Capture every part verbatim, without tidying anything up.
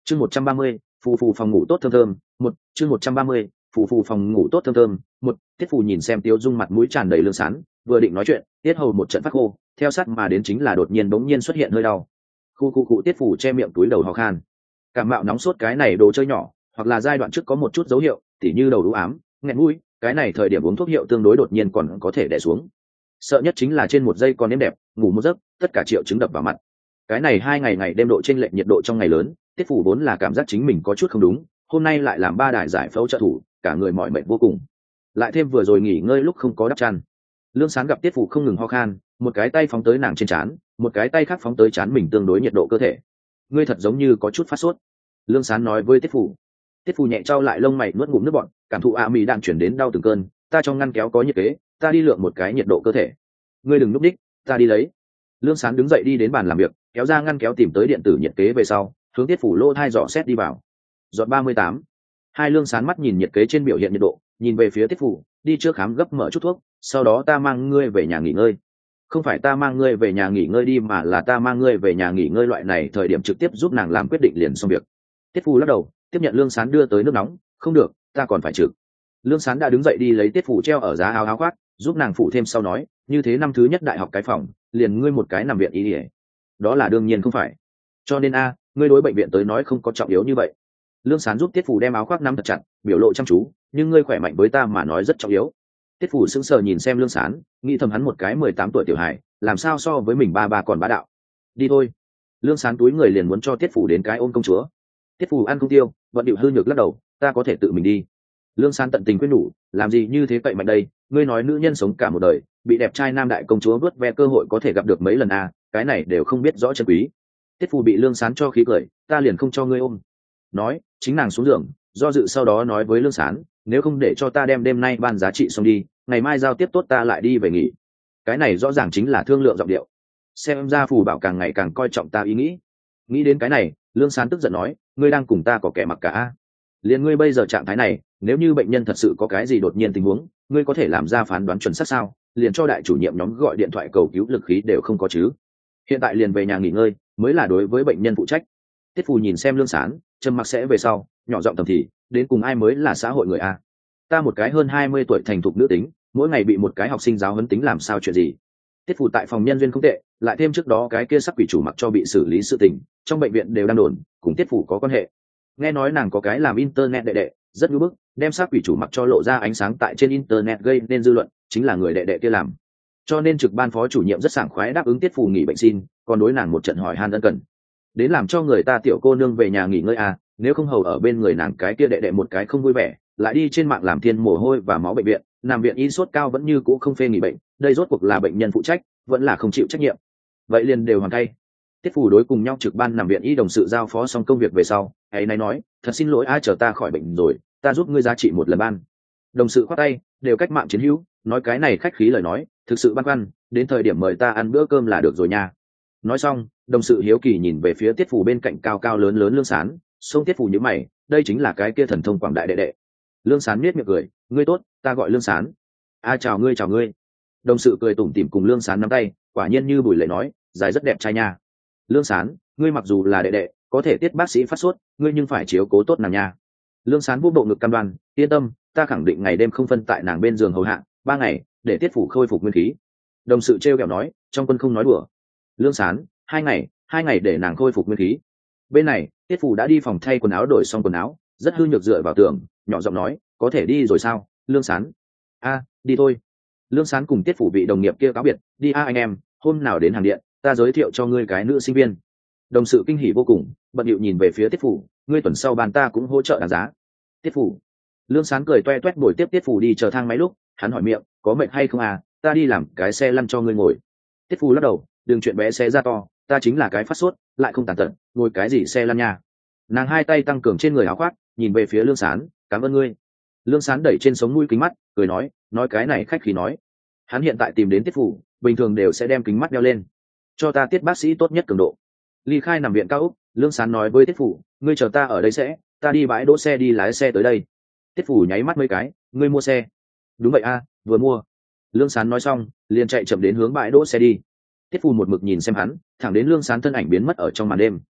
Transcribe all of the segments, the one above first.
chương một trăm ba mươi phù phù phòng ngủ tốt thơm thơm một chương một trăm ba mươi phù phù phòng ngủ tốt thơm thơm một tiết phù nhìn xem Tiêu Dung mặt mũi tràn đầy lương sán, vừa định nói chuyện, tiết hầu một trận phát khô, theo sát mà đến chính là đột nhiên bỗng nhiên xuất hiện hơi đau. Khu khu cụ tiết phù che miệng túi đầu ho khan. Cảm mạo nóng sốt cái này đồ chơi nhỏ, hoặc là giai đoạn trước có một chút dấu hiệu, tỉ như đầu đũ ám, nghẹn mũi, cái này thời điểm uống thuốc hiệu tương đối đột nhiên còn có thể đè xuống. Sợ nhất chính là trên một giây còn êm đẹp, ngủ một giấc, tất cả triệu chứng đập vào mặt. Cái này hai ngày ngày đêm độ chênh lệch nhiệt độ trong ngày lớn, tiết phủ vốn là cảm giác chính mình có chút không đúng, hôm nay lại làm ba đài giải phẫu trợ thủ, cả người mỏi mệt vô cùng. Lại thêm vừa rồi nghỉ ngơi lúc không có đắp chăn. Lương Sán gặp tiết phủ không ngừng ho khan, một cái tay phóng tới nàng trên trán, một cái tay khác phóng tới trán mình tương đối nhiệt độ cơ thể. Ngươi thật giống như có chút phát sốt. Lương Sán nói với tiết phủ. Tiết phủ nhẹ trao lại lông mày nuốt ngụm nước bọt, cảm thụ a mì đang chuyển đến đau từng cơn, ta trong ngăn kéo có nhiệt kế, ta đi lượng một cái nhiệt độ cơ thể. Ngươi đừng núp đích, ta đi lấy. Lương Sán đứng dậy đi đến bàn làm việc, kéo ra ngăn kéo tìm tới điện tử nhiệt kế về sau, hướng tiết phủ lô thai dò xét đi vào. Giọt ba mươi tám. Hai Lương Sán mắt nhìn nhiệt kế trên biểu hiện nhiệt độ, nhìn về phía tiết phủ, đi trước khám gấp mở chút thuốc, sau đó ta mang ngươi về nhà nghỉ ngơi. Không phải ta mang ngươi về nhà nghỉ ngơi đi mà là ta mang ngươi về nhà nghỉ ngơi, loại này thời điểm trực tiếp giúp nàng làm quyết định liền xong việc. Tiết phủ lắc đầu, tiếp nhận Lương Sán đưa tới nước nóng, không được, ta còn phải trực. Lương Sán đã đứng dậy đi lấy tiết phủ treo ở giá áo áo khoác, giúp nàng phủ thêm sau nói, như thế năm thứ nhất đại học cái phòng, liền ngươi một cái nằm viện y ỉa, đó là đương nhiên không phải. Cho nên a, ngươi đối bệnh viện tới nói không có trọng yếu như vậy. Lương Sán giúp tiết phủ đem áo khoác nắm thật chặt, biểu lộ chăm chú, nhưng ngươi khỏe mạnh với ta mà nói rất trọng yếu. Tiết phủ sững sờ nhìn xem Lương Sán, nghĩ thầm hắn một cái mười tám tuổi tiểu hài, làm sao so với mình ba ba còn bá đạo. Đi thôi. Lương Sán túi người liền muốn cho tiết phủ đến cái ôm công chúa. Tiết phủ ăn không tiêu, vận điệu hư nhược lắc đầu, ta có thể tự mình đi. Lương Sán tận tình khuyên nhủ, làm gì như thế cậy mạnh đây, ngươi nói nữ nhân sống cả một đời, bị đẹp trai nam đại công chúa vớt ve cơ hội có thể gặp được mấy lần à, cái này đều không biết rõ chân quý. Tiết Phù bị Lương Sán cho khí cười, ta liền không cho ngươi ôm. Nói, chính nàng xuống giường, do dự sau đó nói với Lương Sán, nếu không để cho ta đem đêm nay ban giá trị xong đi, ngày mai giao tiếp tốt ta lại đi về nghỉ. Cái này rõ ràng chính là thương lượng giọng điệu. Xem ra Phù bảo càng ngày càng coi trọng ta ý nghĩ. Nghĩ đến cái này, Lương Sán tức giận nói, ngươi đang cùng ta có kẻ mặc cả. Liền ngươi bây giờ trạng thái này, nếu như bệnh nhân thật sự có cái gì đột nhiên tình huống, ngươi có thể làm ra phán đoán chuẩn xác sao? Liền cho đại chủ nhiệm nhóm gọi điện thoại cầu cứu lực khí đều không có chứ. Hiện tại liền về nhà nghỉ ngơi mới là đối với bệnh nhân phụ trách. Tiết Phù nhìn xem Lương Sán, trầm mặc sẽ về sau, nhỏ giọng thầm thì, đến cùng ai mới là xã hội người a? Ta một cái hơn hai mươi tuổi thành thục nữ tính, mỗi ngày bị một cái học sinh giáo huấn tính làm sao chuyện gì? Tiết Phù tại phòng nhân duyên không tệ, lại thêm trước đó cái kia sắc quỷ chủ mặc cho bị xử lý sự tình, trong bệnh viện đều đang đồn, cùng Tiết Phù có quan hệ. Nghe nói nàng có cái làm internet đệ đệ, rất nhu bức, đem sắc quỷ chủ mặc cho lộ ra ánh sáng tại trên internet gây nên dư luận, chính là người đệ đệ kia làm. Cho nên trực ban phó chủ nhiệm rất sảng khoái đáp ứng Tiết Phù nghỉ bệnh xin, còn đối nàng một trận hỏi han ân cần, đến làm cho người ta tiểu cô nương về nhà nghỉ ngơi à, nếu không hầu ở bên người nàng cái kia đệ đệ một cái không vui vẻ, lại đi trên mạng làm thiên mồ hôi và máu bệnh viện, nằm viện y sốt cao vẫn như cũ không phê nghỉ bệnh, đây rốt cuộc là bệnh nhân phụ trách, vẫn là không chịu trách nhiệm. Vậy liền đều hoàn thay. Tiết Phù đối cùng nhau trực ban nằm viện y đồng sự giao phó xong công việc về sau, ấy nay nói, thật xin lỗi ai chờ ta khỏi bệnh rồi, ta giúp ngươi giá trị một lần ban. Đồng sự khoát tay, đều cách mạng chiến hữu, nói cái này khách khí lời nói, thực sự băn khoăn, đến thời điểm mời ta ăn bữa cơm là được rồi nha. Nói xong, đồng sự hiếu kỳ nhìn về phía Tiết Phù bên cạnh cao cao lớn lớn Lương Sán, xông Tiết Phù nhíu mày, đây chính là cái kia thần thông quảng đại đệ đệ. Lương Sán nhếch miệng cười, ngươi tốt, ta gọi Lương Sán. A chào ngươi chào ngươi. Đồng sự cười tủm tỉm cùng Lương Sán nắm tay, quả nhiên như Bùi Lệ nói, dài rất đẹp trai nha. Lương Sán, ngươi mặc dù là đệ đệ, có thể Tiết bác sĩ phát sốt, ngươi nhưng phải chiếu cố tốt nàng nha. Lương Sán vuốt bộ ngực cam đoan, yên tâm, ta khẳng định ngày đêm không phân tại nàng bên giường hầu hạ, ba ngày, để Tiết Phù khôi phục nguyên khí. Đồng sự trêu ghẹo nói, trong quân không nói đùa. Lương Sán, hai ngày, hai ngày để nàng khôi phục nguyên khí. Bên này, Tiết Phù đã đi phòng thay quần áo đổi xong quần áo, rất hư nhược dựa vào tường, nhỏ giọng nói, có thể đi rồi sao, Lương Sán? A, đi thôi. Lương Sán cùng Tiết Phù bị đồng nghiệp kia cáo biệt, đi a anh em, hôm nào đến hàng điện, ta giới thiệu cho ngươi cái nữ sinh viên. Đồng sự kinh hỉ vô cùng, bận điệu nhìn về phía Tiết Phù, ngươi tuần sau ban ta cũng hỗ trợ đáng giá. Tiết Phù. Lương Sán cười toe toét bồi tiếp Tiết Phù đi chờ thang máy lúc, hắn hỏi miệng, có mệt hay không à, ta đi làm cái xe lăn cho ngươi ngồi. Tiết Phù lắc đầu, đừng chuyện bé xe ra to, ta chính là cái phát sốt, lại không tàn tật, ngồi cái gì xe lăn nha. Nàng hai tay tăng cường trên người áo khoác, nhìn về phía Lương Sán, cảm ơn ngươi. Lương Sán đẩy trên sống mũi kính mắt, cười nói, nói cái này khách khí nói. Hắn hiện tại tìm đến Tiết Phù, bình thường đều sẽ đem kính mắt đeo lên. Cho ta Tiết bác sĩ tốt nhất cường độ. Ly khai nằm viện cao úc, Lương Sán nói với Tiết Phù, ngươi chờ ta ở đây sẽ, ta đi bãi đỗ xe đi lái xe tới đây. Tiết Phù nháy mắt mấy cái, ngươi mua xe? Đúng vậy a, vừa mua. Lương Sán nói xong, liền chạy chậm đến hướng bãi đỗ xe đi. Tiết Phù một mực nhìn xem hắn, thẳng đến Lương Sán thân ảnh biến mất ở trong màn đêm.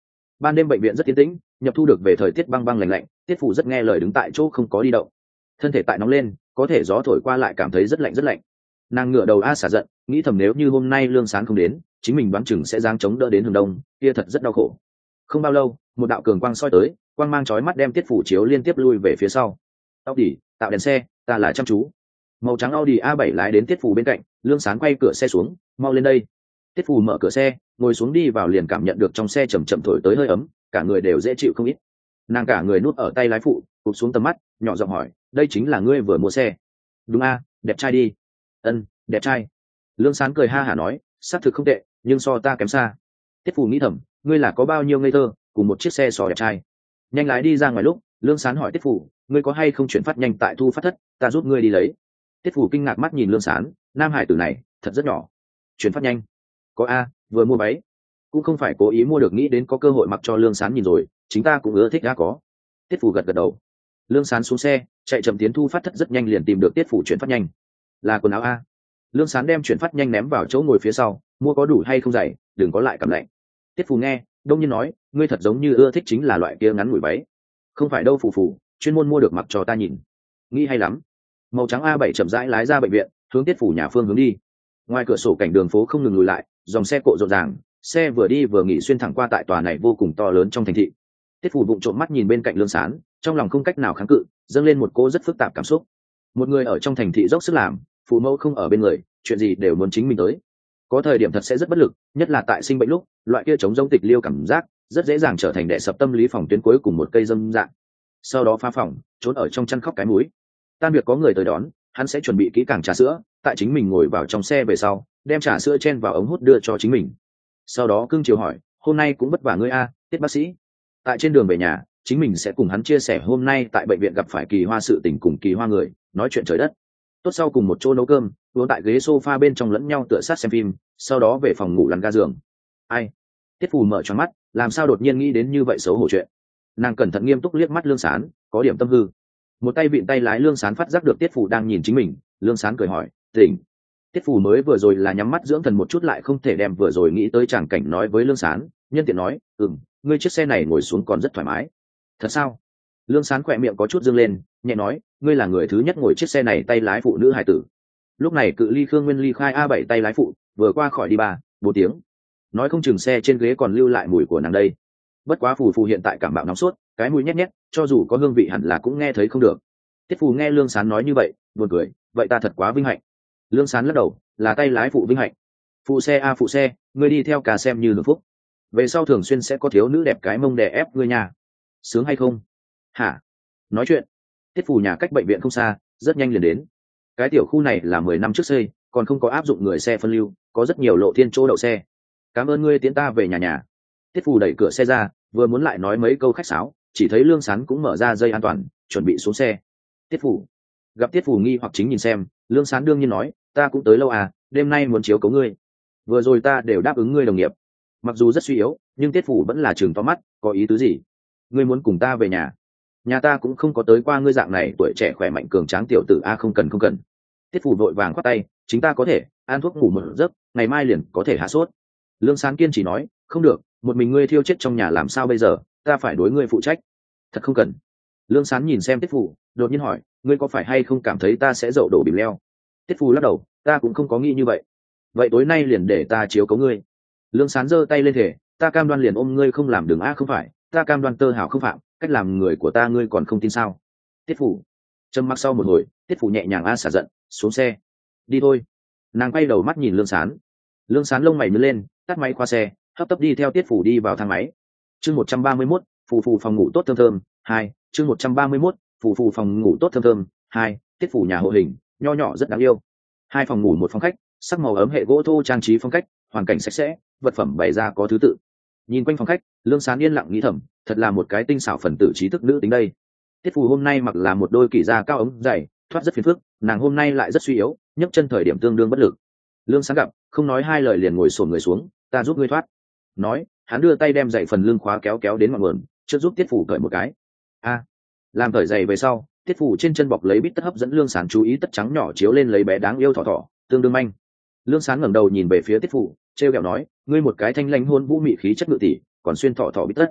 Ban đêm bệnh viện rất yên tĩnh, nhập thu được về thời tiết băng băng lạnh lạnh, tiết phủ rất nghe lời đứng tại chỗ không có đi động. Thân thể tại nóng lên, có thể gió thổi qua lại cảm thấy rất lạnh rất lạnh. Nàng ngửa đầu a xả giận, nghĩ thầm nếu như hôm nay lương sán không đến, chính mình đoán chừng sẽ giang chống đỡ đến hướng đông, kia thật rất đau khổ. Không bao lâu, một đạo cường quang soi tới, quang mang chói mắt đem tiết phủ chiếu liên tiếp lui về phía sau. Audi, tạo đèn xe, ta là chăm chú. Màu trắng Audi a bảy lái đến tiết phủ bên cạnh, lương sán quay cửa xe xuống, mau lên đây. Tiết phủ mở cửa xe, ngồi xuống đi vào liền cảm nhận được trong xe chầm chậm thổi tới hơi ấm, cả người đều dễ chịu không ít. Nàng cả người nuốt ở tay lái phụ, cụp xuống tầm mắt, nhỏ giọng hỏi, đây chính là ngươi vừa mua xe? Đúng a, đẹp trai đi. Ân, đẹp trai. Lương sán cười ha hả nói, xác thực không tệ, nhưng so ta kém xa. Tiết phủ nghĩ thầm, ngươi là có bao nhiêu ngây thơ, cùng một chiếc xe so đẹp trai. Nhanh lái đi ra ngoài lúc, lương sán hỏi tiết phủ, ngươi có hay không chuyển phát nhanh tại thu phát thất, ta giúp ngươi đi lấy. Tiết phủ kinh ngạc mắt nhìn lương sán, nam hải tử này thật rất nhỏ. Chuyển phát nhanh? Có a, vừa mua váy, cũng không phải cố ý mua được, nghĩ đến có cơ hội mặc cho lương sán nhìn rồi, chính ta cũng ưa thích đã có. Tiết phủ gật gật đầu. Lương sán xuống xe, chạy chậm tiến thu phát thất, rất nhanh liền tìm được tiết phủ chuyển phát nhanh. Là quần áo a. Lương sán đem chuyển phát nhanh ném vào chỗ ngồi phía sau, mua có đủ hay không dày, đừng có lại cầm lạnh. Tiết phủ nghe, đông nhiên nói, ngươi thật giống như ưa thích chính là loại kia ngắn ngủi váy. Không phải đâu phù phù, chuyên môn mua được mặc cho ta nhìn. Nghĩ hay lắm. Màu trắng a bảy chậm rãi lái ra bệnh viện, hướng tiết phủ nhà phương hướng đi. Ngoài cửa sổ cảnh đường phố không ngừng lùi lại, dòng xe cộ rộn ràng, xe vừa đi vừa nghỉ xuyên thẳng qua tại tòa này vô cùng to lớn trong thành thị. Tiết phủ vụng trộm mắt nhìn bên cạnh lương sán, trong lòng không cách nào kháng cự, dâng lên một cô rất phức tạp cảm xúc. Một người ở trong thành thị dốc sức làm, phụ mẫu không ở bên người, chuyện gì đều muốn chính mình tới. Có thời điểm thật sẽ rất bất lực, nhất là tại sinh bệnh lúc, loại kia chống giống tịch liêu cảm giác rất dễ dàng trở thành đè sập tâm lý phòng tuyến cuối cùng một cây dâm dạng. Sau đó phá phòng, trốn ở trong chăn khóc cái mũi. Tan việc có người tới đón, hắn sẽ chuẩn bị kỹ càng trà sữa, tại chính mình ngồi vào trong xe về sau, đem trà sữa chen vào ống hút đưa cho chính mình. Sau đó cưng chiều hỏi, hôm nay cũng vất vả ngươi a, Tiết bác sĩ. Tại trên đường về nhà, chính mình sẽ cùng hắn chia sẻ hôm nay tại bệnh viện gặp phải kỳ hoa sự tình cùng kỳ hoa người, nói chuyện trời đất. Tốt sau cùng một chỗ nấu cơm, uống tại ghế sofa bên trong lẫn nhau tựa sát xem phim, sau đó về phòng ngủ lăn ga giường. Ai? Tiết Phù mở choáng mắt, làm sao đột nhiên nghĩ đến như vậy xấu hổ chuyện. Nàng cẩn thận nghiêm túc liếc mắt Lương Sán, có điểm tâm hư. Một tay vịn tay lái Lương Sán phát giác được Tiết Phù đang nhìn chính mình, Lương Sán cười hỏi, tỉnh. Tiết Phù mới vừa rồi là nhắm mắt dưỡng thần một chút, lại không thể đem vừa rồi nghĩ tới tràng cảnh nói với Lương Sán, nhân tiện nói, ừm, ngươi chiếc xe này ngồi xuống còn rất thoải mái. Thật sao? Lương Sán khỏe miệng có chút dương lên, nhẹ nói, ngươi là người thứ nhất ngồi chiếc xe này tay lái phụ nữ hài tử. Lúc này cự ly Khương Nguyên ly khai a bảy tay lái phụ, vừa qua khỏi đi ba, bốn tiếng. Nói không chừng xe trên ghế còn lưu lại mùi của nàng đây. Bất quá Phù Phù hiện tại cảm bạo nóng sốt, cái mùi nhét nhét, cho dù có hương vị hẳn là cũng nghe thấy không được. Tiết Phù nghe Lương Sán nói như vậy, buồn cười, vậy ta thật quá vinh hạnh. Lương Sán lắc đầu, là tay lái phụ vinh hạnh. Phụ xe a phụ xe, ngươi đi theo cả xem như hưởng phúc. Về sau thường xuyên sẽ có thiếu nữ đẹp cái mông đè ép ngươi nhà. Sướng hay không? Hả? Nói chuyện. Tiết Phù nhà cách bệnh viện không xa, rất nhanh liền đến. Cái tiểu khu này là mười năm trước xây, còn không có áp dụng người xe phân lưu, có rất nhiều lộ thiên chỗ đậu xe. Cảm ơn ngươi tiễn ta về nhà nhà. Tiết Phù đẩy cửa xe ra, vừa muốn lại nói mấy câu khách sáo, chỉ thấy Lương Sán cũng mở ra dây an toàn, chuẩn bị xuống xe. Tiết Phù gặp Tiết Phù nghi hoặc chính nhìn xem, Lương Sán đương nhiên nói, ta cũng tới lâu à, đêm nay muốn chiếu cố ngươi. Vừa rồi ta đều đáp ứng ngươi đồng nghiệp. Mặc dù rất suy yếu, nhưng Tiết Phù vẫn là trừng to mắt, có ý tứ gì? Ngươi muốn cùng ta về nhà? Nhà ta cũng không có tới qua ngươi dạng này tuổi trẻ khỏe mạnh cường tráng tiểu tử a, không cần không cần. Tiết Phù vội vàng khoát tay, chính ta có thể ăn thuốc ngủ một giấc, ngày mai liền có thể hạ sốt. Lương Sán kiên trì nói, không được, một mình ngươi thiêu chết trong nhà làm sao bây giờ, ta phải đối ngươi phụ trách. Thật không cần. Lương Sán nhìn xem Tiết Phù, đột nhiên hỏi, ngươi có phải hay không cảm thấy ta sẽ dậu đổ bìm leo? Tiết Phù lắc đầu, ta cũng không có nghĩ như vậy. Vậy tối nay liền để ta chiếu cố ngươi. Lương Sán giơ tay lên thể, ta cam đoan liền ôm ngươi không làm đường a, không phải, ta cam đoan tơ hảo không phạm, cách làm người của ta ngươi còn không tin sao? Tiết Phù trầm mặc sau một hồi, Tiết Phù nhẹ nhàng a xả giận, xuống xe. Đi thôi. Nàng quay đầu mắt nhìn Lương Sán. Lương Sán lông mày nhướng lên, tắt máy khóa xe, hấp tấp đi theo Tiết Phù đi vào thang máy. Chương một trăm ba mươi mốt, Phù Phù phòng ngủ tốt thơm thơm hai. Chương một trăm ba mươi mốt, Phù Phù phòng ngủ tốt thơm thơm hai. Tiết Phù nhà hộ hình, nho nhỏ rất đáng yêu. Hai phòng ngủ một phòng khách, sắc màu ấm hệ gỗ thô trang trí phong cách, hoàn cảnh sạch sẽ, vật phẩm bày ra có thứ tự. Nhìn quanh phòng khách, Lương Sán yên lặng nghĩ thầm, thật là một cái tinh xảo phần tử trí thức nữ tính đây. Tiết Phù hôm nay mặc là một đôi kỳ da cao ống dày, thoát rất phiền phức, nàng hôm nay lại rất suy yếu, nhấc chân thời điểm tương đương bất lực. Lương Sán gặp, không nói hai lời liền ngồi xổm người xuống, ta giúp ngươi thoát. Nói, hắn đưa tay đem giày phần lưng khóa kéo kéo đến ngọn nguồn, trước giúp Tiết Phù cởi một cái. A, làm cởi giày về sau, Tiết Phù trên chân bọc lấy bít tất hấp dẫn Lương Sán chú ý, tất trắng nhỏ chiếu lên lấy bé đáng yêu thỏ thỏ, tương đương manh. Lương Sán ngẩng đầu nhìn về phía Tiết Phù, trêu ghẹo nói, ngươi một cái thanh lãnh hôn vũ mị khí chất ngự tỷ, còn xuyên thỏ thỏ bít tất.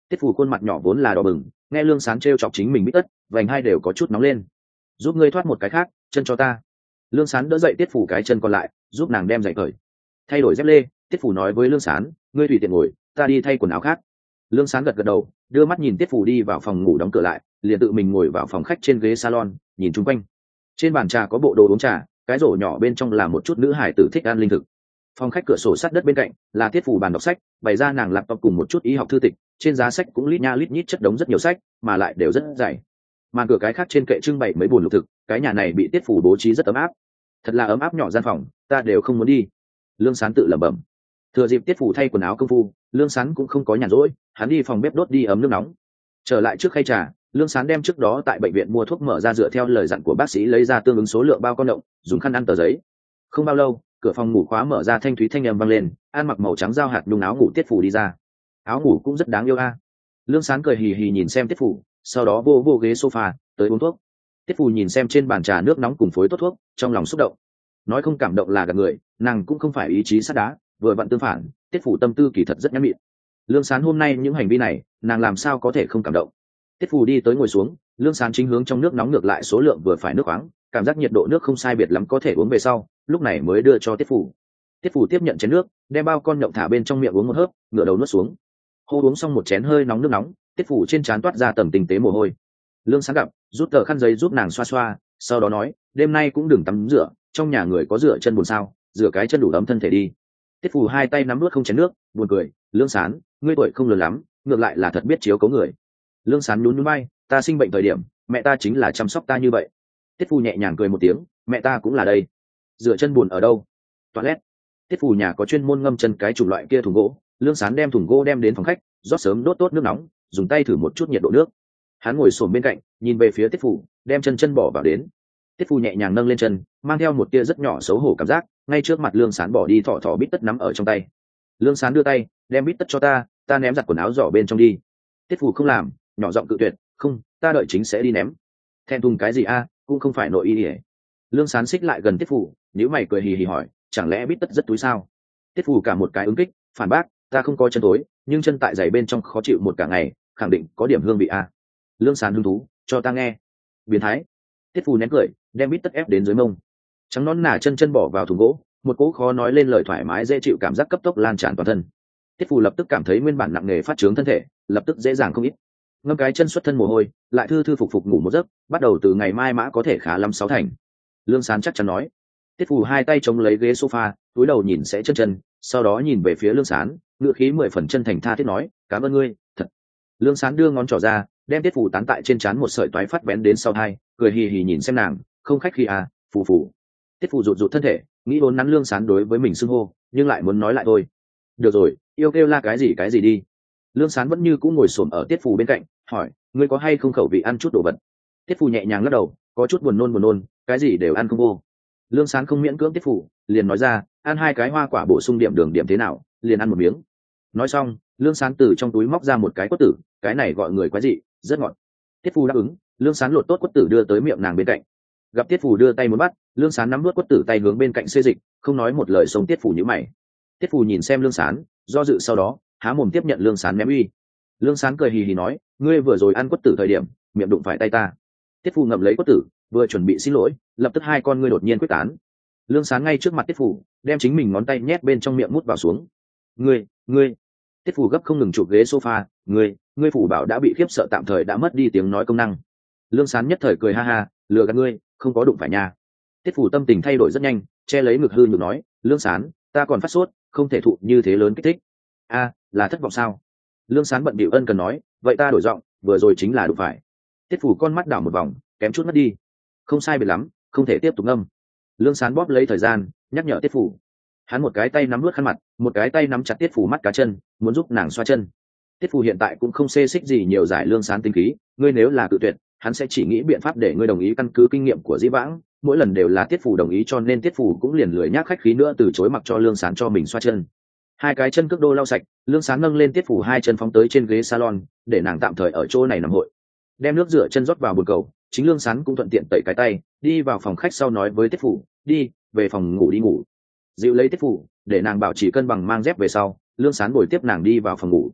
Tiết Phủ khuôn mặt nhỏ vốn là đỏ bừng, nghe Lương Sán trêu chọc chính mình bít tất, vành hai đều có chút nóng lên. Giúp ngươi thoát một cái khác, chân cho ta. Lương Sán đỡ dậy Tiết Phủ cái chân còn lại, giúp nàng đem giày cởi. Thay đổi dép lê, Tiết Phủ nói với Lương Sán, ngươi tùy tiện ngồi, ta đi thay quần áo khác. Lương Sán gật gật đầu, đưa mắt nhìn Tiết Phủ đi vào phòng ngủ đóng cửa lại, liền tự mình ngồi vào phòng khách trên ghế salon, nhìn chung quanh. Trên bàn trà có bộ đồ uống trà, cái rổ nhỏ bên trong là một chút nữ hải tử thích ăn linh thực. Phòng khách cửa sổ sát đất bên cạnh là Tiết Phủ bàn đọc sách, bày ra nàng laptop cùng một chút y học thư tịch, trên giá sách cũng lít nha lít nhít chất đống rất nhiều sách, mà lại đều rất dày. Màn cửa cái khác trên kệ trưng bày mấy bồn lục thực, cái nhà này bị Tiết Phủ bố trí rất ấm áp. Thật là ấm áp nhỏ gian phòng, ta đều không muốn đi. Lương Sán tự lẩm bẩm. Thừa dịp Tiết Phủ thay quần áo công phu, Lương Sán cũng không có nhàn rỗi, hắn đi phòng bếp đốt đi ấm nước nóng. Trở lại trước khay trà, Lương Sán đem trước đó tại bệnh viện mua thuốc mở ra dựa theo lời dặn của bác sĩ lấy ra tương ứng số lượng bao con động, dùng khăn ăn tờ giấy. Không bao lâu, cửa phòng ngủ khóa mở ra, thanh thúy thanh âm vang lên, ăn mặc màu trắng giao hạt nhung áo ngủ Tiết Phủ đi ra. Áo ngủ cũng rất đáng yêu a. Lương Sán cười hì hì nhìn xem Tiết Phủ, sau đó vô vô ghế sofa, tới uống thuốc. Tiết Phủ nhìn xem trên bàn trà nước nóng cùng phối tốt thuốc, trong lòng xúc động. Nói không cảm động là gạt người, nàng cũng không phải ý chí sắt đá, vừa vặn tương phản, Tiết Phủ tâm tư kỳ thật rất nhã mịn. Lương Sán hôm nay những hành vi này, nàng làm sao có thể không cảm động. Tiết Phủ đi tới ngồi xuống, Lương Sán chính hướng trong nước nóng ngược lại số lượng vừa phải nước khoáng, cảm giác nhiệt độ nước không sai biệt lắm có thể uống về sau, lúc này mới đưa cho Tiết Phủ. Tiết Phủ tiếp nhận chén nước, đem bao con nhộng thả bên trong miệng uống một hớp, ngửa đầu nuốt xuống. Hô uống xong một chén hơi nóng nước nóng, Tiết Phủ trên trán toát ra tầm tinh tế mồ hôi. Lương Sán gặp, rút tờ khăn giấy giúp nàng xoa xoa, sau đó nói, đêm nay cũng đừng tắm rửa, trong nhà người có rửa chân buồn sao, rửa cái chân đủ ấm thân thể đi. Tiết Phủ hai tay nắm nuốt không chén nước, buồn cười, Lương Sán, ngươi tuổi không lớn lắm, ngược lại là thật biết chiếu cố người. Lương Sán nhún nhún vai, ta sinh bệnh thời điểm, mẹ ta chính là chăm sóc ta như vậy. Tiết Phủ nhẹ nhàng cười một tiếng, mẹ ta cũng là đây. Rửa chân buồn ở đâu? Toilet. Tiết Phủ nhà có chuyên môn ngâm chân cái chủng loại kia thùng gỗ, Lương Sán đem thùng gỗ đem đến phòng khách, rót sớm đốt tốt nước nóng, dùng tay thử một chút nhiệt độ nước. Hắn ngồi xổm bên cạnh, nhìn về phía Tiết Phủ, đem chân chân bỏ vào đến. Tiết Phủ nhẹ nhàng nâng lên chân, mang theo một tia rất nhỏ xấu hổ cảm giác, ngay trước mặt Lương Sán bỏ đi thỏ thỏ bít tất nắm ở trong tay. Lương Sán đưa tay, đem bít tất cho ta, ta ném giặt quần áo giỏ bên trong đi. Tiết Phủ không làm, nhỏ giọng cự tuyệt, không, ta đợi chính sẽ đi ném. Thẹn thùng cái gì a, cũng không phải nội y ỉa. Lương Sán xích lại gần Tiết Phủ, nếu mày cười hì hì hỏi, chẳng lẽ bít tất rất túi sao? Tiết Phủ cả một cái ứng kích, phản bác, ta không có chân tối, nhưng chân tại giày bên trong khó chịu một cả ngày, khẳng định có điểm hương vị a. Lương Sán hứng thú, cho ta nghe. Biến thái. Tiết Phủ nén cười, đem bít tất ép đến dưới mông. Trắng nón nả chân chân bỏ vào thùng gỗ, một cỗ khó nói lên lời thoải mái dễ chịu cảm giác cấp tốc lan tràn toàn thân. Tiết Phủ lập tức cảm thấy nguyên bản nặng nề phát trướng thân thể, lập tức dễ dàng không ít. Ngâm cái chân xuất thân mồ hôi, lại thư thư phục phục ngủ một giấc, bắt đầu từ ngày mai mã có thể khá lắm sáu thành. Lương Sán chắc chắn nói. Tiết Phủ hai tay chống lấy ghế sofa, cúi đầu nhìn sẽ chân chân, sau đó nhìn về phía Lương Sán, ngựa khí mười phần chân thành tha thiết nói, cảm ơn ngươi, thật. Lương Sán đưa ngón trỏ ra, đem Tiết Phủ tán tại trên trán một sợi toái phát bén đến sau hai, cười hì hì nhìn xem nàng, không khách khí à, phù phù. Tiết Phủ rụt rụt thân thể, nghĩ vốn nắn Lương Sán đối với mình xưng hô, nhưng lại muốn nói lại thôi. Được rồi, yêu kêu la cái gì cái gì đi. Lương Sán vẫn như cũng ngồi xổm ở Tiết Phủ bên cạnh, hỏi, ngươi có hay không khẩu vị ăn chút đồ vật? Tiết Phủ nhẹ nhàng lắc đầu, có chút buồn nôn buồn nôn, cái gì đều ăn không vô. Lương Sán không miễn cưỡng Tiết Phủ, liền nói ra, ăn hai cái hoa quả bổ sung điểm đường điểm thế nào, liền ăn một miếng. Nói xong, Lương Sán từ trong túi móc ra một cái quất tử, cái này gọi người quái dị, rất ngọt. Tiết Phủ đáp ứng, Lương Sán lột tốt quất tử đưa tới miệng nàng bên cạnh. Gặp Tiết Phủ đưa tay muốn bắt, Lương Sán nắm nuốt quất tử tay hướng bên cạnh xê dịch, không nói một lời sống Tiết Phủ nhíu mày. Tiết Phủ nhìn xem Lương Sán, do dự sau đó, há mồm tiếp nhận Lương Sán ném uy. Lương Sán cười hì hì nói, ngươi vừa rồi ăn quất tử thời điểm, miệng đụng phải tay ta. Tiết Phủ ngậm lấy quất tử, vừa chuẩn bị xin lỗi, lập tức hai con ngươi đột nhiên quyết tán. Lương Sán ngay trước mặt Tiết Phủ, đem chính mình ngón tay nhét bên trong miệng mút vào xuống. Ngươi, ngươi. Tiết Phủ gấp không ngừng chụp ghế sofa, ngươi, ngươi phủ bảo đã bị khiếp sợ tạm thời đã mất đi tiếng nói công năng. Lương Sán nhất thời cười ha ha, lừa gạt ngươi, không có đụng phải nhà. Tiết Phủ tâm tình thay đổi rất nhanh, che lấy ngực hư nhược nói, Lương Sán, ta còn phát sốt, không thể thụ như thế lớn kích thích. A, là thất vọng sao? Lương Sán bận bịu ân cần nói, vậy ta đổi giọng, vừa rồi chính là đụng phải. Tiết Phủ con mắt đảo một vòng, kém chút mất đi. Không sai biệt lắm, không thể tiếp tục ngâm. Lương Sán bóp lấy thời gian, nhắc nhở Tiết Phủ. Hắn một cái tay nắm nuốt khăn mặt, một cái tay nắm chặt Tiết Phủ mắt cá chân, muốn giúp nàng xoa chân. Tiết Phủ hiện tại cũng không xê xích gì nhiều giải Lương Sán tinh khí, ngươi nếu là cự tuyệt, hắn sẽ chỉ nghĩ biện pháp để ngươi đồng ý căn cứ kinh nghiệm của dĩ vãng, mỗi lần đều là Tiết Phủ đồng ý cho nên Tiết Phủ cũng liền lười nhác khách khí nữa từ chối mặc cho Lương Sán cho mình xoa chân. Hai cái chân cước đô lau sạch, Lương Sán nâng lên Tiết Phủ hai chân phóng tới trên ghế salon, để nàng tạm thời ở chỗ này nằm hội. Đem nước rửa chân rót vào bồn cầu, chính Lương Sán cũng thuận tiện tẩy cái tay, đi vào phòng khách sau nói với Tiết Phủ, đi, về phòng ngủ đi ngủ. Dịu lấy Tiết Phủ, để nàng bảo trì cân bằng mang dép về sau, Lương Sán bồi tiếp nàng đi vào phòng ngủ.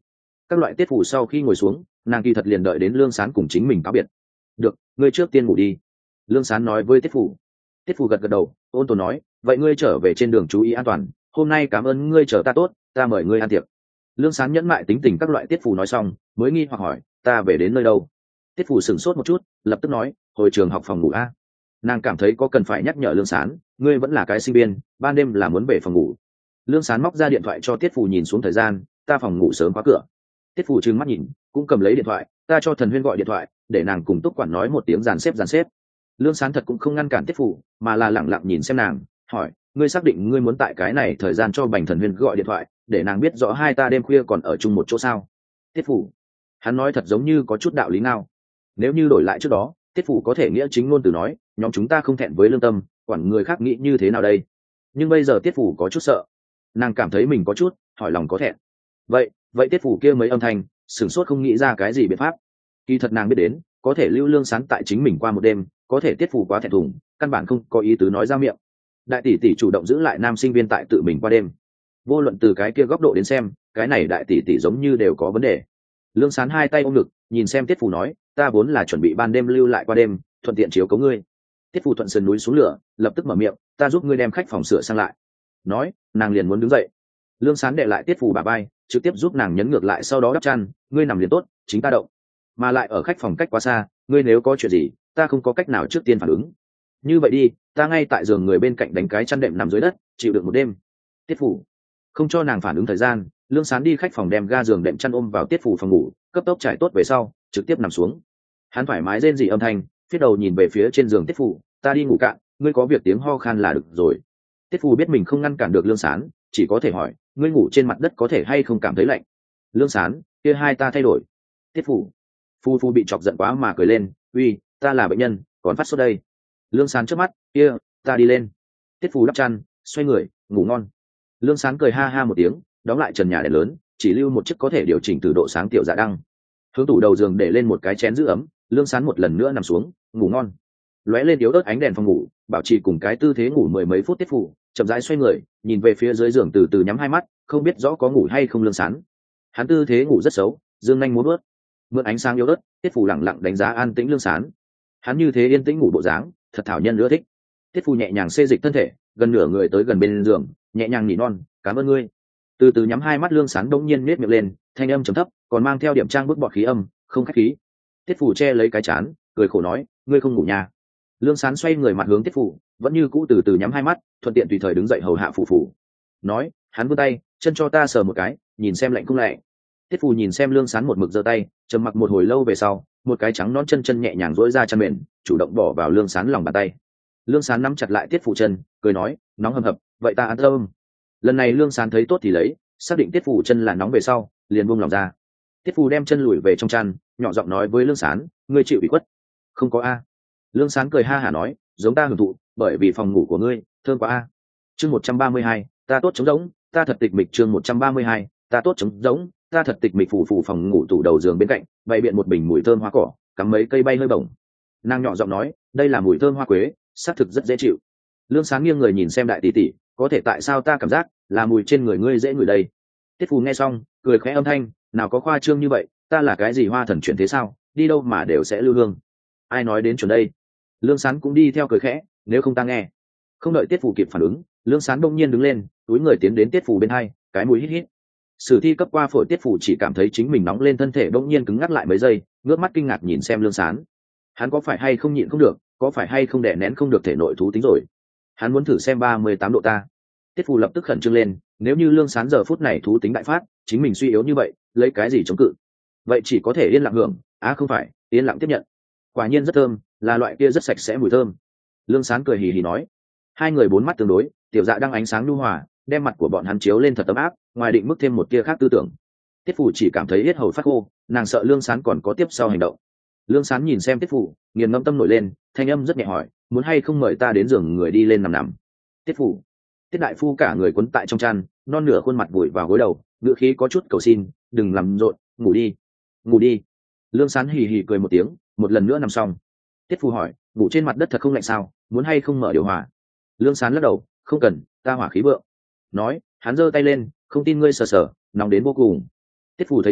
các loại tiết phủ sau khi ngồi xuống, nàng kỳ thật liền đợi đến Lương Sán cùng chính mình cáo biệt. Được, ngươi trước tiên ngủ đi. Lương Sán nói với tiết phủ. Tiết phủ gật gật đầu, ôn tồn nói, vậy ngươi trở về trên đường chú ý an toàn, hôm nay cảm ơn ngươi chờ ta tốt, ta mời ngươi ăn tiệc. Lương Sán nhẫn mại tính tình các loại tiết phủ nói xong, mới nghi hoặc hỏi, ta về đến nơi đâu? Tiết phủ sửng sốt một chút, lập tức nói, hồi trường học phòng ngủ a. Nàng cảm thấy có cần phải nhắc nhở Lương Sán, ngươi vẫn là cái sinh viên, ban đêm là muốn về phòng ngủ. Lương Sán móc ra điện thoại cho tiết phủ nhìn xuống thời gian, ta phòng ngủ sớm khóa cửa. Tiết phủ trừng mắt nhìn, cũng cầm lấy điện thoại, ta cho Thần Huyên gọi điện thoại, để nàng cùng Túc Quản nói một tiếng dàn xếp dàn xếp. Lương Sán thật cũng không ngăn cản tiết phủ, mà là lẳng lặng nhìn xem nàng, hỏi, ngươi xác định ngươi muốn tại cái này thời gian cho Bành Thần Huyên gọi điện thoại, để nàng biết rõ hai ta đêm khuya còn ở chung một chỗ sao? Tiết phủ, hắn nói thật giống như có chút đạo lý nào. Nếu như đổi lại trước đó, tiết phủ có thể nghĩa chính ngôn từ nói, nhóm chúng ta không thẹn với lương tâm, quản người khác nghĩ như thế nào đây? Nhưng bây giờ tiết phủ có chút sợ, nàng cảm thấy mình có chút hỏi lòng có thẹn. Vậy, vậy tiết phủ kia mấy âm thanh, sửng sốt không nghĩ ra cái gì biện pháp. Kỳ thật nàng biết đến, có thể lưu Lương Sán tại chính mình qua một đêm, có thể tiết phủ quá thẹn thùng, căn bản không có ý tứ nói ra miệng. Đại tỷ tỷ chủ động giữ lại nam sinh viên tại tự mình qua đêm. Vô luận từ cái kia góc độ đến xem, cái này đại tỷ tỷ giống như đều có vấn đề. Lương Sán hai tay ôm ngực, nhìn xem tiết phủ nói, ta vốn là chuẩn bị ban đêm lưu lại qua đêm, thuận tiện chiếu cố ngươi. Tiết phủ thuận sườn núi xuống lửa, lập tức mở miệng, ta giúp ngươi đem khách phòng sửa sang lại. Nói, nàng liền muốn đứng dậy. Lương Sán đệ lại tiết phủ bà bay, trực tiếp giúp nàng nhấn ngược lại, sau đó đắp chăn, ngươi nằm liền tốt, chính ta động. Mà lại ở khách phòng cách quá xa, ngươi nếu có chuyện gì, ta không có cách nào trước tiên phản ứng. Như vậy đi, ta ngay tại giường người bên cạnh đánh cái chăn đệm nằm dưới đất, chịu được một đêm. Tiết phủ không cho nàng phản ứng thời gian, Lương Sán đi khách phòng đem ga giường đệm chăn ôm vào tiết phủ phòng ngủ, cấp tốc trải tốt về sau, trực tiếp nằm xuống. Hắn thoải mái rên rỉ âm thanh, phía đầu nhìn về phía trên giường tiết phủ, ta đi ngủ cạn, ngươi có việc tiếng ho khan là được rồi. Tiết phủ biết mình không ngăn cản được Lương Sán, chỉ có thể hỏi, ngươi ngủ trên mặt đất có thể hay không cảm thấy lạnh? Lương Sán, kia hai ta thay đổi. Tiết phủ phu phu bị chọc giận quá mà cười lên, uy, ta là bệnh nhân, còn phát sốt đây. Lương Sán trước mắt, kia, ta đi lên. Tiết phủ đắp chăn, xoay người, ngủ ngon. Lương Sán cười ha ha một tiếng, đóng lại trần nhà đèn lớn, chỉ lưu một chiếc có thể điều chỉnh từ độ sáng tiểu dạ đăng. Hướng tủ đầu giường để lên một cái chén giữ ấm, Lương Sán một lần nữa nằm xuống, ngủ ngon. Lóe lên yếu ớt ánh đèn phòng ngủ, bảo trì cùng cái tư thế ngủ mười mấy phút. Tiết phủ chậm rãi xoay người, nhìn về phía dưới giường, từ từ nhắm hai mắt, không biết rõ có ngủ hay không. Lương Sán, hắn tư thế ngủ rất xấu, dương nhanh muốn bước, mượn ánh sáng yếu ớt, Tiết phủ lẳng lặng đánh giá an tĩnh Lương Sán. Hắn như thế yên tĩnh ngủ bộ dáng, thật thảo nhân nữa thích. Tiết phủ nhẹ nhàng xê dịch thân thể, gần nửa người tới gần bên giường, nhẹ nhàng nỉ non, cảm ơn ngươi. Từ từ nhắm hai mắt, Lương Sán đông nhiên nết miệng lên, thanh âm trầm thấp, còn mang theo điểm trang bức bọt khí âm, không khách khí. Tiết phủ che lấy cái chán, cười khổ nói, ngươi không ngủ nhà. Lương Sán xoay người mặt hướng Tiết phủ, vẫn như cũ từ từ nhắm hai mắt, thuận tiện tùy thời đứng dậy hầu hạ phủ phủ. Nói, hắn vươn tay, chân cho ta sờ một cái, nhìn xem lạnh không lạnh. Tiết phủ nhìn xem Lương Sán một mực giơ tay, trầm mặc một hồi lâu về sau, một cái trắng nón chân chân nhẹ nhàng duỗi ra chân mềm, chủ động bỏ vào Lương Sán lòng bàn tay. Lương Sán nắm chặt lại Tiết phủ chân, cười nói, nóng hầm hập, vậy ta ăn thơm. Lần này Lương Sán thấy tốt thì lấy, xác định Tiết phủ chân là nóng về sau, liền buông lòng ra. Tiết phủ đem chân lùi về trong chăn, nhỏ giọng nói với Lương Sán, ngươi chịu ủy khuất? Không có a. Lương Sán cười ha hả nói, giống ta hưởng thụ, bởi vì phòng ngủ của ngươi thơm quá a. Chương một trăm ba mươi hai, ta tốt trống rỗng, ta thật tịch mịch. Chương một trăm ba mươi hai, ta tốt trống rỗng, ta thật tịch mịch. Phủ phủ phòng ngủ tủ đầu giường bên cạnh, bày biện một bình mùi thơm hoa cỏ, cắm mấy cây bay hơi bổng. Nàng nhỏ giọng nói, đây là mùi thơm hoa quế, xác thực rất dễ chịu. Lương Sán nghiêng người nhìn xem đại tỷ tỷ, có thể tại sao ta cảm giác là mùi trên người ngươi dễ ngửi đây? Tiết phủ nghe xong, cười khẽ âm thanh, nào có khoa trương như vậy, ta là cái gì hoa thần chuyển thế sao, đi đâu mà đều sẽ lưu hương. Ai nói đến chuẩn đây? Lương Sán cũng đi theo cười khẽ, nếu không ta nghe. Không đợi Tiết phủ kịp phản ứng, Lương Sán đông nhiên đứng lên, túi người tiến đến Tiết phủ bên hai, cái mũi hít hít. Sử thi cấp qua phổi, Tiết phủ chỉ cảm thấy chính mình nóng lên, thân thể đông nhiên cứng ngắc lại mấy giây, ngước mắt kinh ngạc nhìn xem Lương Sán. Hắn có phải hay không nhịn không được, có phải hay không đè nén không được thể nội thú tính rồi? Hắn muốn thử xem ba mươi tám độ ta. Tiết phủ lập tức khẩn trương lên, nếu như Lương Sán giờ phút này thú tính đại phát, chính mình suy yếu như vậy, lấy cái gì chống cự? Vậy chỉ có thể yên lặng hưởng, á à không phải, yên lặng tiếp nhận. Quả nhiên rất thơm, là loại kia rất sạch sẽ mùi thơm. Lương Sán cười hì hì nói. Hai người bốn mắt tương đối, tiểu dạ đang ánh sáng nhu hòa, đem mặt của bọn hắn chiếu lên thật ấm áp, ngoài định mức thêm một tia khác tư tưởng. Tiết phủ chỉ cảm thấy yết hầu phát khô, nàng sợ Lương Sán còn có tiếp sau hành động. Lương Sán nhìn xem Tiết phủ, nghiền ngẫm tâm nổi lên, thanh âm rất nhẹ hỏi, muốn hay không mời ta đến giường người đi lên nằm nằm? Tiết phủ, Tiết đại phu cả người quấn tại trong chăn, non nửa khuôn mặt vùi vào gối đầu, ngữ khí có chút cầu xin, đừng làm rộn, ngủ đi, ngủ đi. Lương Sán hì hì cười một tiếng, một lần nữa nằm xong. Tiết phủ hỏi, ngủ trên mặt đất thật không lạnh sao, muốn hay không mở điều hòa? Lương Sán lắc đầu, không cần, ta hỏa khí vượng. Nói, hắn giơ tay lên, không tin ngươi sờ sờ, nóng đến vô cùng. Tiết phủ thấy thế,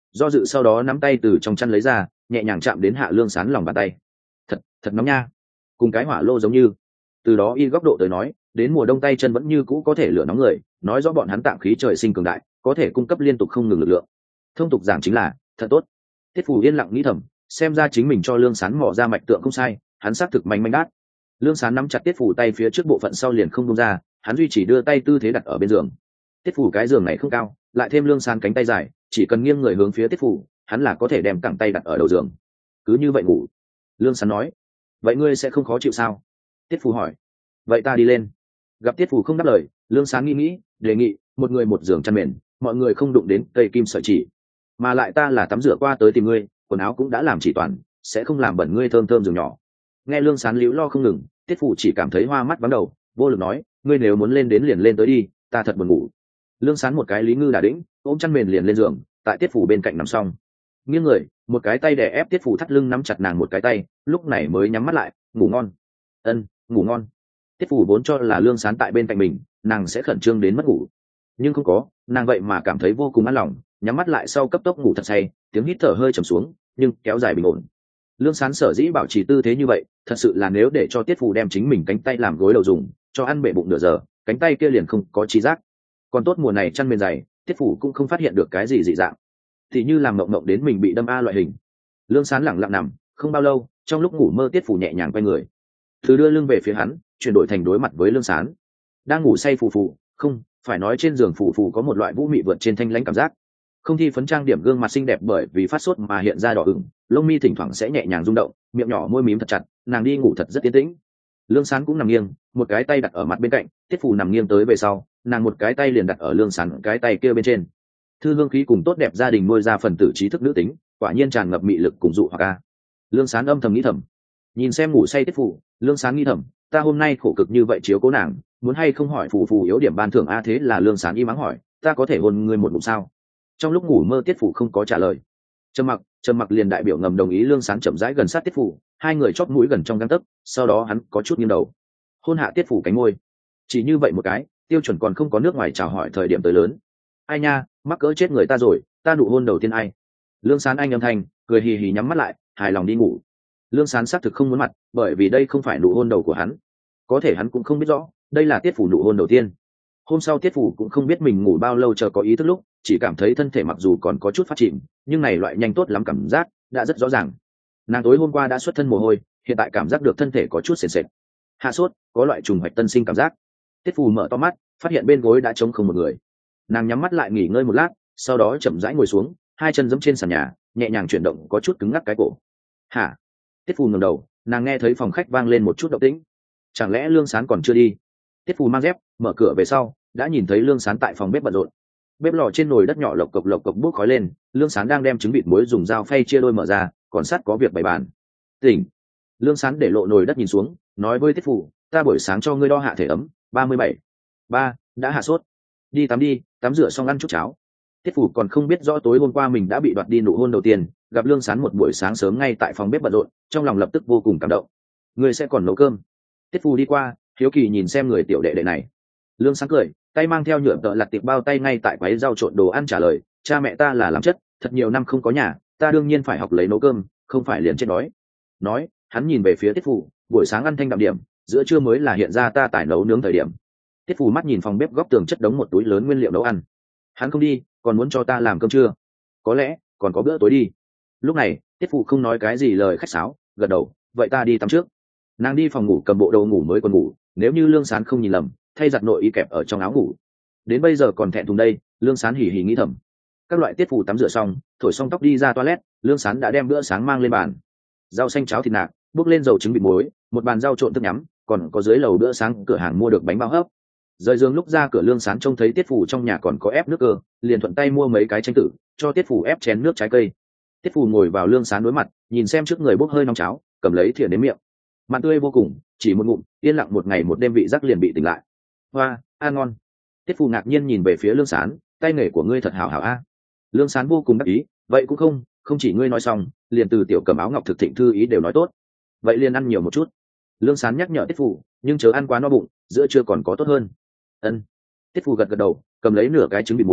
do dự sau đó nắm tay từ trong chăn lấy ra, nhẹ nhàng chạm đến Hạ Lương Sán lòng bàn tay. Thật, thật nóng nha, cùng cái hỏa lô giống như. Từ đó y góc độ tới nói, đến mùa đông tay chân vẫn như cũ có thể lửa nóng người, nói rõ bọn hắn tạm khí trời sinh cường đại, có thể cung cấp liên tục không ngừng lực lượng. Thông tục giảng chính là thật tốt. Tiết Phủ yên lặng nghĩ thầm, xem ra chính mình cho Lương Sán mỏ ra mạch tượng không sai, hắn xác thực manh manh đát. Lương Sán nắm chặt Tiết Phủ tay phía trước bộ phận sau liền không buông ra, hắn duy trì đưa tay tư thế đặt ở bên giường. Tiết Phủ cái giường này không cao, lại thêm Lương Sán cánh tay dài, chỉ cần nghiêng người hướng phía Tiết Phủ, hắn là có thể đem cẳng tay đặt ở đầu giường. Cứ như vậy ngủ. Lương Sán nói. Vậy ngươi sẽ không khó chịu sao? Tiết Phủ hỏi. Vậy ta đi lên. Gặp Tiết Phủ không đáp lời, Lương Sán nghĩ nghĩ, đề nghị, một người một giường chăn mền, mọi người không đụng đến cây kim sợi chỉ. Mà lại ta là tắm rửa qua tới tìm ngươi, quần áo cũng đã làm chỉ toàn, sẽ không làm bẩn ngươi thơm thơm giường nhỏ. Nghe Lương Sán líu lo không ngừng, Tiết Phủ chỉ cảm thấy hoa mắt vắng đầu, vô lực nói, ngươi nếu muốn lên đến liền lên tới đi, ta thật buồn ngủ. Lương Sán một cái lý ngư đả đĩnh, ôm chăn mền liền lên giường, tại Tiết Phủ bên cạnh nằm xong. Nghiêng người, một cái tay đè ép Tiết Phủ thắt lưng nắm chặt nàng một cái tay, lúc này mới nhắm mắt lại, ngủ ngon. Ân, ngủ ngon. Tiết Phủ vốn cho là Lương Sán tại bên cạnh mình, nàng sẽ khẩn trương đến mất ngủ, nhưng không có, nàng vậy mà cảm thấy vô cùng an lòng, nhắm mắt lại sau cấp tốc ngủ thật say, tiếng hít thở hơi trầm xuống, nhưng kéo dài bình ổn. Lương Sán sở dĩ bảo trì tư thế như vậy, thật sự là nếu để cho Tiết Phủ đem chính mình cánh tay làm gối đầu dùng, cho ăn bệ bụng nửa giờ, cánh tay kia liền không có trí giác. Còn tốt mùa này chăn mền dày, Tiết Phủ cũng không phát hiện được cái gì dị dạng, thì như làm mộng mộng đến mình bị đâm a loại hình. Lương Sán lẳng lặng nằm, không bao lâu, trong lúc ngủ mơ Tiết Phủ nhẹ nhàng quay người, từ đưa lưng về phía hắn, chuyển đổi thành đối mặt với Lương Sán. Đang ngủ say phù phù, không, phải nói trên giường phù phù có một loại vũ mị vượt trên thanh lãnh cảm giác. Không thi phấn trang điểm gương mặt xinh đẹp bởi vì phát sốt mà hiện ra đỏ ửng, lông mi thỉnh thoảng sẽ nhẹ nhàng rung động, miệng nhỏ môi mím thật chặt, nàng đi ngủ thật rất yên tĩnh. Lương Sán cũng nằm nghiêng, một cái tay đặt ở mặt bên cạnh, Tiết Phủ nằm nghiêng tới về sau, nàng một cái tay liền đặt ở Lương Sán cái tay kia bên trên. Thư hương khí cùng tốt đẹp gia đình nuôi ra phần tử trí thức nữ tính, quả nhiên tràn ngập mị lực cùng dụ hoặc a. Lương Sán âm thầm nghĩ thầm. Nhìn xem ngủ say Tiết Phủ, Lương Sán nghĩ thầm, ta hôm nay khổ cực như vậy chiếu cố nàng, muốn hay không hỏi phù phù yếu điểm ban thưởng a. Thế là Lương Sán im mắng hỏi, ta có thể hôn ngươi một ngụm sao? Trong lúc ngủ mơ Tiết Phủ không có trả lời. Trầm mặc, trầm mặc liền đại biểu ngầm đồng ý. Lương Sán chậm rãi gần sát Tiết Phủ, hai người chóp mũi gần trong gang tấc, sau đó hắn có chút nghiêng đầu, hôn hạ Tiết Phủ cánh môi. Chỉ như vậy một cái, tiêu chuẩn còn không có nước ngoài chào hỏi thời điểm tới lớn. Ai nha, mắc cỡ chết người ta rồi, ta nụ hôn đầu tiên ai? Lương Sán anh âm thanh, cười hì hì nhắm mắt lại, hài lòng đi ngủ. Lương Sán xác thực không muốn mặt, bởi vì đây không phải nụ hôn đầu của hắn. Có thể hắn cũng không biết rõ, đây là Tiết Phủ nụ hôn đầu tiên. Hôm sau Tiết Phủ cũng không biết mình ngủ bao lâu chờ có ý thức lúc, chỉ cảm thấy thân thể mặc dù còn có chút phát chìm, nhưng này loại nhanh tốt lắm cảm giác đã rất rõ ràng. Nàng tối hôm qua đã xuất thân mồ hôi, hiện tại cảm giác được thân thể có chút sền sệt, hạ sốt, có loại trùng hoạch tân sinh cảm giác. Tiết Phủ mở to mắt, phát hiện bên gối đã trống không một người. Nàng nhắm mắt lại nghỉ ngơi một lát, sau đó chậm rãi ngồi xuống, hai chân giẫm trên sàn nhà, nhẹ nhàng chuyển động có chút cứng ngắc cái cổ. Hả? Tiết Phủ ngẩng đầu, nàng nghe thấy phòng khách vang lên một chút động tĩnh. Chẳng lẽ Lương Sán còn chưa đi? Tiết Phủ mang dép, mở cửa về sau, đã nhìn thấy Lương Sán tại phòng bếp bận rộn. Bếp lò trên nồi đất nhỏ lộc cộc lộc cộc bốc khói lên, Lương Sán đang đem trứng vịt muối dùng dao phay chia đôi mở ra, còn sát có việc bày bàn. Tỉnh. Lương Sán để lộ nồi đất nhìn xuống, nói với Tiết Phủ, ta buổi sáng cho ngươi đo hạ thể ấm, ba mươi bảy. Ba, đã hạ sốt. Đi tắm đi, tắm rửa xong ăn chút cháo. Tiết Phủ còn không biết rõ tối hôm qua mình đã bị đoạt đi nụ hôn đầu tiên, gặp Lương Sán một buổi sáng sớm ngay tại phòng bếp bận rộn, trong lòng lập tức vô cùng cảm động. Ngươi sẽ còn nấu cơm? Tiết Phủ đi qua, hiếu kỳ nhìn xem người tiểu đệ đệ này. Lương Sán cười, tay mang theo nhựa tợ lặt tiệp bao tay ngay tại quấy rau trộn đồ ăn trả lời, cha mẹ ta là làm chất, thật nhiều năm không có nhà, ta đương nhiên phải học lấy nấu cơm, không phải liền chết đói. Nói, hắn nhìn về phía Tiết Phủ, buổi sáng ăn thanh đạm điểm, giữa trưa mới là hiện ra ta tải nấu nướng thời điểm. Tiết Phủ mắt nhìn phòng bếp góc tường chất đống một túi lớn nguyên liệu nấu ăn. Hắn không đi, còn muốn cho ta làm cơm trưa, có lẽ còn có bữa tối đi. Lúc này Tiết Phủ không nói cái gì lời khách sáo, gật đầu, vậy ta đi tắm trước. Nàng đi phòng ngủ cầm bộ đồ ngủ mới còn ngủ, nếu như Lương Sán không nhìn lầm, thay giặt nội y kẹp ở trong áo ngủ. Đến bây giờ còn thẹn thùng đây. Lương Sán hỉ hỉ nghĩ thầm. Các loại Tiết Phủ tắm rửa xong, thổi xong tóc đi ra toilet, Lương Sán đã đem bữa sáng mang lên bàn. Rau xanh cháo thịt nạc, bốc lên dầu trứng vịt muối, một bàn rau trộn thức nhắm, còn có dưới lầu bữa sáng cửa hàng mua được bánh bao hấp. Rời giường lúc ra cửa Lương Sán trông thấy Tiết Phủ trong nhà còn có ép nước cơ, liền thuận tay mua mấy cái chanh tử, cho Tiết Phủ ép chén nước trái cây. Tiết Phủ ngồi vào Lương Sán đối mặt, nhìn xem trước người bốc hơi nóng cháo, cầm lấy thìa nếm miệng. Mặn tươi vô cùng, chỉ một ngụm, yên lặng một ngày một đêm vị giác liền bị tỉnh lại. Hoa, ăn ngon. Tiết Phủ ngạc nhiên nhìn về phía Lương Sán, tay nghề của ngươi thật hảo hảo a. Lương Sán vô cùng đắc ý, vậy cũng không, không chỉ ngươi nói xong, liền từ tiểu cầm áo ngọc thực thịnh thư ý đều nói tốt. Vậy liền ăn nhiều một chút. Lương Sán nhắc nhở Tiết Phủ, nhưng chớ ăn quá no bụng, giữa trưa còn có tốt hơn. Ân. Tiết Phủ gật gật đầu, cầm lấy nửa cái trứng vịt muối,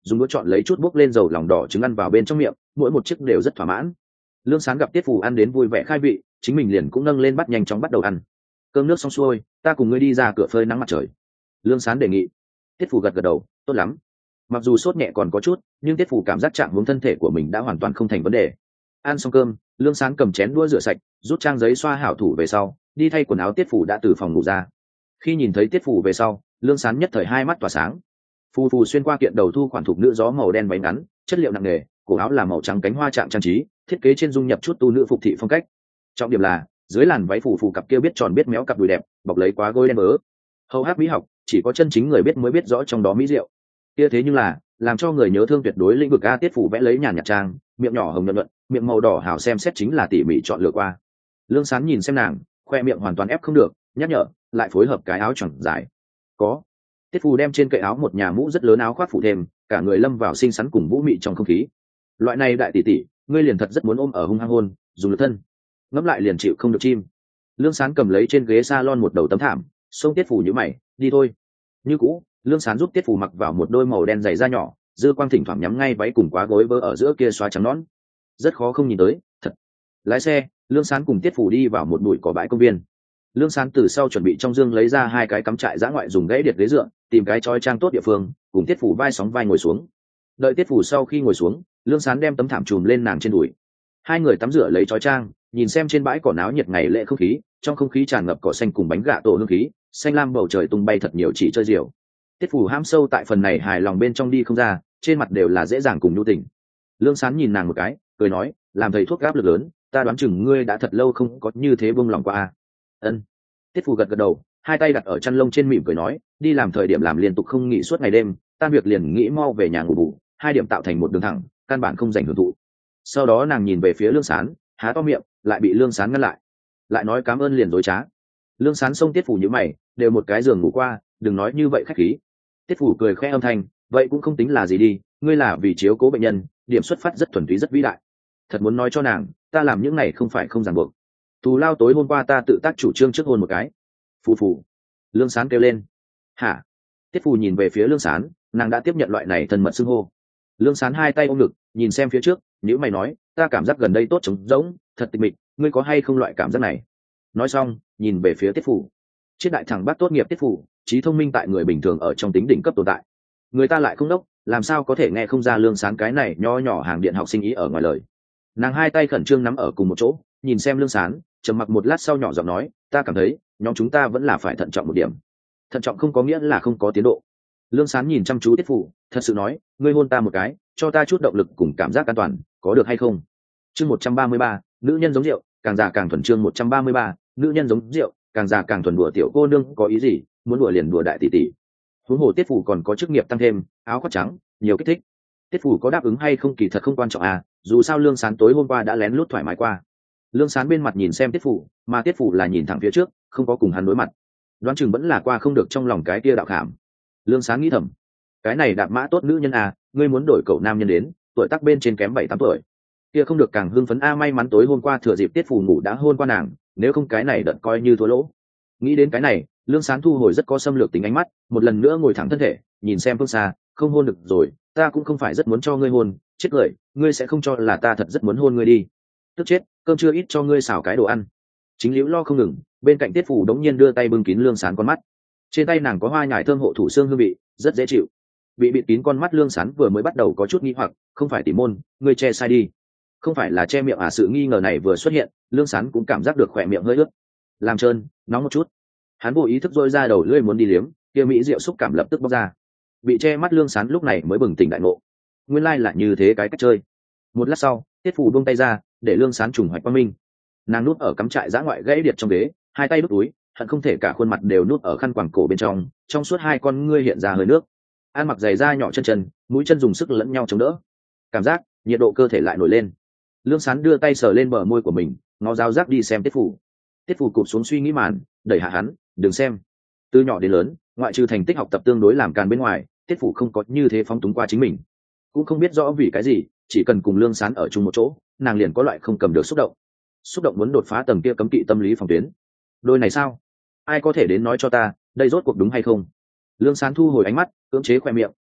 dùng đũa chọn lấy chút bốc lên dầu lòng đỏ trứng ăn vào bên trong miệng, mỗi một chiếc đều rất thỏa mãn. Lương Sán gặp tiết phù ăn đến vui vẻ khai vị, chính mình liền cũng nâng lên bắt nhanh chóng bắt đầu ăn. Cơm nước xong xuôi, ta cùng ngươi đi ra cửa phơi nắng mặt trời. Lương Sán đề nghị. Tiết phù gật gật đầu, tốt lắm. Mặc dù sốt nhẹ còn có chút, nhưng tiết phù cảm giác trạng hướng thân thể của mình đã hoàn toàn không thành vấn đề. Ăn xong cơm, Lương Sán cầm chén đũa rửa sạch, rút trang giấy xoa hảo thủ về sau, đi thay quần áo. Tiết phù đã từ phòng ngủ ra. Khi nhìn thấy tiết phù về sau, Lương Sán nhất thời hai mắt tỏa sáng. Phù phù xuyên qua kiện đầu thu khoản thục nữ gió màu đen váy ngắn, chất liệu nặng nề, cổ áo là màu trắng cánh hoa chạm trang trí, thiết kế trên dung nhập chút tu nữ phục thị phong cách. Trọng điểm là dưới làn váy phù phù cặp kia biết tròn biết méo cặp đùi đẹp, bọc lấy quá gối đen bớ. Hầu hát mỹ học, chỉ có chân chính người biết mới biết rõ trong đó mỹ diệu. Kia thế nhưng là làm cho người nhớ thương tuyệt đối lĩnh vực a. Tiết phù vẽ lấy nhàn nhạt trang, miệng nhỏ hồng nhuận nhuận, miệng màu đỏ hào xem xét chính là tỉ mỉ chọn lựa qua. Lương Sán nhìn xem nàng, khoe miệng hoàn toàn ép không được, nhắc nhở, lại phối hợp cái áo choàng dài. Có. Tiết phù đem trên cậy áo một nhà mũ rất lớn áo khoác phủ thêm, cả người lâm vào xinh xắn cùng vũ mị trong không khí. Loại này đại tỷ tỷ, ngươi liền thật rất muốn ôm ở hung hăng hôn, dùng lực thân. Ngẫm lại liền chịu không được chim. Lương Sán cầm lấy trên ghế salon một đầu tấm thảm, xông Tiết phù nhíu mày, đi thôi. Như cũ, Lương Sán giúp Tiết phù mặc vào một đôi màu đen dày da nhỏ, dư quang thỉnh thoảng nhắm ngay váy cùng quá gối vơ ở giữa kia xóa trắng nõn, rất khó không nhìn tới, thật. Lái xe, Lương Sán cùng Tiết phù đi vào một bụi cỏ bãi công viên. Lương Sán từ sau chuẩn bị trong dương lấy ra hai cái cắm trại dã ngoại dùng gãy điệt ghế dựa, tìm cái trói trang tốt địa phương, cùng Tiết phù vai sóng vai ngồi xuống. Đợi Tiết phù sau khi ngồi xuống, Lương Sán đem tấm thảm trùm lên nàng trên đùi. Hai người tắm rửa lấy trói trang, nhìn xem trên bãi cỏ náo nhiệt ngày lễ không khí, trong không khí tràn ngập cỏ xanh cùng bánh gạ tổ hương khí, xanh lam bầu trời tung bay thật nhiều chỉ chơi diều. Tiết phù ham sâu tại phần này hài lòng bên trong đi không ra, trên mặt đều là dễ dàng cùng nhu tình. Lương Sán nhìn nàng một cái, cười nói, làm thầy thuốc áp lực lớn, ta đoán chừng ngươi đã thật lâu không có như thế buông lòng qua a. Ân. Tiết phù gật gật đầu, hai tay đặt ở chăn lông trên mỉm cười nói, đi làm thời điểm làm liên tục không nghỉ suốt ngày đêm, tan việc liền nghĩ mau về nhà ngủ bù, hai điểm tạo thành một đường thẳng, căn bản không dành hưởng thụ. Sau đó nàng nhìn về phía Lương Sán, há to miệng, lại bị Lương Sán ngăn lại. Lại nói cảm ơn liền dối trá. Lương Sán xông Tiết phù như mày, đều một cái giường ngủ qua, đừng nói như vậy khách khí. Tiết phù cười khẽ âm thanh, vậy cũng không tính là gì đi, ngươi là vì chiếu cố bệnh nhân, điểm xuất phát rất thuần túy rất vĩ đại. Thật muốn nói cho nàng, ta làm những này không phải không ràng buộc. Tù lao tối hôm qua ta tự tác chủ trương trước hôn một cái. Phù phù. Lương Sán kêu lên. Hả? Tiết phù nhìn về phía Lương Sán, nàng đã tiếp nhận loại này thân mật xưng hô. Lương Sán hai tay ôm ngực, nhìn xem phía trước, nhữ mày nói, ta cảm giác gần đây tốt trống rỗng, thật tịch mịch, ngươi có hay không loại cảm giác này? Nói xong, nhìn về phía Tiết phù. Triết đại thẳng bác tốt nghiệp Tiết phù, trí thông minh tại người bình thường ở trong tính đỉnh cấp tồn tại. Người ta lại không đốc, làm sao có thể nghe không ra Lương Sán cái này nho nhỏ hàng điện học sinh ý ở ngoài lời. Nàng hai tay khẩn trương nắm ở cùng một chỗ, nhìn xem Lương Sán, trầm mặc một lát sau nhỏ giọng nói, ta cảm thấy nhóm chúng ta vẫn là phải thận trọng một điểm. Thận trọng không có nghĩa là không có tiến độ. Lương Sán nhìn chăm chú Tiết phù, thật sự nói, ngươi hôn ta một cái, cho ta chút động lực cùng cảm giác an toàn, có được hay không? Chương một trăm ba mươi ba, nữ nhân giống rượu, càng già càng thuần. Chương một trăm ba mươi ba, nữ nhân giống rượu, càng già càng thuần. Đùa tiểu cô nương có ý gì, muốn đùa liền đùa đại tỷ tỷ. Huống hồ Tiết phù còn có chức nghiệp tăng thêm, áo khoác trắng, nhiều kích thích. Tiết phù có đáp ứng hay không kỳ thật không quan trọng à, dù sao Lương Sán tối hôm qua đã lén lút thoải mái qua. Lương Sán bên mặt nhìn xem Tiết phù, mà Tiết phù là nhìn thẳng phía trước, không có cùng hắn đối mặt. Đoán chừng vẫn là qua không được trong lòng cái kia đạo khảm. Lương Sán nghĩ thầm, cái này đạp mã tốt nữ nhân à, ngươi muốn đổi cậu nam nhân đến, tuổi tác bên trên kém bảy tám tuổi, kia không được càng hưng phấn a. May mắn tối hôm qua thừa dịp Tiết phù ngủ đã hôn qua nàng, nếu không cái này đợt coi như thua lỗ. Nghĩ đến cái này, Lương Sán thu hồi rất có xâm lược tính ánh mắt, một lần nữa ngồi thẳng thân thể, nhìn xem phương xa, không hôn được rồi, ta cũng không phải rất muốn cho ngươi hôn, chết cười, ngươi sẽ không cho là ta thật rất muốn hôn ngươi đi. Tức chết, cơm chưa ít cho ngươi xào cái đồ ăn. Chính liễu lo không ngừng, bên cạnh Tiết phù đống nhiên đưa tay bưng kín Lương Sán con mắt. Trên tay nàng có hoa nhài thơm hộ thủ xương hương vị, rất dễ chịu. Bị bịt kín con mắt Lương Sán vừa mới bắt đầu có chút nghi hoặc, không phải tỉ môn, ngươi che sai đi. Không phải là che miệng à? Sự nghi ngờ này vừa xuất hiện, Lương Sán cũng cảm giác được khỏe miệng hơi ướt, làm trơn, nóng một chút. Hắn vô ý thức dôi ra đầu lưỡi muốn đi liếm, kia mỹ rượu xúc cảm lập tức bóc ra. Bị che mắt Lương Sán lúc này mới bừng tỉnh đại ngộ, nguyên lai là như thế cái cách chơi. Một lát sau, Tiết phù buông tay ra, để Lương Sán trùng hoạch quang minh. Nàng núp ở cắm trại dã ngoại gãy điệt trong ghế, hai tay đút túi, hận không thể cả khuôn mặt đều núp ở khăn quàng cổ bên trong, trong suốt hai con ngươi hiện ra hơi nước. An mặc giày da nhỏ chân chân, mũi chân dùng sức lẫn nhau chống đỡ, cảm giác nhiệt độ cơ thể lại nổi lên. Lương Sán đưa tay sờ lên bờ môi của mình, ngó dao rác đi xem Tiết phù. Tiết phù cụp xuống suy nghĩ màn, đẩy hạ hắn, đừng xem. Từ nhỏ đến lớn, ngoại trừ thành tích học tập tương đối làm càn bên ngoài, Tiết phù không có như thế phóng túng qua chính mình. Cũng không biết rõ vì cái gì, chỉ cần cùng Lương Sán ở chung một chỗ, nàng liền có loại không cầm được xúc động, xúc động muốn đột phá tầng kia cấm kỵ tâm lý phòng tuyến. Đôi này sao? Ai có thể đến nói cho ta, đây rốt cuộc đúng hay không? Lương Sán thu hồi ánh mắt, cưỡng chế khoe miệng,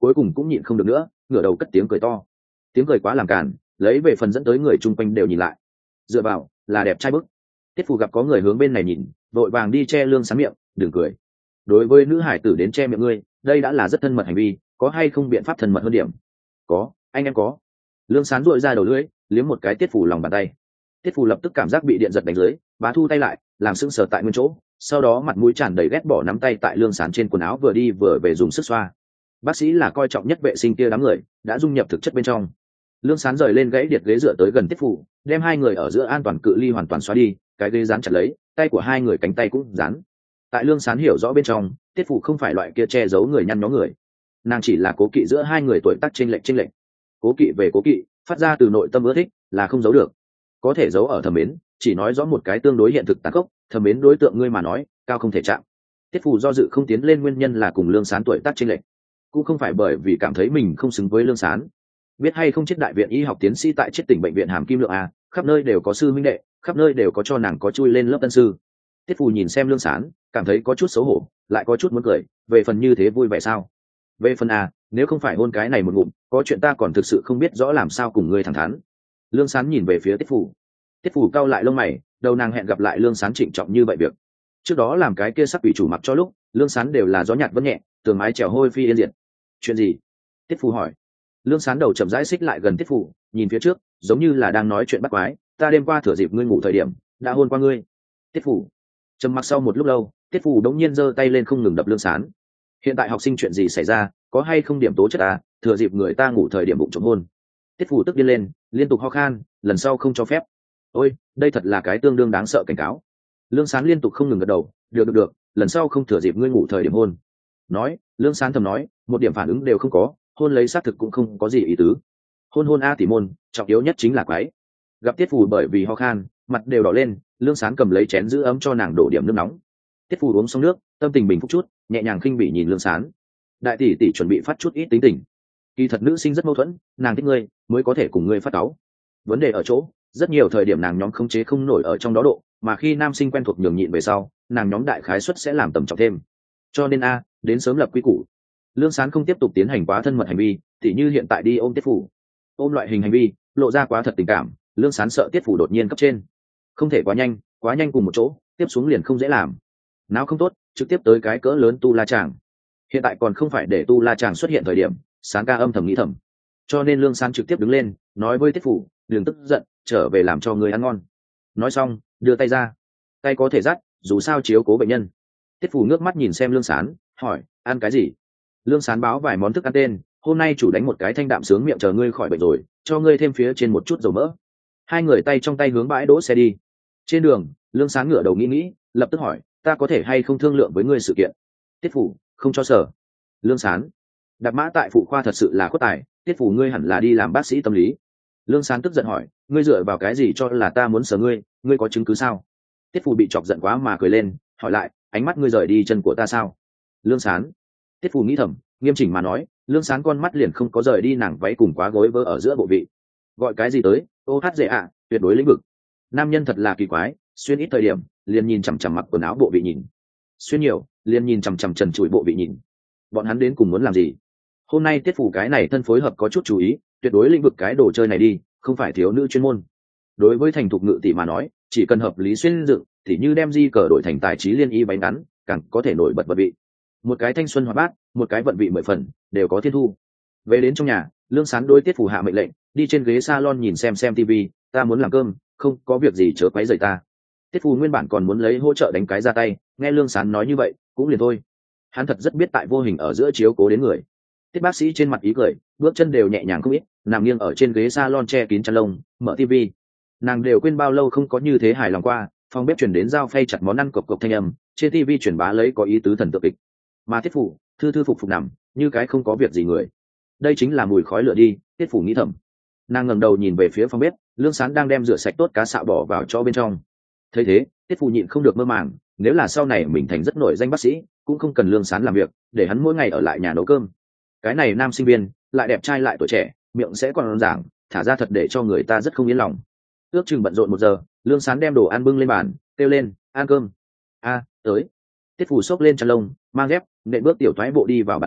cuối cùng cũng nhịn không được nữa, ngửa đầu cất tiếng cười to. Tiếng cười quá làm cản, lấy về phần dẫn tới người chung quanh đều nhìn lại. Dựa vào, là đẹp trai bức. Tiết Phù gặp có người hướng bên này nhìn, vội vàng đi che Lương Sán miệng, đừng cười. Đối với nữ hải tử đến che miệng ngươi, đây đã là rất thân mật hành vi, có hay không biện pháp thân mật hơn điểm? Có, anh em có. Lương Sán duỗi ra đầu lưỡi, liếm một cái Tiết Phù lòng bàn tay. Tiết Phù lập tức cảm giác bị điện giật đánh dưới, bá thu tay lại, làm sững sờ tại nguyên chỗ, sau đó mặt mũi tràn đầy ghét bỏ nắm tay tại Lương Sán trên quần áo vừa đi vừa về dùng sức xoa. Bác sĩ là coi trọng nhất vệ sinh kia đám người, đã dung nhập thực chất bên trong. Lương Sán rời lên gãy điệt ghế dựa tới gần Tiết Phù, đem hai người ở giữa an toàn cự ly hoàn toàn xóa đi, cái ghế dán chặt lấy, tay của hai người cánh tay cũng dán. Tại Lương Sán hiểu rõ bên trong, Tiết Phù không phải loại kia che giấu người nhăn nhó người, nàng chỉ là cố kỵ giữa hai người tuổi tác chênh lệch chênh lệch. Cố kỵ về cố kỵ, phát ra từ nội tâm ưa thích, là không giấu được. Có thể giấu ở thầm mến, chỉ nói rõ một cái tương đối hiện thực tàn khốc, thầm mến đối tượng ngươi mà nói, cao không thể chạm. Tiết Phù do dự không tiến lên nguyên nhân là cùng Lương Sán tuổi tác chênh lệch, cũng không phải bởi vì cảm thấy mình không xứng với Lương Sán. Biết hay không, chết đại viện y học tiến sĩ tại chết tỉnh bệnh viện Hàm Kim Lượng a, khắp nơi đều có sư minh đệ, khắp nơi đều có cho nàng có chui lên lớp tân sư. Tiết Phù nhìn xem Lương Sán, cảm thấy có chút xấu hổ, lại có chút muốn cười, về phần như thế vui vẻ sao? Về phần a, nếu không phải hôn cái này một ngụm, có chuyện ta còn thực sự không biết rõ làm sao cùng ngươi thẳng thắn. Lương Sán nhìn về phía Tiết Phù. Tiết Phù cau lại lông mày, đầu nàng hẹn gặp lại Lương Sán trịnh trọng như vậy việc. Trước đó làm cái kia sắc quỷ chủ mặc cho lúc, Lương Sán đều là gió nhạt vẫn nhẹ, tường mái trèo hôi phi yên diệt. Chuyện gì? Tiết Phù hỏi. Lương Sán đầu chậm rãi xích lại gần Tiết Phù, nhìn phía trước, giống như là đang nói chuyện bắt quái. Ta đêm qua thừa dịp ngươi ngủ thời điểm, đã hôn qua ngươi. Tiết Phù. Trầm mặc sau một lúc lâu, Tiết Phù đống nhiên giơ tay lên không ngừng đập Lương Sán. Hiện tại học sinh chuyện gì xảy ra, có hay không điểm tố chất à, thừa dịp người ta ngủ thời điểm bụng trộm hôn. Tiết Phù tức điên lên, liên tục ho khan, lần sau không cho phép. Ôi, đây thật là cái tương đương đáng sợ cảnh cáo. Lương Sán liên tục không ngừng gật đầu, được được được, lần sau không thừa dịp ngươi ngủ thời điểm hôn. Nói, Lương Sán thầm nói, một điểm phản ứng đều không có, hôn lấy xác thực cũng không có gì ý tứ. Hôn hôn a tỷ môn, trọng yếu nhất chính là quái. Gặp Tiết Phù bởi vì ho khan, mặt đều đỏ lên, Lương Sán cầm lấy chén giữ ấm cho nàng đổ điểm nước nóng. Tiết Phù uống xong nước, tâm tình bình phục chút, nhẹ nhàng khinh bỉ nhìn Lương Sán. Đại tỷ tỷ chuẩn bị phát chút ít tính tình. Kỳ thật nữ sinh rất mâu thuẫn, nàng thích ngươi, mới có thể cùng ngươi phát cáu. Vấn đề ở chỗ, rất nhiều thời điểm nàng nhóm không chế không nổi ở trong đó độ, mà khi nam sinh quen thuộc nhường nhịn về sau, nàng nhóm đại khái suất sẽ làm tầm trọng thêm. Cho nên a, đến sớm lập quy củ. Lương Sán không tiếp tục tiến hành quá thân mật hành vi, tỉ như hiện tại đi ôm Tiết Phù. Ôm loại hình hành vi, lộ ra quá thật tình cảm, Lương Sán sợ Tiết Phù đột nhiên cấp trên. Không thể quá nhanh, quá nhanh cùng một chỗ, tiếp xuống liền không dễ làm. Nào không tốt, trực tiếp tới cái cỡ lớn tu la chàng. Hiện tại còn không phải để tu la chàng xuất hiện thời điểm, Sán ca âm thầm nghĩ thầm. Cho nên Lương Sán trực tiếp đứng lên, nói với Tiết Phù, đừng tức giận, trở về làm cho người ăn ngon. Nói xong, đưa tay ra. Tay có thể dắt, dù sao chiếu cố bệnh nhân. Tiết Phù nước mắt nhìn xem Lương Sán, hỏi, ăn cái gì? Lương Sán báo vài món thức ăn tên, hôm nay chủ đánh một cái thanh đạm sướng miệng chờ ngươi khỏi bệnh rồi, cho ngươi thêm phía trên một chút dầu mỡ. Hai người tay trong tay hướng bãi đỗ xe đi. Trên đường, Lương Sán ngửa đầu nghĩ nghĩ, lập tức hỏi, ta có thể hay không thương lượng với ngươi sự kiện? Tiết Phù, không cho sở. Lương Sán, đạp mã tại phụ khoa thật sự là khuất tài, Tiết Phù ngươi hẳn là đi làm bác sĩ tâm lý. Lương Sán tức giận hỏi, ngươi dựa vào cái gì cho là ta muốn sở ngươi, ngươi có chứng cứ sao? Tiết Phù bị chọc giận quá mà cười lên, hỏi lại, ánh mắt ngươi rời đi chân của ta sao? Lương Sán. Tiết Phù nghĩ thầm, nghiêm chỉnh mà nói, Lương Sán con mắt liền không có rời đi nàng váy cùng quá gối vơ ở giữa bộ vị. Gọi cái gì tới, ô hát dễ ạ, tuyệt đối lĩnh vực. Nam nhân thật là kỳ quái, xuyên ít thời điểm, liền nhìn chằm chằm mặc quần áo bộ vị nhìn. Xuyên nhiều, liền nhìn chằm chằm trần trụi bộ vị nhìn. Bọn hắn đến cùng muốn làm gì? Hôm nay Tiết Phù cái này thân phối hợp có chút chú ý, tuyệt đối lĩnh vực cái đồ chơi này đi, không phải thiếu nữ chuyên môn. Đối với thành thục ngự tỷ mà nói, chỉ cần hợp lý xuyên dựng, thì như đem di cờ đổi thành tài trí liên y bánh ngắn, càng có thể nổi bật vật vị. Một cái thanh xuân hoạt bát, một cái vận vị mười phần, đều có thiên thu. Về đến trong nhà, Lương Sán đối Tiết Phù hạ mệnh lệnh, đi trên ghế salon nhìn xem xem tivi, ta muốn làm cơm, không có việc gì chớ quấy rầy ta. Tiết Phù nguyên bản còn muốn lấy hỗ trợ đánh cái ra tay, nghe Lương Sán nói như vậy, cũng liền thôi. Hắn thật rất biết tại vô hình ở giữa chiếu cố đến người. Tiết bác sĩ trên mặt ý cười, bước chân đều nhẹ nhàng không ít, nằm nghiêng ở trên ghế salon che kín chăn lông, mở tivi. Nàng đều quên bao lâu không có như thế hài lòng qua, phòng bếp chuyển đến dao phay chặt món ăn cộc cộc thanh âm, trên tivi truyền bá lấy có ý tứ thần tượng kịch. Mà Tiết Phù thư thư phục phục nằm như cái không có việc gì người. Đây chính là mùi khói lửa đi, Tiết Phù nghĩ thầm. Nàng ngẩng đầu nhìn về phía phòng bếp, Lương Sán đang đem rửa sạch tốt cá xạo bỏ vào cho bên trong. Thấy thế, Tiết Phù nhịn không được mơ màng, nếu là sau này mình thành rất nổi danh bác sĩ, cũng không cần Lương Sán làm việc, để hắn mỗi ngày ở lại nhà nấu cơm. Cái này nam sinh viên, lại đẹp trai lại tuổi trẻ, miệng sẽ còn giảng, thả ra thật để cho người ta rất không yên lòng. Ước chừng bận rộn một giờ, Lương Sán đem đồ ăn bưng lên bàn, kêu lên, ăn cơm. A, tới. Tiết Phù xốc lên chăn lông, mang dép, nện bước tiểu thoái bộ đi vào bàn ăn,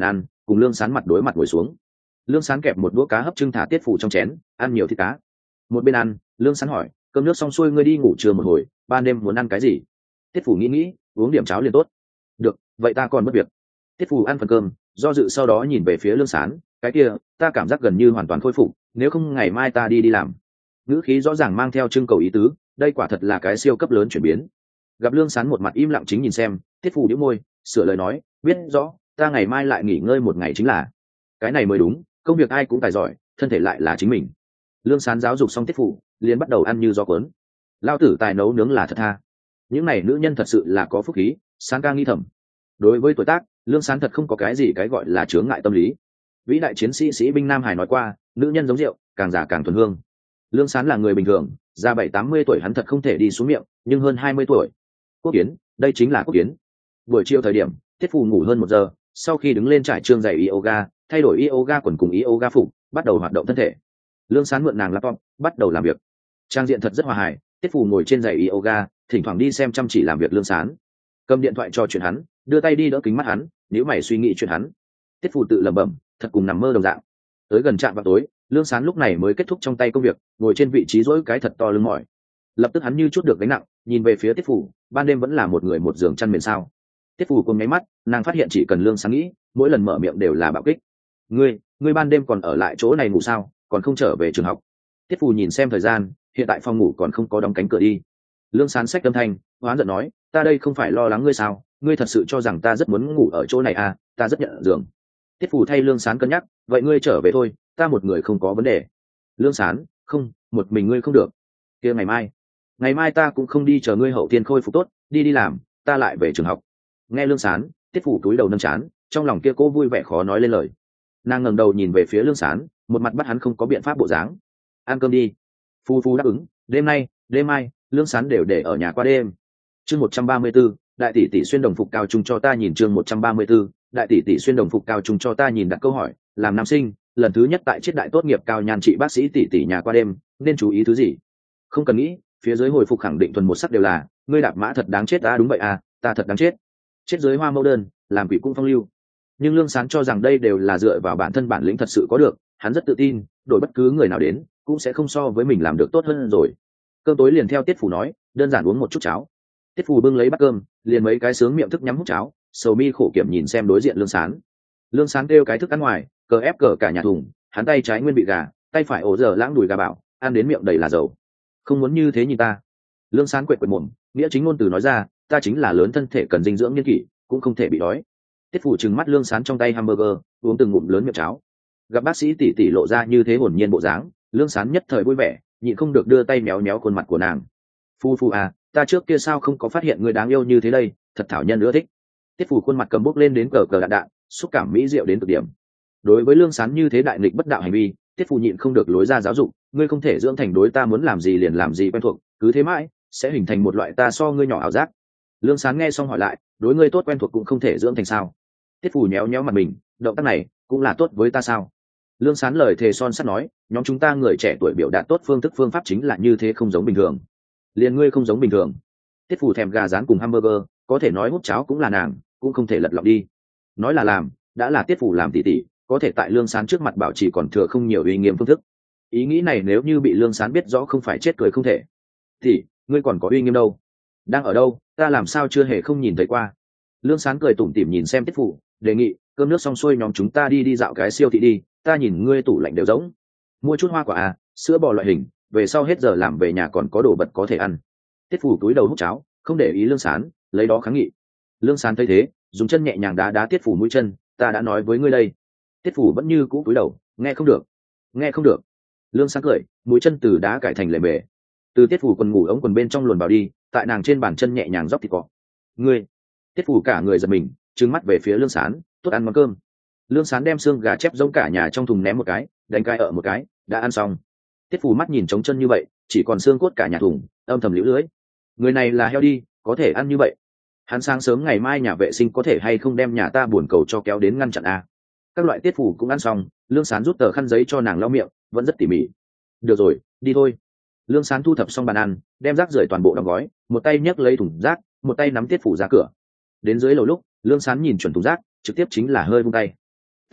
cùng lương sán mặt đối mặt ngồi xuống. Lương sán kẹp một đũa cá hấp trưng thả tiết phủ trong chén, ăn nhiều thịt cá. Một bên ăn, lương sán hỏi, cơm nước xong xuôi ngươi đi ngủ trưa một hồi, ban đêm muốn ăn cái gì? Tiết phủ nghĩ nghĩ, uống điểm cháo liền tốt. Được, vậy ta còn mất việc. Tiết phủ ăn phần cơm, do dự sau đó nhìn về phía lương sán, cái kia ta cảm giác gần như hoàn toàn khôi phục, nếu không ngày mai ta đi đi làm. Ngữ khí rõ ràng mang theo trưng cầu ý tứ, đây quả thật là cái siêu cấp lớn chuyển biến. Gặp lương sán một mặt im lặng chính nhìn xem, Tiết phủ nhíu môi, sửa lời nói, biết rõ, ta ngày mai lại nghỉ ngơi một ngày chính là. Cái này mới đúng, công việc ai cũng tài giỏi, thân thể lại là chính mình. Lương sán giáo dục xong Tiết phủ, liền bắt đầu ăn như gió cuốn. Lao tử tài nấu nướng là thật tha. Những này nữ nhân thật sự là có phúc khí, Sán ca nghi thầm. Đối với tuổi tác, lương sán thật không có cái gì cái gọi là chướng ngại tâm lý. Vĩ đại chiến sĩ sĩ binh Nam Hải nói qua, nữ nhân giống rượu, càng già càng thuần hương. Lương sán là người bình thường, ra bảy tám mươi tuổi hắn thật không thể đi xuống miệng, nhưng hơn hai mươi tuổi. Quốc kiến, đây chính là quốc kiến. Buổi chiều thời điểm, Tiết Phù ngủ hơn một giờ, sau khi đứng lên trải trương giày yoga, thay đổi yoga quần cùng yoga phục, bắt đầu hoạt động thân thể. Lương sán mượn nàng laptop, bắt đầu làm việc. Trang diện thật rất hòa hài, Tiết Phù ngồi trên giày yoga, thỉnh thoảng đi xem chăm chỉ làm việc lương sán. Cầm điện thoại cho chuyện hắn, đưa tay đi đỡ kính mắt hắn, nếu mày suy nghĩ chuyện hắn. Tiết Phù tự lẩm bẩm, thật cùng nằm mơ đồng dạng. Tới gần trạm vào tối, lương sán lúc này mới kết thúc trong tay công việc, ngồi trên vị trí rỗi cái thật to lưng mỏi. Lập tức hắn như chút được gánh nặng, nhìn về phía Tiết Phù, ban đêm vẫn là một người một giường chăn mền sao? Tiết Phù cùng nháy mắt, nàng phát hiện chỉ cần lương sán nghĩ, mỗi lần mở miệng đều là bạo kích. Ngươi, ngươi ban đêm còn ở lại chỗ này ngủ sao? Còn không trở về trường học? Tiết Phù nhìn xem thời gian, hiện tại phòng ngủ còn không có đóng cánh cửa đi. Lương sán xách âm thanh, hoán giận nói, ta đây không phải lo lắng ngươi sao? Ngươi thật sự cho rằng ta rất muốn ngủ ở chỗ này à? Ta rất nhận giường. Tiết Phù thay lương sán cân nhắc, vậy ngươi trở về thôi, ta một người không có vấn đề. Lương sán, không, một mình ngươi không được. Kia ngày mai, ngày mai ta cũng không đi chờ ngươi hậu tiên khôi phục tốt, đi đi làm, ta lại về trường học. Nghe lương sán, Tiết Phù túi đầu nâng chán, trong lòng kia cô vui vẻ khó nói lên lời. Nàng ngẩng đầu nhìn về phía lương sán, một mặt bắt hắn không có biện pháp bộ dáng. Ăn cơm đi. Phu phu đáp ứng, đêm nay, đêm mai, lương sán đều để ở nhà qua đêm. Chương một trăm ba mươi 134, đại tỷ tỷ xuyên đồng phục cao trung cho ta nhìn. Chương một trăm ba mươi 134, đại tỷ tỷ xuyên đồng phục cao trung cho ta nhìn. Đặt câu hỏi, làm nam sinh, lần thứ nhất tại triết đại tốt nghiệp cao nhan trị bác sĩ tỷ tỷ nhà qua đêm, nên chú ý thứ gì? Không cần nghĩ, phía dưới hồi phục khẳng định thuần một sắc đều là, ngươi đạp mã thật đáng chết. Ta đúng vậy à, ta thật đáng chết. Chết dưới hoa mẫu đơn, làm quỷ cung phong lưu. Nhưng lương sán cho rằng đây đều là dựa vào bản thân bản lĩnh thật sự có được, hắn rất tự tin, đổi bất cứ người nào đến cũng sẽ không so với mình làm được tốt hơn rồi. Cơm tối liền theo Tiết Phù nói, đơn giản uống một chút cháo. Tiết Phù bưng lấy bát cơm, liền mấy cái sướng miệng thức nhắm hút cháo, sầu mi khổ kiểm nhìn xem đối diện lương sán. Lương sán kêu cái thức ăn ngoài, cờ ép cờ cả nhà thùng, hắn tay trái nguyên bị gà, tay phải ổ giờ lãng đùi gà bảo, ăn đến miệng đầy là dầu. Không muốn như thế nhìn ta. Lương sán quệt quệt mồm, nghĩa chính ngôn từ nói ra, ta chính là lớn thân thể cần dinh dưỡng niên kỷ, cũng không thể bị đói. Tiết Phù trừng mắt lương sán trong tay hamburger, uống từng ngụm lớn miệng cháo. Gặp bác sĩ tỷ tỷ lộ ra như thế hồn nhiên bộ dáng, lương sán nhất thời vui vẻ, nhịn không được đưa tay méo méo khuôn mặt của nàng. Phu phu à, ta trước kia sao không có phát hiện người đáng yêu như thế đây, thật thảo nhân ưa thích. Tiết Phù khuôn mặt cầm bốc lên đến cờ cờ đạn đạn, xúc cảm mỹ diệu đến cực điểm. Đối với lương sán như thế đại nghịch bất đạo hành vi, Tiết Phù nhịn không được lối ra giáo dục, ngươi không thể dưỡng thành đối ta muốn làm gì liền làm gì quen thuộc, cứ thế mãi sẽ hình thành một loại ta so ngươi nhỏ ảo giác. Lương sán nghe xong hỏi lại, đối ngươi tốt quen thuộc cũng không thể dưỡng thành sao? Tiết Phù nhéo nhéo mặt mình, động tác này cũng là tốt với ta sao? Lương sán lời thề son sắt nói, nhóm chúng ta người trẻ tuổi biểu đạt tốt phương thức phương pháp chính là như thế, không giống bình thường. Liền ngươi không giống bình thường. Tiết Phù thèm gà rán cùng hamburger, có thể nói hút cháo cũng là nàng, cũng không thể lật lọng đi. Nói là làm, đã là Tiết Phù làm tỉ tỉ, có thể tại lương sán trước mặt bảo trì còn thừa không nhiều uy nghiêm phương thức. Ý nghĩ này nếu như bị lương sán biết rõ không phải chết cười không thể. Thì ngươi còn có uy nghiêm đâu? Đang ở đâu? Ta làm sao chưa hề không nhìn thấy qua? Lương sán cười tủm tỉm nhìn xem Tiết Phù, đề nghị, cơm nước xong xuôi nhóm chúng ta đi đi dạo cái siêu thị đi, ta nhìn ngươi tủ lạnh đều rỗng, mua chút hoa quả à, sữa bò loại hình, về sau hết giờ làm về nhà còn có đồ vật có thể ăn. Tiết Phù túi đầu hút cháo, không để ý lương sán, lấy đó kháng nghị. Lương sán thấy thế, dùng chân nhẹ nhàng đá đá Tiết Phù mũi chân, ta đã nói với ngươi đây. Tiết Phù vẫn như cũ túi đầu, nghe không được, nghe không được. Lương sán cười, mũi chân từ đá cải thành lề bề. Từ Tiết Phù quần ngủ ống quần bên trong luồn vào đi, tại nàng trên bàn chân nhẹ nhàng dóc thịt cọ. Ngươi. Tiết Phù cả người giật mình, trừng mắt về phía lương sán, tốt ăn món cơm. Lương sán đem xương gà chép giống cả nhà trong thùng ném một cái, đánh cái ở một cái, đã ăn xong. Tiết Phù mắt nhìn trống chân như vậy, chỉ còn xương cốt cả nhà thùng, âm thầm liễu lưới. Người này là heo đi, có thể ăn như vậy. Hắn sáng sớm ngày mai nhà vệ sinh có thể hay không đem nhà ta buồn cầu cho kéo đến ngăn chặn a. Các loại Tiết Phù cũng ăn xong, lương sán rút tờ khăn giấy cho nàng lau miệng, vẫn rất tỉ mỉ. Được rồi, đi thôi. Lương sán thu thập xong bàn ăn, đem rác rưởi toàn bộ đóng gói, một tay nhấc lấy thùng rác, một tay nắm Tiết Phù ra cửa. Đến dưới lầu lúc, lương sán nhìn chuẩn thùng rác, trực tiếp chính là hơi vung tay.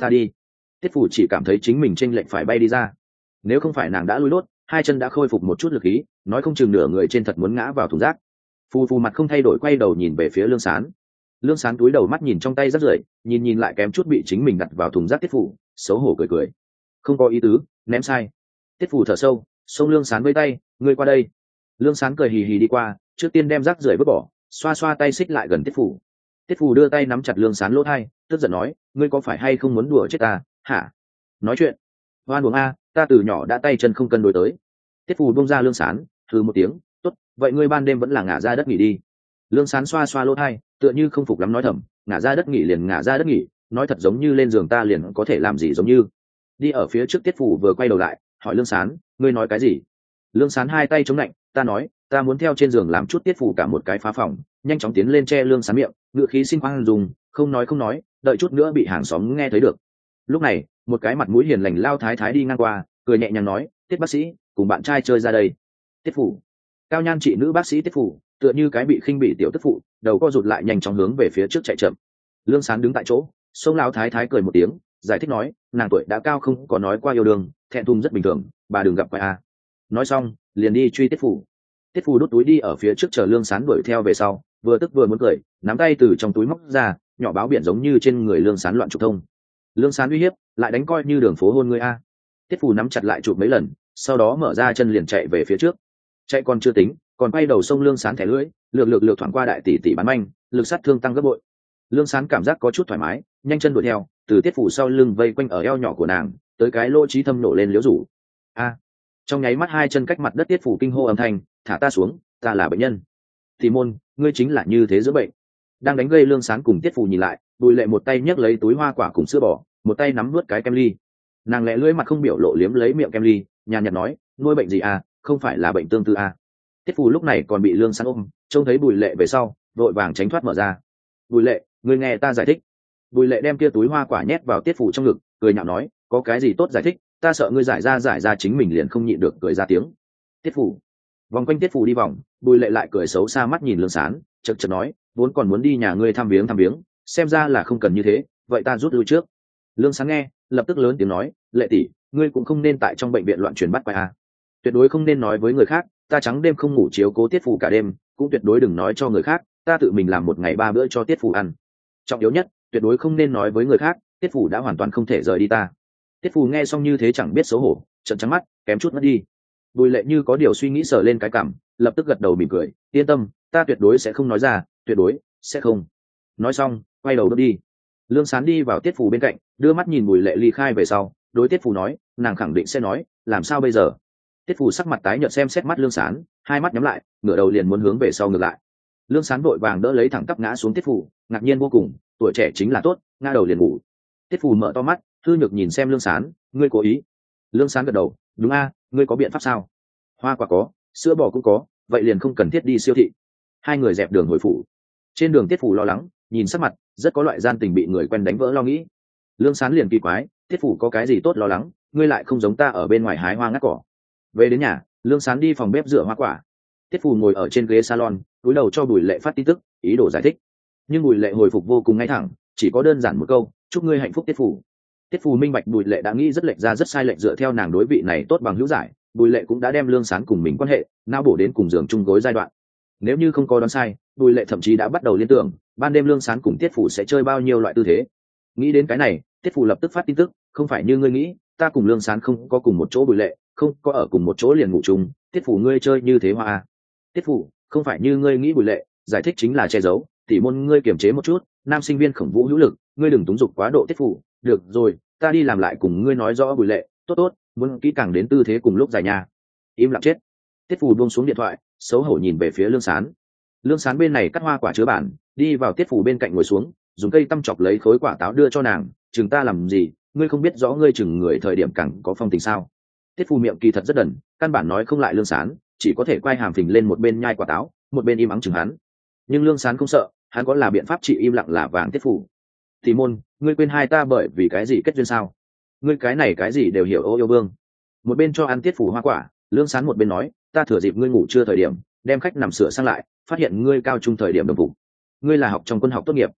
ta đi. Tiết phủ chỉ cảm thấy chính mình chênh lệch phải bay đi ra. Nếu không phải nàng đã lui lốt, hai chân đã khôi phục một chút lực khí, nói không chừng nửa người trên thật muốn ngã vào thùng rác. Phù phù mặt không thay đổi quay đầu nhìn về phía Lương Sán. Lương Sán túi đầu mắt nhìn trong tay rất rưởi, nhìn nhìn lại kém chút bị chính mình đặt vào thùng rác Tiết phủ, xấu hổ cười cười. Không có ý tứ, ném sai. Tiết phủ thở sâu, xông Lương Sán với tay, ngươi qua đây. Lương Sán cười hì hì đi qua, trước tiên đem rác rưởi vứt bỏ, xoa xoa tay xích lại gần Tiết phủ. Tiết phủ đưa tay nắm chặt Lương Sán lỗ tai, tức giận nói, ngươi có phải hay không muốn đùa chết ta, hả? Nói chuyện. Hoan uống a, ta từ nhỏ đã tay chân không cân đối tới. Tiết phủ buông ra Lương Sán, hừ một tiếng, tốt, vậy ngươi ban đêm vẫn là ngả ra đất nghỉ đi. Lương Sán xoa xoa lỗ tai, tựa như không phục lắm nói thầm, ngả ra đất nghỉ liền ngả ra đất nghỉ, nói thật giống như lên giường ta liền có thể làm gì giống như. Đi ở phía trước Tiết phủ vừa quay đầu lại, hỏi Lương Sán, ngươi nói cái gì? Lương Sán hai tay chống lạnh, ta nói, ta muốn theo trên giường làm chút. Tiết phủ cả một cái phá phòng, nhanh chóng tiến lên che Lương Sán miệng, ngựa khí xin khoan dùng, không nói không nói, đợi chút nữa bị hàng xóm nghe thấy được. Lúc này, một cái mặt mũi hiền lành lao thái thái đi ngang qua, cười nhẹ nhàng nói, Tiết bác sĩ, cùng bạn trai chơi ra đây. Tiết phủ. Cao nhan chị nữ bác sĩ Tiết phủ, tựa như cái bị khinh bỉ tiểu tức phụ, đầu co rụt lại nhanh chóng hướng về phía trước chạy chậm. Lương Sán đứng tại chỗ, xông lao thái thái cười một tiếng, giải thích nói, nàng tuổi đã cao không có nói qua yêu đương, thẹn thùng rất bình thường, bà đừng gặp quái a. Nói xong, liền đi truy Tiết phủ. Tiết phủ đút túi đi ở phía trước chờ Lương Sán đuổi theo về sau, vừa tức vừa muốn cười, nắm tay từ trong túi móc ra, nhỏ báo biển giống như trên người Lương Sán loạn trục thông. Lương Sán uy hiếp, lại đánh coi như đường phố hôn ngươi a. Tiết phủ nắm chặt lại chụp mấy lần, sau đó mở ra chân liền chạy về phía trước. Chạy còn chưa tính, còn quay đầu xông Lương Sán thẻ lưỡi, lược lược lược thoảng qua đại tỷ tỷ bán manh, lực sát thương tăng gấp bội. Lương Sán cảm giác có chút thoải mái, nhanh chân đuổi theo, từ Tiết phủ sau lưng vây quanh ở eo nhỏ của nàng, tới cái lỗ trí thâm nổ lên liếu rủ. A! Trong nháy mắt hai chân cách mặt đất, Tiết phủ kinh hô âm thanh, thả ta xuống, ta là bệnh nhân. Thì môn, ngươi chính là như thế giữa bệnh. Đang đánh gây Lương Sán cùng Tiết phủ nhìn lại, Bùi Lệ một tay nhấc lấy túi hoa quả cùng sữa bò, một tay nắm nuốt cái kem ly. Nàng lẹ lưỡi mặt không biểu lộ liếm lấy miệng kem ly, nhàn nhạt nói, nuôi bệnh gì à, không phải là bệnh tương tự à. Tiết phủ lúc này còn bị Lương Sán ôm, trông thấy Bùi Lệ về sau, vội vàng tránh thoát mở ra. Bùi Lệ, ngươi nghe ta giải thích. Bùi Lệ đem kia túi hoa quả nhét vào Tiết phủ trong ngực, cười nhạo nói, có cái gì tốt giải thích, ta sợ ngươi giải ra giải ra chính mình liền không nhịn được cười ra tiếng. Tiết phủ. Vòng quanh Tiết phủ đi vòng, Bùi Lệ lại cười xấu xa mắt nhìn Lương Sán, chật chật nói, vốn còn muốn đi nhà ngươi thăm viếng thăm viếng, xem ra là không cần như thế, vậy ta rút lui trước. Lương Sán nghe, lập tức lớn tiếng nói, Lệ tỷ, ngươi cũng không nên tại trong bệnh viện loạn truyền bắt quái à. Tuyệt đối không nên nói với người khác, ta trắng đêm không ngủ chiếu cố Tiết phủ cả đêm, cũng tuyệt đối đừng nói cho người khác, ta tự mình làm một ngày ba bữa cho Tiết phủ ăn. Trọng yếu nhất, tuyệt đối không nên nói với người khác, Tiết phủ đã hoàn toàn không thể rời đi ta. Tiết phủ nghe xong như thế chẳng biết xấu hổ, trợn trắng mắt, kém chút mất đi. Bùi Lệ như có điều suy nghĩ sờ lên cái cằm, lập tức gật đầu mỉm cười, yên tâm, ta tuyệt đối sẽ không nói ra, tuyệt đối sẽ không. Nói xong, quay đầu bước đi. Lương Sán đi vào Tiết phủ bên cạnh, đưa mắt nhìn Bùi Lệ ly khai về sau, đối Tiết phủ nói, nàng khẳng định sẽ nói, làm sao bây giờ. Tiết phủ sắc mặt tái nhợt xem xét mắt Lương Sán, hai mắt nhắm lại, ngửa đầu liền muốn hướng về sau ngược lại. Lương Sán vội vàng đỡ lấy thẳng tắp ngã xuống Tiết phủ, ngạc nhiên vô cùng, tuổi trẻ chính là tốt, ngã đầu liền ngủ. Tiết phủ mở to mắt, thư nhược nhìn xem Lương Sán, ngươi cố ý. Lương Sán gật đầu, đúng a, ngươi có biện pháp sao? Hoa quả có, sữa bò cũng có, vậy liền không cần thiết đi siêu thị. Hai người dẹp đường hồi phủ. Trên đường Tiết phủ lo lắng, nhìn sắc mặt, rất có loại gian tình bị người quen đánh vỡ lo nghĩ. Lương Sán liền kỳ quái, Tiết phủ có cái gì tốt lo lắng, ngươi lại không giống ta ở bên ngoài hái hoa ngắt cỏ. Về đến nhà, Lương Sán đi phòng bếp rửa hoa quả. Tiết phủ ngồi ở trên ghế salon, cúi đầu cho Bùi Lệ phát tin tức, ý đồ giải thích. Nhưng Bùi Lệ hồi phục vô cùng ngay thẳng, chỉ có đơn giản một câu, chúc ngươi hạnh phúc Tiết phủ. Tiết phủ minh bạch Bùi Lệ đã nghĩ rất lệch ra rất sai lệch dựa theo nàng đối vị này tốt bằng hữu giải, Bùi Lệ cũng đã đem Lương Sán cùng mình quan hệ não bổ đến cùng giường chung gối giai đoạn. Nếu như không có đoán sai, Bùi Lệ thậm chí đã bắt đầu liên tưởng, ban đêm Lương Sán cùng Tiết phủ sẽ chơi bao nhiêu loại tư thế. Nghĩ đến cái này, Tiết phủ lập tức phát tin tức, không phải như ngươi nghĩ, ta cùng Lương Sán không có cùng một chỗ. Bùi Lệ, không có ở cùng một chỗ liền ngủ chung, Tiết phủ ngươi chơi như thế hoa à. Tiết phủ, không phải như ngươi nghĩ. Bùi Lệ, giải thích chính là che giấu, tỉ môn ngươi kiềm chế một chút, nam sinh viên khổng vũ hữu lực, ngươi đừng túng dục quá độ. Tiết phủ, được rồi, ta đi làm lại cùng ngươi nói rõ. Bùi Lệ, tốt tốt, muốn kỹ càng đến tư thế cùng lúc dài nhà. Im lặng chết. Tiết phủ buông xuống điện thoại, xấu hổ nhìn về phía Lương Sán. Lương Sán bên này cắt hoa quả chứa bản, đi vào Tiết phủ bên cạnh ngồi xuống, dùng cây tăm chọc lấy khối quả táo đưa cho nàng, chừng ta làm gì, ngươi không biết rõ ngươi chừng người thời điểm càng có phong tình sao. Tiết phủ miệng kỳ thật rất đần, căn bản nói không lại Lương Sán, chỉ có thể quay hàm phình lên một bên nhai quả táo, một bên im ắng chừng hắn. Nhưng Lương Sán không sợ, hắn có là biện pháp trị im lặng là vàng. Tiết phủ, thì môn, ngươi quên hai ta bởi vì cái gì kết duyên sao? Ngươi cái này cái gì đều hiểu. Ô yêu vương. Một bên cho ăn Tiết phủ hoa quả, Lương Sán một bên nói, ta thừa dịp ngươi ngủ trưa thời điểm, đem khách nằm sửa sang lại, phát hiện ngươi cao trung thời điểm đồng phục. Ngươi là học trong quân học tốt nghiệp.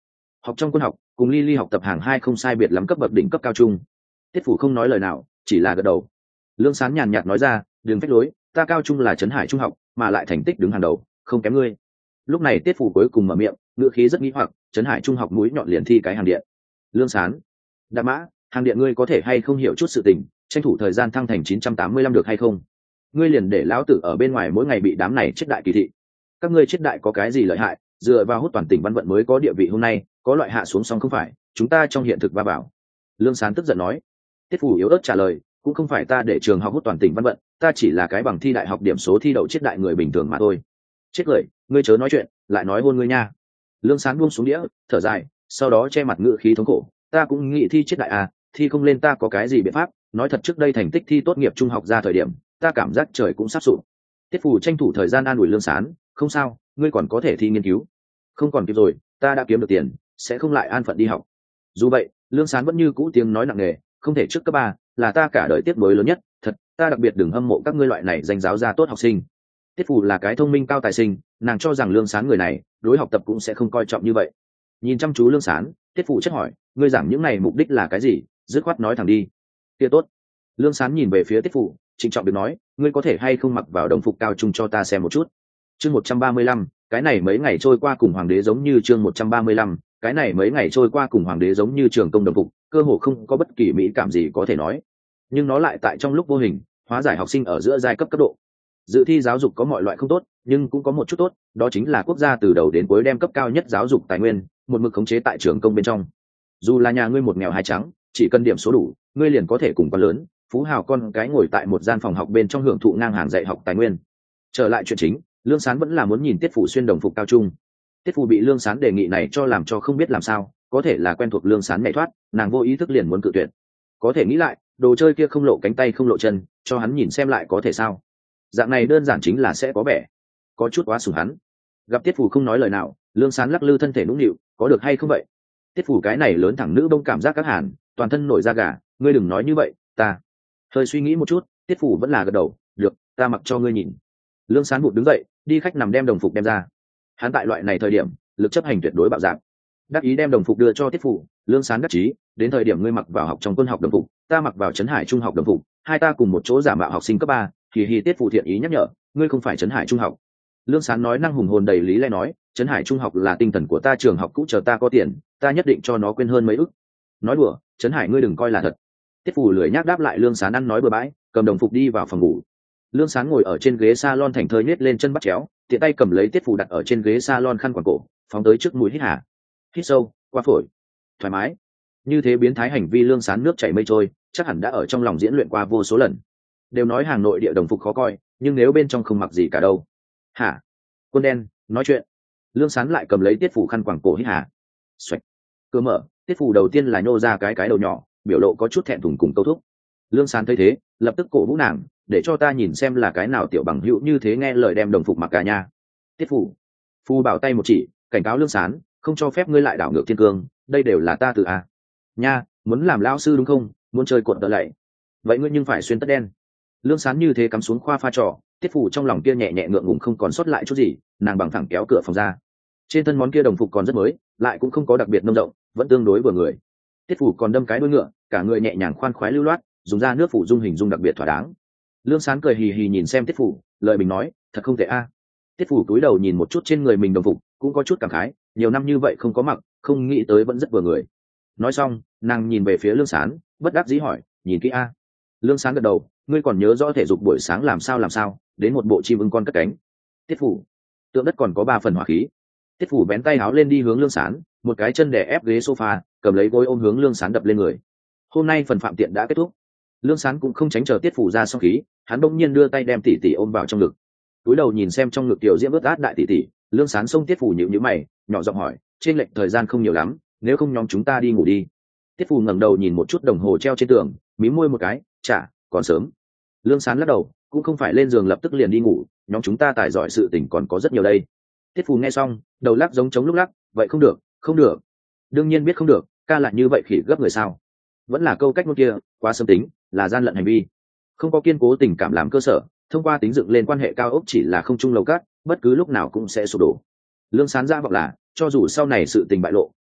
học trong quân học cùng ly ly học tập hàng hai không sai biệt lắm, cấp bậc đỉnh cấp cao trung. Tiết phủ không nói lời nào, chỉ là gật đầu. Lương Sán nhàn nhạt nói ra, đừng phách lối, ta cao trung là Trấn Hải trung học, mà lại thành tích đứng hàng đầu, không kém ngươi. Lúc này Tiết phủ cuối cùng mở miệng, ngữ khí rất nghĩ hoặc, Trấn Hải trung học mũi nhọn liền thi cái hàng điện. Lương Sán, Đa Mã, hàng điện ngươi có thể hay không hiểu chút sự tình, tranh thủ thời gian thăng thành chín trăm tám mươi lăm được hay không? Ngươi liền để lão tử ở bên ngoài mỗi ngày bị đám này chết đại kỳ thị. Các ngươi chết đại có cái gì lợi hại, dựa vào hút toàn tỉnh văn vận mới có địa vị hôm nay, có loại hạ xuống xong không phải, chúng ta trong hiện thực va vào. Lương Sán tức giận nói. Tiết phủ yếu ớt trả lời, cũng không phải ta để trường học hút toàn tỉnh văn vận, ta chỉ là cái bằng thi đại học điểm số thi đậu chết đại người bình thường mà thôi. Chết cười, ngươi chớ nói chuyện, lại nói hôn ngươi nha. Lương Sán buông xuống đĩa, thở dài, sau đó che mặt ngự khí thống khổ, ta cũng nghĩ thi chết đại à, thi không lên ta có cái gì biện pháp, nói thật trước đây thành tích thi tốt nghiệp trung học ra thời điểm, ta cảm giác trời cũng sắp sụp. Tiết phủ tranh thủ thời gian an ủi Lương Sán, không sao, ngươi còn có thể thi nghiên cứu. Không còn kịp rồi, ta đã kiếm được tiền, sẽ không lại an phận đi học. Dù vậy, Lương Sán vẫn như cũ tiếng nói nặng nề, không thể trước cấp ba, là ta cả đời tiếc nuối lớn nhất, thật, ta đặc biệt đừng hâm mộ các ngươi loại này danh giáo ra tốt học sinh. Tiết phủ là cái thông minh cao tài sinh, nàng cho rằng Lương Sán người này, đối học tập cũng sẽ không coi trọng như vậy. Nhìn chăm chú Lương Sán, Tiết phủ chất hỏi, ngươi giảng những này mục đích là cái gì, dứt khoát nói thẳng đi. Kia tốt. Lương Sán nhìn về phía Tiết phủ, trịnh trọng được nói, ngươi có thể hay không mặc vào đồng phục cao trung cho ta xem một chút. Chương một trăm ba mươi lăm, cái này mấy ngày trôi qua cùng hoàng đế giống như chương một trăm ba mươi lăm, cái này mấy ngày trôi qua cùng hoàng đế giống như trường công đồng phục, cơ hồ không có bất kỳ mỹ cảm gì có thể nói. Nhưng nó lại tại trong lúc vô hình, hóa giải học sinh ở giữa giai cấp cấp độ. Dự thi giáo dục có mọi loại không tốt, nhưng cũng có một chút tốt, đó chính là quốc gia từ đầu đến cuối đem cấp cao nhất giáo dục tài nguyên, một mực khống chế tại trường công bên trong. Dù là nhà ngươi một nghèo hai trắng, chỉ cần điểm số đủ, ngươi liền có thể cùng con lớn, phú hào con cái ngồi tại một gian phòng học bên trong hưởng thụ ngang hàng dạy học tài nguyên. Trở lại chuyện chính, Lương Sán vẫn là muốn nhìn Tiết phủ xuyên đồng phục cao trung. Tiết phủ bị Lương Sán đề nghị này cho làm cho không biết làm sao, có thể là quen thuộc Lương Sán nhảy thoát, nàng vô ý thức liền muốn cự tuyệt. Có thể nghĩ lại, đồ chơi kia không lộ cánh tay không lộ chân, cho hắn nhìn xem lại có thể sao? Dạng này đơn giản chính là sẽ có vẻ có chút quá sủng hắn. Gặp Tiết phủ không nói lời nào, Lương Sán lắc lư thân thể nũng nịu, có được hay không vậy? Tiết phủ cái này lớn thẳng nữ bông cảm giác các hàn, toàn thân nổi da gà, ngươi đừng nói như vậy, ta. Hơi suy nghĩ một chút, Tiết phủ vẫn là gật đầu, được, ta mặc cho ngươi nhìn. Lương Sán bụt đứng dậy, đi khách nằm đem đồng phục đem ra. Hắn tại loại này thời điểm, lực chấp hành tuyệt đối bạo dạng. Đắc ý đem đồng phục đưa cho Tiết phủ, Lương Sán đắc chí, đến thời điểm ngươi mặc vào học trong quân học đồng phục, ta mặc vào Trấn Hải trung học đồng phục, hai ta cùng một chỗ giả mạo học sinh cấp ba, thì hi Tiết phủ thiện ý nhắc nhở, ngươi không phải Trấn Hải trung học. Lương Sán nói năng hùng hồn đầy lý lẽ nói, Trấn Hải trung học là tinh thần của ta, trường học cũ chờ ta có tiền, ta nhất định cho nó quên hơn mấy ức. Nói đùa, Trấn Hải ngươi đừng coi là thật. Tiết phủ lười nhác đáp lại Lương Sán ăn nói bừa bãi, cầm đồng phục đi vào phòng ngủ. Lương Sán ngồi ở trên ghế salon thành thơi nhếch lên chân bắt chéo, tiện tay cầm lấy Tiết phủ đặt ở trên ghế salon khăn quàng cổ, phóng tới trước mũi hít hà. Hít sâu, qua phổi, thoải mái. Như thế biến thái hành vi Lương Sán nước chảy mây trôi, chắc hẳn đã ở trong lòng diễn luyện qua vô số lần. Đều nói hàng nội địa đồng phục khó coi, nhưng nếu bên trong không mặc gì cả đâu. Hả? Quân đen, nói chuyện. Lương Sán lại cầm lấy Tiết phủ khăn quàng cổ hít hà. Xoạch. Cửa mở, Tiết phủ đầu tiên là nhô ra cái cái đầu nhỏ, biểu lộ có chút thẹn thùng cùng câu thúc. Lương Sán thấy thế, lập tức cổ vũ nàng, để cho ta nhìn xem là cái nào tiểu bằng hữu như thế nghe lời đem đồng phục mặc cả nhà. Tiết phủ. Phu bảo tay một chỉ, cảnh cáo Lương Sán, không cho phép ngươi lại đảo ngược thiên cương, đây đều là ta tự a. Nha, muốn làm lão sư đúng không, muốn chơi cuộn đỡ lạy. Vậy ngươi nhưng phải xuyên tất đen. Lương Sán như thế cắm xuống khoa pha trò, Tiết phủ trong lòng kia nhẹ nhẹ ngượng ngùng không còn sót lại chút gì, nàng bằng thẳng kéo cửa phòng ra. Trên thân món kia đồng phục còn rất mới, lại cũng không có đặc biệt nông rộng, vẫn tương đối vừa người. Tiết phủ còn đâm cái đuôi ngựa, cả người nhẹ nhàng khoan khoái lưu loát, dùng ra nước phủ dung hình dung đặc biệt thỏa đáng. Lương Sán cười hì hì nhìn xem Tiết phủ, lời mình nói, thật không tệ a. Tiết phủ cúi đầu nhìn một chút trên người mình đồng phục, cũng có chút cảm khái, nhiều năm như vậy không có mặc, không nghĩ tới vẫn rất vừa người. Nói xong, nàng nhìn về phía Lương Sán, bất đắc dĩ hỏi, nhìn kỹ a. Lương Sán gật đầu, ngươi còn nhớ rõ thể dục buổi sáng làm sao làm sao, đến một bộ chim ưng con cất cánh. Tiết phủ, tượng đất còn có ba phần hỏa khí. Tiết phủ bén tay áo lên đi hướng Lương Sán, một cái chân đè ép ghế sofa, cầm lấy gối ôm hướng Lương Sán đập lên người. Hôm nay phần phạm tiện đã kết thúc. Lương Sán cũng không tránh chờ Tiết phủ ra xong khí, hắn bỗng nhiên đưa tay đem tỷ tỷ ôm vào trong ngực. Túi đầu nhìn xem trong ngực tiểu diễm ướt át đại tỷ tỷ, Lương Sán xông Tiết phủ nhíu nhíu mày, nhỏ giọng hỏi, trên lệch thời gian không nhiều lắm, nếu không nhóm chúng ta đi ngủ đi. Tiết phủ ngẩng đầu nhìn một chút đồng hồ treo trên tường, mím môi một cái, chả, còn sớm. Lương Sán lắc đầu, cũng không phải lên giường lập tức liền đi ngủ, nhóm chúng ta tài giỏi sự tình còn có rất nhiều đây. Tiết phủ nghe xong, đầu lắc giống trống lúc lắc, vậy không được, không được. Đương nhiên biết không được, ca lại như vậy khỉ gấp người sao? Vẫn là câu cách ngôn kia, quá sớm tính, là gian lận hành vi. Không có kiên cố tình cảm làm cơ sở, thông qua tính dựng lên quan hệ cao ốc chỉ là không trung lầu cát, bất cứ lúc nào cũng sẽ sụp đổ. Lương Sán ra vọng là, cho dù sau này sự tình bại lộ,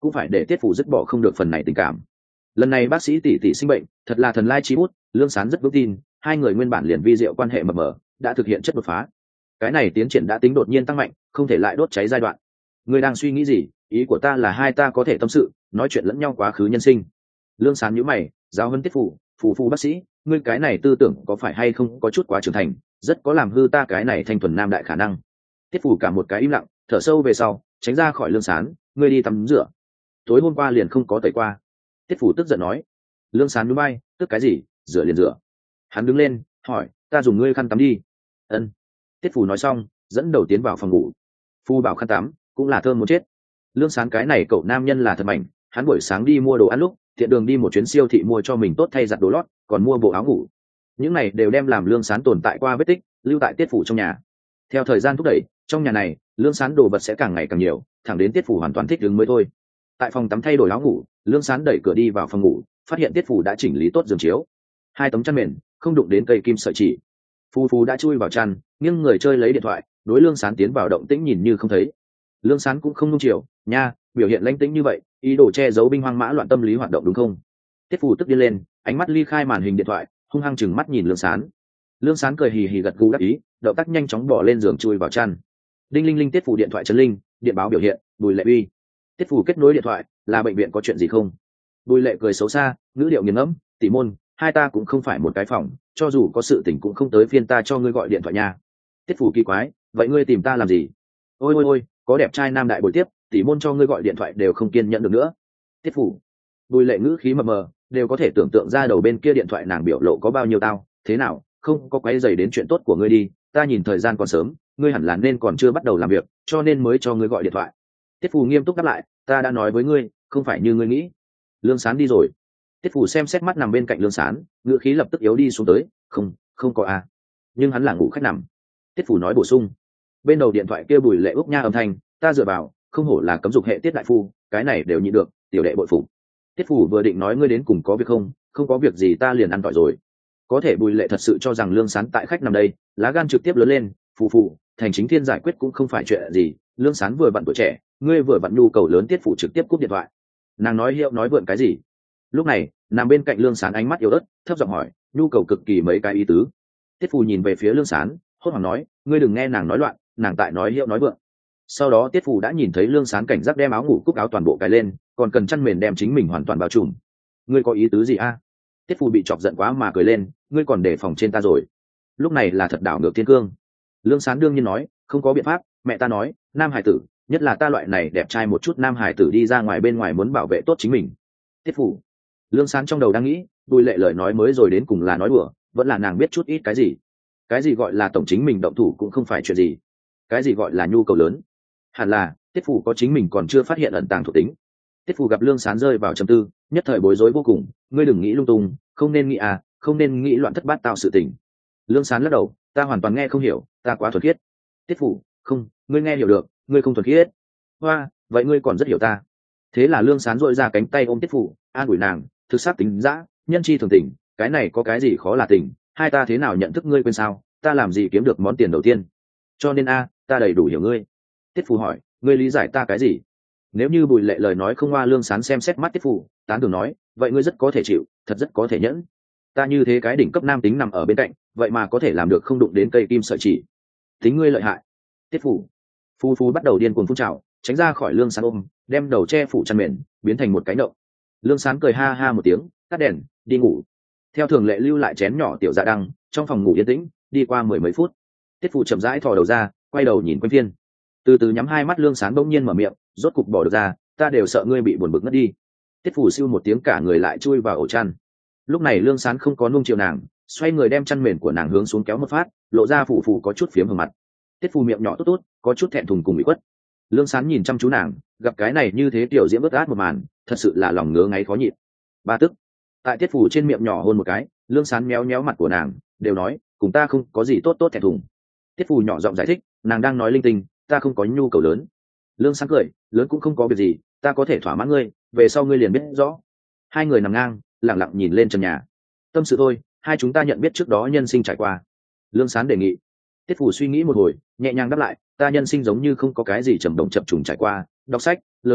cũng phải để tiết phủ dứt bỏ không được phần này tình cảm. Lần này bác sĩ tỷ tỷ sinh bệnh thật là thần lai chi bút, Lương Sán rất vững tin hai người nguyên bản liền vi diệu quan hệ mập mờ đã thực hiện chất đột phá. Cái này tiến triển đã tính đột nhiên tăng mạnh, không thể lại đốt cháy giai đoạn. Ngươi đang suy nghĩ gì? Ý của ta là hai ta có thể tâm sự nói chuyện lẫn nhau quá khứ nhân sinh. Lương Sán nhíu mày, giáo huấn tiết phủ, phù phù bác sĩ, ngươi cái này tư tưởng có phải hay không có chút quá trưởng thành, rất có làm hư ta cái này thanh thuần nam đại khả năng. Tiết phủ cả một cái im lặng, thở sâu về sau tránh ra khỏi Lương Sán, ngươi đi tắm rửa, tối hôm qua liền không có tẩy qua. Tiết phủ tức giận nói. Lương Sán núi bay, tức cái gì, rửa liền rửa. Hắn đứng lên hỏi, ta dùng ngươi khăn tắm đi. Ân. Tiết phủ nói xong dẫn đầu tiến vào phòng ngủ. Phu bảo khăn tắm cũng là thơm muốn chết. Lương Sán cái này cậu nam nhân là thật mảnh, hắn buổi sáng đi mua đồ ăn lúc thiện đường đi một chuyến siêu thị mua cho mình tốt thay giặt đồ lót, còn mua bộ áo ngủ. Những này đều đem làm Lương Sán tồn tại qua vết tích, lưu tại Tiết phủ trong nhà. Theo thời gian thúc đẩy, trong nhà này Lương Sán đồ vật sẽ càng ngày càng nhiều, thẳng đến Tiết phủ hoàn toàn thích ứng mới thôi. Tại phòng tắm thay đổi áo ngủ, Lương Sán đẩy cửa đi vào phòng ngủ, phát hiện Tiết phủ đã chỉnh lý tốt giường chiếu, hai tấm chăn mền không đụng đến cây kim sợi chỉ. Phu Phu đã chui vào chăn, nghiêng người chơi lấy điện thoại, đối Lương Sán tiến vào động tĩnh nhìn như không thấy. Lương Sán cũng không nung chiều nha, biểu hiện lãnh tĩnh như vậy, ý đồ che giấu binh hoang mã loạn tâm lý hoạt động đúng không? Tiết Phủ tức điên lên, ánh mắt ly khai màn hình điện thoại, hung hăng chừng mắt nhìn Lương Sán. Lương Sán cười hì hì gật gù đáp ý, động tác nhanh chóng bỏ lên giường chui vào chăn. Đinh linh linh, Tiết Phủ điện thoại chấn linh, điện báo biểu hiện, Bùi Lệ uy. Tiết Phủ kết nối điện thoại, là bệnh viện có chuyện gì không? Bùi Lệ cười xấu xa, ngữ điệu nghiền ngẫm, tỷ môn, hai ta cũng không phải một cái phòng, cho dù có sự tình cũng không tới phiên ta cho ngươi gọi điện thoại nha. Tiết Phủ kỳ quái, vậy ngươi tìm ta làm gì? Ôi ôi ôi, có đẹp trai nam đại buổi tiếp, tỷ môn cho ngươi gọi điện thoại đều không kiên nhẫn được nữa. Tiết Phủ. Bùi Lệ ngữ khí mờ mờ, đều có thể tưởng tượng ra đầu bên kia điện thoại nàng biểu lộ có bao nhiêu tao. Thế nào, không có quấy rầy đến chuyện tốt của ngươi đi, ta nhìn thời gian còn sớm, ngươi hẳn là nên còn chưa bắt đầu làm việc, cho nên mới cho ngươi gọi điện thoại. Tiết Phủ nghiêm túc đáp lại, ta đã nói với ngươi, không phải như ngươi nghĩ. Lương Sán đi rồi. Tiết Phủ xem xét mắt nằm bên cạnh Lương Sán, ngữ khí lập tức yếu đi xuống tới, không, không có à. Nhưng hắn là ngủ khách nằm. Tiết Phủ nói bổ sung. Bên đầu điện thoại kia Bùi Lệ úc nha âm thanh, ta dựa vào, không hổ là cấm dục hệ Tiết đại phu, cái này đều nhịn được, tiểu đệ bội phục. Tiết Phủ vừa định nói ngươi đến cùng có việc không, không có việc gì ta liền ăn tỏi rồi. Có thể Bùi Lệ thật sự cho rằng Lương Sán tại khách nằm đây, lá gan trực tiếp lớn lên, phù phù, thành chính thiên giải quyết cũng không phải chuyện gì, Lương Sán vừa vặn tuổi trẻ, ngươi vừa vặn nhu cầu lớn. Tiết Phủ trực tiếp cúp điện thoại. Nàng nói hiệu nói vượn cái gì? Lúc này nằm bên cạnh Lương Sán ánh mắt yếu ớt, thấp giọng hỏi, nhu cầu cực kỳ mấy cái ý tứ. Tiết Phủ nhìn về phía Lương Sán, hốt hoảng nói, ngươi đừng nghe nàng nói loạn, nàng tại nói hiệu nói vượn. Sau đó Tiết Phủ đã nhìn thấy Lương Sán cảnh giác đem áo ngủ cúc áo toàn bộ cài lên, còn cần chăn mền đem chính mình hoàn toàn bao trùm. Ngươi có ý tứ gì a? Tiết Phủ bị chọc giận quá mà cười lên, ngươi còn đề phòng trên ta rồi. Lúc này là thật đảo ngược thiên cương. Lương Sán đương nhiên nói, không có biện pháp, mẹ ta nói, nam hải tử, nhất là ta loại này đẹp trai một chút nam hải tử đi ra ngoài bên ngoài muốn bảo vệ tốt chính mình. Tiết Phủ. Lương Sán trong đầu đang nghĩ, Bùi Lệ lời nói mới rồi đến cùng là nói đùa, vẫn là nàng biết chút ít cái gì. Cái gì gọi là tổng chính mình động thủ cũng không phải chuyện gì. Cái gì gọi là nhu cầu lớn? Hẳn là Tiết Phủ có chính mình còn chưa phát hiện ẩn tàng thuộc tính. Tiết Phủ gặp Lương Sán rơi vào trầm tư, nhất thời bối rối vô cùng, ngươi đừng nghĩ lung tung, không nên nghĩ à, không nên nghĩ loạn thất bát tạo sự tình. Lương Sán lắc đầu, ta hoàn toàn nghe không hiểu, ta quá thuần khiết. Tiết Phủ, không, ngươi nghe hiểu được, ngươi không thuần khiết. Hoa, vậy ngươi còn rất hiểu ta. Thế là Lương Sán dội ra cánh tay ôm Tiết Phủ, an ủi nàng, thực xác tính dã, nhân chi thường tình, cái này có cái gì khó là tình, hai ta thế nào nhận thức ngươi quên sao, ta làm gì kiếm được món tiền đầu tiên. Cho nên a, ta đầy đủ hiểu ngươi. Tiết Phủ hỏi, ngươi lý giải ta cái gì? Nếu như Bùi Lệ lời nói không hoa, Lương Sán xem xét mắt Tiết Phủ, tán thưởng nói, vậy ngươi rất có thể chịu, thật rất có thể nhẫn. Ta như thế cái đỉnh cấp nam tính nằm ở bên cạnh, vậy mà có thể làm được không đụng đến cây kim sợi chỉ. Tính ngươi lợi hại. Tiết Phủ. Phu Phu bắt đầu điên cuồng phun trào, tránh ra khỏi Lương Sán ôm, đem đầu che phủ chăn mền, biến thành một cái nậu. Lương Sán cười ha ha một tiếng, tắt đèn, đi ngủ. Theo thường lệ lưu lại chén nhỏ tiểu dạ đăng, trong phòng ngủ yên tĩnh, đi qua mười mấy phút. Tiết Phủ chậm rãi thò đầu ra, quay đầu nhìn quanh phiên. Từ từ nhắm hai mắt, Lương Sán bỗng nhiên mở miệng, rốt cục bỏ được ra, ta đều sợ ngươi bị buồn bực ngất đi. Tiết Phủ siêu một tiếng cả người lại chui vào ổ chăn. Lúc này Lương Sán không có nuông chiều nàng, xoay người đem chăn mền của nàng hướng xuống kéo một phát, lộ ra phủ phủ có chút phiếm hờ mặt. Tiết Phủ miệng nhỏ tốt tốt, có chút thẹn thùng cùng bị quất. Lương Sán nhìn chăm chú nàng, gặp cái này như thế tiểu diễm ướt át một màn, thật sự là lòng ngứa ngáy khó nhịn. Ba tức. Tại Tiết Phủ trên miệng nhỏ hôn một cái, Lương Sán méo méo mặt của nàng, đều nói, cùng ta không có gì tốt tốt thẹn thùng. Tiết Phủ nhỏ giọng giải thích, nàng đang nói linh tinh, ta không có nhu cầu lớn. Lương Sán cười, lớn cũng không có việc gì, ta có thể thỏa mãn ngươi, về sau ngươi liền biết rõ. Hai người nằm ngang, lặng lặng nhìn lên trần nhà. Tâm sự thôi, hai chúng ta nhận biết trước đó nhân sinh trải qua. Lương Sán đề nghị. Tiết Phủ suy nghĩ một hồi, nhẹ nhàng đáp lại, ta nhân sinh giống như không có cái gì trầm động chập trùng trải qua, đọc sách, lớn lên,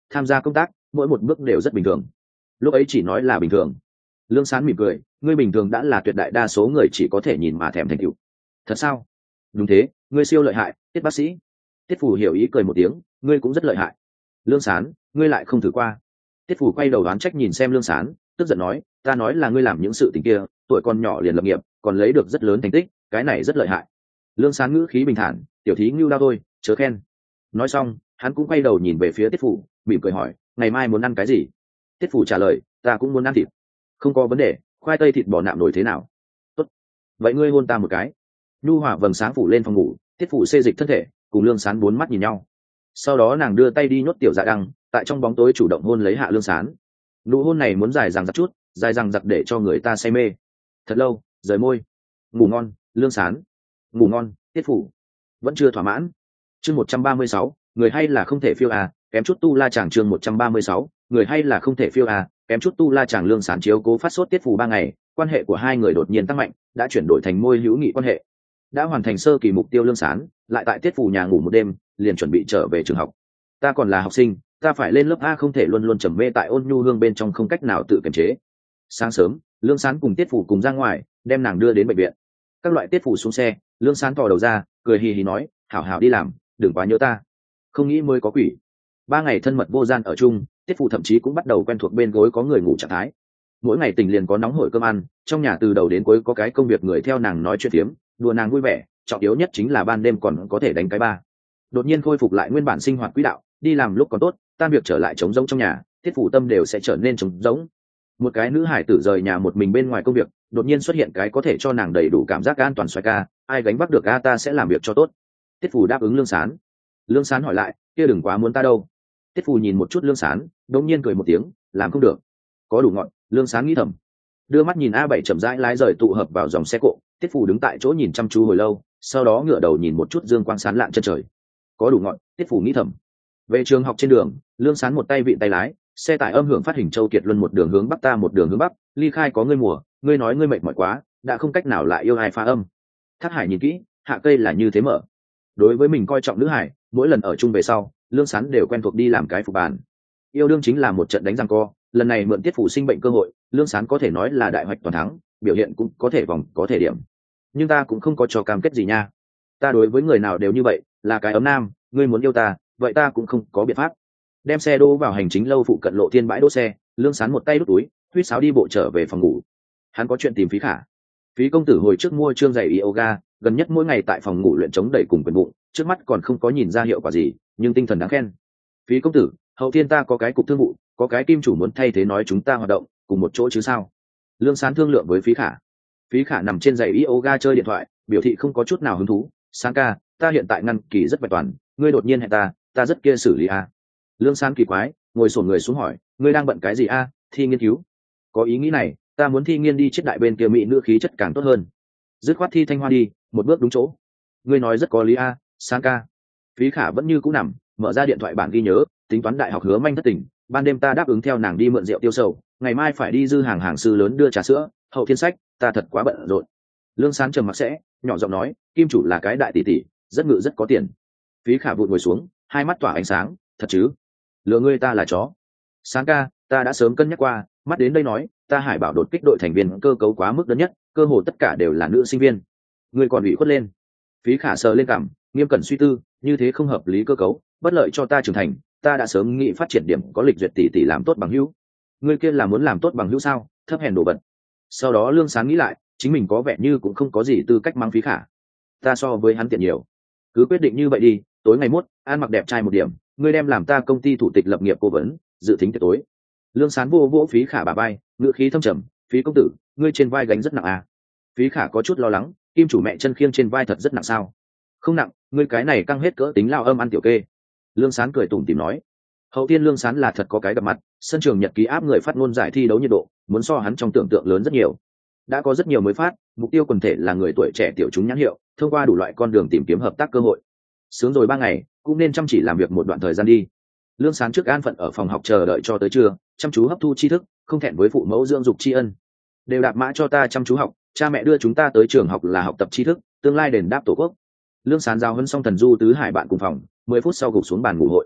tham gia công tác mỗi một bước đều rất bình thường. Lúc ấy chỉ nói là bình thường. Lương Sán mỉm cười, ngươi bình thường đã là tuyệt đại đa số người chỉ có thể nhìn mà thèm thành tựu. Thật sao? Đúng thế, ngươi siêu lợi hại, Tiết bác sĩ. Tiết Phủ hiểu ý cười một tiếng, ngươi cũng rất lợi hại. Lương Sán, ngươi lại không thử qua. Tiết Phủ quay đầu đoán trách nhìn xem Lương Sán, tức giận nói, ta nói là ngươi làm những sự tình kia, tuổi còn nhỏ liền lập nghiệp, còn lấy được rất lớn thành tích, cái này rất lợi hại. Lương Sán ngữ khí bình thản, tiểu thí ngưu đao thôi, chớ khen. Nói xong, hắn cũng quay đầu nhìn về phía Tiết Phủ, mỉm cười hỏi, ngày mai muốn ăn cái gì? Tiết Phủ trả lời, ta cũng muốn ăn thịt. Không có vấn đề, khoai tây thịt bò nạm nổi thế nào? Tốt. Vậy ngươi hôn ta một cái. Nhu hòa vầng sáng phủ lên phòng ngủ, Tiết Phủ xê dịch thân thể, cùng Lương Sán bốn mắt nhìn nhau. Sau đó nàng đưa tay đi nhốt tiểu dạ đăng, tại trong bóng tối chủ động hôn lấy hạ Lương Sán. Nụ hôn này muốn dài dằng dặc chút, dài dằng dặc để cho người ta say mê. Thật lâu, rời môi. Ngủ ngon, Lương Sán. Ngủ ngon, Tiết Phủ. Vẫn chưa thỏa mãn. Chương một trăm ba mươi sáu, người hay là không thể phiêu à, kém chút tu la chàng. Chương một trăm ba mươi sáu, người hay là không thể phiêu à, kém chút tu la chàng. Lương Sán chiếu cố phát sốt Tiết Phủ ba ngày, quan hệ của hai người đột nhiên tăng mạnh, đã chuyển đổi thành môi hữu nghị quan hệ. Đã hoàn thành sơ kỳ mục tiêu Lương Sán, lại tại Tiết Phủ nhà ngủ một đêm, liền chuẩn bị trở về trường học. Ta còn là học sinh, ta phải lên lớp A, không thể luôn luôn trầm mê tại ôn nhu hương bên trong không cách nào tự kiềm chế. Sáng sớm, Lương Sán cùng Tiết Phủ cùng ra ngoài, đem nàng đưa đến bệnh viện. Các loại Tiết Phủ xuống xe, Lương Sán thò đầu ra, cười hì hì nói, hảo hảo đi làm, đừng quá nhớ ta. Không nghĩ mới có quỷ. Ba ngày thân mật vô gian ở chung, Tiết Phủ thậm chí cũng bắt đầu quen thuộc bên gối có người ngủ trạng thái. Mỗi ngày tỉnh liền có nóng hổi cơm ăn, trong nhà từ đầu đến cuối có cái công việc người theo nàng nói chuyện phiếm, đùa nàng vui vẻ, trọng yếu nhất chính là ban đêm còn có thể đánh cái ba. Đột nhiên khôi phục lại nguyên bản sinh hoạt quỹ đạo, đi làm lúc còn tốt, tan việc trở lại trống rỗng trong nhà, Tiết Phủ tâm đều sẽ trở nên trống rỗng. Một cái nữ hải tử rời nhà một mình bên ngoài công việc, đột nhiên xuất hiện cái có thể cho nàng đầy đủ cảm giác an toàn xoay ca, ai gánh vác được a, ta sẽ làm việc cho tốt. Tiết Phủ đáp ứng Lương Sán. Lương Sán hỏi lại, kia đừng quá muốn ta đâu. Tiết Phủ nhìn một chút Lương Sán, đống nhiên cười một tiếng, làm không được. Có đủ ngọn, Lương Sán nghĩ thầm. Đưa mắt nhìn a bảy chậm rãi lái rời tụ hợp vào dòng xe cộ, Tiết Phủ đứng tại chỗ nhìn chăm chú hồi lâu, sau đó ngửa đầu nhìn một chút dương quang sán lạn chân trời. Có đủ ngọn, Tiết Phủ nghĩ thầm. Về trường học trên đường, Lương Sán một tay vịn tay lái, xe tải âm hưởng phát hình Châu Kiệt Luân một đường hướng bắc, ta một đường hướng bắc, ly khai có ngươi mùa, ngươi nói ngươi mệt mỏi quá, đã không cách nào lại yêu ai phá âm. Thác Hải nhìn kỹ, hạ cây là như thế mở. Đối với mình coi trọng nữ hải, mỗi lần ở chung về sau, Lương Sán đều quen thuộc đi làm cái phục bàn. Yêu đương chính là một trận đánh răng co, lần này mượn Tiết Phủ sinh bệnh cơ hội, Lương Sán có thể nói là đại hoạch toàn thắng, biểu hiện cũng có thể vòng có thể điểm. Nhưng ta cũng không có cho cam kết gì nha. Ta đối với người nào đều như vậy, là cái ấm nam, ngươi muốn yêu ta, vậy ta cũng không có biện pháp. Đem xe đỗ vào hành chính lâu phụ cận Lộ Thiên bãi đỗ xe, Lương Sán một tay đút túi, huýt sáo đi bộ trở về phòng ngủ. Hắn có chuyện tìm Phí Khả. Phí công tử hồi trước mua trương giày yoga, gần nhất mỗi ngày tại phòng ngủ luyện chống đẩy cùng quyền bụng, trước mắt còn không có nhìn ra hiệu quả gì, nhưng tinh thần đáng khen. Phí công tử, hậu thiên ta có cái cục thương vụ, có cái kim chủ muốn thay thế nói chúng ta hoạt động cùng một chỗ chứ sao? Lương Sán thương lượng với Phí Khả. Phí Khả nằm trên giày yoga chơi điện thoại, biểu thị không có chút nào hứng thú. Sán ca, ta hiện tại ngăn kỳ rất bạch toàn, ngươi đột nhiên hẹn ta, ta rất kia xử lý a. Lương Sán kỳ quái, ngồi xổm người xuống hỏi, ngươi đang bận cái gì a? Thi nghiên cứu. Có ý nghĩ này, ta muốn thi nghiên đi chết đại bên kia mỹ nữ khí chất càng tốt hơn. Dứt khoát thi thanh hoa đi, một bước đúng chỗ. Ngươi nói rất có lý a, Sán ca. Phí Khả vẫn như cũ nằm, mở ra điện thoại bản ghi nhớ, tính toán đại học hứa manh thất tình, ban đêm ta đáp ứng theo nàng đi mượn rượu tiêu sầu, ngày mai phải đi dư hàng hàng sư lớn đưa trà sữa, hậu thiên sách, ta thật quá bận rộn. Lương Sán trầm mặc sẽ, nhỏ giọng nói, kim chủ là cái đại tỷ tỷ, rất ngự rất có tiền. Phí Khả vụt ngồi xuống, hai mắt tỏa ánh sáng, thật chứ? Lừa ngươi ta là chó. Sáng ca, ta đã sớm cân nhắc qua, mắt đến đây nói, ta Hải Bảo đột kích đội thành viên cơ cấu quá mức đơn nhất, cơ hồ tất cả đều là nữ sinh viên. Ngươi còn ủy khuất lên. Phí Khả sờ lên cằm, nghiêm cẩn suy tư, như thế không hợp lý cơ cấu, bất lợi cho ta trưởng thành, ta đã sớm nghĩ phát triển điểm có lịch duyệt tỷ tỷ làm tốt bằng hữu. Ngươi kia là muốn làm tốt bằng hữu sao? Thấp hèn đồ vật. Sau đó Lương Sán nghĩ lại, chính mình có vẻ như cũng không có gì tư cách mang Phí Khả. Ta so với hắn tiện nhiều. Cứ quyết định như vậy đi, tối ngày mốt, ăn mặc đẹp trai một điểm, ngươi đem làm ta công ty thủ tịch lập nghiệp cố vấn, dự tính tiệc tối. Lương Sán vô vỗ Phí Khả bà vai, ngựa khí thâm trầm, Phí công tử, ngươi trên vai gánh rất nặng à? Phí Khả có chút lo lắng, kim chủ mẹ chân khiêng trên vai thật rất nặng sao? Không nặng, ngươi cái này căng hết cỡ tính lao âm ăn tiểu kê. Lương Sán cười tủm tỉm nói. Hậu tiên Lương Sán là thật có cái gặp mặt, sân trường nhật ký áp người phát ngôn giải thi đấu nhiệt độ, muốn so hắn trong tưởng tượng lớn rất nhiều. Đã có rất nhiều mới phát, mục tiêu quần thể là người tuổi trẻ tiểu chúng nhãn hiệu, thông qua đủ loại con đường tìm kiếm hợp tác cơ hội. Sướng rồi ba ngày, cũng nên chăm chỉ làm việc một đoạn thời gian đi. Lương Sán trước an phận ở phòng học chờ đợi cho tới trưa, chăm chú hấp thu tri thức, không thẹn với phụ mẫu dưỡng dục tri ân. Đều đạp mã cho ta chăm chú học, cha mẹ đưa chúng ta tới trường học là học tập tri thức, tương lai đền đáp tổ quốc. Lương Sán giao huấn xong thần du tứ hải bạn cùng phòng, mười phút sau gục xuống bàn ngủ hội.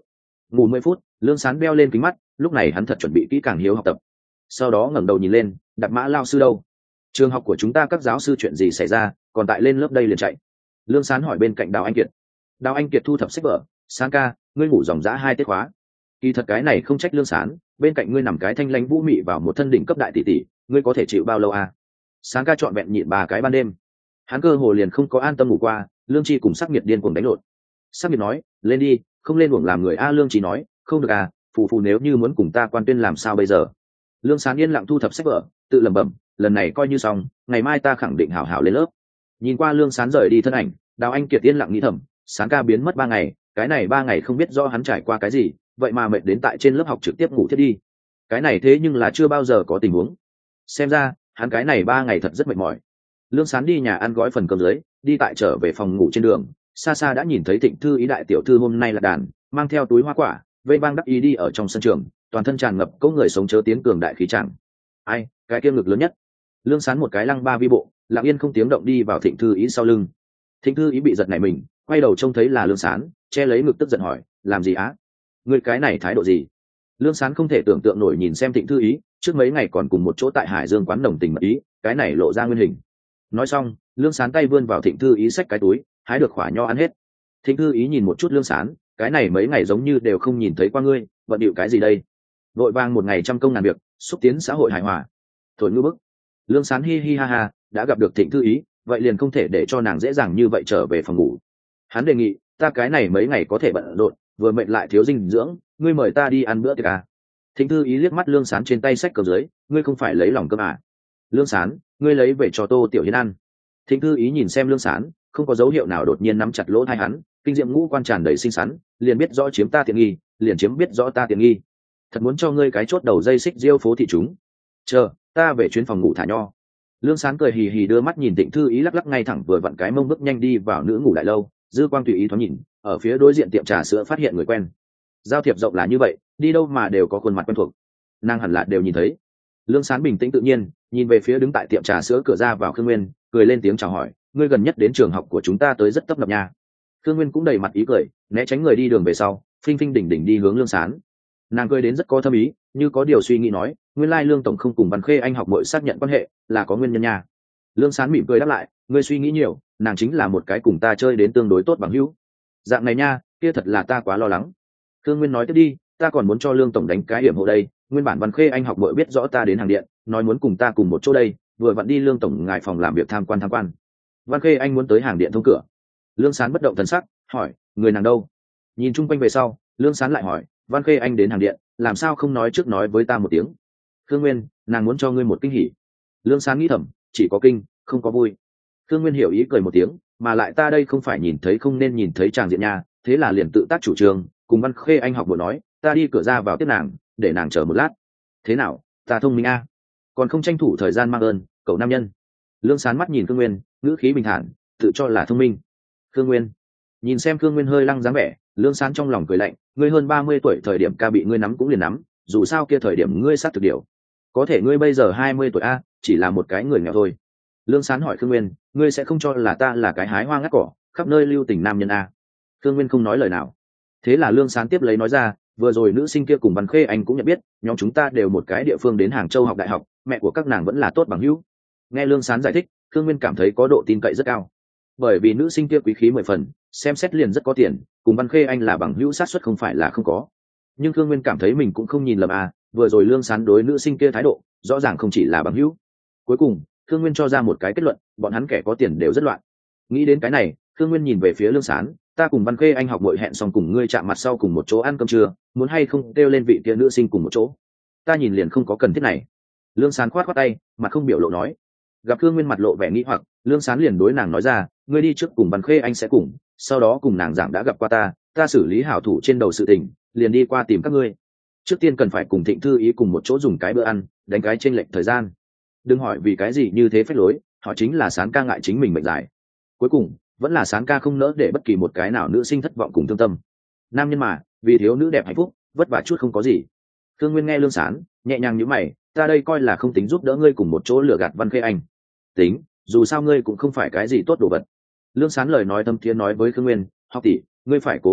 Ngủ mười phút, Lương Sán đeo lên kính mắt, lúc này hắn thật chuẩn bị kỹ càng hiếu học tập. Sau đó ngẩng đầu nhìn lên, Đạp Mã lao sư đâu? Trường học của chúng ta các giáo sư chuyện gì xảy ra, còn tại lên lớp đây liền chạy. Lương Sán hỏi bên cạnh Đào Anh Kiệt. Đào Anh Kiệt thu thập sách vở. Sán ca, ngươi ngủ dòng dã hai tiết khóa. Kỳ thật cái này không trách Lương Sán, bên cạnh ngươi nằm cái thanh lãnh vũ mị vào một thân đỉnh cấp đại tỷ tỷ, ngươi có thể chịu bao lâu à? Sán ca trọn vẹn nhịn ba cái ban đêm. Hắn cơ hồ liền không có an tâm ngủ qua. Lương Chi cùng Sắc Nghiệt điên cuồng đánh lộn. Sắc Nghiệt nói, lên đi, không lên uổng làm người a. Lương Chi nói, không được à, phù phù nếu như muốn cùng ta quan tuyên làm sao bây giờ? Lương Sán yên lặng thu thập sách vở, tự lẩm bẩm, lần này coi như xong, ngày mai ta khẳng định hảo hảo lên lớp. Nhìn qua Lương Sán rời đi thân ảnh, Đào Anh Kiệt yên lặng nghĩ thầm, Sán ca biến mất ba ngày, cái này ba ngày không biết do hắn trải qua cái gì, vậy mà mệt đến tại trên lớp học trực tiếp ngủ thiết đi. Cái này thế nhưng là chưa bao giờ có tình huống. Xem ra, hắn cái này ba ngày thật rất mệt mỏi. Lương Sán đi nhà ăn gói phần cơm dưới, đi tại trở về phòng ngủ trên đường, xa xa đã nhìn thấy Thịnh Thư Ý đại tiểu thư hôm nay là đàn, mang theo túi hoa quả, vây bang đắc ý đi ở trong sân trường, toàn thân tràn ngập cỗ người sống chớ tiến cường đại khí chẳng. Ai, cái kia ngực lớn nhất. Lương Sán một cái lăng ba vi bộ, lặng yên không tiếng động đi vào Thịnh Thư Ý sau lưng. Thịnh Thư Ý bị giật nảy mình, quay đầu trông thấy là Lương Sán, che lấy ngực tức giận hỏi, làm gì á? Người cái này thái độ gì? Lương Sán không thể tưởng tượng nổi nhìn xem Thịnh Thư Ý, trước mấy ngày còn cùng một chỗ tại Hải Dương quán đồng tình mật ý, cái này lộ ra nguyên hình. Nói xong, Lương Sán tay vươn vào Thịnh Thư Ý xách cái túi, hái được khỏa nho ăn hết. Thịnh Thư Ý nhìn một chút Lương Sán, cái này mấy ngày giống như đều không nhìn thấy qua ngươi, bận điệu cái gì đây? Vội vàng một ngày trăm công ngàn việc, xúc tiến xã hội hài hòa. Thổi ngư bức. Lương Sán hi hi ha ha, đã gặp được Thịnh Thư Ý, vậy liền không thể để cho nàng dễ dàng như vậy trở về phòng ngủ. Hắn đề nghị, ta cái này mấy ngày có thể bận rộn, vừa mệt lại thiếu dinh dưỡng, ngươi mời ta đi ăn bữa tiệc à? Thịnh Thư Ý liếc mắt Lương Sán trên tay sách cờ dưới, ngươi không phải lấy lòng cơm à? Lương Sán, ngươi lấy về cho Tô Tiểu Hiên ăn. Thịnh Thư Ý nhìn xem Lương Sán, không có dấu hiệu nào đột nhiên nắm chặt lỗ tai hắn, kinh diệm ngũ quan tràn đầy xinh xắn, liền biết rõ chiếm ta tiện nghi, liền chiếm biết rõ ta tiện nghi. Thật muốn cho ngươi cái chốt đầu dây xích diêu phố thị chúng. Chờ, ta về chuyến phòng ngủ thả nho. Lương Sán cười hì hì đưa mắt nhìn Thịnh Thư Ý lắc lắc ngay thẳng vừa vặn cái mông bước nhanh đi vào nữ ngủ đại lâu, dư quang tùy ý thoáng nhìn, ở phía đối diện tiệm trà sữa phát hiện người quen. Giao thiệp rộng là như vậy, đi đâu mà đều có khuôn mặt quen thuộc. Nàng hẳn là đều nhìn thấy. Lương Sán bình tĩnh tự nhiên, nhìn về phía đứng tại tiệm trà sữa cửa ra vào Khương Nguyên, cười lên tiếng chào hỏi, ngươi gần nhất đến trường học của chúng ta tới rất tấp nập nha. Khương Nguyên cũng đầy mặt ý cười, né tránh người đi đường về sau, phinh phinh đỉnh đỉnh đi hướng Lương Sán. Nàng cười đến rất có thâm ý, như có điều suy nghĩ nói, nguyên lai Lương tổng không cùng Văn Khê anh học muội xác nhận quan hệ, là có nguyên nhân nha. Lương Sán mỉm cười đáp lại, ngươi suy nghĩ nhiều, nàng chính là một cái cùng ta chơi đến tương đối tốt bằng hữu. Dạng này nha, kia thật là ta quá lo lắng. Khương Nguyên nói tiếp đi, ta còn muốn cho Lương tổng đánh cái hiểm hộ đây, nguyên bản Văn Khê anh học muội biết rõ ta đến hàng điện, nói muốn cùng ta cùng một chỗ đây, vừa vặn đi Lương tổng ngài phòng làm việc tham quan tham quan. Văn Khê anh muốn tới hàng điện thông cửa. Lương Sán bất động thần sắc, hỏi, người nàng đâu? Nhìn chung quanh về sau, Lương Sán lại hỏi, Văn Khê anh đến hàng điện, làm sao không nói trước nói với ta một tiếng? Khương Nguyên, nàng muốn cho ngươi một kinh hỉ. Lương Sán nghĩ thầm, chỉ có kinh, không có vui. Khương Nguyên hiểu ý cười một tiếng, mà lại ta đây không phải nhìn thấy không nên nhìn thấy tràng diện nha, thế là liền tự tác chủ trương, cùng Văn Khê anh học bộ nói, ta đi cửa ra vào tiếp nàng, để nàng chờ một lát. Thế nào, ta thông minh a? À? Còn không tranh thủ thời gian mang ơn, cậu nam nhân. Lương Sán mắt nhìn Khương Nguyên, ngữ khí bình thản, tự cho là thông minh. Khương Nguyên nhìn xem Khương Nguyên hơi lăng dáng vẻ, Lương Sán trong lòng cười lạnh, ngươi hơn ba mươi tuổi thời điểm ca bị ngươi nắm cũng liền nắm, dù sao kia thời điểm ngươi sát thực điều, có thể ngươi bây giờ hai mươi tuổi a, chỉ là một cái người nghèo thôi. Lương Sán hỏi Khương Nguyên, ngươi sẽ không cho là ta là cái hái hoa ngắt cỏ, khắp nơi lưu tình nam nhân a? Khương Nguyên không nói lời nào. Thế là Lương Sán tiếp lấy nói ra, vừa rồi nữ sinh kia cùng Văn Khê anh cũng nhận biết, nhóm chúng ta đều một cái địa phương đến Hàng Châu học đại học, mẹ của các nàng vẫn là tốt bằng hữu. Nghe Lương Sán giải thích, Khương Nguyên cảm thấy có độ tin cậy rất cao, bởi vì nữ sinh kia quý khí mười phần, xem xét liền rất có tiền, cùng Văn Khê anh là bằng hữu sát suất không phải là không có. Nhưng Khương Nguyên cảm thấy mình cũng không nhìn lầm à, vừa rồi Lương Sán đối nữ sinh kia thái độ rõ ràng không chỉ là bằng hữu. Cuối cùng Khương Nguyên cho ra một cái kết luận, bọn hắn kẻ có tiền đều rất loạn. Nghĩ đến cái này, Khương Nguyên nhìn về phía Lương Sán, ta cùng Văn Khê anh học muội hẹn xong cùng ngươi chạm mặt sau cùng một chỗ ăn cơm trưa, muốn hay không kêu lên vị kia nữ sinh cùng một chỗ? Ta nhìn liền không có cần thiết này. Lương Sán khoát khoát tay, mặt không biểu lộ nói. Gặp Khương Nguyên mặt lộ vẻ nghĩ hoặc, Lương Sán liền đối nàng nói ra, ngươi đi trước cùng Văn Khê anh sẽ cùng, sau đó cùng nàng giảng đã gặp qua ta, ta xử lý hảo thủ trên đầu sự tình, liền đi qua tìm các ngươi. Trước tiên cần phải cùng Thịnh Thư Ý cùng một chỗ dùng cái bữa ăn, đánh cái chênh lệch thời gian. Đừng hỏi vì cái gì như thế phách lối, họ chính là Sán ca ngại chính mình mệnh dài. Cuối cùng vẫn là Sán ca không nỡ để bất kỳ một cái nào nữ sinh thất vọng cùng thương tâm. Nam nhân mà, vì thiếu nữ đẹp hạnh phúc, vất vả chút không có gì. Khương Nguyên nghe Lương Sán, nhẹ nhàng nhíu mày, ta đây coi là không tính giúp đỡ ngươi cùng một chỗ lừa gạt Văn Khê anh. Tính, dù sao ngươi cũng không phải cái gì tốt đồ vật. Lương Sán lời nói thâm thiế nói với Khương Nguyên, học tỷ, ngươi phải cố gắng à,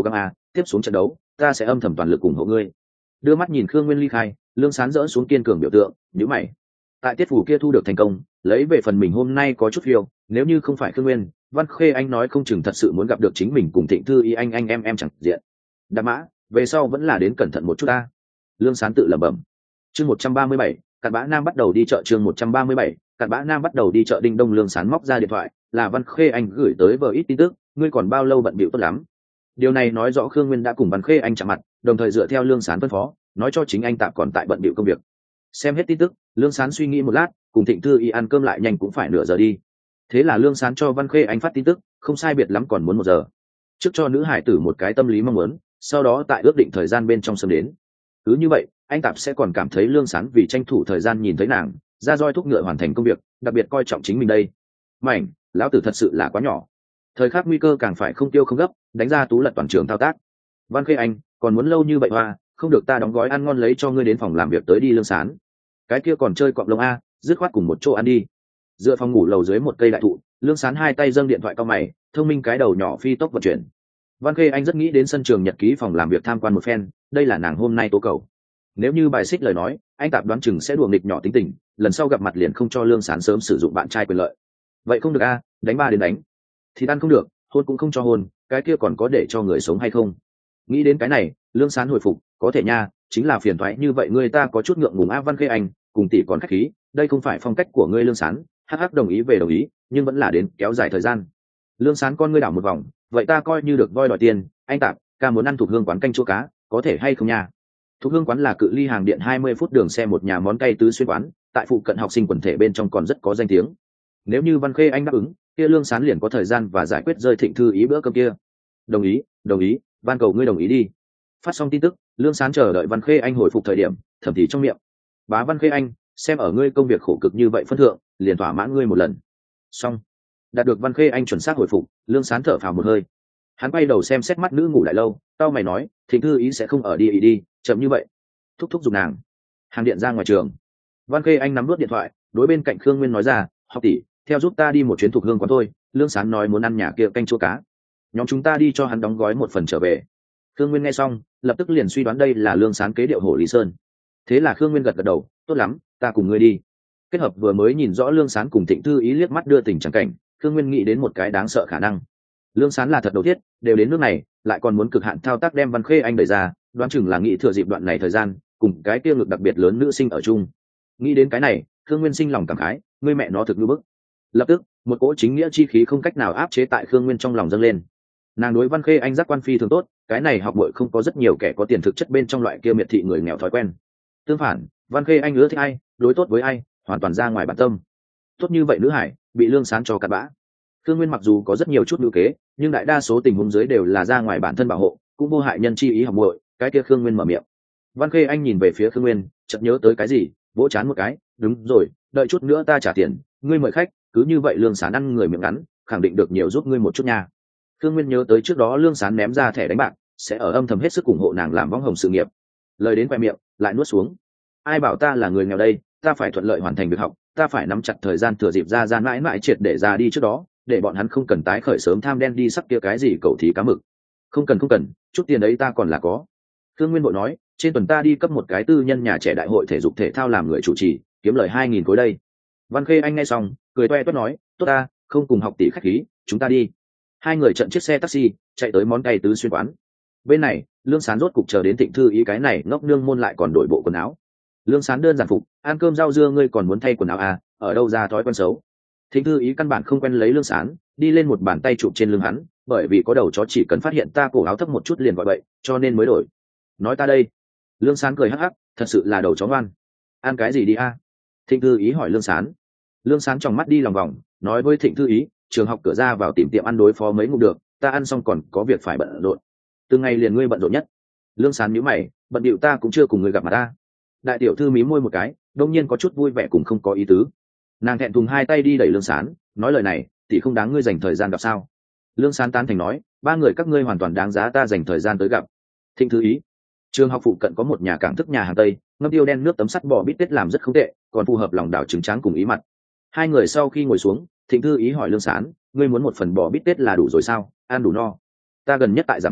tiếp xuống trận đấu ta sẽ âm thầm toàn lực ủng hộ ngươi. Đưa mắt nhìn Khương Nguyên ly khai, Lương Sán dỡ xuống kiên cường biểu tượng, nhíu mày. Tại tiết phủ kia thu được thành công, lấy về phần mình hôm nay có chút phiêu, nếu như không phải Khương Nguyên, Văn Khê Anh nói không chừng thật sự muốn gặp được chính mình cùng Thịnh Thư Y anh anh em em chẳng diện. Đạp mã, về sau vẫn là đến cẩn thận một chút ta. Lương Sán tự lẩm bẩm. Chương một trăm ba mươi bảy, Cặn Bã Nam bắt đầu đi chợ. Chương một trăm ba mươi bảy, Cặn Bã Nam bắt đầu đi chợ. Đinh Đông. Lương Sán móc ra điện thoại, là Văn Khê Anh gửi tới vờ ít tin tức, ngươi còn bao lâu bận bịu tốt lắm. Điều này nói rõ Khương Nguyên đã cùng Văn Khê Anh chạm mặt, đồng thời dựa theo Lương Sán phân phó, nói cho chính anh tạm còn tại bận bịu công việc. Xem hết tin tức, Lương Sán suy nghĩ một lát, cùng Thịnh Thư Y ăn cơm lại nhanh cũng phải nửa giờ đi. Thế là Lương Sán cho Văn Khê Anh phát tin tức, không sai biệt lắm còn muốn một giờ. Trước cho nữ hải tử một cái tâm lý mong muốn, sau đó tại ước định thời gian bên trong sớm đến. Cứ như vậy, anh tạp sẽ còn cảm thấy Lương Sán vì tranh thủ thời gian nhìn thấy nàng, ra roi thúc ngựa hoàn thành công việc, đặc biệt coi trọng chính mình đây. Mảnh, lão tử thật sự là quá nhỏ. Thời khắc nguy cơ càng phải không tiêu không gấp, đánh ra tú lật toàn trường thao tác. Văn Khê Anh, còn muốn lâu như vậy hoa, không được ta đóng gói ăn ngon lấy cho ngươi đến phòng làm việc tới đi. Lương Sán, cái kia còn chơi cọp lông a, dứt khoát cùng một chỗ ăn đi. Dựa phòng ngủ lầu dưới một cây đại thụ, Lương Sán hai tay dâng điện thoại cao mày, thông minh cái đầu nhỏ phi tốc vận chuyển. Văn Khê Anh rất nghĩ đến sân trường nhật ký phòng làm việc tham quan một phen, đây là nàng hôm nay tố cầu. Nếu như bài xích lời nói, anh tạp đoán chừng sẽ đùa nghịch nhỏ tính tình, lần sau gặp mặt liền không cho Lương Sán sớm sử dụng bạn trai quyền lợi. Vậy không được a, đánh ba đến đánh, thì ăn không được, hôn cũng không cho hôn, cái kia còn có để cho người sống hay không? Nghĩ đến cái này, Lương Sán hồi phục, có thể nha, chính là phiền toái như vậy người ta có chút ngượng ngùng. A Văn Khê Anh, cùng tỷ còn khách khí, đây không phải phong cách của ngươi. Lương Sán hắc hắc đồng ý về đồng ý, nhưng vẫn là đến kéo dài thời gian. Lương Sán con ngươi đảo một vòng, vậy ta coi như được voi đòi tiền. Anh tạp, ca muốn ăn Thục Hương quán canh chua cá, có thể hay không nha? Thục Hương quán là cự ly hàng điện hai mươi phút đường xe một nhà món cay tứ xuyên quán, tại phụ cận học sinh quần thể bên trong còn rất có danh tiếng. Nếu như Văn Khê Anh đáp ứng, kia Lương Sán liền có thời gian và giải quyết rơi Thịnh Thư ý bữa cơm kia. Đồng ý, đồng ý, van cầu ngươi đồng ý đi. Phát xong tin tức, Lương Sán chờ đợi Văn Khê Anh hồi phục thời điểm, thầm thì trong miệng, bá Văn Khê Anh, xem ở ngươi công việc khổ cực như vậy phân thượng, liền thỏa mãn ngươi một lần. Xong. Đạt được Văn Khê Anh chuẩn xác hồi phục, Lương Sán thở phào một hơi. Hắn quay đầu xem xét mắt nữ ngủ lại lâu, tao mày nói, Thịnh Thư ý sẽ không ở đi ý đi, chậm như vậy. Thúc thúc giục nàng. Hàng điện ra ngoài trường. Văn Khê Anh nắm nuốt điện thoại, đối bên cạnh Khương Nguyên nói ra, học tỷ, theo giúp ta đi một chuyến Thục Hương quán thôi. Lương Sán nói muốn ăn nhà kia canh chua cá, nhóm chúng ta đi cho hắn đóng gói một phần trở về. Khương Nguyên nghe xong, lập tức liền suy đoán đây là Lương Sán kế điệu Hổ Lý Sơn. Thế là Khương Nguyên gật gật đầu, tốt lắm, ta cùng ngươi đi. Kết hợp vừa mới nhìn rõ Lương Sán cùng Thịnh Thư ý liếc mắt đưa tình chẳng cảnh, Khương Nguyên nghĩ đến một cái đáng sợ khả năng. Lương Sán là thật đầu thiết, đều đến nước này, lại còn muốn cực hạn thao tác đem Văn Khê Anh đẩy ra, đoán chừng là nghĩ thừa dịp đoạn này thời gian, cùng cái kia ngực đặc biệt lớn nữ sinh ở chung. Nghĩ đến cái này, Khương Nguyên sinh lòng cảm khái, ngươi mẹ nó thực ngữ bức. Lập tức, một cỗ chính nghĩa chi khí không cách nào áp chế tại Khương Nguyên trong lòng dâng lên. Nàng đối Văn Khê Anh giác quan phi thường tốt, cái này học bội không có rất nhiều kẻ có tiền thực chất bên trong loại kia miệt thị người nghèo thói quen. Tương phản, Văn Khê Anh ưa thích ai, đối tốt với ai, hoàn toàn ra ngoài bản tâm. Tốt như vậy nữ hải, bị Lương Sán cho cặn bã. Khương Nguyên mặc dù có rất nhiều chút nữ kế, nhưng đại đa số tình huống dưới đều là ra ngoài bản thân bảo hộ, cũng vô hại nhân chi ý học bội. Cái kia Khương Nguyên mở miệng. Văn Khê Anh nhìn về phía Khương Nguyên, chợt nhớ tới cái gì, vỗ chán một cái, đúng rồi, đợi chút nữa ta trả tiền, ngươi mời khách, cứ như vậy Lương Sán ăn người miệng ngắn, khẳng định được nhiều giúp ngươi một chút nha. Khương Nguyên nhớ tới trước đó Lương Sán ném ra thẻ đánh bạc, sẽ ở âm thầm hết sức ủng hộ nàng làm võng hồng sự nghiệp. Lời đến quẹ miệng, lại nuốt xuống. Ai bảo ta là người nghèo đây, ta phải thuận lợi hoàn thành việc học, ta phải nắm chặt thời gian thừa dịp ra gian mãi mãi triệt để ra đi trước đó, để bọn hắn không cần tái khởi sớm tham đen đi sắc kia cái gì cầu thí cá mực. Không cần không cần, chút tiền đấy ta còn là có. Khương Nguyên vội nói, trên tuần ta đi cấp một cái tư nhân nhà trẻ đại hội thể dục thể thao làm người chủ trì, kiếm lời hai nghìn khối đây. Văn Khê Anh nghe xong, cười toe toét nói, tốt ta, không cùng học tỷ khách khí, chúng ta đi. Hai người trận chiếc xe taxi, chạy tới món cay tứ xuyên quán. Bên này, Lương Sán rốt cục chờ đến Thịnh Thư ý cái này ngốc nương môn lại còn đổi bộ quần áo. Lương Sán đơn giản phục, ăn cơm rau dưa ngươi còn muốn thay quần áo à, ở đâu ra thói quen xấu. Thịnh Thư ý căn bản không quen lấy Lương Sán, đi lên một bàn tay chụp trên lưng hắn, bởi vì có đầu chó chỉ cần phát hiện ta cổ áo thấp một chút liền gọi bậy, cho nên mới đổi. Nói ta đây. Lương Sán cười hắc hắc, thật sự là đầu chó ngoan. Ăn cái gì đi a? À? Thịnh Thư ý hỏi Lương Sán. Lương Sán tròng mắt đi lòng vòng, nói với Thịnh Thư ý, trường học cửa ra vào tìm tiệm ăn đối phó mấy ngủ được, ta ăn xong còn có việc phải bận rộn. Từ ngày liền ngươi bận rộn nhất. Lương Sán nhíu mày, bận điệu ta cũng chưa cùng ngươi gặp mặt ta. Đại tiểu thư mím môi một cái, đông nhiên có chút vui vẻ cùng không có ý tứ. Nàng thẹn thùng hai tay đi đẩy Lương Sán, nói lời này, thì không đáng ngươi dành thời gian gặp sao? Lương Sán tán thành nói, ba người các ngươi hoàn toàn đáng giá ta dành thời gian tới gặp. Thịnh Thư ý, trường học phụ cận có một nhà cảng thức nhà hàng Tây, ngâm tiêu đen nước tấm sắt bò bít tết làm rất không tệ, còn phù hợp lòng đảo trứng tráng cùng ý mặt. Hai người sau khi ngồi xuống, Thịnh Thư ý hỏi Lương Sán, ngươi muốn một phần bò bít tết là đủ rồi sao? Ăn đủ no. Ta gần nhất tại giảm béo,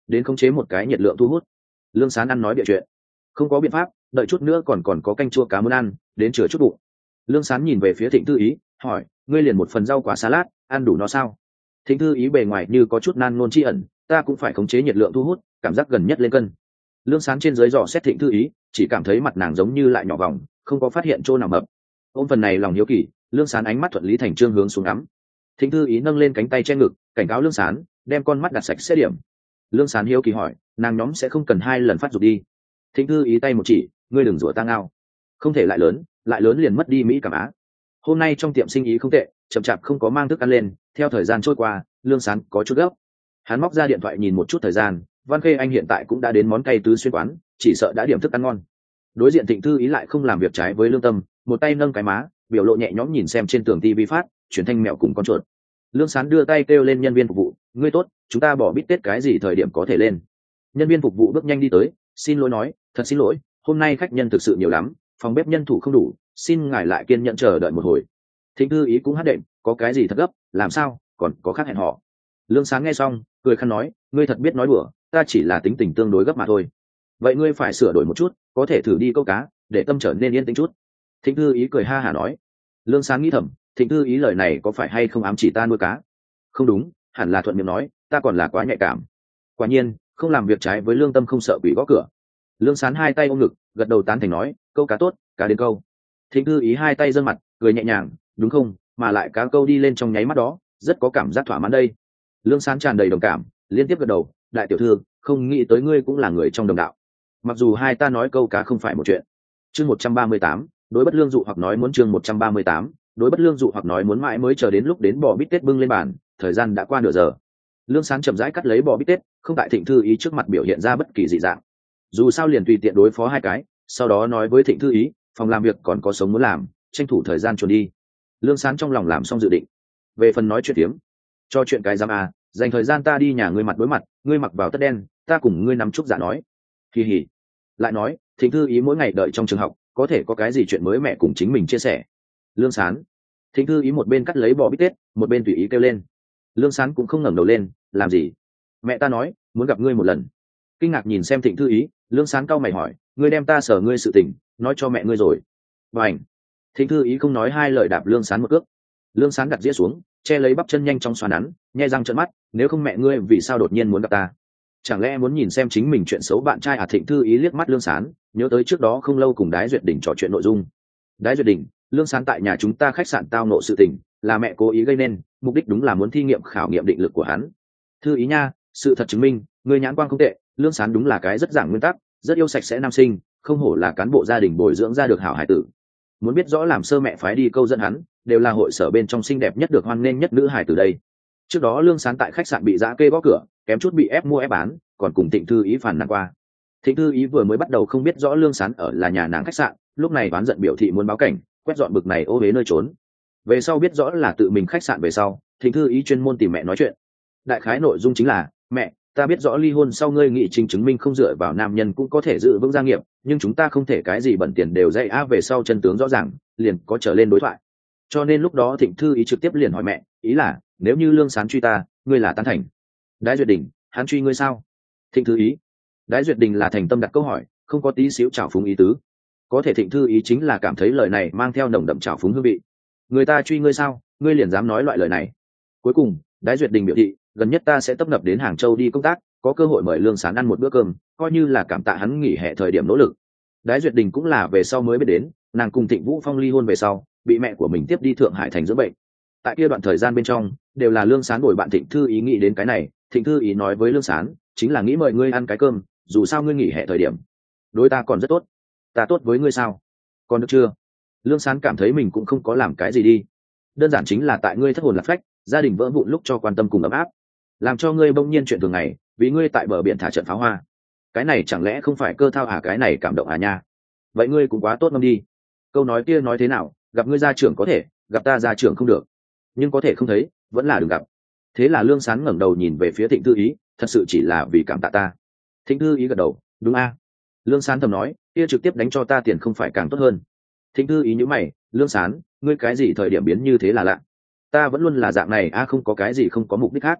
đến khống chế một cái nhiệt lượng thu hút. Lương Sán ăn nói bịa chuyện, không có biện pháp, đợi chút nữa còn còn có canh chua cá muốn ăn, đến chữa chút bụng. Lương Sán nhìn về phía Thịnh Thư Ý, hỏi, ngươi liền một phần rau quả salad, ăn đủ nó sao? Thịnh Thư Ý bề ngoài như có chút nan ngôn tri ẩn, ta cũng phải khống chế nhiệt lượng thu hút, cảm giác gần nhất lên cân. Lương Sán trên dưới dò xét Thịnh Thư Ý, chỉ cảm thấy mặt nàng giống như lại nhỏ vòng, không có phát hiện chỗ nào mập. Ôm phần này lòng hiếu kỳ, Lương Sán ánh mắt thuận lý thành trương hướng xuống ngắm. Thịnh Thư Ý nâng lên cánh tay che ngực, cảnh cáo Lương Sán, đem con mắt đặt sạch sẽ điểm. Lương Sán hiếu kỳ hỏi, nàng nhóm sẽ không cần hai lần phát dục đi? Thịnh Thư Ý tay một chỉ, ngươi đừng rủa ta ngao, không thể lại lớn, lại lớn liền mất đi mỹ cảm á. Hôm nay trong tiệm sinh ý không tệ, chậm chạp không có mang thức ăn lên. Theo thời gian trôi qua, Lương Sán có chút gấp. Hắn móc ra điện thoại nhìn một chút thời gian, Văn Khê Anh hiện tại cũng đã đến món cay tứ xuyên quán, chỉ sợ đã điểm thức ăn ngon. Đối diện Thịnh Thư Ý lại không làm việc trái với lương tâm, một tay nâng cái má, biểu lộ nhẹ nhõm nhìn xem trên tường ti vi phát chuyển thanh mẹo cùng con chuột. Lương Sán đưa tay kêu lên nhân viên phục vụ, ngươi tốt, chúng ta bỏ bít tết cái gì thời điểm có thể lên? Nhân viên phục vụ bước nhanh đi tới, xin lỗi nói, thật xin lỗi, hôm nay khách nhân thực sự nhiều lắm, phòng bếp nhân thủ không đủ, xin ngài lại kiên nhẫn chờ đợi một hồi. Thịnh Thư Ý cũng hát đệm, có cái gì thật gấp, làm sao, còn có khác hẹn họ. Lương Sán nghe xong, cười khăn nói, ngươi thật biết nói đùa, ta chỉ là tính tình tương đối gấp mà thôi. Vậy ngươi phải sửa đổi một chút, có thể thử đi câu cá, để tâm trở nên yên tĩnh chút. Thịnh Thư Ý cười ha hả nói. Lương Sán nghĩ thầm, Thịnh Thư Ý lời này có phải hay không ám chỉ ta nuôi cá? Không đúng, hẳn là thuận miệng nói, ta còn là quá nhạy cảm. Quả nhiên, không làm việc trái với lương tâm không sợ quỷ gõ cửa. Lương Sán hai tay ôm ngực, gật đầu tán thành nói, câu cá tốt, cá đến câu. Thịnh Thư Ý hai tay giơ mặt, cười nhẹ nhàng, đúng không, mà lại cá câu đi lên trong nháy mắt đó, rất có cảm giác thỏa mãn đây. Lương Sán tràn đầy đồng cảm, liên tiếp gật đầu, đại tiểu thư, không nghĩ tới ngươi cũng là người trong đồng đạo. Mặc dù hai ta nói câu cá không phải một chuyện. Chương một trăm ba mươi tám, đối bất lương dụ hoặc nói muốn chương một trăm ba mươi tám, đối bất lương dụ hoặc nói muốn mãi mới chờ đến lúc đến bò bít tết bưng lên bàn, thời gian đã qua nửa giờ. Lương Sán chậm rãi cắt lấy bò bít tết, không tại Thịnh Thư Ý trước mặt biểu hiện ra bất kỳ dị dạng. Dù sao liền tùy tiện đối phó hai cái, sau đó nói với Thịnh Thư Ý, phòng làm việc còn có sống muốn làm, tranh thủ thời gian chuẩn đi. Lương Sán trong lòng làm xong dự định. Về phần nói chuyện tiếm, cho chuyện cái giam à, dành thời gian ta đi nhà ngươi mặt đối mặt, ngươi mặc vào tất đen, ta cùng ngươi nắm chúc giả nói. Kỳ hỉ. Lại nói, Thịnh Thư Ý mỗi ngày đợi trong trường học, có thể có cái gì chuyện mới mẹ cùng chính mình chia sẻ. Lương Sán. Thịnh Thư Ý một bên cắt lấy bò bít tết, một bên tùy ý kêu lên. Lương Sán cũng không ngẩng đầu lên, làm gì? Mẹ ta nói, muốn gặp ngươi một lần. Kinh ngạc nhìn xem Thịnh Thư Ý, Lương Sán cau mày hỏi, ngươi đem ta sở ngươi sự tình, nói cho mẹ ngươi rồi. Bảnh. Thịnh Thư Ý không nói hai lời đạp Lương Sán một cước. Lương Sán đặt dĩa xuống, che lấy bắp chân nhanh trong xoa nắn, nhe răng trợn mắt, nếu không mẹ ngươi vì sao đột nhiên muốn gặp ta? Chẳng lẽ muốn nhìn xem chính mình chuyện xấu bạn trai à? Thịnh Thư Ý liếc mắt Lương Sán, nhớ tới trước đó không lâu cùng Đái Duyệt Đình trò chuyện nội dung. Đái Duyệt Đình, Lương Sán tại nhà chúng ta khách sạn tao nộ sự tình, là mẹ cố ý gây nên, mục đích đúng là muốn thi nghiệm khảo nghiệm định lực của hắn. Thư Ý nha, sự thật chứng minh, người nhãn quang không tệ, Lương Sán đúng là cái rất giảng nguyên tắc, rất yêu sạch sẽ nam sinh, không hổ là cán bộ gia đình bồi dưỡng ra được hảo hải tử. Muốn biết rõ làm sơ mẹ phái đi câu dẫn hắn, đều là hội sở bên trong xinh đẹp nhất được hoan nghênh nhất nữ hải tử đây. Trước đó Lương Sán tại khách sạn bị giã kê gõ cửa, kém chút bị ép mua ép bán, còn cùng Thịnh Thư Ý phản nàn qua. Thịnh Thư Ý vừa mới bắt đầu không biết rõ Lương Sán ở là nhà nàng khách sạn, lúc này đoán giận biểu thị muốn báo cảnh, quét dọn bực này ô uế nơi trốn. Về sau biết rõ là tự mình khách sạn về sau, Thịnh Thư Ý chuyên môn tìm mẹ nói chuyện. Đại khái nội dung chính là, mẹ, ta biết rõ ly hôn sau ngươi nghị trình chứng minh không dựa vào nam nhân cũng có thể giữ vững gia nghiệp, nhưng chúng ta không thể cái gì bẩn tiền đều dạy á. Về sau chân tướng rõ ràng, liền có trở lên đối thoại. Cho nên lúc đó Thịnh Thư Ý trực tiếp liền hỏi mẹ, ý là nếu như Lương Sán truy ta, ngươi là tán thành? Đái Duyệt Đình, hắn truy ngươi sao? Thịnh Thư Ý. Đái Duyệt Đình là thành tâm đặt câu hỏi, không có tí xíu trào phúng ý tứ. Có thể Thịnh Thư Ý chính là cảm thấy lời này mang theo nồng đậm trào phúng hương vị. Người ta truy ngươi sao, ngươi liền dám nói loại lời này? Cuối cùng, Đái Duyệt Đình biểu thị, gần nhất ta sẽ tấp nập đến Hàng Châu đi công tác, có cơ hội mời Lương Sán ăn một bữa cơm, coi như là cảm tạ hắn nghỉ hè thời điểm nỗ lực. Đái Duyệt Đình cũng là về sau mới biết đến, nàng cùng Thịnh Vũ Phong ly hôn về sau, bị mẹ của mình tiếp đi Thượng Hải thành dưỡng bệnh. Tại kia đoạn thời gian bên trong, đều là Lương Sán đổi bạn Thịnh Thư Ý nghĩ đến cái này, Thịnh Thư Ý nói với Lương Sán, chính là nghĩ mời ngươi ăn cái cơm, dù sao ngươi nghỉ hè thời điểm, đối ta còn rất tốt. Ta tốt với ngươi sao? Còn được chưa? Lương Sán cảm thấy mình cũng không có làm cái gì đi, đơn giản chính là tại ngươi thất hồn lạc phách, gia đình vỡ vụn lúc cho quan tâm cùng ấm áp, làm cho ngươi bỗng nhiên chuyện thường ngày, vì ngươi tại bờ biển thả trận pháo hoa, cái này chẳng lẽ không phải cơ thao à? Cái này cảm động à nha. Vậy ngươi cũng quá tốt ngâm đi. Câu nói kia nói thế nào, gặp ngươi gia trưởng có thể, gặp ta gia trưởng không được, nhưng có thể không thấy, vẫn là đừng gặp. Thế là Lương Sán ngẩng đầu nhìn về phía Thịnh Thư Ý, thật sự chỉ là vì cảm tạ ta? Thịnh Thư Ý gật đầu, đúng a. Lương Sán thầm nói, kia trực tiếp đánh cho ta tiền không phải càng tốt hơn? Thịnh Thư Ý nhíu mày, Lương Sán, ngươi cái gì thời điểm biến như thế là lạ? Ta vẫn luôn là dạng này a, không có cái gì, không có mục đích khác.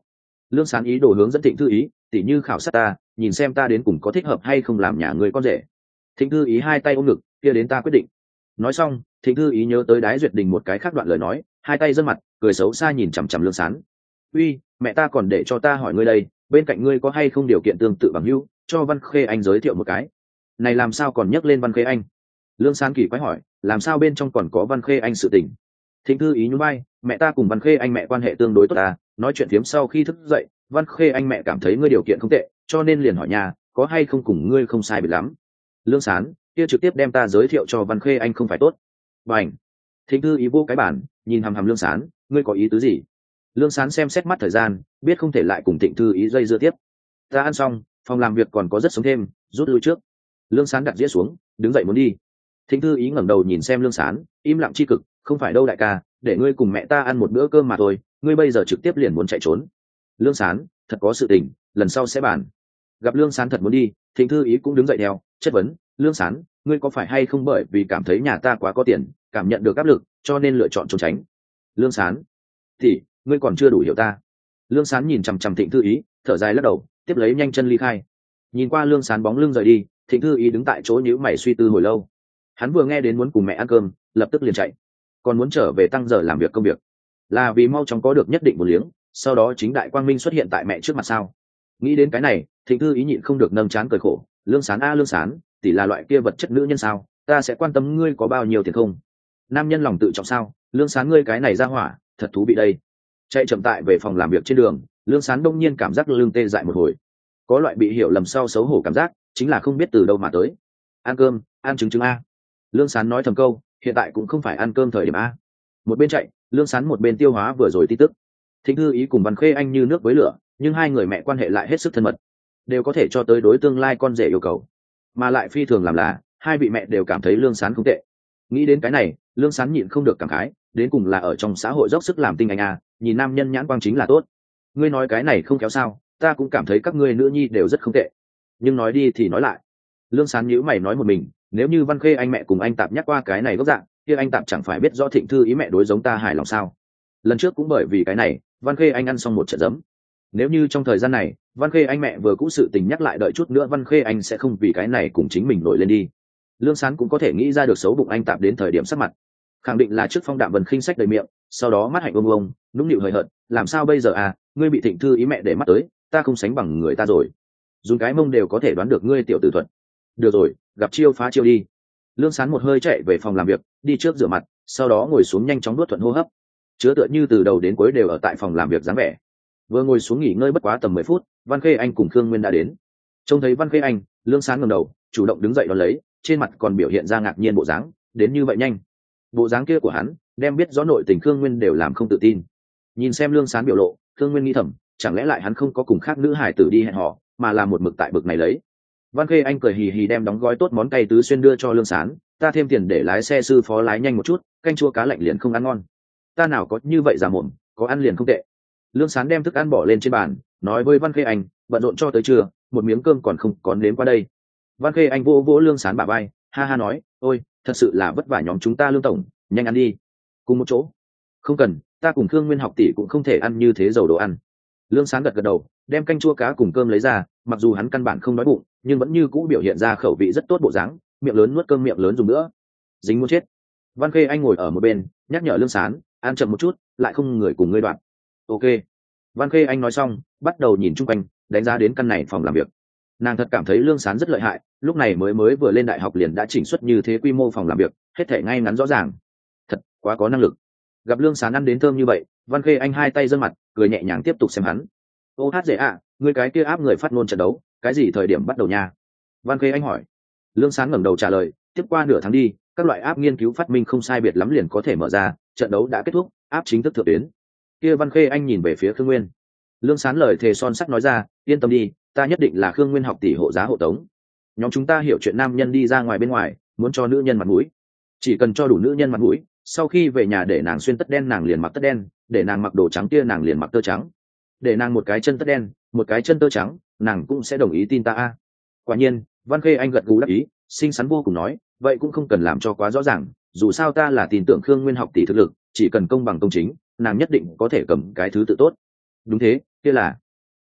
Lương Sán ý đồ hướng dẫn Thịnh Thư Ý, tỉ như khảo sát ta, nhìn xem ta đến cùng có thích hợp hay không làm nhà người con rể. Thịnh Thư Ý hai tay ôm ngực, kia đến ta quyết định. Nói xong, Thịnh Thư Ý nhớ tới Đái Duyệt Đình một cái khác đoạn lời nói, hai tay giơ mặt, cười xấu xa nhìn chằm chằm Lương Sán. Uy, mẹ ta còn để cho ta hỏi ngươi đây, bên cạnh ngươi có hay không điều kiện tương tự bằng hữu, cho Văn Khê Anh giới thiệu một cái. Này làm sao còn nhắc lên Văn Khê Anh? Lương Sán kỳ quái hỏi, làm sao bên trong còn có Văn Khê Anh sự tình? Thịnh Thư Ý nhún vai, mẹ ta cùng Văn Khê Anh mẹ quan hệ tương đối tốt ta, nói chuyện phiếm sau khi thức dậy, Văn Khê Anh mẹ cảm thấy ngươi điều kiện không tệ, cho nên liền hỏi nhà, có hay không cùng ngươi không sai biệt lắm. Lương Sán, kia trực tiếp đem ta giới thiệu cho Văn Khê Anh không phải tốt. Bảnh. Thịnh Thư Ý vô cái bản, nhìn hằm hằm Lương Sán, ngươi có ý tứ gì? Lương Sán xem xét mắt thời gian, biết không thể lại cùng Thịnh Thư Ý dây dưa tiếp. Ta ăn xong, phòng làm việc còn có rất sống thêm, rút lui trước. Lương Sán đặt dĩa xuống, đứng dậy muốn đi. Thịnh Thư Ý ngẩng đầu nhìn xem Lương Sán, im lặng chi cực, không phải đâu đại ca, để ngươi cùng mẹ ta ăn một bữa cơm mà thôi, ngươi bây giờ trực tiếp liền muốn chạy trốn. Lương Sán, thật có sự tình, lần sau sẽ bàn. Gặp Lương Sán thật muốn đi, Thịnh Thư Ý cũng đứng dậy theo, chất vấn, Lương Sán, ngươi có phải hay không bởi vì cảm thấy nhà ta quá có tiền, cảm nhận được áp lực, cho nên lựa chọn trốn tránh? Lương Sán, thì ngươi còn chưa đủ hiểu ta. Lương Sán nhìn chằm chằm Thịnh Thư Ý, thở dài lắc đầu, tiếp lấy nhanh chân ly khai. Nhìn qua Lương Sán bóng lưng rời đi, Thịnh Thư Ý đứng tại chỗ nhíu mày suy tư hồi lâu. Hắn vừa nghe đến muốn cùng mẹ ăn cơm, lập tức liền chạy, còn muốn trở về tăng giờ làm việc công việc, là vì mau chóng có được nhất định một liếng, sau đó chính đại quang minh xuất hiện tại mẹ trước mặt sao? Nghĩ đến cái này, Thịnh Thư Ý nhịn không được nâng trán cười khổ, Lương Sán a Lương Sán, tỷ là loại kia vật chất nữ nhân sao, ta sẽ quan tâm ngươi có bao nhiêu tiền không? Nam nhân lòng tự trọng sao? Lương Sán ngươi cái này ra hỏa, thật thú vị đây. Chạy chậm tại về phòng làm việc trên đường, Lương Sán đông nhiên cảm giác lưng tê dại một hồi, có loại bị hiểu lầm sau xấu hổ cảm giác, chính là không biết từ đâu mà tới. Ăn cơm, ăn trứng trứng a. Lương Sán nói thầm câu, hiện tại cũng không phải ăn cơm thời điểm a. Một bên chạy, Lương Sán một bên tiêu hóa vừa rồi tin tức. Thịnh Thư Ý cùng Văn Khê Anh như nước với lửa, nhưng hai người mẹ quan hệ lại hết sức thân mật, đều có thể cho tới đối tương lai con rể yêu cầu, mà lại phi thường làm là hai vị mẹ đều cảm thấy Lương Sán không tệ. Nghĩ đến cái này, Lương Sán nhịn không được cảm khái, đến cùng là ở trong xã hội dốc sức làm tinh anh a, nhìn nam nhân nhãn quang chính là tốt. Ngươi nói cái này không kéo sao, ta cũng cảm thấy các ngươi nữ nhi đều rất không tệ. Nhưng nói đi thì nói lại, Lương Sán nhíu mày nói một mình, nếu như Văn Khê Anh mẹ cùng anh Tạp nhắc qua cái này gốc dạng, kia anh Tạp chẳng phải biết rõ Thịnh Thư Ý mẹ đối giống ta hài lòng sao? Lần trước cũng bởi vì cái này, Văn Khê Anh ăn xong một trận giấm. Nếu như trong thời gian này, Văn Khê Anh mẹ vừa cũ sự tình nhắc lại đợi chút nữa, Văn Khê Anh sẽ không vì cái này cùng chính mình nổi lên đi. Lương Sán cũng có thể nghĩ ra được xấu bụng anh Tạp đến thời điểm sắc mặt, khẳng định là trước Phong Đạm Vân khinh sách đầy miệng, sau đó mắt hạnh ông ông, nũng nịu hời hợt, làm sao bây giờ à, ngươi bị Thịnh Thư Ý mẹ để mắt tới, ta không sánh bằng người ta rồi. Dùng cái mông đều có thể đoán được ngươi tiểu tử thuận. Được rồi, gặp chiêu phá chiêu đi. Lương Sán một hơi chạy về phòng làm việc, đi trước rửa mặt, sau đó ngồi xuống nhanh chóng nuốt thuận hô hấp, chứa tựa như từ đầu đến cuối đều ở tại phòng làm việc dáng vẻ. Vừa ngồi xuống nghỉ ngơi bất quá tầm mười phút, Văn Khê Anh cùng Khương Nguyên đã đến. Trông thấy Văn Khê Anh, Lương Sán ngẩng đầu, chủ động đứng dậy đón lấy, trên mặt còn biểu hiện ra ngạc nhiên bộ dáng, đến như vậy nhanh. Bộ dáng kia của hắn, đem biết rõ nội tình Khương Nguyên đều làm không tự tin. Nhìn xem Lương Sán biểu lộ, Khương Nguyên nghĩ thầm, chẳng lẽ lại hắn không có cùng khác nữ hải tử đi hẹn hò, mà là một mực tại bực này lấy. Văn Khê Anh cười hì hì đem đóng gói tốt món cay tứ xuyên đưa cho Lương Sán, ta thêm tiền để lái xe sư phó lái nhanh một chút, canh chua cá lạnh liền không ăn ngon. Ta nào có như vậy giả mồm, có ăn liền không tệ. Lương Sán đem thức ăn bỏ lên trên bàn, nói với Văn Khê Anh, bận rộn cho tới trưa, một miếng cơm còn không có nếm qua đây. Văn Khê Anh vỗ vỗ Lương Sán bả vai, ha ha nói, ôi, thật sự là vất vả nhóm chúng ta Lương tổng, nhanh ăn đi. Cùng một chỗ. Không cần, ta cùng Khương Nguyên học tỷ cũng không thể ăn như thế dầu đồ ăn. Lương Sán gật gật đầu, đem canh chua cá cùng cơm lấy ra, mặc dù hắn căn bản không đói bụng, nhưng vẫn như cũ biểu hiện ra khẩu vị rất tốt bộ dáng, miệng lớn nuốt cơm miệng lớn dùng nữa. Dính muốn chết. Văn Khê Anh ngồi ở một bên, nhắc nhở Lương Sán, ăn chậm một chút, lại không người cùng ngươi đoạn. Ok. Văn Khê Anh nói xong, bắt đầu nhìn chung quanh, đánh giá đến căn này phòng làm việc. Nàng thật cảm thấy Lương Sán rất lợi hại, lúc này mới mới vừa lên đại học liền đã chỉnh xuất như thế quy mô phòng làm việc, hết thể ngay ngắn rõ ràng. Thật, quá có năng lực. Gặp Lương Sán ăn đến thơm như vậy, Văn Khê Anh hai tay giơ mặt, cười nhẹ nhàng tiếp tục xem hắn. Ô hát dễ ạ, ngươi cái kia áp người phát ngôn trận đấu, cái gì thời điểm bắt đầu nha? Văn Khê Anh hỏi. Lương Sán ngẩng đầu trả lời, tiếp qua nửa tháng đi, các loại áp nghiên cứu phát minh không sai biệt lắm liền có thể mở ra, trận đấu đã kết thúc, áp chính thức thượng tuyến. Kia Văn Khê Anh nhìn về phía Khương Nguyên. Lương Sán lời thề son sắt nói ra, yên tâm đi, ta nhất định là Khương Nguyên học tỷ hộ giá hộ tống. Nhóm chúng ta hiểu chuyện nam nhân đi ra ngoài bên ngoài, muốn cho nữ nhân mặt mũi, chỉ cần cho đủ nữ nhân mặt mũi, sau khi về nhà để nàng xuyên tất đen nàng liền mặc tất đen, để nàng mặc đồ trắng kia nàng liền mặc tơ trắng, để nàng một cái chân tất đen, một cái chân tơ trắng, nàng cũng sẽ đồng ý tin ta a. Quả nhiên, Văn Khê Anh gật gù đáp ý, xinh xắn vô cùng nói, vậy cũng không cần làm cho quá rõ ràng, dù sao ta là tin tưởng Khương Nguyên học tỷ thực lực, chỉ cần công bằng công chính, nàng nhất định có thể cầm cái thứ tự tốt. Đúng thế, kia là.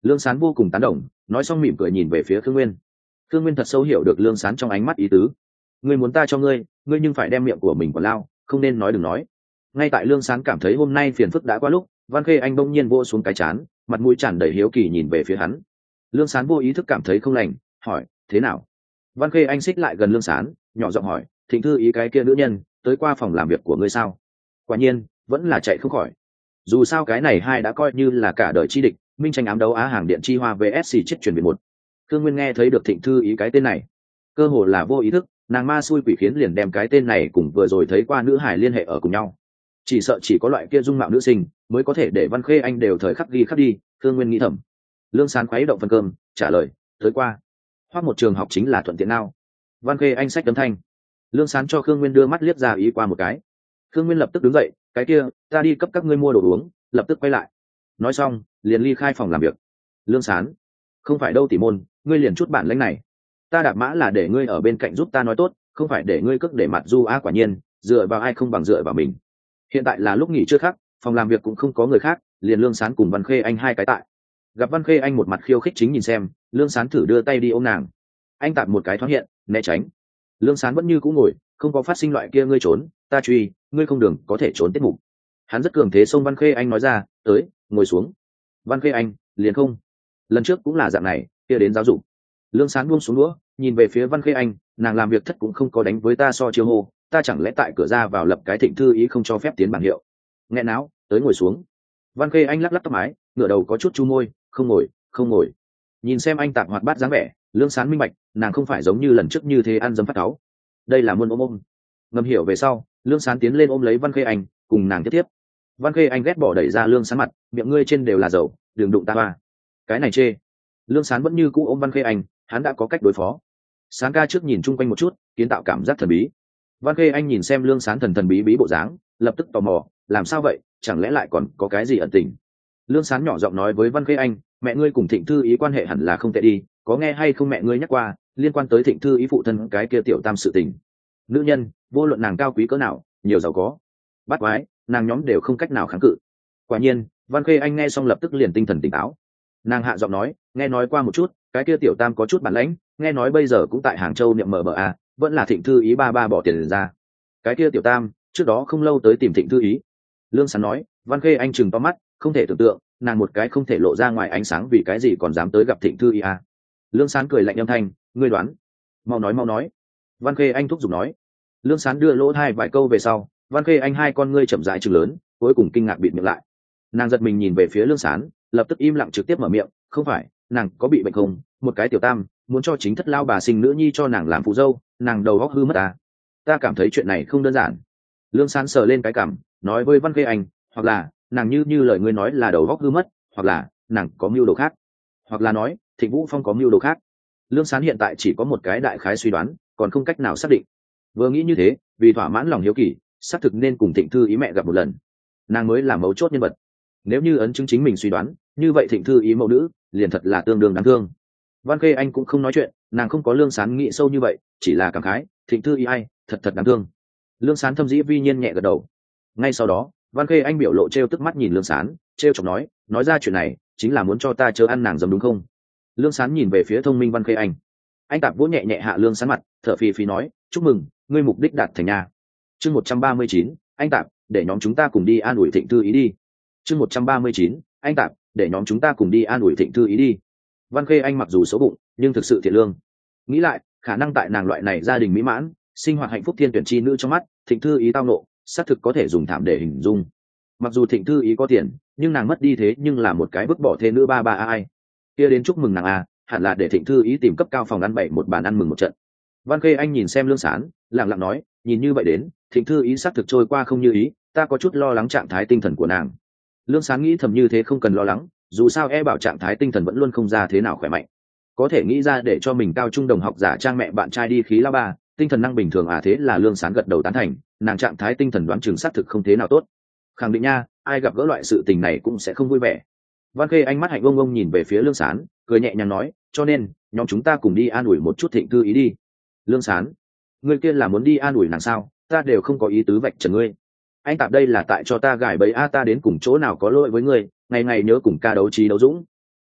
Lương Sán vô cùng tán đồng, nói xong mỉm cười nhìn về phía Khương Nguyên. Khương Nguyên thật sâu hiểu được Lương Sán trong ánh mắt ý tứ. Ngươi muốn ta cho ngươi, ngươi nhưng phải đem miệng của mình quản lao, không nên nói đừng nói. Ngay tại Lương Sán cảm thấy hôm nay phiền phức đã qua lúc, Văn Khê Anh bỗng nhiên vỗ xuống cái chán, mặt mũi tràn đầy hiếu kỳ nhìn về phía hắn. Lương Sán vô ý thức cảm thấy không lành, hỏi: thế nào? Văn Khê Anh xích lại gần Lương Sán, nhỏ giọng hỏi: Thịnh Thư Ý cái kia nữ nhân tới qua phòng làm việc của ngươi sao? Quả nhiên vẫn là chạy không khỏi. Dù sao cái này hai đã coi như là cả đời chi địch, minh tranh ám đấu Á Hàng Điện Chi Hoa vs chết chuyển biệt một. Khương Nguyên nghe thấy được Thịnh Thư Ý cái tên này, cơ hồ là vô ý thức, nàng ma xui quỷ khiến liền đem cái tên này cùng vừa rồi thấy qua nữ hải liên hệ ở cùng nhau. Chỉ sợ chỉ có loại kia dung mạo nữ sinh mới có thể để Văn Khê Anh đều thời khắc ghi khắc đi. Khương Nguyên nghĩ thầm. Lương Sán khuấy động phần cơm, trả lời: tới qua. Hoặc một trường học chính là thuận tiện nào? Văn Khê Anh sách tấm thanh. Lương Sán cho Khương Nguyên đưa mắt liếc ra ý qua một cái. Khương Nguyên lập tức đứng dậy: cái kia, ta đi cấp các ngươi mua đồ uống, lập tức quay lại. Nói xong liền ly khai phòng làm việc. Lương Sán: không phải đâu tỉ môn, ngươi liền chút bản lĩnh này. Ta đạp mã là để ngươi ở bên cạnh giúp ta nói tốt, không phải để ngươi cước để mặt du a. Quả nhiên dựa vào ai không bằng dựa vào mình. Hiện tại là lúc nghỉ trưa khác, phòng làm việc cũng không có người khác, liền Lương Sán cùng Văn Khê Anh hai cái tại. Gặp Văn Khê Anh một mặt khiêu khích chính nhìn xem, Lương Sán thử đưa tay đi ôm nàng. Anh tạm một cái thoáng hiện, né tránh. Lương Sán vẫn như cũ ngồi, không có phát sinh loại kia ngươi trốn ta truy, ngươi không đường có thể trốn tiết mục. Hắn rất cường thế xông Văn Khê Anh nói ra: tới, ngồi xuống. Văn Khê Anh liền không. Lần trước cũng là dạng này, kia đến giáo dục. Lương Sán buông xuống đũa, nhìn về phía Văn Khê Anh, nàng làm việc thất cũng không có đánh với ta so chiêu hô, ta chẳng lẽ tại cửa ra vào lập cái Thịnh Thư Ý không cho phép tiến bảng hiệu? Nghe náo, tới ngồi xuống. Văn Khê Anh lắc lắc tóc mái, ngửa đầu có chút chu môi, không ngồi, không ngồi. Nhìn xem anh tạp hoạt bát dáng vẻ, Lương Sán minh bạch, nàng không phải giống như lần trước như thế ăn dấm phát cáu. Đây là muôn ôm ôm. Ngầm hiểu về sau, Lương Sán tiến lên ôm lấy Văn Khê Anh, cùng nàng tiếp tiếp. Văn Khê Anh ghét bỏ đẩy ra Lương Sán mặt, miệng ngươi trên đều là dầu, đừng đụng ta ba. Cái này chê. Lương Sán vẫn như cũ ôm Văn Khê Anh, hắn đã có cách đối phó. Sán ca trước nhìn chung quanh một chút, kiến tạo cảm giác thần bí. Văn Khê Anh nhìn xem Lương Sán thần thần bí bí bộ dáng, lập tức tò mò, làm sao vậy, chẳng lẽ lại còn có cái gì ẩn tình? Lương Sán nhỏ giọng nói với Văn Khê Anh, mẹ ngươi cùng Thịnh Thư Ý quan hệ hẳn là không tệ đi, có nghe hay không mẹ ngươi nhắc qua liên quan tới Thịnh Thư Ý phụ thân cái kia tiểu tam sự tình. Nữ nhân vô luận nàng cao quý cỡ nào, nhiều giàu có, bắt quái, nàng nhóm đều không cách nào kháng cự. Quả nhiên, Văn Khê Anh nghe xong lập tức liền tinh thần tỉnh táo. Nàng hạ giọng nói, nghe nói qua một chút, cái kia tiểu tam có chút bản lãnh, nghe nói bây giờ cũng tại Hàng Châu niệm mở bờ a, vẫn là Thịnh Thư Ý ba ba bỏ tiền ra. Cái kia tiểu tam trước đó không lâu tới tìm Thịnh Thư Ý. Lương Sán nói. Văn Khê Anh chừng to mắt, không thể tưởng tượng, nàng một cái không thể lộ ra ngoài ánh sáng vì cái gì còn dám tới gặp Thịnh Thư Ý a. Lương Sán cười lạnh âm thanh, ngươi đoán. Mau nói mau nói. Văn Khê Anh thúc giục nói. Lương Sán đưa lỗ hai vài câu về sau, Văn Khê Anh hai con ngươi chậm rãi trừng lớn, cuối cùng kinh ngạc bịt miệng lại. Nàng giật mình nhìn về phía Lương Sán, lập tức im lặng trực tiếp mở miệng, không phải, nàng có bị bệnh không? Một cái tiểu tam muốn cho chính thất lao bà sinh nữ nhi cho nàng làm phụ dâu, nàng đầu óc hư mất à? Ta cảm thấy chuyện này không đơn giản. Lương Sán sờ lên cái cằm, nói với Văn Khê Anh, hoặc là nàng như như lời ngươi nói là đầu óc hư mất, hoặc là nàng có mưu đồ khác, hoặc là nói Thịnh Vũ Phong có mưu đồ khác. Lương Sán hiện tại chỉ có một cái đại khái suy đoán, còn không cách nào xác định. Vừa nghĩ như thế, vì thỏa mãn lòng hiếu kỳ, xác thực nên cùng Thịnh Thư Ý mẹ gặp một lần, nàng mới là mấu chốt nhân vật. Nếu như ấn chứng chính mình suy đoán, như vậy Thịnh Thư Ý mẫu nữ liền thật là tương đương đáng thương. Văn Khê Anh cũng không nói chuyện, nàng không có Lương Sán nghĩ sâu như vậy, chỉ là cảm khái, Thịnh Thư Ý ai, thật thật đáng thương. Lương Sán thâm dĩ vi nhiên nhẹ gật đầu. Ngay sau đó, Văn Khê Anh biểu lộ trêu tức mắt nhìn Lương Sán, trêu chọc nói, nói ra chuyện này chính là muốn cho ta chớ ăn nàng dầm đúng không? Lương Sán nhìn về phía thông minh Văn Khê Anh. Anh tạp vỗ nhẹ nhẹ hạ Lương Sán mặt, thở phì phì nói, chúc mừng, ngươi mục đích đạt thành nha. Chương một trăm ba mươi chín, anh tạp, để nhóm chúng ta cùng đi an ủi Thịnh Thư Ý đi. Chương một trăm ba mươi chín, anh tạp, để nhóm chúng ta cùng đi an ủi Thịnh Thư Ý đi. Văn Khê Anh mặc dù xấu bụng, nhưng thực sự thiện lương. Nghĩ lại, khả năng tại nàng loại này gia đình mỹ mãn, sinh hoạt hạnh phúc thiên tuyển chi nữ trong mắt, Thịnh Thư Ý tao nộ, xác thực có thể dùng thảm để hình dung. Mặc dù Thịnh Thư Ý có tiền, nhưng nàng mất đi thế nhưng là một cái vứt bỏ thê nữ ba ba ai. Kia đến chúc mừng nàng à, hẳn là để Thịnh Thư Ý tìm cấp cao phòng ăn bảy một bàn ăn mừng một trận. Văn Khê Anh nhìn xem Lương Sán, lặng lặng nói, nhìn như vậy đến, Thịnh Thư Ý xác thực trôi qua không như ý, ta có chút lo lắng trạng thái tinh thần của nàng. Lương Sán nghĩ thầm như thế không cần lo lắng, dù sao e bảo trạng thái tinh thần vẫn luôn không ra thế nào khỏe mạnh, có thể nghĩ ra để cho mình cao trung đồng học giả trang mẹ bạn trai đi khí lao ba, tinh thần năng bình thường à. Thế là Lương Sán gật đầu tán thành, nàng trạng thái tinh thần đoán chừng xác thực không thế nào tốt. Khẳng định nha, ai gặp gỡ loại sự tình này cũng sẽ không vui vẻ. Văn Khê Anh mắt hạnh ông ông nhìn về phía Lương Sán, cười nhẹ nhàng nói, cho nên nhóm chúng ta cùng đi an ủi một chút Thịnh Thư Ý đi. Lương Sán, ngươi kia là muốn đi an ủi nàng sao? Ta đều không có ý tứ vạch trần ngươi. Anh tạp đây là tại cho ta gài bẫy a, ta đến cùng chỗ nào có lỗi với ngươi, ngày ngày nhớ cùng ca đấu trí đấu dũng.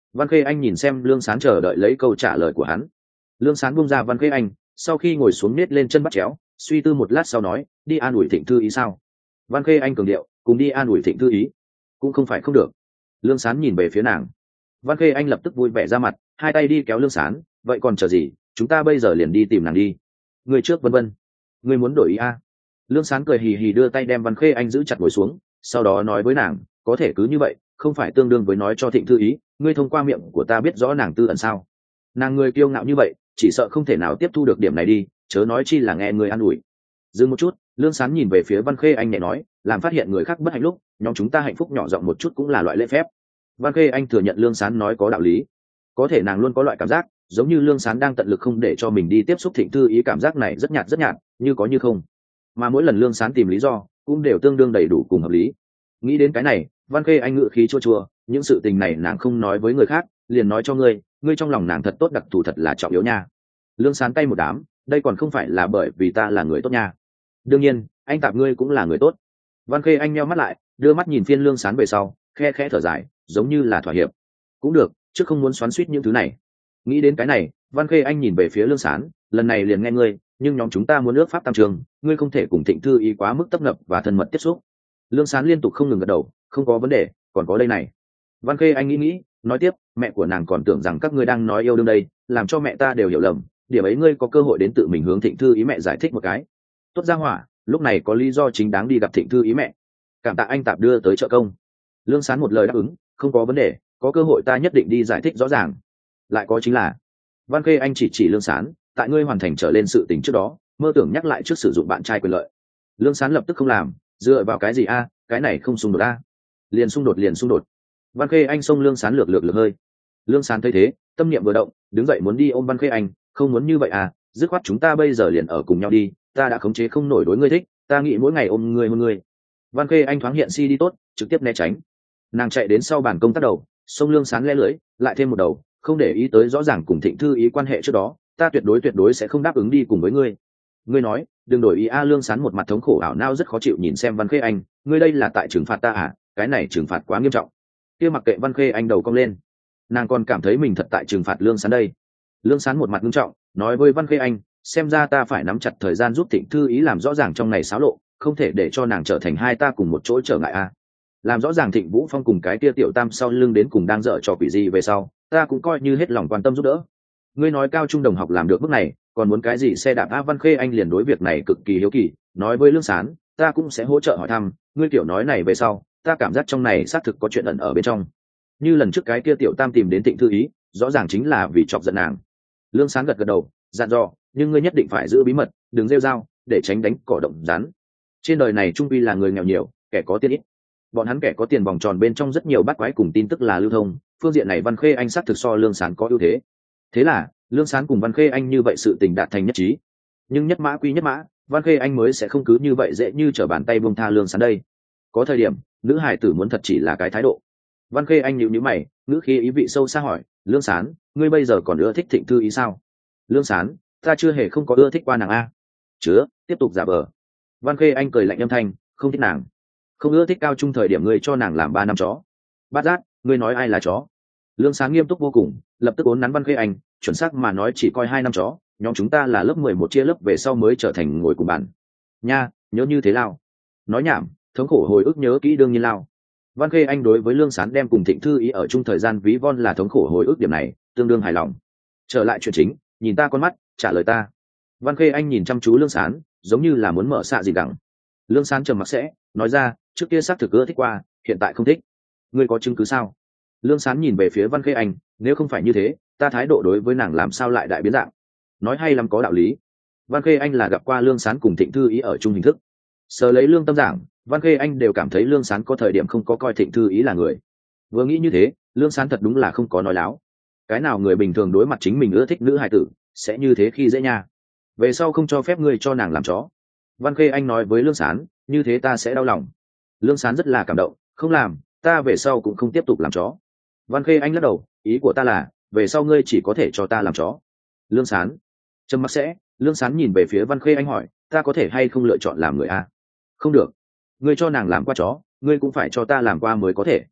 Văn Khê Anh nhìn xem Lương Sán chờ đợi lấy câu trả lời của hắn. Lương Sán buông ra Văn Khê Anh, sau khi ngồi xuống nết lên chân bắt chéo, suy tư một lát sau nói, đi an ủi Thịnh Thư Ý sao? Văn Khê Anh cường điệu, cùng đi an ủi Thịnh Thư Ý, cũng không phải không được. Lương Sán nhìn về phía nàng. Văn Khê Anh lập tức vui vẻ ra mặt, hai tay đi kéo Lương Sán, vậy còn chờ gì, chúng ta bây giờ liền đi tìm nàng đi. Người trước vân vân, người muốn đổi ý a? À? Lương Sán cười hì hì đưa tay đem Văn Khê Anh giữ chặt ngồi xuống, sau đó nói với nàng, có thể cứ như vậy, không phải tương đương với nói cho Thịnh Thư Ý, ngươi thông qua miệng của ta biết rõ nàng tư ẩn sao? Nàng người kiêu ngạo như vậy, chỉ sợ không thể nào tiếp thu được điểm này đi, chớ nói chi là nghe người an ủi. Dừng một chút, Lương Sán nhìn về phía Văn Khê Anh nhẹ nói, làm phát hiện người khác bất hạnh lúc, nhóm chúng ta hạnh phúc nhỏ giọng một chút cũng là loại lễ phép. Văn Khê Anh thừa nhận Lương Sán nói có đạo lý, có thể nàng luôn có loại cảm giác giống như Lương Sán đang tận lực không để cho mình đi tiếp xúc Thịnh Thư Ý, cảm giác này rất nhạt rất nhạt, như có như không, mà mỗi lần Lương Sán tìm lý do cũng đều tương đương đầy đủ cùng hợp lý. Nghĩ đến cái này, Văn Khê Anh ngự khí chua chua, những sự tình này nàng không nói với người khác, liền nói cho ngươi, ngươi trong lòng nàng thật tốt, đặc thù thật là trọng yếu nha. Lương Sán tay một đám, đây còn không phải là bởi vì ta là người tốt nha. Đương nhiên, anh tạp ngươi cũng là người tốt. Văn Khê Anh nheo mắt lại, đưa mắt nhìn phiên Lương Sán về sau, khe khẽ thở dài, giống như là thỏa hiệp. Cũng được, chứ không muốn xoắn xuýt những thứ này. Nghĩ đến cái này, Văn Khê Anh nhìn về phía Lương Sán, lần này liền nghe ngươi, nhưng nhóm chúng ta muốn ước pháp tam trường, ngươi không thể cùng Thịnh Thư Ý quá mức tấp nập và thân mật tiếp xúc. Lương Sán liên tục không ngừng gật đầu, không có vấn đề, còn có đây này. Văn Khê Anh nghĩ nghĩ, nói tiếp, mẹ của nàng còn tưởng rằng các ngươi đang nói yêu đương đây, làm cho mẹ ta đều hiểu lầm, điểm ấy ngươi có cơ hội đến tự mình hướng Thịnh Thư Ý mẹ giải thích một cái. Tốt ra hỏa, lúc này có lý do chính đáng đi gặp Thịnh Thư Ý mẹ. Cảm tạ anh tạp đưa tới trợ công. Lương Sán một lời đáp ứng, không có vấn đề, có cơ hội ta nhất định đi giải thích rõ ràng. Lại có chính là, Văn Khê Anh chỉ chỉ Lương Sán, tại ngươi hoàn thành trở lên sự tình trước đó, mơ tưởng nhắc lại trước sử dụng bạn trai quyền lợi. Lương Sán lập tức không làm, dựa vào cái gì a? Cái này không xung đột a? Liền xung đột liền xung đột. Văn Khê Anh xông Lương Sán lược lược lược hơi. Lương Sán thấy thế, tâm niệm vừa động, đứng dậy muốn đi ôm Văn Khê Anh, không muốn như vậy à, dứt khoát chúng ta bây giờ liền ở cùng nhau đi, ta đã khống chế không nổi đối ngươi thích, ta nghĩ mỗi ngày ôm ngươi hôn ngươi. Văn Khê Anh thoáng hiện si đi tốt, trực tiếp né tránh. Nàng chạy đến sau bàn công tác đầu, xông Lương Sán le lưỡi, lại thêm một đầu, không để ý tới rõ ràng cùng Thịnh Thư Ý quan hệ trước đó, ta tuyệt đối tuyệt đối sẽ không đáp ứng đi cùng với ngươi. Ngươi nói, đừng đổi ý a. Lương Sán một mặt thống khổ ảo não rất khó chịu nhìn xem Văn Khê Anh, ngươi đây là tại trừng phạt ta à, cái này trừng phạt quá nghiêm trọng. Kia mặc kệ Văn Khê Anh đầu cong lên, nàng còn cảm thấy mình thật tại trừng phạt Lương Sán đây. Lương Sán một mặt nghiêm trọng, nói với Văn Khê Anh, xem ra ta phải nắm chặt thời gian giúp Thịnh Thư Ý làm rõ ràng trong này xáo lộ, không thể để cho nàng trở thành hai ta cùng một chỗ trở ngại a. Làm rõ ràng Thịnh Vũ Phong cùng cái kia tiểu tam sau lưng đến cùng đang dở trò quỷ gì về sau, ta cũng coi như hết lòng quan tâm giúp đỡ. Ngươi nói cao trung đồng học làm được bước này, còn muốn cái gì xe đạp a? Văn Khê Anh liền đối việc này cực kỳ hiếu kỳ, nói với Lương Sán, ta cũng sẽ hỗ trợ hỏi thăm, ngươi kiểu nói này về sau, ta cảm giác trong này xác thực có chuyện ẩn ở bên trong. Như lần trước cái kia tiểu tam tìm đến Thịnh Thư Ý, rõ ràng chính là vì chọc giận nàng. Lương Sán gật gật đầu, dặn dò, nhưng ngươi nhất định phải giữ bí mật, đừng rêu rao, để tránh đánh cỏ động rắn. Trên đời này trung quy là người nghèo nhiều, kẻ có tiền ít. Bọn hắn kẻ có tiền vòng tròn bên trong rất nhiều bắt quái cùng tin tức là lưu thông, phương diện này Văn Khê Anh xác thực so Lương Sán có ưu thế. Thế là Lương Sán cùng Văn Khê Anh như vậy sự tình đạt thành nhất trí. Nhưng nhất mã quy nhất mã, Văn Khê Anh mới sẽ không cứ như vậy dễ như trở bàn tay buông tha Lương Sán đây. Có thời điểm nữ hải tử muốn thật chỉ là cái thái độ. Văn Khê Anh nhíu nhíu mày, ngữ khí ý vị sâu xa hỏi, Lương Sán, ngươi bây giờ còn ưa thích Thịnh Thư Ý sao? Lương Sán, ta chưa hề không có ưa thích qua nàng a. Chứa, tiếp tục giả vờ. Văn Khê Anh cười lạnh âm thanh, không thích nàng, không ưa thích cao trung thời điểm ngươi cho nàng làm ba năm chó. Bát giác, ngươi nói ai là chó? Lương Sán nghiêm túc vô cùng, lập tức ốn nắn Văn Khê Anh, chuẩn xác mà nói chỉ coi hai năm chó, nhóm chúng ta là lớp mười một chia lớp về sau mới trở thành ngồi cùng bàn. Nha, nhớ như thế lao. Nói nhảm, thống khổ hồi ức nhớ kỹ đương nhiên lao. Văn Khê Anh đối với Lương Sán đem cùng Thịnh Thư Ý ở chung thời gian ví von là thống khổ hồi ức điểm này, tương đương hài lòng. Trở lại chuyện chính, nhìn ta con mắt, trả lời ta. Văn Khê Anh nhìn chăm chú Lương Sán, giống như là muốn mở xạ gì đẳng. Lương Sán trầm mặc sẽ, nói ra, trước kia xác thực ưa thích qua, hiện tại không thích. Ngươi có chứng cứ sao? Lương Sán nhìn về phía Văn Khê Anh, nếu không phải như thế, ta thái độ đối với nàng làm sao lại đại biến dạng? Nói hay lắm có đạo lý. Văn Khê Anh là gặp qua Lương Sán cùng Thịnh Thư Ý ở chung hình thức. Sờ lấy Lương Tâm giảng, Văn Khê Anh đều cảm thấy Lương Sán có thời điểm không có coi Thịnh Thư Ý là người. Vừa nghĩ như thế, Lương Sán thật đúng là không có nói láo. Cái nào người bình thường đối mặt chính mình ưa thích nữ hài tử, sẽ như thế khi dễ nha. Về sau không cho phép ngươi cho nàng làm chó. Văn Khê Anh nói với Lương Sán, như thế ta sẽ đau lòng. Lương Sán rất là cảm động, không làm, ta về sau cũng không tiếp tục làm chó. Văn Khê Anh lắc đầu, ý của ta là, về sau ngươi chỉ có thể cho ta làm chó. Lương Sán trầm mặc sẽ, Lương Sán nhìn về phía Văn Khê Anh hỏi, ta có thể hay không lựa chọn làm người a? Không được, ngươi cho nàng làm qua chó, ngươi cũng phải cho ta làm qua mới có thể.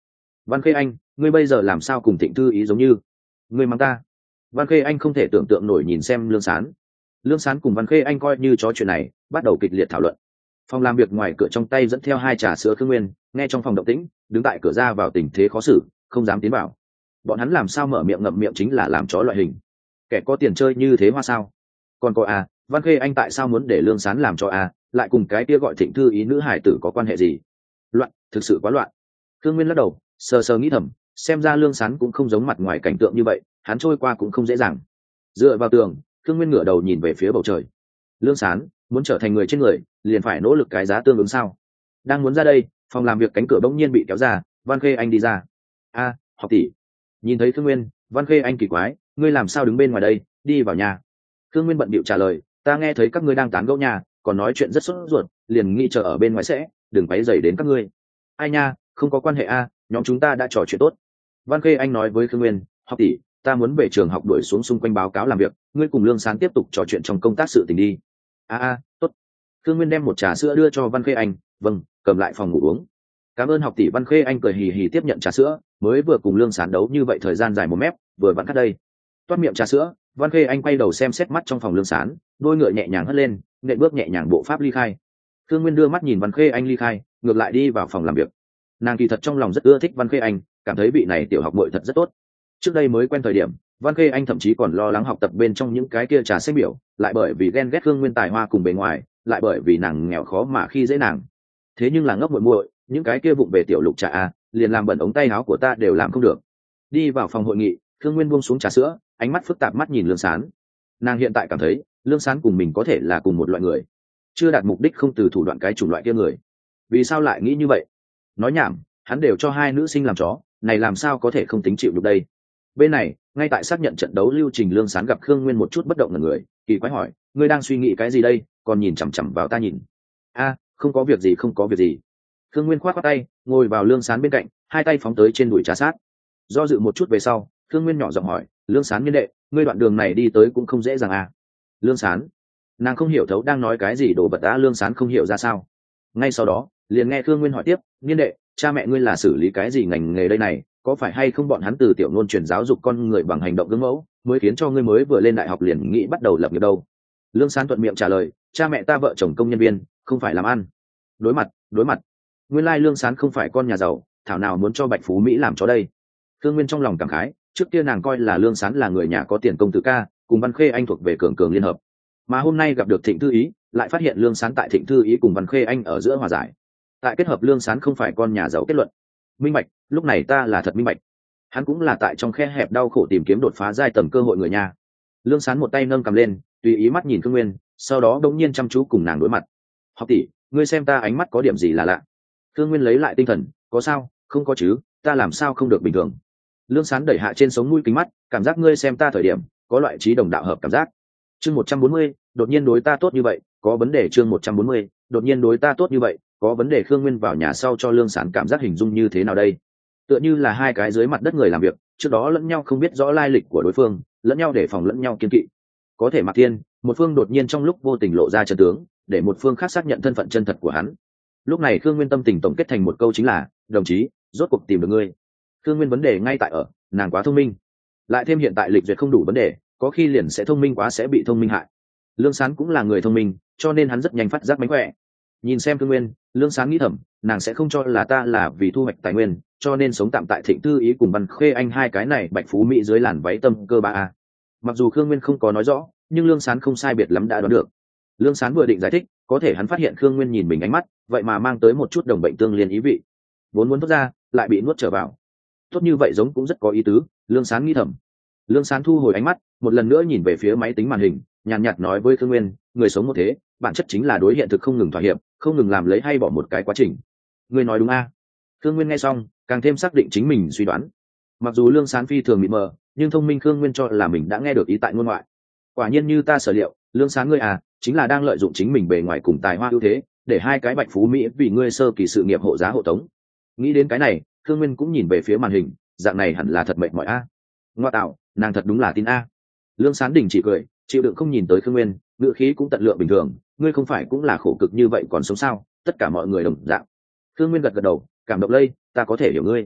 Văn Khê Anh, ngươi bây giờ làm sao cùng Thịnh Thư Ý giống như ngươi mắng ta? Văn Khê Anh không thể tưởng tượng nổi nhìn xem Lương Sán. Lương Sán cùng Văn Khê Anh coi như chó chuyện này, bắt đầu kịch liệt thảo luận. Phòng làm việc ngoài cửa trong tay dẫn theo hai trà sữa Khương Nguyên, nghe trong phòng động tĩnh, đứng tại cửa ra vào tình thế khó xử, không dám tiến vào. Bọn hắn làm sao mở miệng ngậm miệng chính là làm chó loại hình. Kẻ có tiền chơi như thế hoa sao? Còn có à, Văn Khê Anh tại sao muốn để Lương Sán làm cho à, lại cùng cái kia gọi Thịnh Thư Ý nữ hải tử có quan hệ gì? Loạn, thực sự quá loạn. Khương Nguyên lắc đầu, sờ sờ nghĩ thầm, xem ra Lương Sán cũng không giống mặt ngoài cảnh tượng như vậy, hắn trôi qua cũng không dễ dàng. Dựa vào tường, Khương Nguyên ngửa đầu nhìn về phía bầu trời. Lương Sán muốn trở thành người trên người, liền phải nỗ lực cái giá tương ứng sao? Đang muốn ra đây, phòng làm việc cánh cửa bỗng nhiên bị kéo ra, Văn Khê Anh đi ra. A, học tỷ. Nhìn thấy Khương Nguyên, Văn Khê Anh kỳ quái, ngươi làm sao đứng bên ngoài đây, đi vào nhà. Khương Nguyên bận bịu trả lời, ta nghe thấy các ngươi đang tán gẫu nhà, còn nói chuyện rất sốt ruột, liền nghĩ chờ ở bên ngoài sẽ, đừng quấy rầy đến các ngươi. Ai nha, không có quan hệ a, nhóm chúng ta đã trò chuyện tốt. Văn Khê Anh nói với Khương Nguyên, học tỷ, ta muốn về trường học đuổi xuống xung quanh báo cáo làm việc, ngươi cùng Lương Sán tiếp tục trò chuyện trong công tác sự tình đi. A a, tốt. Khương Nguyên đem một trà sữa đưa cho Văn Khê Anh, vâng, cầm lại phòng ngủ uống. Cảm ơn học tỷ. Văn Khê Anh cười hì hì tiếp nhận trà sữa, mới vừa cùng Lương Sán đấu như vậy thời gian dài một mép, vừa vặn cắt đây. Toát miệng trà sữa, Văn Khê Anh quay đầu xem xét mắt trong phòng Lương Sán, đôi ngựa nhẹ nhàng hất lên, nện bước nhẹ nhàng bộ pháp ly khai. Khương Nguyên đưa mắt nhìn Văn Khê Anh ly khai, ngược lại đi vào phòng làm việc. Nàng kỳ thật trong lòng rất ưa thích Văn Khê Anh, cảm thấy vị này tiểu học muội thật rất tốt. Trước đây mới quen thời điểm, Văn Khê Anh thậm chí còn lo lắng học tập bên trong những cái kia trà sách biểu, lại bởi vì ghen ghét Khương Nguyên tài hoa cùng bề ngoài, lại bởi vì nàng nghèo khó mà khi dễ nàng. Thế nhưng là ngốc muội muội, những cái kia vụng về tiểu lục trà a, liền làm bẩn ống tay áo của ta đều làm không được. Đi vào phòng hội nghị, Khương Nguyên buông xuống trà sữa, ánh mắt phức tạp mắt nhìn Lương Sán. Nàng hiện tại cảm thấy, Lương Sán cùng mình có thể là cùng một loại người, chưa đạt mục đích không từ thủ đoạn cái chủng loại kia người. Vì sao lại nghĩ như vậy? Nói nhảm, hắn đều cho hai nữ sinh làm chó, này làm sao có thể không tính chịu được đây? Bên này, ngay tại xác nhận trận đấu lưu trình, Lương Sán gặp Khương Nguyên một chút bất động là người, kỳ quái hỏi, ngươi đang suy nghĩ cái gì đây, còn nhìn chằm chằm vào ta nhìn. A, không có việc gì, không có việc gì. Khương Nguyên khoát khoát tay, ngồi vào Lương Sán bên cạnh, hai tay phóng tới trên đùi trà sát. Do dự một chút về sau, Khương Nguyên nhỏ giọng hỏi, Lương Sán niên đệ, ngươi đoạn đường này đi tới cũng không dễ dàng à? Lương Sán, nàng không hiểu thấu đang nói cái gì đồ vật đã. Lương Sán không hiểu ra sao. Ngay sau đó, liền nghe Khương Nguyên hỏi tiếp, niên đệ, cha mẹ ngươi là xử lý cái gì ngành nghề đây này, có phải hay không bọn hắn từ tiểu ngôn truyền giáo dục con người bằng hành động gương mẫu, mới khiến cho ngươi mới vừa lên đại học liền nghĩ bắt đầu lập nghiệp đâu? Lương Sán thuận miệng trả lời, cha mẹ ta vợ chồng công nhân viên, không phải làm ăn. Đối mặt, đối mặt. Nguyên lai Lương Sán không phải con nhà giàu, thảo nào muốn cho Bạch Phú Mỹ làm cho đây. Khương Nguyên trong lòng cảm khái, trước kia nàng coi là Lương Sán là người nhà có tiền công tử ca, cùng Văn Khê Anh thuộc về cường cường liên hợp, mà hôm nay gặp được Thịnh Thư Ý, lại phát hiện Lương Sán tại Thịnh Thư Ý cùng Văn Khê Anh ở giữa hòa giải, tại kết hợp Lương Sán không phải con nhà giàu kết luận. Minh bạch, lúc này ta là thật minh bạch, hắn cũng là tại trong khe hẹp đau khổ tìm kiếm đột phá giai tầng cơ hội người nhà. Lương Sán một tay nâng cầm lên, tùy ý mắt nhìn Khương Nguyên, sau đó đống nhiên chăm chú cùng nàng đối mặt. Học tỷ, ngươi xem ta ánh mắt có điểm gì là lạ? Khương Nguyên lấy lại tinh thần, có sao? Không có chứ, ta làm sao không được bình thường? Lương Sán đẩy hạ trên sống mũi kính mắt, cảm giác ngươi xem ta thời điểm có loại trí đồng đạo hợp cảm giác. Chương một trăm bốn mươi, đột nhiên đối ta tốt như vậy, có vấn đề. Chương một trăm bốn mươi, đột nhiên đối ta tốt như vậy, có vấn đề. Khương Nguyên vào nhà sau cho Lương Sán cảm giác hình dung như thế nào đây? Tựa như là hai cái dưới mặt đất người làm việc, trước đó lẫn nhau không biết rõ lai lịch của đối phương, lẫn nhau để phòng lẫn nhau kiên kỵ. Có thể Mạc Thiên, một phương đột nhiên trong lúc vô tình lộ ra chân tướng, để một phương khác xác nhận thân phận chân thật của hắn. Lúc này Khương Nguyên tâm tình tổng kết thành một câu chính là, đồng chí, rốt cuộc tìm được ngươi. Khương Nguyên vấn đề ngay tại ở, nàng quá thông minh, lại thêm hiện tại lịch duyệt không đủ vấn đề, có khi liền sẽ thông minh quá sẽ bị thông minh hại. Lương Sán cũng là người thông minh, cho nên hắn rất nhanh phát giác mánh khỏe. Nhìn xem Khương Nguyên, Lương Sán nghĩ thầm, nàng sẽ không cho là ta là vì thu hoạch tài nguyên, cho nên sống tạm tại Thịnh Thư Ý cùng Văn Khê Anh hai cái này Bạch Phú Mỹ dưới làn váy tâm cơ ba a. Mặc dù Khương Nguyên không có nói rõ, nhưng Lương Sán không sai biệt lắm đã đoán được. Lương Sán vừa định giải thích, có thể hắn phát hiện Khương Nguyên nhìn mình ánh mắt, vậy mà mang tới một chút đồng bệnh tương liên ý vị. Vốn muốn thốt ra, lại bị nuốt trở vào. Tốt như vậy giống cũng rất có ý tứ, Lương Sán nghĩ thầm. Lương Sán thu hồi ánh mắt, một lần nữa nhìn về phía máy tính màn hình, nhàn nhạt, nhạt nói với Khương Nguyên, người sống một thế, bản chất chính là đối hiện thực không ngừng thỏa hiệp, không ngừng làm lấy hay bỏ một cái quá trình. Người nói đúng a? À? Khương Nguyên nghe xong, càng thêm xác định chính mình suy đoán. Mặc dù Lương Sán phi thường mịt mờ, nhưng thông minh Khương Nguyên cho là mình đã nghe được ý tại ngôn ngoại. Quả nhiên như ta sở liệu, Lương Sán ngươi à, chính là đang lợi dụng chính mình bề ngoài cùng tài hoa ưu thế, để hai cái Bạch Phú Mỹ vì ngươi sơ kỳ sự nghiệp hộ giá hộ tống. Nghĩ đến cái này, Khương Nguyên cũng nhìn về phía màn hình, dạng này hẳn là thật mệt mỏi a. À. Ngoa tạo, nàng thật đúng là tin a. Lương Sán đình chỉ cười, chịu đựng không nhìn tới Khương Nguyên, ngữ khí cũng tận lượng bình thường, ngươi không phải cũng là khổ cực như vậy còn sống sao, tất cả mọi người đồng dạng. Khương Nguyên gật gật đầu, cảm động lây, ta có thể hiểu ngươi.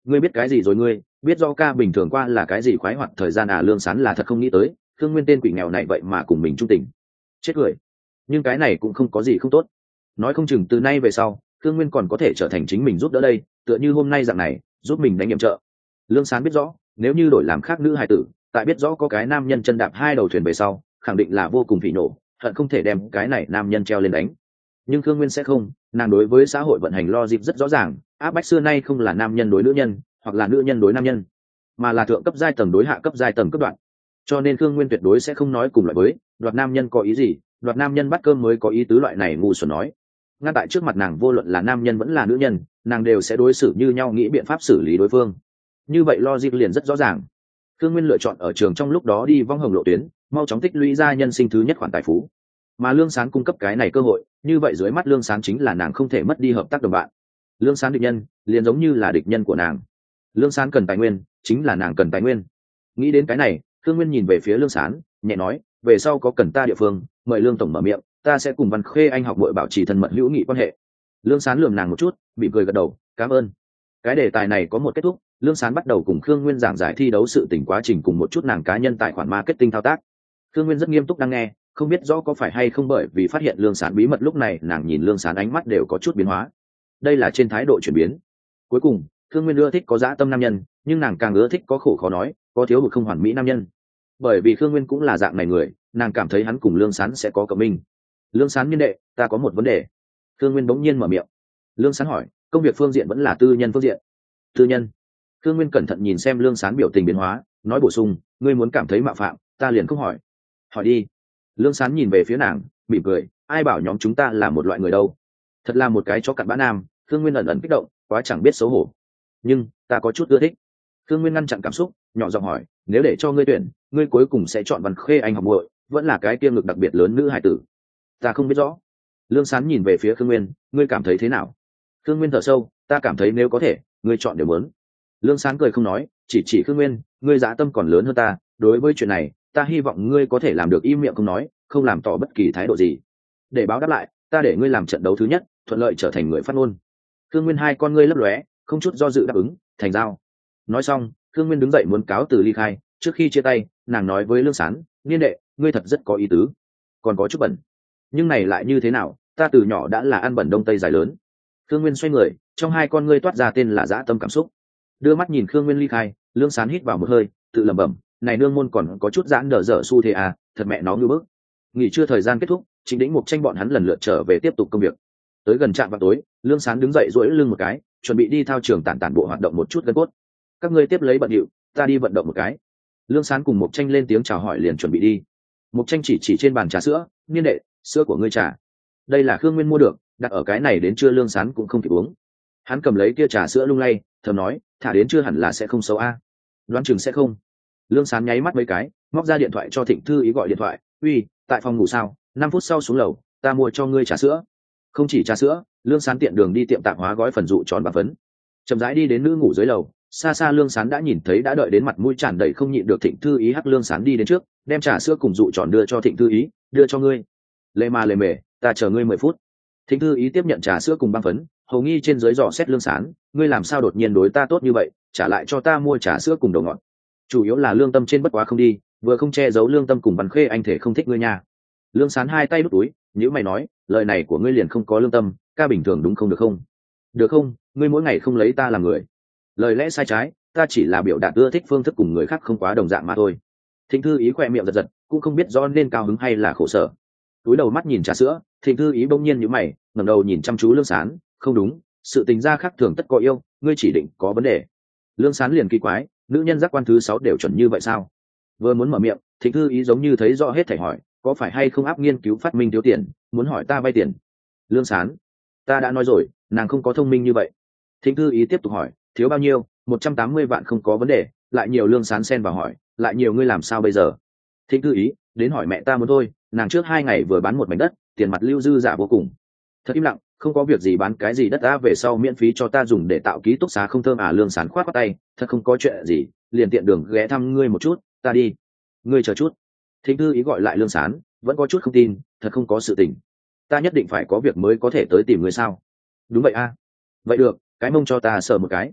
ngươi biết cái gì rồi? Ngươi biết do ca bình thường qua là cái gì khoái hoạt thời gian à? Lương Sán là thật không nghĩ tới Khương Nguyên tên quỷ nghèo này vậy mà cùng mình trung tình. Chết cười. Nhưng cái này cũng không có gì không tốt, nói không chừng từ nay về sau Khương Nguyên còn có thể trở thành chính mình giúp đỡ đây, tựa như hôm nay dạng này giúp mình đánh nhiệm trợ. Lương Sán biết rõ nếu như đổi làm khác nữ hài tử, tại biết rõ có cái nam nhân chân đạp hai đầu thuyền về sau khẳng định là vô cùng phỉ nổ, hận không thể đem cái này nam nhân treo lên đánh. Nhưng Khương Nguyên sẽ không, nàng đối với xã hội vận hành logic rất rõ ràng, áp bách xưa nay không là nam nhân đối nữ nhân hoặc là nữ nhân đối nam nhân, mà là thượng cấp giai tầng đối hạ cấp giai tầng cấp đoạn. Cho nên Khương Nguyên tuyệt đối sẽ không nói cùng loại với đoạt nam nhân có ý gì, đoạt nam nhân bắt cơm mới có ý tứ loại này ngu xuẩn nói. Ngay tại trước mặt nàng vô luận là nam nhân vẫn là nữ nhân, nàng đều sẽ đối xử như nhau, nghĩ biện pháp xử lý đối phương. Như vậy logic liền rất rõ ràng. Khương Nguyên lựa chọn ở trường trong lúc đó đi vong hồng lộ tuyến, mau chóng tích lũy ra nhân sinh thứ nhất khoản tài phú. Mà Lương Sán cung cấp cái này cơ hội, như vậy dưới mắt Lương Sán chính là nàng không thể mất đi hợp tác đồng bạn. Lương Sán địch nhân liền giống như là địch nhân của nàng. Lương Sán cần tài nguyên, chính là nàng cần tài nguyên. Nghĩ đến cái này, Khương Nguyên nhìn về phía Lương Sán, nhẹ nói, về sau có cần ta địa phương, mời Lương tổng mở miệng, ta sẽ cùng Văn Khê anh học bội bảo trì thân mật hữu nghị quan hệ. Lương Sán lườm nàng một chút, bị cười gật đầu, cảm ơn. Cái đề tài này có một kết thúc, Lương Sán bắt đầu cùng Khương Nguyên giảng giải thi đấu sự tình quá trình cùng một chút nàng cá nhân tài khoản marketing thao tác. Khương Nguyên rất nghiêm túc đang nghe, không biết rõ có phải hay không bởi vì phát hiện Lương Sán bí mật, lúc này nàng nhìn Lương Sán ánh mắt đều có chút biến hóa. Đây là trên thái độ chuyển biến. Cuối cùng, Khương Nguyên ưa thích có dã tâm nam nhân, nhưng nàng càng ưa thích có khổ khó nói, có thiếu hụt không hoàn mỹ nam nhân. Bởi vì Khương Nguyên cũng là dạng này người, nàng cảm thấy hắn cùng Lương Sán sẽ có cộng minh. Lương Sán niên đệ, ta có một vấn đề. Khương Nguyên bỗng nhiên mở miệng. Lương Sán hỏi, công việc phương diện vẫn là tư nhân phương diện? Tư nhân. Khương Nguyên cẩn thận nhìn xem Lương Sán biểu tình biến hóa, nói bổ sung, ngươi muốn cảm thấy mạo phạm, ta liền không hỏi. Hỏi đi. Lương Sán nhìn về phía nàng, mỉm cười, ai bảo nhóm chúng ta là một loại người đâu. Thật là một cái chó cặn bã nam. Khương Nguyên ẩn ẩn kích động, quá chẳng biết xấu hổ. Nhưng ta có chút ưa thích. Khương Nguyên ngăn chặn cảm xúc, nhỏ giọng hỏi, nếu để cho ngươi tuyển, ngươi cuối cùng sẽ chọn Văn Khê anh học muội, vẫn là cái tiêm ngực đặc biệt lớn nữ hải tử? Ta không biết rõ. Lương Sán nhìn về phía Khương Nguyên, ngươi cảm thấy thế nào? Khương Nguyên thở sâu, ta cảm thấy nếu có thể, ngươi chọn đều muốn. Lương Sán cười không nói, chỉ chỉ Khương Nguyên, ngươi dã tâm còn lớn hơn ta, đối với chuyện này ta hy vọng ngươi có thể làm được im miệng không nói, không làm tỏ bất kỳ thái độ gì. Để báo đáp lại, ta để ngươi làm trận đấu thứ nhất, thuận lợi trở thành người phát ngôn. Khương Nguyên hai con ngươi lấp lóe, không chút do dự đáp ứng, thành giao. Nói xong, Khương Nguyên đứng dậy muốn cáo từ ly khai, trước khi chia tay nàng nói với Lương Sán, niên đệ, ngươi thật rất có ý tứ, còn có chút bẩn, nhưng này lại như thế nào, ta từ nhỏ đã là ăn bẩn đông tây dài lớn. Khương Nguyên xoay người, trong hai con ngươi toát ra tên là dã tâm cảm xúc. Đưa mắt nhìn Khương Nguyên ly khai, Lương Sán hít vào một hơi, tự lẩm bẩm, này nương môn còn có chút giãn đờ dở xu thế à, thật mẹ nó ngư bức. Nghỉ trưa thời gian kết thúc, Trịnh Đĩnh Mục tranh bọn hắn lần lượt trở về tiếp tục công việc. Tới gần trạm vào tối, Lương Sán đứng dậy duỗi lưng một cái, chuẩn bị đi thao trường tản tản bộ hoạt động một chút gân cốt. Các ngươi tiếp lấy bận điệu, ta đi vận động một cái. Lương Sán cùng Mục Tranh lên tiếng chào hỏi liền chuẩn bị đi. Mục Tranh chỉ chỉ trên bàn trà sữa, niên đệ, sữa của ngươi trà. Đây là Khương Nguyên mua được, đặt ở cái này đến trưa Lương Sán cũng không kịp uống. Hắn cầm lấy kia trà sữa lung lay, thầm nói, thả đến trưa hẳn là sẽ không xấu a. Đoán chừng sẽ không. Lương Sán nháy mắt mấy cái, móc ra điện thoại cho Thịnh Thư Ý gọi điện thoại, uy, tại phòng ngủ sao? Năm phút sau xuống lầu, ta mua cho ngươi trà sữa. Không chỉ trà sữa, Lương Sán tiện đường đi tiệm tạp hóa gói phần dụ tròn bà phấn. Chậm rãi đi đến nữ ngủ dưới lầu, xa xa Lương Sán đã nhìn thấy đã đợi đến mặt mũi tràn đầy không nhịn được Thịnh Thư Ý. Hắc Lương Sán đi đến trước, đem trà sữa cùng dụ tròn đưa cho Thịnh Thư Ý, đưa cho ngươi. Lê mà lề mề, ta chờ ngươi mười phút. Thịnh Thư Ý tiếp nhận trà sữa cùng băng phấn, hầu nghi trên dưới dò xét Lương Sán, ngươi làm sao đột nhiên đối ta tốt như vậy, trả lại cho ta mua trà sữa cùng đồ ngọt. Chủ yếu là lương tâm trên bất quá không đi, vừa không che giấu lương tâm cùng Văn Khê anh thể không thích ngươi nha. Lương Sán hai tay đút túi, nhữ mày nói, lời này của ngươi liền không có lương tâm, ca bình thường đúng không được không? Được không, ngươi mỗi ngày không lấy ta làm người. Lời lẽ sai trái, ta chỉ là biểu đạt ưa thích phương thức cùng người khác không quá đồng dạng mà thôi. Thịnh Thư Ý khỏe miệng giật giật, cũng không biết do nên cao hứng hay là khổ sở. Túi đầu mắt nhìn trà sữa, Thịnh Thư Ý bỗng nhiên nhíu mày, ngẩng đầu nhìn chăm chú Lương Sán, không đúng, sự tình gia khác thường tất có yêu, ngươi chỉ định có vấn đề. Lương Sán liền kỳ quái, nữ nhân giác quan thứ sáu đều chuẩn như vậy sao? Vừa muốn mở miệng, Thịnh Thư Ý giống như thấy rõ hết thảy hỏi, có phải hay không áp nghiên cứu phát minh thiếu tiền, muốn hỏi ta vay tiền? Lương Sán, ta đã nói rồi, nàng không có thông minh như vậy. Thịnh Thư Ý tiếp tục hỏi, thiếu bao nhiêu? Một trăm tám mươi vạn không có vấn đề. Lại nhiều. Lương Sán xen vào hỏi, lại nhiều ngươi làm sao bây giờ? Thịnh Thư Ý, đến hỏi mẹ ta muốn thôi, nàng trước hai ngày vừa bán một mảnh đất, tiền mặt lưu dư giả vô cùng. Thật im lặng, không có việc gì bán cái gì đất ta về sau miễn phí cho ta dùng để tạo ký túc xá không thơm à? Lương Sán khoát khoát tay, thật không có chuyện gì, liền tiện đường ghé thăm ngươi một chút, ta đi. Ngươi chờ chút. Thịnh Thư Ý gọi lại Lương Sán, vẫn có chút không tin, thật không có sự tình. Ta nhất định phải có việc mới có thể tới tìm ngươi sao? Đúng vậy a. Vậy được, cái mông cho ta sờ một cái.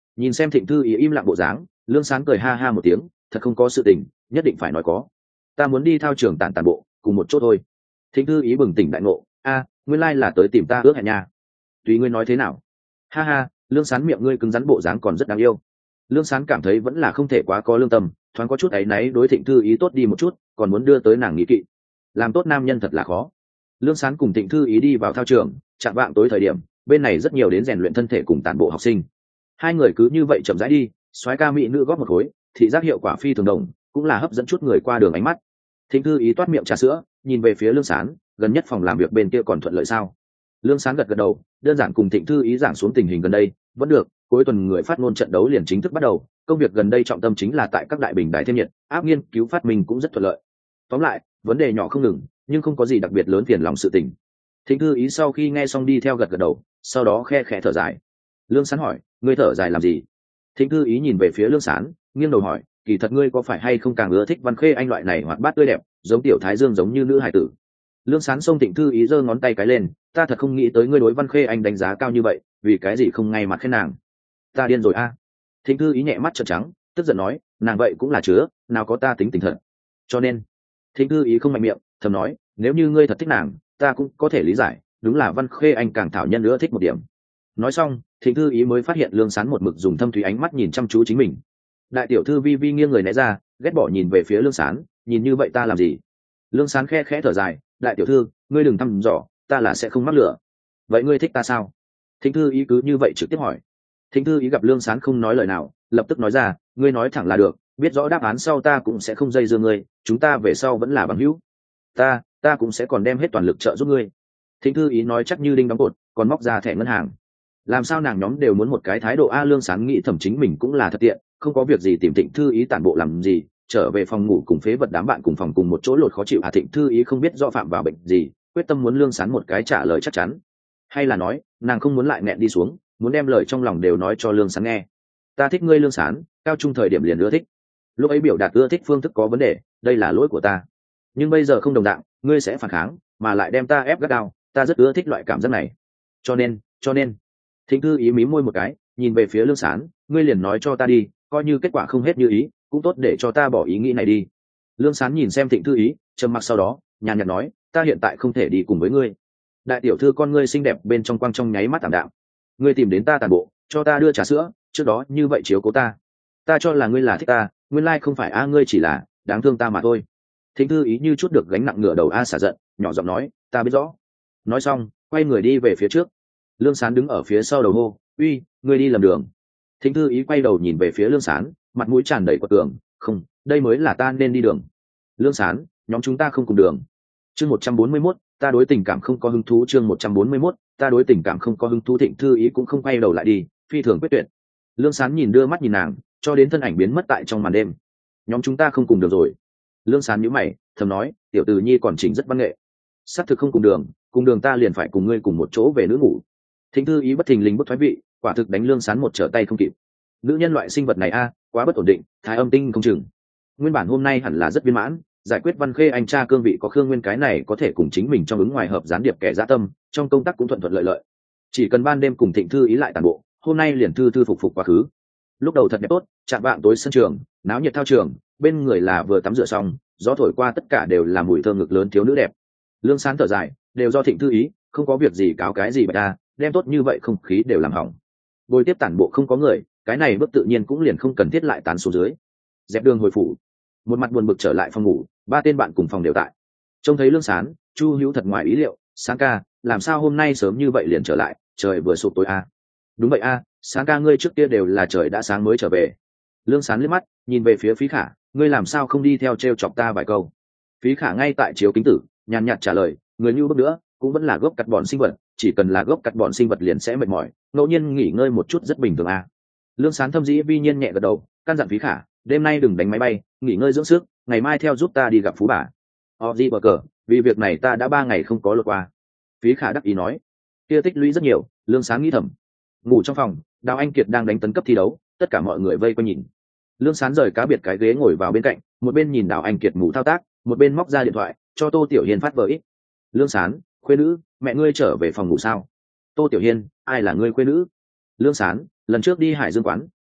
Nhìn xem Thịnh Thư Ý im lặng bộ dáng, Lương Sán cười ha ha một tiếng, thật không có sự tình, nhất định phải nói có. Ta muốn đi thao trường tản tản bộ, cùng một chỗ thôi. Thịnh Thư Ý bừng tỉnh đại ngộ, a, nguyên lai là tới tìm ta ước hẹn nha. Tùy ngươi nói thế nào. Ha ha, Lương Sán miệng ngươi cứng rắn bộ dáng còn rất đáng yêu. Lương Sán cảm thấy vẫn là không thể quá có lương tâm, thoáng có chút áy náy đối Thịnh Thư Ý tốt đi một chút, còn muốn đưa tới nàng nghĩ kỵ. Làm tốt nam nhân thật là khó. Lương Sán cùng Thịnh Thư Ý đi vào thao trường, chạm vạng tối thời điểm, bên này rất nhiều đến rèn luyện thân thể cùng tản bộ học sinh. Hai người cứ như vậy chậm rãi đi, soái ca mỹ nữ góp một khối, thị giác hiệu quả phi thường đồng, cũng là hấp dẫn chút người qua đường ánh mắt. Thịnh Thư Ý toát miệng trà sữa, nhìn về phía Lương Sán, gần nhất phòng làm việc bên kia còn thuận lợi sao? Lương Sán gật gật đầu, đơn giản cùng Thịnh Thư Ý giảng xuống tình hình gần đây, vẫn được, cuối tuần người phát ngôn trận đấu liền chính thức bắt đầu, công việc gần đây trọng tâm chính là tại các đại bình đài thêm nhiệt, áp nghiên cứu phát minh cũng rất thuận lợi. Tóm lại, vấn đề nhỏ không ngừng, nhưng không có gì đặc biệt lớn phiền lòng sự tình. Thịnh Thư Ý sau khi nghe xong đi theo gật gật đầu, sau đó khe khẽ thở dài. Lương Sán hỏi, ngươi thở dài làm gì? Thịnh Thư Ý nhìn về phía Lương Sán, nghiêng đầu hỏi, kỳ thật ngươi có phải hay không càng ưa thích Văn Khê Anh loại này hoạt bát tươi đẹp, giống tiểu thái dương giống như nữ hải tử? Lương Sán xông Thịnh Thư Ý giơ ngón tay cái lên, ta thật không nghĩ tới ngươi đối Văn Khê Anh đánh giá cao như vậy, vì cái gì không ngay mặt khen nàng? Ta điên rồi a. À. Thịnh Thư Ý nhẹ mắt trợn trắng, tức giận nói, nàng vậy cũng là chứa, nào có ta tính tình thật. Cho nên, Thịnh Thư Ý không mạnh miệng, thầm nói, nếu như ngươi thật thích nàng, ta cũng có thể lý giải, đúng là Văn Khê Anh càng thảo nhân nữa thích một điểm. Nói xong, Thịnh Thư Ý mới phát hiện Lương Sán một mực dùng thâm thúy ánh mắt nhìn chăm chú chính mình. Đại tiểu thư vi vi nghiêng người né ra, ghét bỏ nhìn về phía Lương Sán, nhìn như vậy ta làm gì? Lương Sán khe khẽ thở dài, đại tiểu thư, ngươi đừng thăm dò, ta là sẽ không mắc lửa. Vậy ngươi thích ta sao? Thịnh Thư Ý cứ như vậy trực tiếp hỏi. Thịnh Thư Ý gặp Lương Sán không nói lời nào, lập tức nói ra, ngươi nói thẳng là được, biết rõ đáp án sau ta cũng sẽ không dây dưa ngươi, chúng ta về sau vẫn là bằng hữu. Ta, ta cũng sẽ còn đem hết toàn lực trợ giúp ngươi. Thịnh Thư Ý nói chắc như đinh đóng cột, còn móc ra thẻ ngân hàng. Làm sao nàng nhóm đều muốn một cái thái độ a? Lương Sán nghĩ thẩm chính mình cũng là thật tiện, không có việc gì tìm Thịnh Thư Ý tản bộ làm gì, trở về phòng ngủ cùng phế vật đám bạn cùng phòng cùng một chỗ lột khó chịu à? Thịnh Thư Ý không biết do phạm vào bệnh gì, quyết tâm muốn Lương Sán một cái trả lời chắc chắn, hay là nói nàng không muốn lại nghẹn đi xuống, muốn đem lời trong lòng đều nói cho Lương Sán nghe. Ta thích ngươi Lương Sán, cao trung thời điểm liền ưa thích, lúc ấy biểu đạt ưa thích phương thức có vấn đề, đây là lỗi của ta, nhưng bây giờ không đồng dạng, ngươi sẽ phản kháng mà lại đem ta ép gắt gao, ta rất ưa thích loại cảm giác này, cho nên cho nên Thịnh Thư Ý mím môi một cái, nhìn về phía Lương Sán, ngươi liền nói cho ta đi, coi như kết quả không hết như ý, cũng tốt để cho ta bỏ ý nghĩ này đi. Lương Sán nhìn xem Thịnh Thư Ý, trầm mặc sau đó, nhàn nhạt nói, ta hiện tại không thể đi cùng với ngươi. Đại tiểu thư con ngươi xinh đẹp bên trong quang trong nháy mắt tạm đạm. Ngươi tìm đến ta tàn bộ, cho ta đưa trà sữa, trước đó như vậy chiếu cố ta. Ta cho là ngươi là thích ta, nguyên lai không phải a, ngươi chỉ là đáng thương ta mà thôi. Thịnh Thư Ý như chút được gánh nặng ngửa đầu a xả giận, nhỏ giọng nói, ta biết rõ. Nói xong, quay người đi về phía trước. Lương Sán đứng ở phía sau đầu hô, uy, ngươi đi lầm đường. Thịnh Thư Ý quay đầu nhìn về phía Lương Sán, mặt mũi tràn đầy quật cường, không, đây mới là ta nên đi đường. Lương Sán, nhóm chúng ta không cùng đường. Chương một trăm bốn mươi mốt, ta đối tình cảm không có hứng thú. Chương một trăm bốn mươi mốt, ta đối tình cảm không có hứng thú. Thịnh Thư Ý cũng không quay đầu lại đi, phi thường quyết tuyệt. Lương Sán nhìn đưa mắt nhìn nàng, cho đến thân ảnh biến mất tại trong màn đêm. Nhóm chúng ta không cùng đường rồi. Lương Sán nhíu mày, thầm nói, tiểu Từ Nhi còn chỉnh rất văn nghệ. Xác thực không cùng đường, cùng đường ta liền phải cùng ngươi cùng một chỗ về nữ ngủ. Thịnh Thư Ý bất thình lình bất thoái vị, quả thực đánh Lương Sán một trở tay không kịp. Nữ nhân loại sinh vật này a, quá bất ổn định, thái âm tinh không chừng. Nguyên bản hôm nay hẳn là rất viên mãn, giải quyết Văn Khê Anh cha cương vị có Khương Nguyên cái này có thể cùng chính mình trong ứng ngoài hợp gián điệp kẻ dã tâm, trong công tác cũng thuận thuận lợi lợi. Chỉ cần ban đêm cùng Thịnh Thư Ý lại tàn bộ, hôm nay liền thư thư phục phục quá khứ. Lúc đầu thật đẹp tốt, chạm vạng tối sân trường, náo nhiệt thao trường, bên người là vừa tắm rửa xong, gió thổi qua tất cả đều là mùi thơm ngực lớn thiếu nữ đẹp. Lương Sán thở dài, đều do Thịnh Thư Ý, không có việc gì cáo cái gì bạch ta, đem tốt như vậy không khí đều làm hỏng. Bồi tiếp tản bộ không có người, cái này bước tự nhiên cũng liền không cần thiết lại tán xuống dưới. Dẹp đường hồi phủ, một mặt buồn bực trở lại phòng ngủ, ba tên bạn cùng phòng đều tại. Trông thấy Lương Sán, Chu Hữu thật ngoài ý liệu, Sán ca, làm sao hôm nay sớm như vậy liền trở lại, trời vừa sụp tối a. À? Đúng vậy a, à, Sán ca ngươi trước kia đều là trời đã sáng mới trở về. Lương Sán liếc mắt, nhìn về phía Phí Khả, ngươi làm sao không đi theo trêu chọc ta vài câu. Phí Khả ngay tại chiếu kính tử, nhàn nhạt trả lời, người như bước nữa, cũng vẫn là gốc cắt bọn sinh vật, chỉ cần là gốc cắt bọn sinh vật liền sẽ mệt mỏi, ngẫu nhiên nghỉ ngơi một chút rất bình thường a. À. Lương Sán thâm dĩ vi nhiên nhẹ gật đầu, căn dặn Phí Khả, đêm nay đừng đánh máy bay, nghỉ ngơi dưỡng sức, ngày mai theo giúp ta đi gặp phú bà. Ozzy bờ cờ, vì việc này ta đã ba ngày không có lượt qua. Phí Khả đắc ý nói, kia tích lũy rất nhiều. Lương Sán nghĩ thầm. Ngủ trong phòng, Đào Anh Kiệt đang đánh tấn cấp thi đấu, tất cả mọi người vây quanh nhìn. Lương Sán rời cá biệt cái ghế ngồi vào bên cạnh, một bên nhìn Đào Anh Kiệt ngủ thao tác, một bên móc ra điện thoại cho Tô Tiểu Hiên phát vờ ít. Lương Sán, khuê nữ, mẹ ngươi trở về phòng ngủ sao? Tô Tiểu Hiên, ai là ngươi khuê nữ? Lương Sán, lần trước đi Hải Dương quán,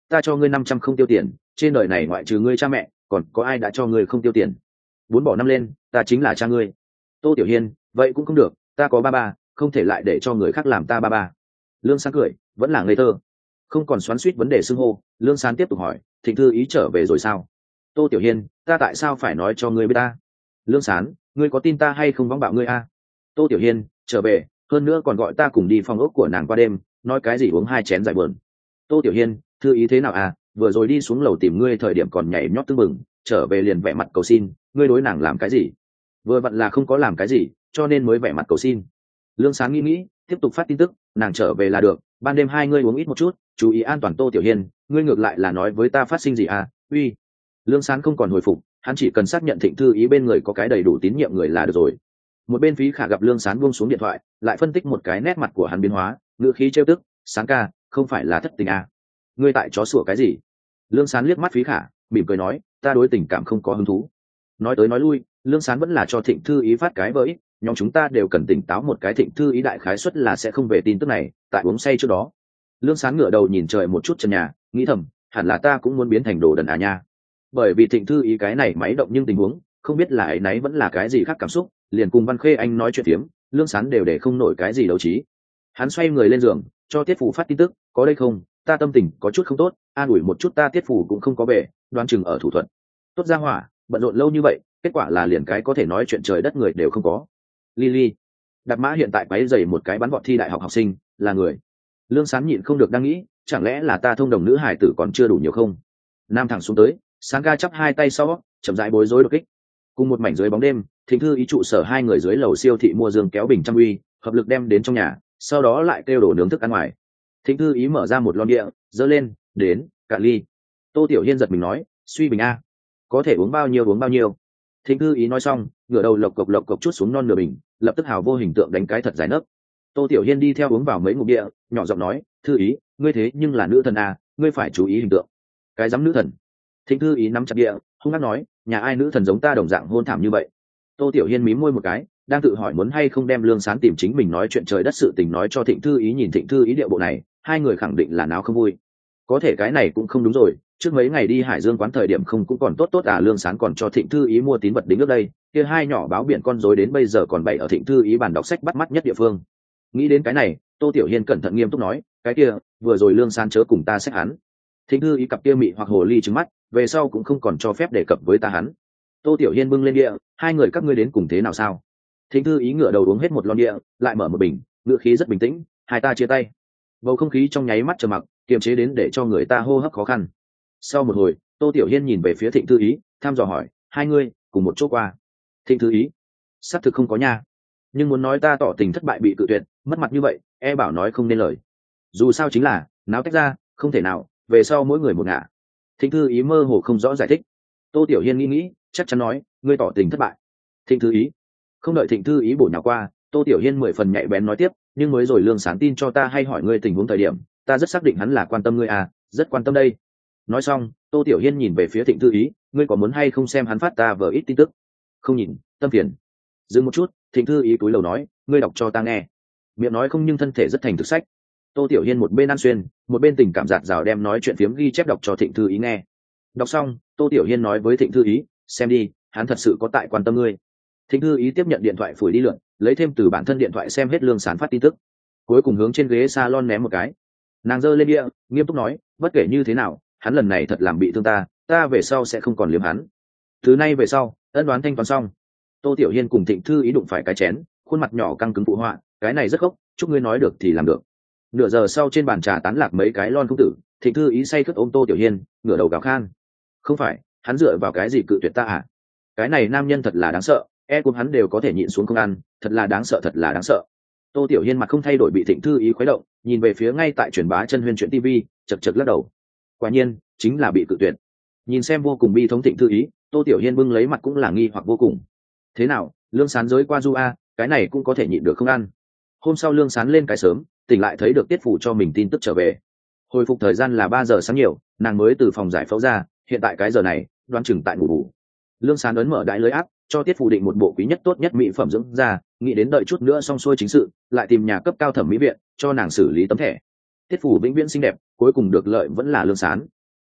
ta cho ngươi năm trăm không tiêu tiền, trên đời này ngoại trừ ngươi cha mẹ còn có ai đã cho ngươi không tiêu tiền? Bốn bỏ năm lên, ta chính là cha ngươi. Tô Tiểu Hiên, vậy cũng không được, ta có ba ba, không thể lại để cho người khác làm ta ba ba. Lương Sán cười, vẫn là ngây thơ, không còn xoắn xuýt vấn đề xưng hô. Lương Sán tiếp tục hỏi, Thịnh thư ý trở về rồi sao? Tô Tiểu Hiên, ta tại sao phải nói cho ngươi biết ta? Lương Sán, ngươi có tin ta hay không vắng bạo ngươi a? Tô Tiểu Hiên, trở về, hơn nữa còn gọi ta cùng đi phòng ốc của nàng qua đêm, nói cái gì uống hai chén giải buồn. Tô Tiểu Hiên, thư ý thế nào à? Vừa rồi đi xuống lầu tìm ngươi thời điểm còn nhảy nhót tưng bừng, trở về liền vẻ mặt cầu xin, ngươi đối nàng làm cái gì? Vừa vặn là không có làm cái gì, cho nên mới vẻ mặt cầu xin. Lương Sán nghĩ nghĩ, tiếp tục phát tin tức, nàng trở về là được, ban đêm hai ngươi uống ít một chút, chú ý an toàn. Tô Tiểu Hiên, ngươi ngược lại là nói với ta phát sinh gì à? Uy. Lương Sán không còn hồi phục, hắn chỉ cần xác nhận Thịnh thư ý bên người có cái đầy đủ tín nhiệm người là được rồi. Một bên Phí Khả gặp Lương Sán buông xuống điện thoại, lại phân tích một cái nét mặt của hắn biến hóa, ngữ khí trêu tức, Sán ca, không phải là thất tình à? Ngươi tại chó sủa cái gì? Lương Sán liếc mắt Phí Khả, mỉm cười nói, ta đối tình cảm không có hứng thú. Nói tới nói lui, Lương Sán vẫn là cho Thịnh thư ý phát cái với, nhóm chúng ta đều cần tỉnh táo một cái. Thịnh thư ý đại khái suất là sẽ không về tin tức này, tại uống say trước đó. Lương Sán ngửa đầu nhìn trời một chút trần nhà, nghĩ thầm, hẳn là ta cũng muốn biến thành đồ đần à nha. Bởi vì Thịnh thư ý cái này máy động nhưng tình huống, không biết là ấy nấy vẫn là cái gì khác cảm xúc, liền cùng Văn Khê Anh nói chuyện phiếm, Lương Sán đều để không nổi cái gì đấu trí. Hắn xoay người lên giường, cho Tiết Phủ phát tin tức, có đây không, ta tâm tình có chút không tốt, an ủi một chút ta. Tiết Phủ cũng không có về, đoán chừng ở thủ thuận. Tốt ra hỏa, bận rộn lâu như vậy, kết quả là liền cái có thể nói chuyện trời đất người đều không có. Lily, Đạp Mã hiện tại quấy rầy một cái bắn vọt thi đại học học sinh, là người. Lương Sán nhịn không được đang nghĩ, chẳng lẽ là ta thông đồng nữ hải tử còn chưa đủ nhiều không? Nam thẳng xuống tới, Sán ca chắp hai tay sau, chậm rãi bối rối đột kích. Cùng một mảnh dưới bóng đêm, Thịnh thư ý trụ sở hai người dưới lầu siêu thị mua dương kéo bình trăm uy, hợp lực đem đến trong nhà, sau đó lại kêu đổ nướng thức ăn ngoài. Thịnh thư ý mở ra một lon địa, dơ lên, đến, cạn ly. Tô Tiểu Hiên giật mình nói, suy bình a, có thể uống bao nhiêu uống bao nhiêu. Thịnh thư ý nói xong, ngửa đầu lộc cộc lộc cộc chút xuống non nửa bình, lập tức hào vô hình tượng đánh cái thật dài nấc. Tô Tiểu Hiên đi theo uống vào mấy ngụm địa, nhỏ giọng nói, thư ý, ngươi thế nhưng là nữ thần a, ngươi phải chú ý hình tượng. Cái dám nữ thần? Thịnh thư ý nắm chặt địa, hung hăng nói, nhà ai nữ thần giống ta đồng dạng hôn thảm như vậy. Tô Tiểu Hiên mím môi một cái, đang tự hỏi muốn hay không đem Lương Sán tìm chính mình nói chuyện trời đất sự tình nói cho Thịnh thư ý. Nhìn Thịnh thư ý điệu bộ này, hai người khẳng định là náo không vui. Có thể cái này cũng không đúng rồi, trước mấy ngày đi Hải Dương quán thời điểm không cũng còn tốt tốt à. Lương Sán còn cho Thịnh thư ý mua tín vật đính trước đây, kia hai nhỏ báo biển con rối đến bây giờ còn bày ở Thịnh thư ý bàn đọc sách bắt mắt nhất địa phương. Nghĩ đến cái này, Tô Tiểu Hiên cẩn thận nghiêm túc nói, cái kia vừa rồi Lương Sán chớ cùng ta xét hắn. Thịnh thư ý cặp kia mị hoặc hồ ly trừng mắt, về sau cũng không còn cho phép đề cập với ta hắn. Tô Tiểu Hiên bưng lên địa, hai người các ngươi đến cùng thế nào sao? Thịnh thư ý ngửa đầu uống hết một lon địa, lại mở một bình, ngựa khí rất bình tĩnh, hai ta chia tay. Bầu không khí trong nháy mắt trầm mặc, kiềm chế đến để cho người ta hô hấp khó khăn. Sau một hồi, Tô Tiểu Hiên nhìn về phía Thịnh thư ý, thăm dò hỏi, hai ngươi cùng một chỗ qua? Thịnh thư ý, xác thực không có nha, nhưng muốn nói ta tỏ tình thất bại bị cự tuyệt, mất mặt như vậy, e bảo nói không nên lời. Dù sao chính là náo tách ra, không thể nào, về sau mỗi người một ngả. Thịnh thư ý mơ hồ không rõ giải thích. Tô Tiểu Hiên nghĩ nghĩ, chắc chắn nói, ngươi tỏ tình thất bại. Thịnh thư ý, không đợi Thịnh thư ý bổ nhào qua, Tô Tiểu Hiên mười phần nhạy bén nói tiếp, nhưng mới rồi Lương Sán tin cho ta hay hỏi ngươi tình huống thời điểm, ta rất xác định hắn là quan tâm ngươi à, rất quan tâm đây. Nói xong, Tô Tiểu Hiên nhìn về phía Thịnh thư ý, ngươi có muốn hay không xem hắn phát ta vở ít tin tức? Không nhìn, tâm phiền. Dừng một chút, Thịnh thư ý cúi đầu nói, ngươi đọc cho ta nghe. Miệng nói không nhưng thân thể rất thành thực sách. Tô Tiểu Hiên một bên ăn xuyên, một bên tình cảm giạt rào đem nói chuyện phiếm ghi chép đọc cho Thịnh thư ý nghe. Đọc xong, Tô Tiểu Hiên nói với Thịnh thư ý, xem đi, hắn thật sự có tại quan tâm ngươi. Thịnh thư ý tiếp nhận điện thoại phủi đi lượn, lấy thêm từ bản thân điện thoại xem hết Lương Sán phát tin tức, cuối cùng hướng trên ghế salon ném một cái. Nàng giơ lên địa, nghiêm túc nói, bất kể như thế nào, hắn lần này thật làm bị thương ta, ta về sau sẽ không còn liếm hắn. Thứ nay về sau, ân đoán thanh toán xong. Tô Tiểu Hiên cùng Thịnh thư ý đụng phải cái chén, khuôn mặt nhỏ căng cứng phụ họa, cái này rất gốc, chúc ngươi nói được thì làm được. Nửa giờ sau trên bàn trà tán lạc mấy cái lon không tử, Thịnh thư ý say khướt ôm Tô Tiểu Hiên, ngửa đầu gào khan, không phải, hắn dựa vào cái gì cự tuyệt ta à? Cái này nam nhân thật là đáng sợ, e cùng hắn đều có thể nhịn xuống không ăn, thật là đáng sợ, thật là đáng sợ. Tô Tiểu Hiên mặt không thay đổi bị Thịnh thư ý khuấy động, nhìn về phía ngay tại truyền bá chân huyên chuyện tivi, chật chật lắc đầu. Quả nhiên, chính là bị cự tuyệt. Nhìn xem vô cùng bi thống Thịnh thư ý, Tô Tiểu Hiên bưng lấy mặt cũng là nghi hoặc vô cùng. Thế nào, Lương Sán giới qua du a, cái này cũng có thể nhịn được không ăn? Hôm sau Lương Sán lên cái sớm, tỉnh lại thấy được Tiết Phủ cho mình tin tức trở về. Hồi phục thời gian là ba giờ sáng nhiều, nàng mới từ phòng giải phẫu ra, hiện tại cái giờ này, đoán chừng tại ngủ bù. Lương Sán ấn mở đại lưới áp, cho Tiết Phủ định một bộ quý nhất tốt nhất mỹ phẩm dưỡng da, nghĩ đến đợi chút nữa xong xuôi chính sự, lại tìm nhà cấp cao thẩm mỹ viện cho nàng xử lý tấm thẻ. Tiết Phủ vĩnh viễn xinh đẹp, cuối cùng được lợi vẫn là Lương Sán.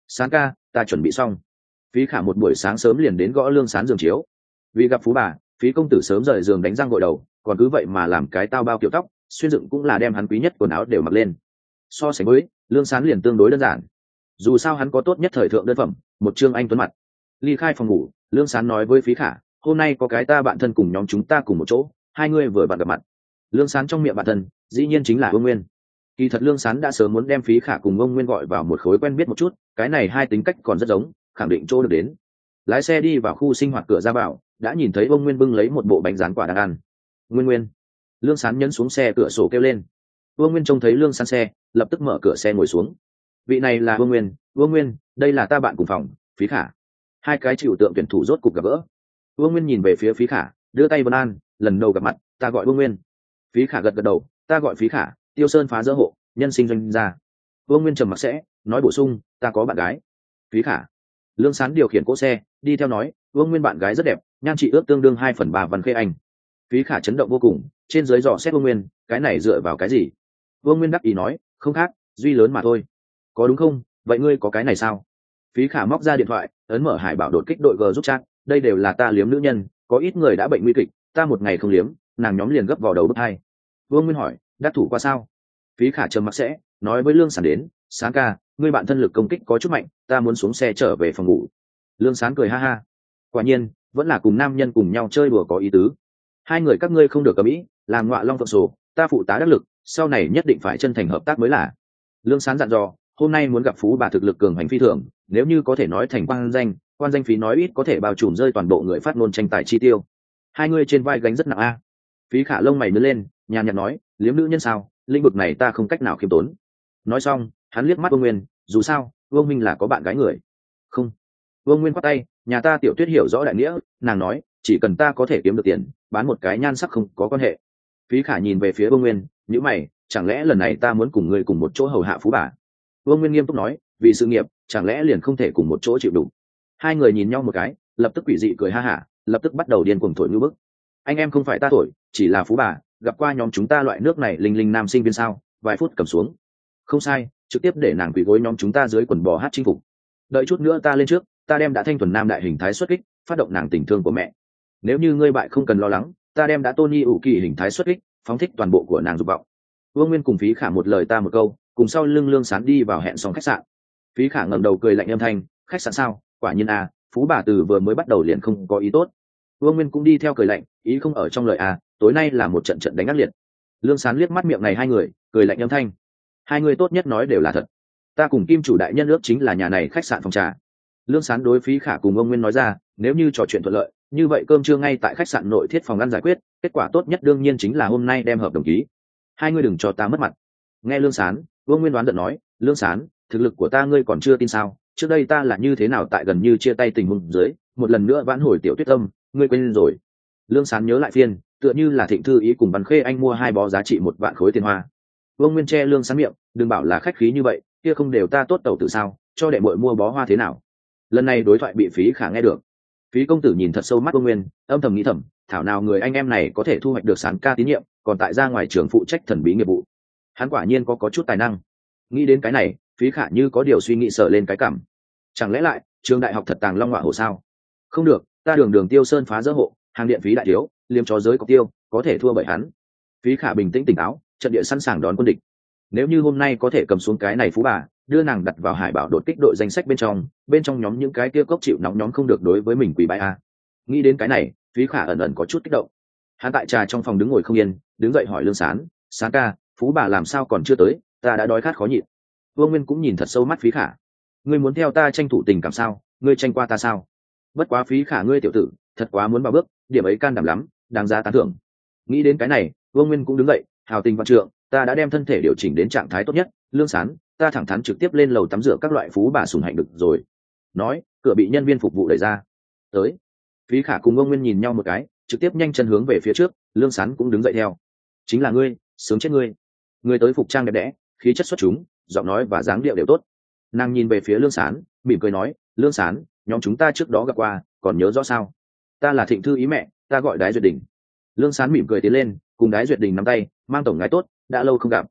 Sán ca, ta chuẩn bị xong. Phí Khả một buổi sáng sớm liền đến gõ Lương Sán giường chiếu. Vì gặp phú bà, Phí công tử sớm rời giường đánh răng gội đầu, còn cứ vậy mà làm cái tao bao kiểu tóc, xuyên dựng cũng là đem hắn quý nhất quần áo đều mặc lên. So sánh với Lương Sán liền tương đối đơn giản. Dù sao hắn có tốt nhất thời thượng đơn phẩm, một trương anh tuấn mặt. Ly khai phòng ngủ, Lương Sán nói với Phí Khả, hôm nay có cái ta bạn thân cùng nhóm chúng ta cùng một chỗ, hai người vừa bạn gặp mặt. Lương Sán trong miệng bạn thân dĩ nhiên chính là Vương Nguyên. Kỳ thật Lương Sán đã sớm muốn đem Phí Khả cùng ông Nguyên gọi vào một khối quen biết một chút, cái này hai tính cách còn rất giống, khẳng định chỗ được đến. Lái xe đi vào khu sinh hoạt cửa ra vào, đã nhìn thấy ông Nguyên bưng lấy một bộ bánh rán quả đang ăn. Nguyên Nguyên. Lương Sán nhấn xuống xe cửa sổ kêu lên. Vương Nguyên trông thấy Lương Sán xe, lập tức mở cửa xe ngồi xuống. Vị này là Vương Nguyên, Vương Nguyên, đây là ta bạn cùng phòng, Phí Khả. Hai cái chịu tượng tuyển thủ rốt cục gặp gỡ. Vương Nguyên nhìn về phía Phí Khả, đưa tay vân an, lần đầu gặp mặt, ta gọi Vương Nguyên. Phí Khả gật gật đầu, ta gọi Phí Khả, Tiêu Sơn phá dỡ hộ, nhân sinh doanh gia. Vương Nguyên trầm mặc sẽ nói bổ sung, ta có bạn gái. Phí Khả. Lương Sán điều khiển cỗ xe đi theo nói, Vương Nguyên bạn gái rất đẹp, nhan trị ước tương đương hai phần ba Văn Khê Anh. Phí Khả chấn động vô cùng, trên dưới dò xét Vương Nguyên, cái này dựa vào cái gì? Vương Nguyên đắc ý nói, không khác, duy lớn mà thôi. Có đúng không? Vậy ngươi có cái này sao? Phí Khả móc ra điện thoại, ấn mở Hải Bảo đột kích đội G giúp chat, đây đều là ta liếm nữ nhân, có ít người đã bệnh nguy kịch, ta một ngày không liếm, nàng nhóm liền gấp vào đầu bức hai. Vương Nguyên hỏi, đắc thủ qua sao? Phí Khả trầm mặc sẽ nói với Lương Sán đến, Sán ca, ngươi bạn thân lực công kích có chút mạnh, ta muốn xuống xe trở về phòng ngủ. Lương Sán cười ha ha, quả nhiên vẫn là cùng nam nhân cùng nhau chơi đùa có ý tứ. Hai người các ngươi không được cầm ý, làm ngọa long phượng sổ, ta phụ tá đắc lực, sau này nhất định phải chân thành hợp tác mới là. Lương Sán dặn dò, hôm nay muốn gặp phú bà thực lực cường hành phi thường, nếu như có thể nói thành quan danh, quan danh phí nói ít có thể bao trùm rơi toàn bộ người phát ngôn tranh tài chi tiêu. Hai người trên vai gánh rất nặng a. Phí Khả lông mày nứt lên, nhàn nhạt nói, liếm nữ nhân sao, lĩnh vực này ta không cách nào khiêm tốn. Nói xong, hắn liếc mắt Vương Nguyên, dù sao, Vương Minh là có bạn gái người. Không. Vương Nguyên quát tay, nhà ta Tiểu Tuyết hiểu rõ đại nghĩa, nàng nói, chỉ cần ta có thể kiếm được tiền, bán một cái nhan sắc không có quan hệ. Phí Khả nhìn về phía Vương Nguyên, nhíu mày, chẳng lẽ lần này ta muốn cùng ngươi cùng một chỗ hầu hạ phú bà? Vương Nguyên nghiêm túc nói, vì sự nghiệp, chẳng lẽ liền không thể cùng một chỗ chịu đủ? Hai người nhìn nhau một cái, lập tức quỷ dị cười ha hả, lập tức bắt đầu điên cuồng thổi ngư bức. Anh em không phải ta thổi, chỉ là phú bà, gặp qua nhóm chúng ta loại nước này linh linh nam sinh viên sao? Vài phút cầm xuống. Không sai, trực tiếp để nàng quỳ gối nhóm chúng ta dưới quần bò hát chinh phục. Đợi chút nữa ta lên trước, ta đem đã thanh thuần nam đại hình thái xuất kích, phát động nàng tình thương của mẹ. Nếu như ngươi bại không cần lo lắng, ta đem đã Tony ủ kỳ hình thái xuất kích, phóng thích toàn bộ của nàng dục vọng. Vương Nguyên cùng Phí Khả một lời ta một câu, cùng sau lưng Lương Sán đi vào hẹn xong khách sạn. Phí Khả ngẩng đầu cười lạnh âm thanh, khách sạn sao? Quả nhiên à, phú bà từ vừa mới bắt đầu liền không có ý tốt. Vương Nguyên cũng đi theo cười lạnh, ý không ở trong lời à, tối nay là một trận trận đánh ác liệt. Lương Sán liếc mắt miệng này hai người, cười lạnh âm thanh, hai người tốt nhất nói đều là thật. Ta cùng Kim chủ đại nhân ước chính là nhà này khách sạn phòng trà. Lương Sán đối Phí Khả cùng ông Nguyên nói ra, nếu như trò chuyện thuận lợi, như vậy cơm trưa ngay tại khách sạn nội thiết phòng ăn giải quyết, kết quả tốt nhất đương nhiên chính là hôm nay đem hợp đồng ký. Hai người đừng cho ta mất mặt. Nghe Lương Sán, Vương Nguyên đoán giận nói, Lương Sán, thực lực của ta ngươi còn chưa tin sao? Trước đây ta là như thế nào tại gần như chia tay tình huống dưới, một lần nữa vãn hồi Tiểu Tuyết Tâm, ngươi quên rồi? Lương Sán nhớ lại phiên, tựa như là Thịnh Thư Ý cùng Văn Khê Anh mua hai bó giá trị một vạn khối tiền hoa. Vương Nguyên che Lương Sán miệng, đừng bảo là khách khí như vậy, kia không đều ta tốt tẩu tự sao, cho đệ muội mua bó hoa thế nào? Lần này đối thoại bị Phí Khả nghe được. Phí công tử nhìn thật sâu mắt Vương Nguyên, âm thầm nghĩ thầm, thảo nào người anh em này có thể thu hoạch được Sán ca tín nhiệm, còn tại ra ngoài trường phụ trách thần bí nghiệp vụ. Hắn quả nhiên có có chút tài năng. Nghĩ đến cái này, Phí Khả như có điều suy nghĩ sờ lên cái cảm. Chẳng lẽ lại trường đại học thật tàng long họa hổ sao? Không được, ta đường đường Tiêu Sơn phá dỡ hộ, hàng điện phí đại thiếu, liêm chó giới có tiêu, có thể thua bởi hắn. Phí Khả bình tĩnh tỉnh táo, trận địa sẵn sàng đón quân địch. Nếu như hôm nay có thể cầm xuống cái này phú bà, đưa nàng đặt vào Hải Bảo đột kích đội danh sách bên trong, bên trong nhóm những cái kia cốc chịu nóng nhóm không được đối với mình quỳ bái a. Nghĩ đến cái này, Phí Khả ẩn ẩn có chút kích động. Hắn tại trà trong phòng đứng ngồi không yên, đứng dậy hỏi Lương Sán, Sán ca, phú bà làm sao còn chưa tới, ta đã đói khát khó nhịn. Vương Nguyên cũng nhìn thật sâu mắt Phí Khả. Ngươi muốn theo ta tranh thủ tình cảm sao? Ngươi tranh qua ta sao? Bất quá Phí Khả ngươi tiểu tử, thật quá muốn vào bước, điểm ấy can đảm lắm, đáng giá tán thưởng. Nghĩ đến cái này, Vương Nguyên cũng đứng dậy, hào tình vạn trượng, ta đã đem thân thể điều chỉnh đến trạng thái tốt nhất, Lương Sán, ta thẳng thắn trực tiếp lên lầu tắm rửa các loại phú bà sủng hạnh được rồi. Nói, cửa bị nhân viên phục vụ đẩy ra. Tới. Phí Khả cùng Vương Nguyên nhìn nhau một cái, trực tiếp nhanh chân hướng về phía trước, Lương Sán cũng đứng dậy theo. Chính là ngươi, sướng chết ngươi. Ngươi tới phục trang đẹp đẽ, khí chất xuất chúng, giọng nói và dáng điệu đều tốt. Nàng nhìn về phía Lương Sán, mỉm cười nói, Lương Sán, nhóm chúng ta trước đó gặp qua, còn nhớ rõ sao? Ta là Thịnh Thư Ý mẹ, ta gọi Đái Duyệt Đình. Lương Sán mỉm cười tiến lên, cùng Đái Duyệt Đình nắm tay, mang tổng ngài tốt, đã lâu không gặp.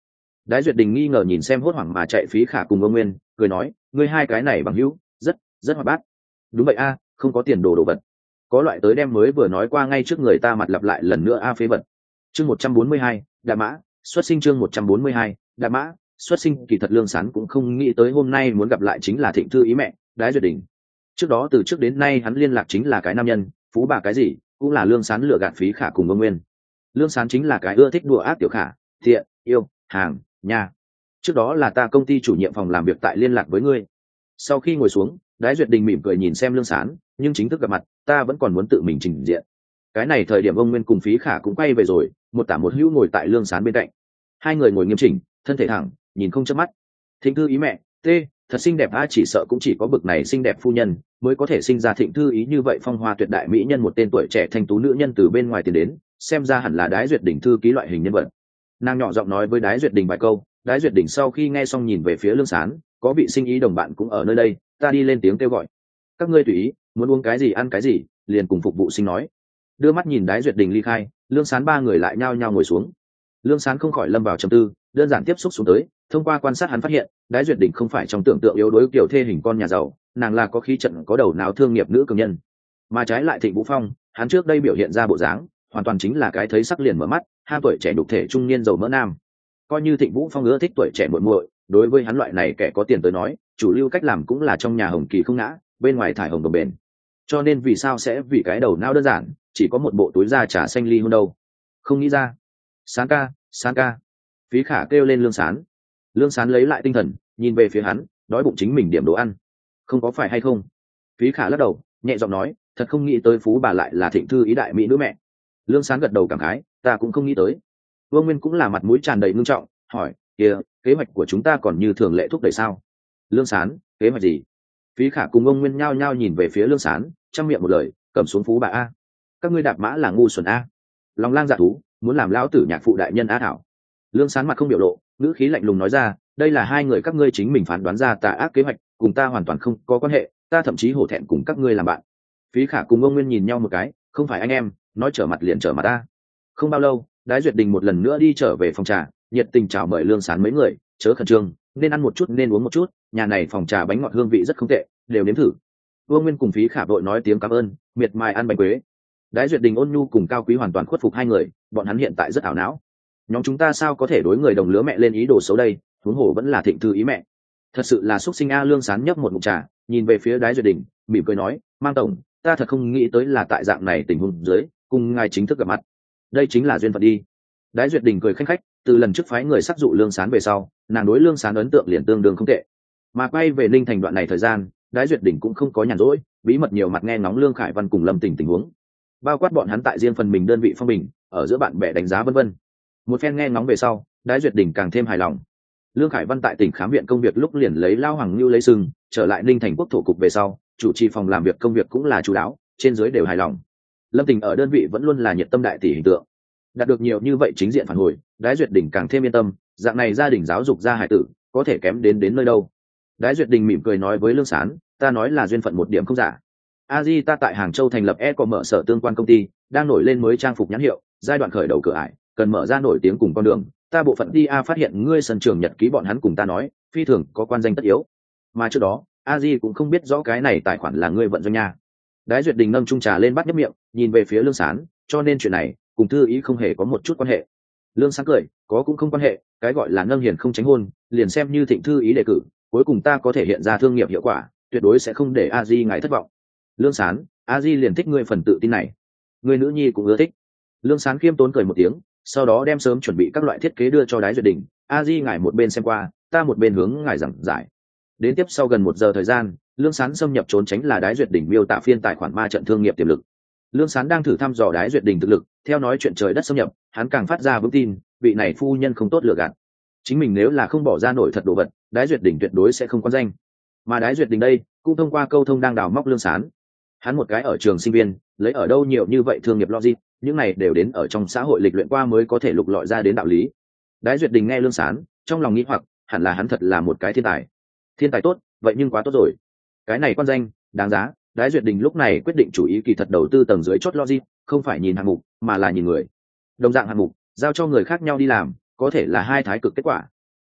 Đái Duyệt Đình nghi ngờ nhìn xem hốt hoảng mà chạy Phí Khả cùng Vương Nguyên, cười nói, ngươi hai cái này bằng hữu rất rất hoạt bát. Đúng vậy a, không có tiền đồ đồ vật, có loại tới đem mới vừa nói qua ngay trước người ta mặt lặp lại lần nữa a phế vật. Chương một trăm bốn mươi hai, Đạ Mã, xuất sinh. Chương một trăm bốn mươi hai, Đạ Mã, xuất sinh. Kỳ thật Lương Sán cũng không nghĩ tới hôm nay muốn gặp lại chính là Thịnh Thư Ý mẹ, Đái Duyệt Đình. Trước đó từ trước đến nay hắn liên lạc chính là cái nam nhân, phú bà cái gì, cũng là Lương Sán lừa gạt Phí Khả cùng Vương Nguyên. Lương Sán chính là cái ưa thích đùa ác tiểu khả, thiện, yêu, hàng, nhà. Trước đó là ta công ty chủ nhiệm phòng làm việc tại liên lạc với ngươi. Sau khi ngồi xuống, Đái Duyệt Đình mỉm cười nhìn xem Lương Sán, nhưng chính thức gặp mặt, ta vẫn còn muốn tự mình trình diện. Cái này thời điểm ông Nguyên cùng Phí Khả cũng quay về rồi, một tả một hữu ngồi tại Lương Sán bên cạnh. Hai người ngồi nghiêm chỉnh, thân thể thẳng, nhìn không chớp mắt. Thịnh Thư Ý mẹ, tê, thật xinh đẹp a, chỉ sợ cũng chỉ có bực này xinh đẹp phu nhân mới có thể sinh ra Thịnh Thư Ý như vậy phong hoa tuyệt đại mỹ nhân, một tên tuổi trẻ thanh tú nữ nhân từ bên ngoài tiền đến, xem ra hẳn là Đái Duyệt Đình thư ký loại hình nhân vật. Nàng nhỏ giọng nói với Đái Duyệt Đình vài câu. Đái Duyệt Đình sau khi nghe xong nhìn về phía Lương Sán, có vị sinh ý đồng bạn cũng ở nơi đây, ta đi lên tiếng kêu gọi. Các ngươi tùy ý, muốn uống cái gì ăn cái gì, liền cùng phục vụ sinh nói. Đưa mắt nhìn Đái Duyệt Đình ly khai, Lương Sán ba người lại nhao nhao ngồi xuống. Lương Sán không khỏi lâm vào trầm tư, đơn giản tiếp xúc xuống tới, thông qua quan sát hắn phát hiện, Đái Duyệt Đình không phải trong tưởng tượng yếu đuối kiểu thê hình con nhà giàu, nàng là có khí trận có đầu não thương nghiệp nữ cường nhân. Mà trái lại Thịnh Vũ Phong, hắn trước đây biểu hiện ra bộ dáng, hoàn toàn chính là cái thấy sắc liền mở mắt, ham tuổi trẻ đục thể trung niên giàu mỡ nam. Coi như Thịnh Vũ Phong ưa thích tuổi trẻ muội muội, đối với hắn loại này kẻ có tiền tới nói, chủ lưu cách làm cũng là trong nhà hồng kỳ không ngã, bên ngoài thải hồng đồng bền. Cho nên vì sao sẽ vì cái đầu não đơn giản, chỉ có một bộ túi da trà xanh ly hôn đâu? Không nghĩ ra. Sán ca, Sán ca. Phí Khả kêu lên Lương Sán. Lương Sán lấy lại tinh thần, nhìn về phía hắn, đói bụng chính mình điểm đồ ăn. Không có phải hay không? Phí Khả lắc đầu, nhẹ giọng nói, thật không nghĩ tới phú bà lại là Thịnh Thư Ý đại mỹ nữ mẹ. Lương Sán gật đầu cảm khái, ta cũng không nghĩ tới. Vương Nguyên cũng là mặt mũi tràn đầy ngưng trọng, hỏi, kia kế hoạch của chúng ta còn như thường lệ thúc đẩy sao? Lương Sán, kế hoạch gì? Phí Khả cùng ông Nguyên nhao nhao nhìn về phía Lương Sán, trong miệng một lời, cầm xuống phú bà a. Các ngươi đạp mã là ngu xuẩn a. Lòng lang dạ thú, muốn làm lão tử nhạc phụ đại nhân a thảo. Lương Sán mặt không biểu lộ, ngữ khí lạnh lùng nói ra, đây là hai người các ngươi chính mình phán đoán ra tà ác kế hoạch, cùng ta hoàn toàn không có quan hệ, ta thậm chí hổ thẹn cùng các ngươi làm bạn. Phí Khả cùng ông Nguyên nhìn nhau một cái, không phải anh em, nói trở mặt liền trở mặt ta. Không bao lâu, Đái Duyệt Đình một lần nữa đi trở về phòng trà, nhiệt tình chào mời Lương Sán mấy người, chớ khẩn trương, nên ăn một chút nên uống một chút, nhà này phòng trà bánh ngọt hương vị rất không tệ, đều nếm thử. Vương Nguyên cùng Phí Khả vội nói tiếng cảm ơn, miệt mài ăn bánh quế. Đái Duyệt Đình ôn nhu cùng Cao Quý hoàn toàn khuất phục hai người, bọn hắn hiện tại rất ảo não. Nhóm chúng ta sao có thể đối người đồng lứa mẹ lên ý đồ xấu đây, huống hồ vẫn là Thịnh Thư Ý mẹ. Thật sự là xúc sinh a. Lương Sán nhấp một ngụm trà, nhìn về phía Đái Duyệt Đình, mỉm cười nói, Mang tổng, ta thật không nghĩ tới là tại dạng này tình huống dưới, cùng ngài chính thức gặp mặt. Đây chính là duyên phận đi. Đái Duyệt Đình cười khanh khách, từ lần trước phái người sắc dụ Lương Sán về sau, nàng đối Lương Sán ấn tượng liền tương đương không tệ. Mà quay về Ninh Thành đoạn này thời gian, Đái Duyệt Đình cũng không có nhàn rỗi, bí mật nhiều mặt nghe ngóng Lương Khải Văn cùng Lâm Tình tình huống, bao quát bọn hắn tại riêng phần mình đơn vị phong bình, ở giữa bạn bè đánh giá vân vân. Một phen nghe ngóng về sau, Đái Duyệt Đình càng thêm hài lòng. Lương Khải Văn tại tỉnh khám viện công việc lúc liền lấy Lao Hoàng Nưu lấy sừng, trở lại Ninh Thành Quốc thổ cục về sau, chủ trì phòng làm việc công việc cũng là chú đáo, trên dưới đều hài lòng. Lâm Tình ở đơn vị vẫn luôn là nhiệt tâm đại tỷ hình tượng, đạt được nhiều như vậy chính diện phản hồi, Đái Duyệt Đình càng thêm yên tâm, dạng này gia đình giáo dục ra hải tử có thể kém đến đến nơi đâu. Đái Duyệt Đình mỉm cười nói với Lương Sán, ta nói là duyên phận một điểm không giả. A Di ta tại Hàng Châu thành lập e mở sở tương quan công ty, đang nổi lên mới trang phục nhãn hiệu, giai đoạn khởi đầu cửa ải, cần mở ra nổi tiếng cùng con đường. Ta bộ phận đi a phát hiện ngươi sân trường nhật ký bọn hắn cùng ta nói, phi thường có quan danh tất yếu. Mà trước đó, A Di cũng không biết rõ cái này tài khoản là ngươi vận doanh nha. Đái Duyệt Đình nâng chung trà lên bắt nhấp miệng, nhìn về phía Lương Sán, cho nên chuyện này cùng Thư Ý không hề có một chút quan hệ. Lương Sán cười, có cũng không quan hệ, cái gọi là nâng hiền không tránh hôn, liền xem như Thịnh Thư Ý đề cử, cuối cùng ta có thể hiện ra thương nghiệp hiệu quả, tuyệt đối sẽ không để A Di ngài thất vọng. Lương Sán, A Di liền thích ngươi phần tự tin này, người nữ nhi cũng ưa thích. Lương Sán khiêm tốn cười một tiếng, sau đó đem sớm chuẩn bị các loại thiết kế đưa cho Đái Duyệt Đình. A Di ngài một bên xem qua, ta một bên hướng ngài giảng giải. Đến tiếp sau gần một giờ thời gian, Lương Sán xâm nhập trốn tránh là Đái Duyệt Đình miêu tả phiên tài khoản ma trận thương nghiệp tiềm lực. Lương Sán đang thử thăm dò Đái Duyệt Đình thực lực, theo nói chuyện trời đất xâm nhập, hắn càng phát ra vững tin, vị này phu nhân không tốt lừa gạt. Chính mình nếu là không bỏ ra nổi thật đồ vật, Đái Duyệt Đình tuyệt đối sẽ không quan danh. Mà Đái Duyệt Đình đây, cũng thông qua câu thông đang đào móc Lương Sán. Hắn một cái ở trường sinh viên, lấy ở đâu nhiều như vậy thương nghiệp logic, những này đều đến ở trong xã hội lịch luyện qua mới có thể lục lọi ra đến đạo lý. Đái Duyệt Đình nghe Lương Sán, trong lòng nghĩ hoặc, hẳn là hắn thật là một cái thiên tài. Thiên tài tốt, vậy nhưng quá tốt rồi. Cái này quan danh, đáng giá. Đái Duyệt Đình lúc này quyết định chủ ý kỳ thật đầu tư tầng dưới chốt logic, không phải nhìn hạng mục, mà là nhìn người. Đồng dạng hạng mục, giao cho người khác nhau đi làm, có thể là hai thái cực kết quả.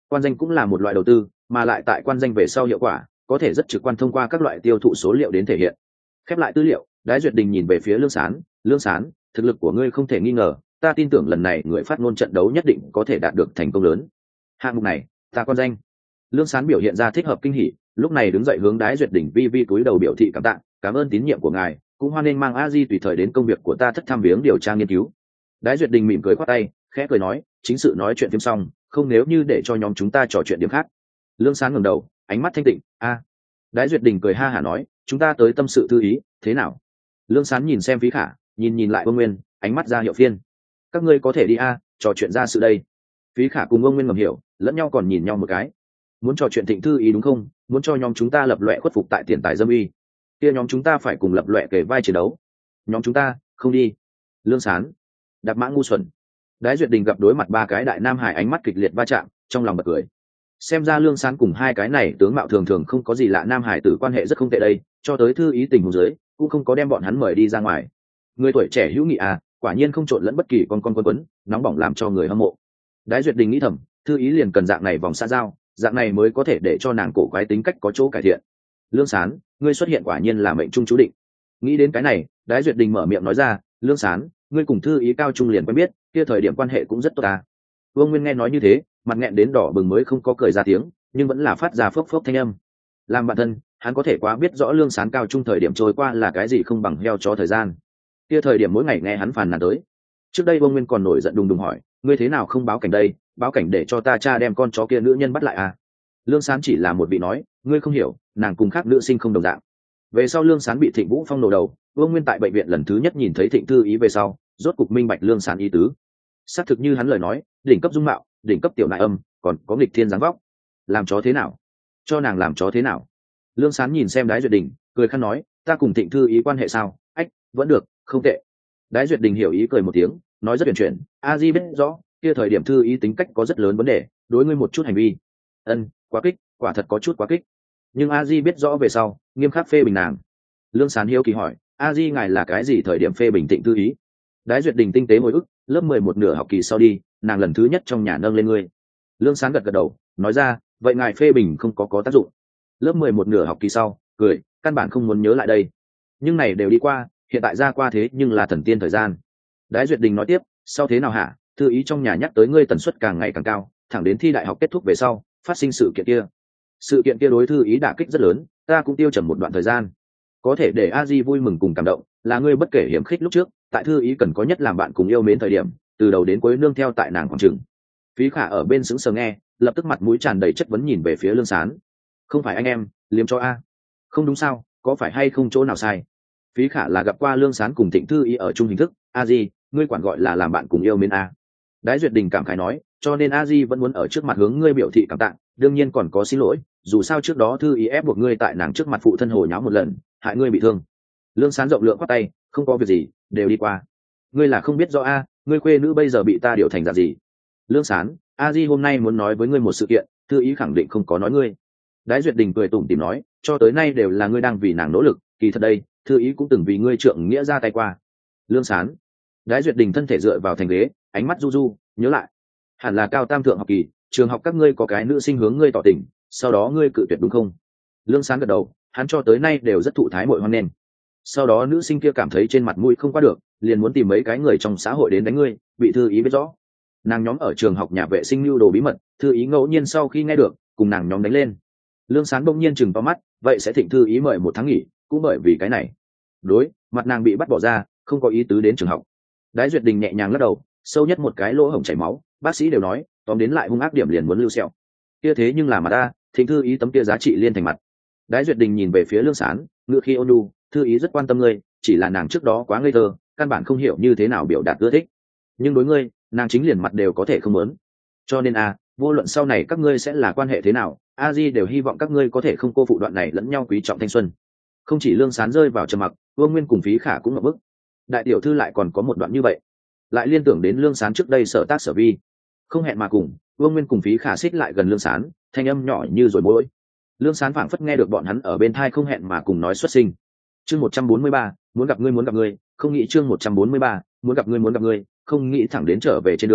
Quan danh cũng là một loại đầu tư, mà lại tại quan danh về sau hiệu quả có thể rất trực quan thông qua các loại tiêu thụ số liệu đến thể hiện. Khép lại tư liệu, Đái Duyệt Đình nhìn về phía Lương Sán, Lương Sán, thực lực của ngươi không thể nghi ngờ, ta tin tưởng lần này người phát ngôn trận đấu nhất định có thể đạt được thành công lớn. Hạng mục này, ta quan danh. Lương Sán biểu hiện ra thích hợp kinh hỉ, lúc này đứng dậy hướng Đái Duyệt Đình vi vi cúi đầu biểu thị cảm tạ, cảm ơn tín nhiệm của ngài, cũng hoan nghênh mang A Di tùy thời đến công việc của ta thất tham viếng điều tra nghiên cứu. Đái Duyệt Đình mỉm cười khoát tay, khẽ cười nói, chính sự nói chuyện phim xong, không nếu như để cho nhóm chúng ta trò chuyện điểm khác. Lương Sán ngẩng đầu, ánh mắt thanh tịnh, a. Đái Duyệt Đình cười ha hả nói, chúng ta tới tâm sự thư ý, thế nào? Lương Sán nhìn xem Phí Khả, nhìn nhìn lại Vương Nguyên, ánh mắt ra hiệu phiên. Các ngươi có thể đi a, trò chuyện ra sự đây. Phí Khả cùng Vương Nguyên ngầm hiểu, lẫn nhau còn nhìn nhau một cái. Muốn trò chuyện thịnh thư ý đúng không? Muốn cho nhóm chúng ta lập loè khuất phục tại tiền tài dâm uy. Kia nhóm chúng ta phải cùng lập loè kề vai chiến đấu. Nhóm chúng ta, không đi. Lương Sán, đạp mã ngu xuẩn. Đái Duyệt Đình gặp đối mặt ba cái đại nam hải ánh mắt kịch liệt va chạm, trong lòng bật cười. Xem ra Lương Sán cùng hai cái này tướng mạo thường thường không có gì lạ nam hải tử quan hệ rất không tệ đây, cho tới thư ý tình huống dưới, cũng không có đem bọn hắn mời đi ra ngoài. Người tuổi trẻ hữu nghị à, quả nhiên không trộn lẫn bất kỳ con con quân quấn, nóng bỏng làm cho người hâm mộ. Đái Duyệt Đình nghĩ thầm, thư ý liền cần dạng này vòng xa giao, dạng này mới có thể để cho nàng cổ quái tính cách có chỗ cải thiện. Lương Sán, ngươi xuất hiện quả nhiên là mệnh trung chú định. Nghĩ đến cái này, Đái Duyệt Đình mở miệng nói ra, Lương Sán, ngươi cùng thư ý cao trung liền quen biết, kia thời điểm quan hệ cũng rất tốt ta. Vương Nguyên nghe nói như thế, mặt nghẹn đến đỏ bừng mới không có cười ra tiếng, nhưng vẫn là phát ra phốc phốc thanh âm. Làm bạn thân, hắn có thể quá biết rõ Lương Sán cao trung thời điểm trôi qua là cái gì không bằng heo chó thời gian. Kia thời điểm mỗi ngày nghe hắn phàn nàn tới. Trước đây Vương Nguyên còn nổi giận đùng đùng hỏi, ngươi thế nào không báo cảnh đây, báo cảnh để cho ta cha đem con chó kia nữ nhân bắt lại à? Lương Sán chỉ là một vị nói, ngươi không hiểu, nàng cùng khác nữ sinh không đồng dạng. Về sau Lương Sán bị Thịnh Vũ Phong nổ đầu, Vương Nguyên tại bệnh viện lần thứ nhất nhìn thấy Thịnh Thư Ý về sau, rốt cục minh bạch Lương Sán ý tứ. Xác thực như hắn lời nói, đỉnh cấp dung mạo, đỉnh cấp tiểu nại âm, còn có nghịch thiên dáng vóc. Làm chó thế nào? Cho nàng làm chó thế nào? Lương Sán nhìn xem Đái Duyệt Đình, cười khăn nói, ta cùng Thịnh Thư Ý quan hệ sao? Ách, vẫn được, không tệ. Đái Duyệt Đình hiểu ý cười một tiếng, nói rất huyền chuyển, a di biết rõ, kia thời điểm Thư Ý tính cách có rất lớn vấn đề, đối ngươi một chút hành vi. Ân, quá kích, quả thật có chút quá kích. Nhưng a di biết rõ về sau, nghiêm khắc phê bình nàng. Lương Sán hiếu kỳ hỏi, a di ngài là cái gì thời điểm phê bình Thịnh Thư Ý? Đái Duyệt Đình tinh tế hồi ức, lớp mười một nửa học kỳ sau đi, nàng lần thứ nhất trong nhà nâng lên ngươi. Lương Sán gật gật đầu, nói ra, vậy ngài phê bình không có có tác dụng. Lớp mười một nửa học kỳ sau, cười, căn bản không muốn nhớ lại đây. Nhưng này đều đi qua, hiện tại ra qua thế nhưng là thần tiên thời gian. Đái Duyệt Đình nói tiếp, sau thế nào hả? Thư Ý trong nhà nhắc tới ngươi tần suất càng ngày càng cao, thẳng đến thi đại học kết thúc về sau, phát sinh sự kiện kia. Sự kiện kia đối Thư Ý đả kích rất lớn, ta cũng tiêu trầm một đoạn thời gian. Có thể để a di vui mừng cùng cảm động, là ngươi bất kể hiểm khích lúc trước, tại Thư Ý cần có nhất làm bạn cùng yêu mến thời điểm, từ đầu đến cuối nương theo tại nàng khoảng chừng. Phí Khả ở bên sững sờ nghe, lập tức mặt mũi tràn đầy chất vấn nhìn về phía Lương Sán. Không phải anh em, liếm cho a? Không đúng sao, có phải hay không chỗ nào sai? Phí Khả là gặp qua Lương Sán cùng Thịnh Thư Ý ở chung hình thức, a di, ngươi quản gọi là làm bạn cùng yêu mến a? Đái Duyệt Đình cảm khái nói, cho nên a di vẫn muốn ở trước mặt hướng ngươi biểu thị cảm tạ, đương nhiên còn có xin lỗi, dù sao trước đó Thư Ý ép buộc ngươi tại nàng trước mặt phụ thân hồi nháo một lần, hại ngươi bị thương. Lương Sán rộng lượng quát tay, không có việc gì, đều đi qua. Ngươi là không biết rõ a, ngươi khuê nữ bây giờ bị ta điều thành dạng gì? Lương Sán, a di hôm nay muốn nói với ngươi một sự kiện, Thư Ý khẳng định không có nói ngươi. Đái Duyệt Đình cười tủm tỉm nói, cho tới nay đều là ngươi đang vì nàng nỗ lực, kỳ thật đây, Thư Ý cũng từng vì ngươi trượng nghĩa ra tay qua. Lương Sán. Đái Duyệt Đình thân thể dựa vào thành ghế, ánh mắt du du, nhớ lại, hẳn là cao tam thượng học kỳ, trường học các ngươi có cái nữ sinh hướng ngươi tỏ tình, sau đó ngươi cự tuyệt đúng không? Lương Sán gật đầu, hắn cho tới nay đều rất thụ thái muội hoan nghênh. Sau đó nữ sinh kia cảm thấy trên mặt mũi không qua được, liền muốn tìm mấy cái người trong xã hội đến đánh ngươi, bị Thư Ý biết rõ. Nàng nhóm ở trường học nhà vệ sinh lưu đồ bí mật, Thư Ý ngẫu nhiên sau khi nghe được, cùng nàng nhóm đánh lên. Lương Sán bỗng nhiên chừng to mắt, vậy sẽ Thịnh Thư Ý mời một tháng nghỉ, cũng bởi vì cái này. Đối, mặt nàng bị bắt bỏ ra, không có ý tứ đến trường học. Đái Duyệt Đình nhẹ nhàng lắc đầu, sâu nhất một cái lỗ hổng chảy máu, bác sĩ đều nói, tóm đến lại hung ác điểm liền muốn lưu sẹo. Kia thế nhưng là mà ta, Thịnh Thư Ý tấm kia giá trị liên thành mặt. Đái Duyệt Đình nhìn về phía Lương Sán, ngựa khi ôn nhu, Thư Ý rất quan tâm ngươi, chỉ là nàng trước đó quá ngây thơ, căn bản không hiểu như thế nào biểu đạt ưa thích. Nhưng đối ngươi, nàng chính liền mặt đều có thể không muốn. Cho nên a, vô luận sau này các ngươi sẽ là quan hệ thế nào, a di đều hy vọng các ngươi có thể không cô phụ đoạn này lẫn nhau quý trọng thanh xuân. Không chỉ Lương Sán rơi vào trầm mặc, Vương Nguyên cùng Phí Khả cũng ngập bức. Đại tiểu thư lại còn có một đoạn như vậy, lại liên tưởng đến Lương Sán trước đây sở tác sở vi, không hẹn mà cùng, Vương Nguyên cùng Phí Khả xích lại gần Lương Sán, thanh âm nhỏ như rồi bối. Lương Sán phảng phất nghe được bọn hắn ở bên thai không hẹn mà cùng nói xuất sinh. Chương một trăm bốn mươi ba, muốn gặp ngươi muốn gặp ngươi, không nghĩ chương một trăm bốn mươi ba, muốn gặp ngươi muốn gặp ngươi, không nghĩ thẳng đến trở về trên đường,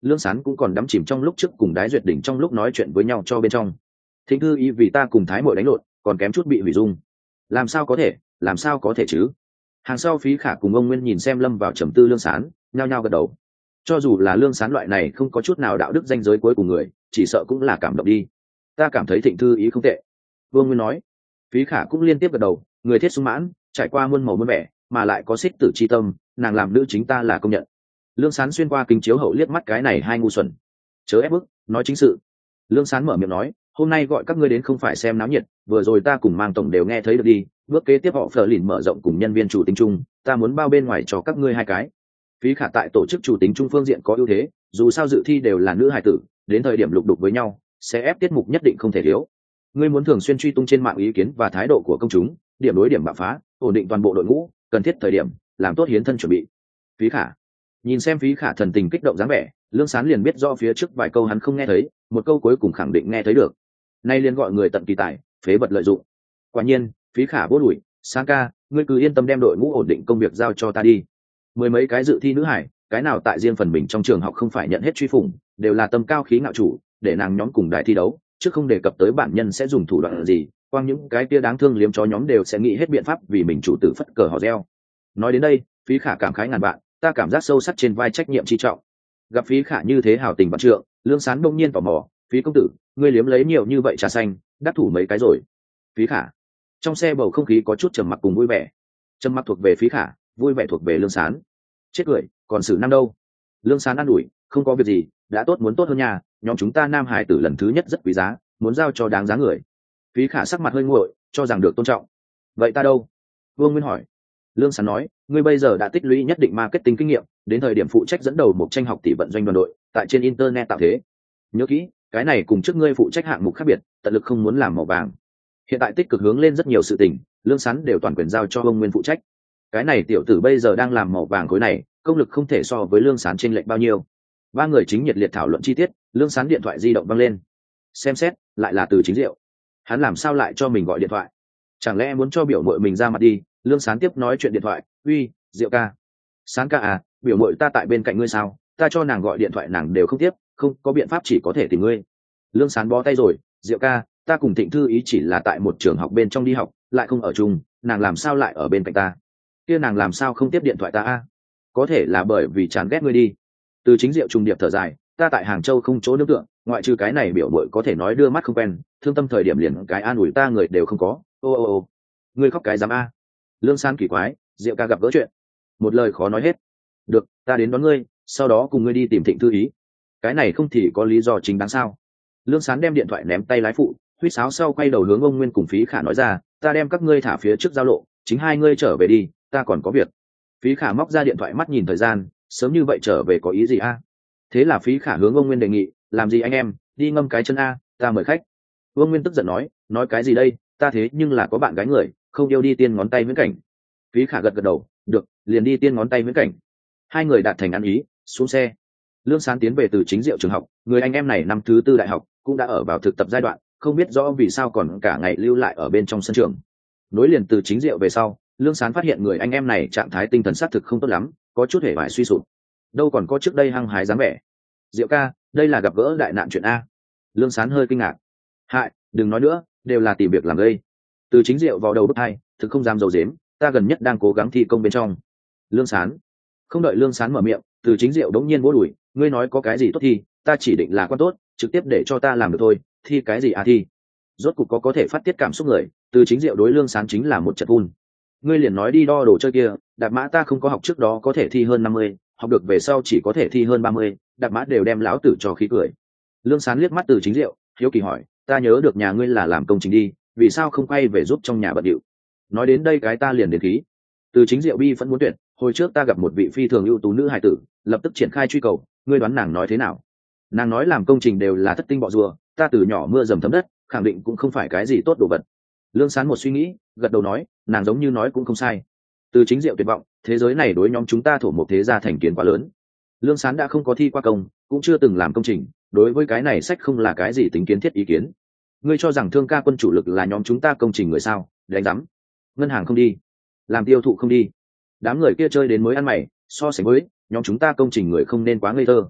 Lương Sán cũng còn đắm chìm trong lúc trước cùng Đái Duyệt Đỉnh trong lúc nói chuyện với nhau cho bên trong. Thịnh thư ý vì ta cùng Thái Mội đánh lộn, còn kém chút bị hủy dung. Làm sao có thể, làm sao có thể chứ? Hàng sau Phí Khả cùng ông Nguyên nhìn xem lâm vào trầm tư Lương Sán, nhao nhao gật đầu. Cho dù là Lương Sán loại này không có chút nào đạo đức danh giới cuối cùng người, chỉ sợ cũng là cảm động đi. Ta cảm thấy Thịnh thư ý không tệ. Vương Nguyên nói. Phí Khả cũng liên tiếp gật đầu, người thiết sung mãn, trải qua muôn màu muôn vẻ, mà lại có xích tử chi tâm, nàng làm nữ chính ta là công nhận. Lương Sán xuyên qua kính chiếu hậu liếc mắt cái này hai ngu xuẩn. Chớ ép bức, nói chính sự. Lương Sán mở miệng nói, hôm nay gọi các ngươi đến không phải xem náo nhiệt, vừa rồi ta cùng mang tổng đều nghe thấy được đi, bước kế tiếp họ phờ lìn mở rộng cùng nhân viên chủ tính chung, ta muốn bao bên ngoài cho các ngươi hai cái. Phí Khả tại tổ chức chủ tính chung phương diện có ưu thế, dù sao dự thi đều là nữ hài tử, đến thời điểm lục đục với nhau, sẽ ép tiết mục nhất định không thể thiếu. Ngươi muốn thường xuyên truy tung trên mạng ý kiến và thái độ của công chúng, điểm đối điểm bạo phá, ổn định toàn bộ đội ngũ, cần thiết thời điểm làm tốt hiến thân chuẩn bị. Phí Khả nhìn xem Phí Khả thần tình kích động dáng vẻ, Lương Sán liền biết do phía trước vài câu hắn không nghe thấy, một câu cuối cùng khẳng định nghe thấy được. Nay liền gọi người tận kỳ tài, phế vật lợi dụng. Quả nhiên, Phí Khả vô đuổi, Sáng ca, ngươi cứ yên tâm đem đội ngũ ổn định công việc giao cho ta đi. Mười mấy cái dự thi nữ hải, cái nào tại riêng phần mình trong trường học không phải nhận hết truy phủng, đều là tâm cao khí ngạo chủ, để nàng nhóm cùng đại thi đấu, chứ không đề cập tới bản nhân sẽ dùng thủ đoạn gì, quang những cái kia đáng thương liếm chó nhóm đều sẽ nghĩ hết biện pháp vì mình chủ tử phất cờ hò reo. Nói đến đây, Phí Khả cảm khái ngàn vạn, ta cảm giác sâu sắc trên vai trách nhiệm chi trọng. Gặp Phí Khả như thế hào tình vạn trượng, Lương Sán đông nhiên tò mò, Phí công tử, ngươi liếm lấy nhiều như vậy trà xanh, đắc thủ mấy cái rồi? Phí Khả trong xe bầu không khí có chút trầm mặc cùng vui vẻ. Trầm mặc thuộc về Phí Khả, vui vẻ thuộc về Lương Sán. Chết cười, còn xử năm đâu? Lương Sán an ủi, không có việc gì, đã tốt muốn tốt hơn nhà, nhóm chúng ta nam hải tử lần thứ nhất rất quý giá, muốn giao cho đáng giá người. Phí Khả sắc mặt hơi nguội, cho rằng được tôn trọng. Vậy ta đâu? Vương Nguyên hỏi. Lương Sán nói, ngươi bây giờ đã tích lũy nhất định marketing kinh nghiệm, đến thời điểm phụ trách dẫn đầu một tranh học tỷ vận doanh đoàn đội, tại trên internet tạo thế. Nhớ kỹ, cái này cùng trước ngươi phụ trách hạng mục khác biệt, tận lực không muốn làm màu vàng. Hiện tại tích cực hướng lên rất nhiều sự tình, Lương Sán đều toàn quyền giao cho Vương Nguyên phụ trách. Cái này tiểu tử bây giờ đang làm màu vàng khối này, công lực không thể so với Lương Sán trên lệch bao nhiêu. Ba người chính nhiệt liệt thảo luận chi tiết, Lương Sán điện thoại di động vang lên. Xem xét, lại là Từ Chính Diệu. Hắn làm sao lại cho mình gọi điện thoại? Chẳng lẽ muốn cho biểu muội mình ra mặt đi? Lương Sán tiếp nói chuyện điện thoại, uy, Diệu ca. Sán ca à, biểu muội ta tại bên cạnh ngươi sao? Ta cho nàng gọi điện thoại nàng đều không tiếp, không có biện pháp chỉ có thể tìm ngươi. Lương Sán bó tay rồi, Diệu ca, ta cùng Thịnh thư ý chỉ là tại một trường học bên trong đi học, lại không ở chung, nàng làm sao lại ở bên cạnh ta? Kia nàng làm sao không tiếp điện thoại ta a? Có thể là bởi vì chán ghét ngươi đi. Từ Chính Diệu trùng điệp thở dài, ta tại Hàng Châu không chỗ nương tựa, ngoại trừ cái này biểu muội có thể nói đưa mắt không quen, thương tâm thời điểm liền cái an ủi ta người đều không có. Ô ô ô, ngươi khóc cái dám a? Lương Sán kỳ quái, Diệu ca gặp gỡ chuyện, một lời khó nói hết. Được, ta đến đón ngươi, sau đó cùng ngươi đi tìm Thịnh thư ý. Cái này không thì có lý do chính đáng sao? Lương Sán đem điện thoại ném tay lái phụ, huýt sáo sau quay đầu hướng ông Nguyên cùng Phí Khả nói ra, ta đem các ngươi thả phía trước giao lộ, chính hai ngươi trở về đi, ta còn có việc. Phí Khả móc ra điện thoại mắt nhìn thời gian, sớm như vậy trở về có ý gì a? Thế là Phí Khả hướng ông Nguyên đề nghị, làm gì anh em, đi ngâm cái chân a, ta mời khách. Ông Nguyên tức giận nói, nói cái gì đây, ta thế nhưng là có bạn gái người, không yêu đi tiên ngón tay viễn cảnh. Phí Khả gật gật đầu, được, liền đi tiên ngón tay viễn cảnh. Hai người đạt thành ăn ý, xuống xe. Lương Sán tiến về Từ Chính Diệu trường học, người anh em này năm thứ tư đại học, cũng đã ở vào thực tập giai đoạn, không biết rõ vì sao còn cả ngày lưu lại ở bên trong sân trường. Nối liền Từ Chính Diệu về sau, Lương Sán phát hiện người anh em này trạng thái tinh thần xác thực không tốt lắm, có chút hề bại suy sụp. Đâu còn có trước đây hăng hái dáng vẻ. Diệu ca, đây là gặp gỡ đại nạn chuyện a. Lương Sán hơi kinh ngạc. Hại, đừng nói nữa, đều là tìm việc làm gây. Từ Chính Diệu vào đầu bức hai, thực không dám dầu dếm, ta gần nhất đang cố gắng thi công bên trong. Lương Sán. Không đợi Lương Sán mở miệng, Từ Chính Diệu đống nhiên vỗ đùi, ngươi nói có cái gì tốt thi, ta chỉ định là quan tốt, trực tiếp để cho ta làm được thôi, thi cái gì à thi. Rốt cục có có thể phát tiết cảm xúc người, Từ Chính Diệu đối Lương Sán chính là một trận vun. Ngươi liền nói đi đo đồ chơi kia, đạp mã ta không có học trước đó có thể thi hơn năm mươi, học được về sau chỉ có thể thi hơn ba mươi, đạp mã đều đem lão tử cho khí cười. Lương Sán liếc mắt Từ Chính Diệu, hiếu kỳ hỏi, ta nhớ được nhà ngươi là làm công trình đi, vì sao không quay về giúp trong nhà bận điệu? Nói đến đây cái ta liền đến khí. Từ Chính Diệu bi vẫn muốn tuyệt, hồi trước ta gặp một vị phi thường ưu tú nữ hài tử, lập tức triển khai truy cầu, ngươi đoán nàng nói thế nào? Nàng nói làm công trình đều là thất tinh bọ rùa, ta từ nhỏ mưa dầm thấm đất, khẳng định cũng không phải cái gì tốt đồ vật. Lương Sán một suy nghĩ, gật đầu nói, nàng giống như nói cũng không sai. Từ Chính Diệu tuyệt vọng, thế giới này đối nhóm chúng ta thổ một thế gia thành kiến quá lớn. Lương Sán đã không có thi qua công, cũng chưa từng làm công trình, đối với cái này sách không là cái gì tính kiến thiết ý kiến. Ngươi cho rằng Thương Ca Quân chủ lực là nhóm chúng ta công trình người sao? Đánh rắm. Ngân hàng không đi, làm tiêu thụ không đi, đám người kia chơi đến mới ăn mày, so sánh với nhóm chúng ta công trình người không nên quá ngây thơ.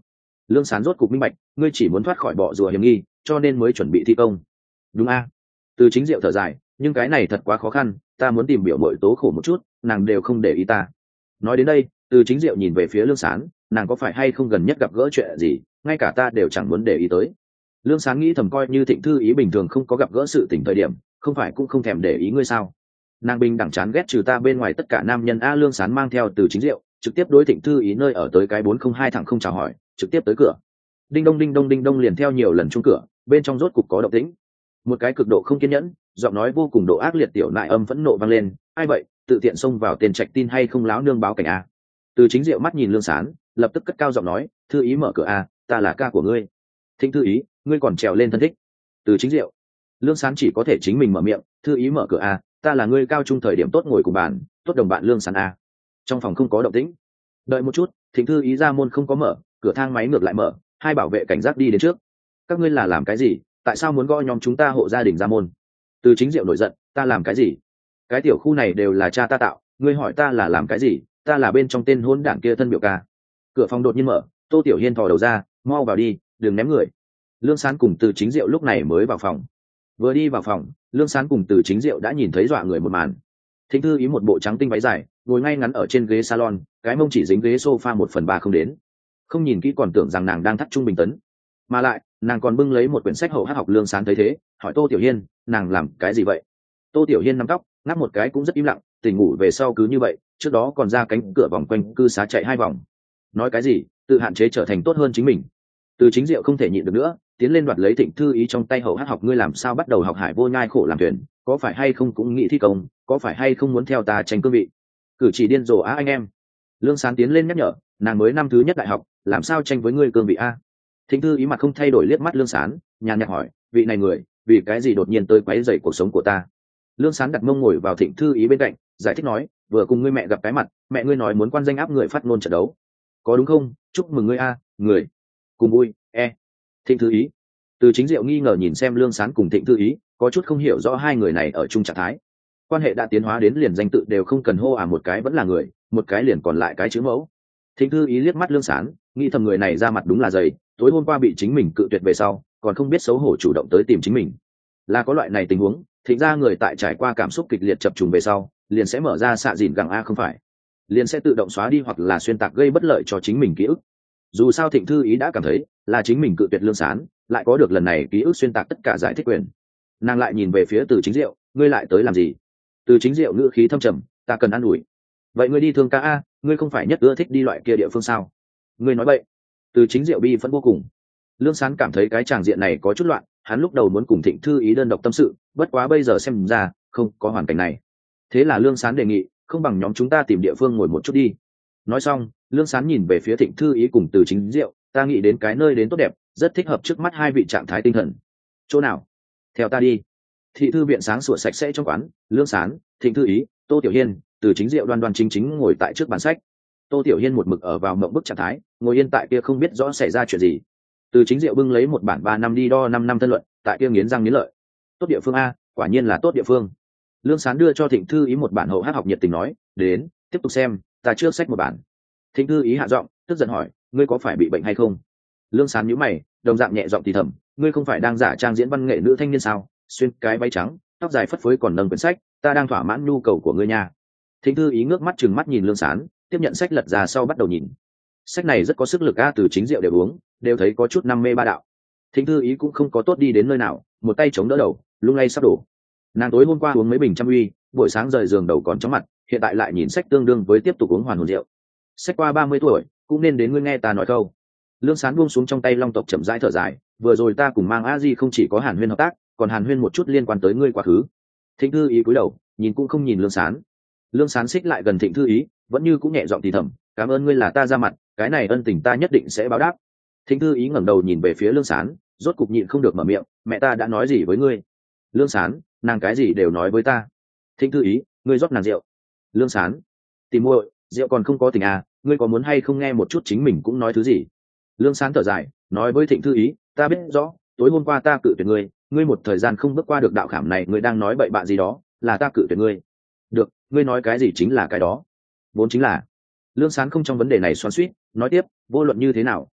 Lương Sán rốt cục minh bạch, ngươi chỉ muốn thoát khỏi bọ rùa hiểm nghi, cho nên mới chuẩn bị thi công. Đúng a? Từ Chính Diệu thở dài, nhưng cái này thật quá khó khăn, ta muốn tìm biểu mội tố khổ một chút, nàng đều không để ý ta. Nói đến đây, Từ Chính Diệu nhìn về phía Lương Sán, nàng có phải hay không gần nhất gặp gỡ chuyện gì, ngay cả ta đều chẳng muốn để ý tới. Lương Sán nghĩ thầm, coi như Thịnh Thư Ý bình thường không có gặp gỡ sự tình thời điểm, không phải cũng không thèm để ý ngươi sao? Nàng bình đẳng chán ghét trừ ta bên ngoài tất cả nam nhân a. Lương Sán mang theo Từ Chính Diệu, trực tiếp đối Thịnh Thư Ý nơi ở tới cái bốn không hai thẳng không chào hỏi, trực tiếp tới cửa. Đinh đông đinh đông đinh đông liền theo nhiều lần chuông cửa, bên trong rốt cục có động tĩnh. Một cái cực độ không kiên nhẫn, giọng nói vô cùng độ ác liệt tiểu nại âm phẫn nộ vang lên, ai vậy, tự tiện xông vào tên trạch tin hay không, láo nương báo cảnh a. Từ Chính Diệu mắt nhìn Lương Sán, lập tức cất cao giọng nói, Thư Ý mở cửa a, ta là ca của ngươi. Thịnh Thư Ý, ngươi còn trèo lên thân thích. Từ Chính Diệu. Lương Sán chỉ có thể chính mình mở miệng, Thư Ý mở cửa a, ta là ngươi cao trung thời điểm tốt ngồi cùng bàn, tốt đồng bạn Lương Sán a. Trong phòng không có động tĩnh. Đợi một chút, Thịnh Thư Ý ra môn không có mở, cửa thang máy ngược lại mở, hai bảo vệ cảnh giác đi đến trước. Các ngươi là làm cái gì, tại sao muốn gõ nhóm chúng ta hộ gia đình ra môn? Từ Chính Diệu nổi giận, ta làm cái gì? Cái tiểu khu này đều là cha ta tạo, ngươi hỏi ta là làm cái gì? Ta là bên trong tên hôn đảng kia thân biểu ca. Cửa phòng đột nhiên mở, Tô Tiểu Hiên thò đầu ra, mau vào đi, đừng ném người. Lương Sán cùng Từ Chính Diệu lúc này mới vào phòng. Vừa đi vào phòng, Lương Sán cùng Từ Chính Diệu đã nhìn thấy dọa người một màn. Thịnh Thư Ý một bộ trắng tinh váy dài, ngồi ngay ngắn ở trên ghế salon, cái mông chỉ dính ghế sofa một phần ba không đến. Không nhìn kỹ còn tưởng rằng nàng đang thắt trung bình tấn, mà lại nàng còn bưng lấy một quyển sách hậu hát học. Lương Sán thấy thế, hỏi Tô Tiểu Hiên, nàng làm cái gì vậy? Tô Tiểu Hiên nắm tóc, ngáp một cái cũng rất im lặng, tỉnh ngủ về sau cứ như vậy, trước đó còn ra cánh cửa vòng quanh cư xá chạy hai vòng. Nói cái gì, tự hạn chế trở thành tốt hơn chính mình. Từ Chính Diệu không thể nhịn được nữa, tiến lên đoạt lấy Thịnh Thư Ý trong tay hậu hát học, ngươi làm sao bắt đầu học hải vô nhai khổ làm thuyền, có phải hay không cũng nghĩ thi công, có phải hay không muốn theo ta tranh cương vị? Cử chỉ điên rồ á anh em. Lương Sán tiến lên nhắc nhở, nàng mới năm thứ nhất đại học, làm sao tranh với ngươi cương vị a? Thịnh Thư Ý mặt không thay đổi liếc mắt Lương Sán, nhàn nhạt hỏi, vị này người, vì cái gì đột nhiên tới quấy rầy cuộc sống của ta? Lương Sán đặt mông ngồi vào Thịnh Thư Ý bên cạnh, giải thích nói, vừa cùng ngươi mẹ gặp cái mặt, mẹ ngươi nói muốn quan danh áp người phát ngôn trận đấu, có đúng không? Chúc mừng ngươi a, người cùng vui e. Thịnh Thư Ý. Từ Chính Diệu nghi ngờ nhìn xem Lương Sán cùng Thịnh Thư Ý, có chút không hiểu rõ hai người này ở chung trạng thái. Quan hệ đã tiến hóa đến liền danh tự đều không cần hô à, một cái vẫn là người, một cái liền còn lại cái chữ mẫu. Thịnh Thư Ý liếc mắt Lương Sán, nghĩ thầm người này ra mặt đúng là dày, tối hôm qua bị chính mình cự tuyệt về sau, còn không biết xấu hổ chủ động tới tìm chính mình. Là có loại này tình huống, Thịnh ra người tại trải qua cảm xúc kịch liệt chập trùng về sau, liền sẽ mở ra xạ dìn gẳng a không phải, liền sẽ tự động xóa đi hoặc là xuyên tạc gây bất lợi cho chính mình ký ức. Dù sao Thịnh Thư Ý đã cảm thấy là chính mình cự tuyệt Lương Sán, lại có được lần này ký ức xuyên tạc tất cả giải thích quyền. Nàng lại nhìn về phía Từ Chính Diệu, ngươi lại tới làm gì? Từ Chính Diệu ngữ khí thâm trầm, ta cần ăn ủi. Vậy ngươi đi thương ca a, ngươi không phải nhất ưa thích đi loại kia địa phương sao? Ngươi nói vậy. Từ Chính Diệu bi phẫn vô cùng. Lương Sán cảm thấy cái tràng diện này có chút loạn, hắn lúc đầu muốn cùng Thịnh Thư Ý đơn độc tâm sự, bất quá bây giờ xem ra không có hoàn cảnh này. Thế là Lương Sán đề nghị, không bằng nhóm chúng ta tìm địa phương ngồi một chút đi. Nói xong, Lương Sán nhìn về phía Thịnh Thư Ý cùng Từ Chính Diệu, ta nghĩ đến cái nơi đến tốt đẹp, rất thích hợp trước mắt hai vị trạng thái tinh thần. Chỗ nào? Theo ta đi. Thị thư viện sáng sủa sạch sẽ trong quán, Lương Sán, Thịnh Thư Ý, Tô Tiểu Hiên, Từ Chính Diệu đoan đoan chính chính ngồi tại trước bàn sách. Tô Tiểu Hiên một mực ở vào mộng bức trạng thái, ngồi yên tại kia không biết rõ xảy ra chuyện gì. Từ Chính Diệu bưng lấy một bản ba năm đi đo năm năm thân luận, tại kia nghiến răng nghiến lợi. Tốt địa phương a, quả nhiên là tốt địa phương. Lương Sán đưa cho Thịnh Thư Ý một bản hậu hát học nhiệt tình nói, đến, tiếp tục xem, ta trước sách một bản. Thịnh Thư Ý hạ giọng, tức giận hỏi, ngươi có phải bị bệnh hay không? Lương Sán nhíu mày, đồng dạng nhẹ giọng thì thầm, ngươi không phải đang giả trang diễn văn nghệ nữ thanh niên sao? Xuyên cái váy trắng, tóc dài phất phới còn nâng quyển sách, ta đang thỏa mãn nhu cầu của ngươi nha. Thịnh Thư Ý ngước mắt trừng mắt nhìn Lương Sán, tiếp nhận sách lật ra sau bắt đầu nhìn. Sách này rất có sức lực a, Từ Chính Diệu đều uống, đều thấy có chút năm mê ba đạo. Thịnh Thư Ý cũng không có tốt đi đến nơi nào, một tay chống đỡ đầu, lung lay sắp đổ. Nàng tối hôm qua uống mấy bình trăm uy, buổi sáng rời giường đầu còn chóng mặt, hiện tại lại nhìn sách tương đương với tiếp tục uống hoàn hồn rượu. Sách qua ba mươi tuổi, cũng nên đến ngươi nghe ta nói câu. Lương Sán buông xuống trong tay long tộc chậm rãi thở dài, vừa rồi ta cùng mang a di không chỉ có hàn huyên hợp tác, còn hàn huyên một chút liên quan tới ngươi quá khứ. Thịnh Thư Ý cúi đầu, nhìn cũng không nhìn Lương Sán. Lương Sán xích lại gần Thịnh Thư Ý, vẫn như cũng nhẹ giọng thì thầm, cảm ơn ngươi là ta ra mặt, cái này ân tình ta nhất định sẽ báo đáp. Thịnh Thư Ý ngẩng đầu nhìn về phía Lương Sán, rốt cục nhịn không được mở miệng, mẹ ta đã nói gì với ngươi? Lương Sán, nàng cái gì đều nói với ta. Thịnh Thư Ý, ngươi rót nàng rượu. Lương Sán, tìm muội, rượu còn không có tình à, ngươi có muốn hay không nghe một chút chính mình cũng nói thứ gì? Lương Sán thở dài, nói với Thịnh Thư Ý, ta biết rõ, tối hôm qua ta cự tuyệt ngươi, ngươi một thời gian không bước qua được đạo khảm này, ngươi đang nói bậy bạ gì đó, là ta cự tuyệt ngươi. Được, ngươi nói cái gì chính là cái đó. Vốn chính là. Lương Sán không trong vấn đề này xoắn xuýt, nói tiếp, vô luận như thế nào,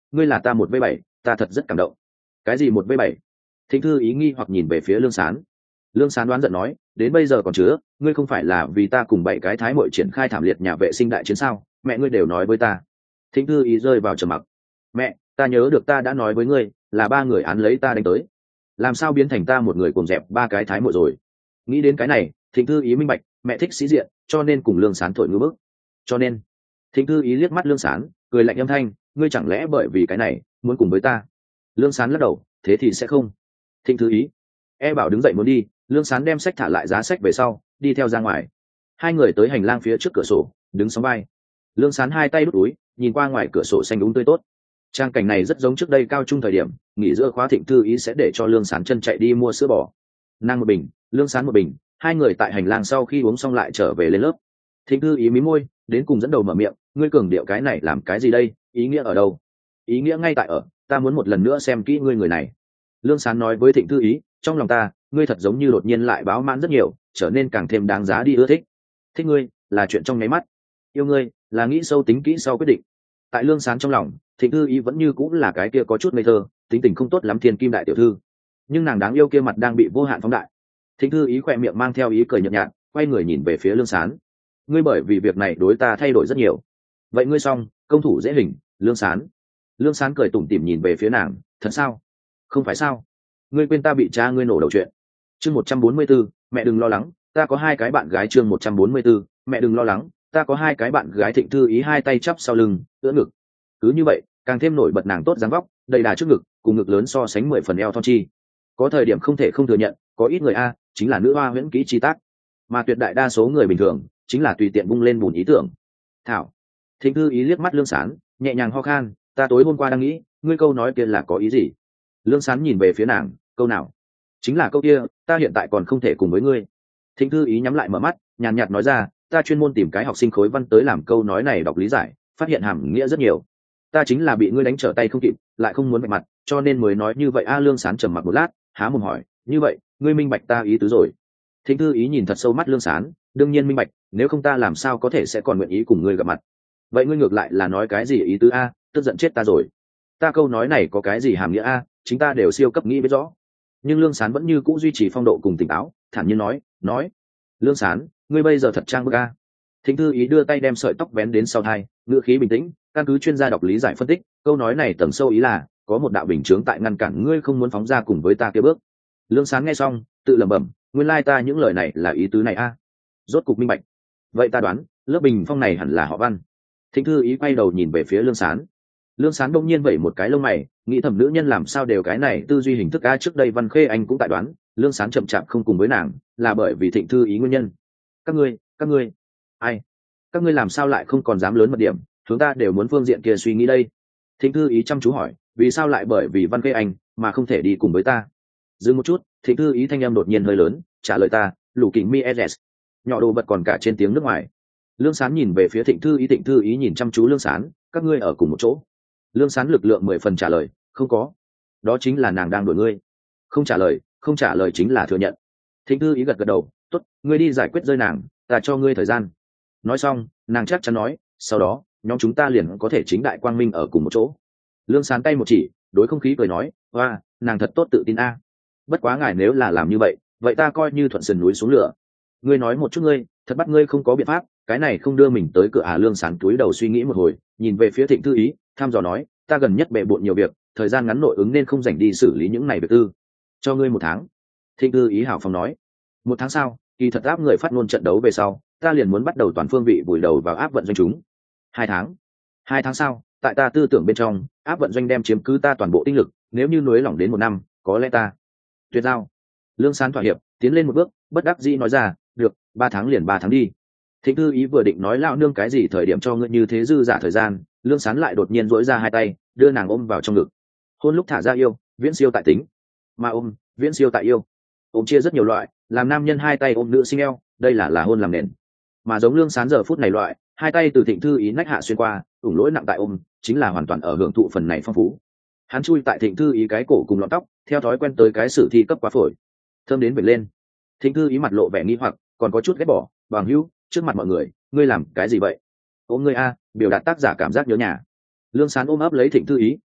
ngươi là ta một v bảy, ta thật rất cảm động. Cái gì một v bảy? Thịnh thư ý nghi hoặc nhìn về phía lương sán. Lương sán đoán giận nói, đến bây giờ còn chứa, ngươi không phải là vì ta cùng bảy cái thái muội triển khai thảm liệt nhà vệ sinh đại chiến sao? Mẹ ngươi đều nói với ta. Thịnh thư ý rơi vào trầm mặc. Mẹ, ta nhớ được ta đã nói với ngươi là ba người án lấy ta đánh tới, làm sao biến thành ta một người cùng dẹp ba cái thái muội rồi? Nghĩ đến cái này, Thịnh thư ý minh bạch, mẹ thích sĩ diện, cho nên cùng lương sán thổi ngư bức. Cho nên, Thịnh thư ý liếc mắt lương sán, cười lạnh âm thanh, ngươi chẳng lẽ bởi vì cái này muốn cùng với ta? Lương sán lắc đầu, thế thì sẽ không. Thịnh thư ý e bảo đứng dậy muốn đi, lương sán đem sách thả lại giá sách về sau, đi theo ra ngoài. Hai người tới hành lang phía trước cửa sổ, đứng sóng vai. Lương sán hai tay đút túi, nhìn qua ngoài cửa sổ xanh đúng tươi tốt. Trang cảnh này rất giống trước đây cao trung thời điểm nghỉ giữa khóa, Thịnh thư ý sẽ để cho lương sán chân chạy đi mua sữa bò, nàng một bình, lương sán một bình, hai người tại hành lang sau khi uống xong lại trở về lên lớp. Thịnh thư ý mí môi, đến cùng dẫn đầu mở miệng, ngươi cường điệu cái này làm cái gì đây, ý nghĩa ở đâu? Ý nghĩa ngay tại ở, ta muốn một lần nữa xem kỹ ngươi người này. Lương sán nói với Thịnh thư ý, trong lòng ta, ngươi thật giống như đột nhiên lại báo mãn rất nhiều, trở nên càng thêm đáng giá đi ưa thích. Thích ngươi là chuyện trong nháy mắt, yêu ngươi là nghĩ sâu tính kỹ sau quyết định. Tại lương sán trong lòng, Thịnh thư ý vẫn như cũng là cái kia có chút ngây thơ, tính tình không tốt lắm thiên kim đại tiểu thư, nhưng nàng đáng yêu kia mặt đang bị vô hạn phóng đại. Thịnh thư ý khỏe miệng mang theo ý cười nhợt nhạt, quay người nhìn về phía lương sán, ngươi bởi vì việc này đối ta thay đổi rất nhiều. Vậy ngươi xong, công thủ dễ hình. Lương sán lương sán cười tủm tỉm nhìn về phía nàng, thật sao? Không phải sao? Ngươi quên ta bị cha ngươi nổ đầu chuyện. Chương một trăm bốn mươi 144, mẹ đừng lo lắng, ta có hai cái bạn gái. Chương một trăm bốn mươi 144, mẹ đừng lo lắng, ta có hai cái bạn gái. Thịnh thư ý hai tay chắp sau lưng, ưỡn ngực. Cứ như vậy, càng thêm nổi bật nàng tốt dáng vóc, đầy đà trước ngực, cùng ngực lớn so sánh mười phần eo thon chi. Có thời điểm không thể không thừa nhận, có ít người a chính là nữ hoa huyễn kỹ chi tác, mà tuyệt đại đa số người bình thường chính là tùy tiện bung lên bùn ý tưởng. Thảo. Thịnh thư ý liếc mắt lương sán, nhẹ nhàng ho khan, ta tối hôm qua đang nghĩ, ngươi câu nói kia là có ý gì? Lương sán nhìn về phía nàng, câu nào? Chính là câu kia, ta hiện tại còn không thể cùng với ngươi. Thịnh thư ý nhắm lại mở mắt, nhàn nhạt nói ra, ta chuyên môn tìm cái học sinh khối văn tới làm câu nói này đọc lý giải, phát hiện hàm nghĩa rất nhiều. Ta chính là bị ngươi đánh trở tay không kịp, lại không muốn bạch mặt, cho nên mới nói như vậy. A lương sán trầm mặc một lát, há mồm hỏi, như vậy ngươi minh bạch ta ý tứ rồi? Thịnh thư ý nhìn thật sâu mắt lương sán, đương nhiên minh bạch, nếu không ta làm sao có thể sẽ còn nguyện ý cùng ngươi gặp mặt. Vậy ngươi ngược lại là nói cái gì ý tứ a? Tức giận chết ta rồi. Ta câu nói này có cái gì hàm nghĩa a? Chính ta đều siêu cấp nghĩ biết rõ. Nhưng lương sán vẫn như cũ duy trì phong độ cùng tỉnh táo, thản nhiên nói, nói lương sán, ngươi bây giờ thật trang bức a. Thịnh thư ý đưa tay đem sợi tóc vén đến sau thai, ngữ khí bình tĩnh, căn cứ chuyên gia đọc lý giải phân tích, câu nói này tầng sâu ý là có một đạo bình chướng tại ngăn cản ngươi không muốn phóng ra cùng với ta kia bước. Lương sán nghe xong, tự lẩm bẩm, nguyên lai ta những lời này là ý tứ này a. Rốt cục minh bạch. Vậy ta đoán, lớp bình phong này hẳn là họ Văn. Thịnh thư ý quay đầu nhìn về phía lương sán. Lương sán đông nhiên vẩy một cái lông mày, nghĩ thầm nữ nhân làm sao đều cái này tư duy hình thức a. Trước đây Văn Khê Anh cũng tại đoán, lương sán chậm chạp không cùng với nàng là bởi vì Thịnh thư ý nguyên nhân. Các ngươi, các ngươi, ai? Các ngươi làm sao lại không còn dám lớn mật điểm, chúng ta đều muốn phương diện kia suy nghĩ đây. Thịnh thư ý chăm chú hỏi, vì sao lại bởi vì Văn Khê Anh mà không thể đi cùng với ta? Dừng một chút, Thịnh thư ý thanh âm đột nhiên hơi lớn, trả lời ta, lũ kính mi es nhỏ đồ vật còn cả trên tiếng nước ngoài. Lương sán nhìn về phía Thịnh thư ý, Thịnh thư ý nhìn chăm chú lương sán, các ngươi ở cùng một chỗ? Lương sán lực lượng mười phần trả lời, không có, đó chính là nàng đang đuổi ngươi. Không trả lời, không trả lời chính là thừa nhận. Thịnh thư ý gật gật đầu, tốt, ngươi đi giải quyết rơi nàng, ta cho ngươi thời gian. Nói xong, nàng chắc chắn nói, sau đó nhóm chúng ta liền có thể chính đại quang minh ở cùng một chỗ. Lương sán tay một chỉ, đối không khí cười nói, hoa, nàng thật tốt tự tin a. Bất quá ngài nếu là làm như vậy, vậy ta coi như thuận sườn núi xuống lửa. Ngươi nói một chút, ngươi thật bắt ngươi không có biện pháp, cái này không đưa mình tới cửa à? Lương sán túi đầu suy nghĩ một hồi, nhìn về phía Thịnh thư ý, thăm dò nói, ta gần nhất bệ bộn nhiều việc, thời gian ngắn nội ứng nên không dành đi xử lý những này việc tư. Cho ngươi một tháng. Thịnh thư ý hảo phong nói, một tháng sau, kỳ thật áp người phát ngôn trận đấu về sau, ta liền muốn bắt đầu toàn phương vị vùi đầu vào áp vận doanh chúng. Hai tháng. Hai tháng sau, tại ta tư tưởng bên trong, áp vận doanh đem chiếm cứ ta toàn bộ tinh lực, nếu như nối lỏng đến một năm, có lẽ ta tuyệt giao. Lương sán thỏa hiệp, tiến lên một bước, bất đắc dĩ nói ra, được, ba tháng liền ba tháng đi. Thịnh thư ý vừa định nói lão nương cái gì thời điểm cho ngươi như thế dư giả thời gian, lương sán lại đột nhiên duỗi ra hai tay, đưa nàng ôm vào trong ngực. Hôn lúc thả ra yêu, viễn siêu tại tính, mà ôm, viễn siêu tại yêu. Ôm chia rất nhiều loại, làm nam nhân hai tay ôm nữ sinh eo, đây là là hôn làm nền. Mà giống lương sán giờ phút này loại, hai tay từ Thịnh thư ý nách hạ xuyên qua, ủng lỗi nặng tại ôm, chính là hoàn toàn ở hưởng thụ phần này phong phú. Hắn chui tại Thịnh thư ý cái cổ cùng lọn tóc, theo thói quen tới cái sử thi cấp quá phổi, thơm đến vệt lên. Thịnh thư ý mặt lộ vẻ nghi hoặc, còn có chút ghét bỏ, bằng hữu, trước mặt mọi người, ngươi làm cái gì vậy? Ôm ngươi a, biểu đạt tác giả cảm giác nhớ nhà. Lương sán ôm ấp lấy Thịnh thư ý,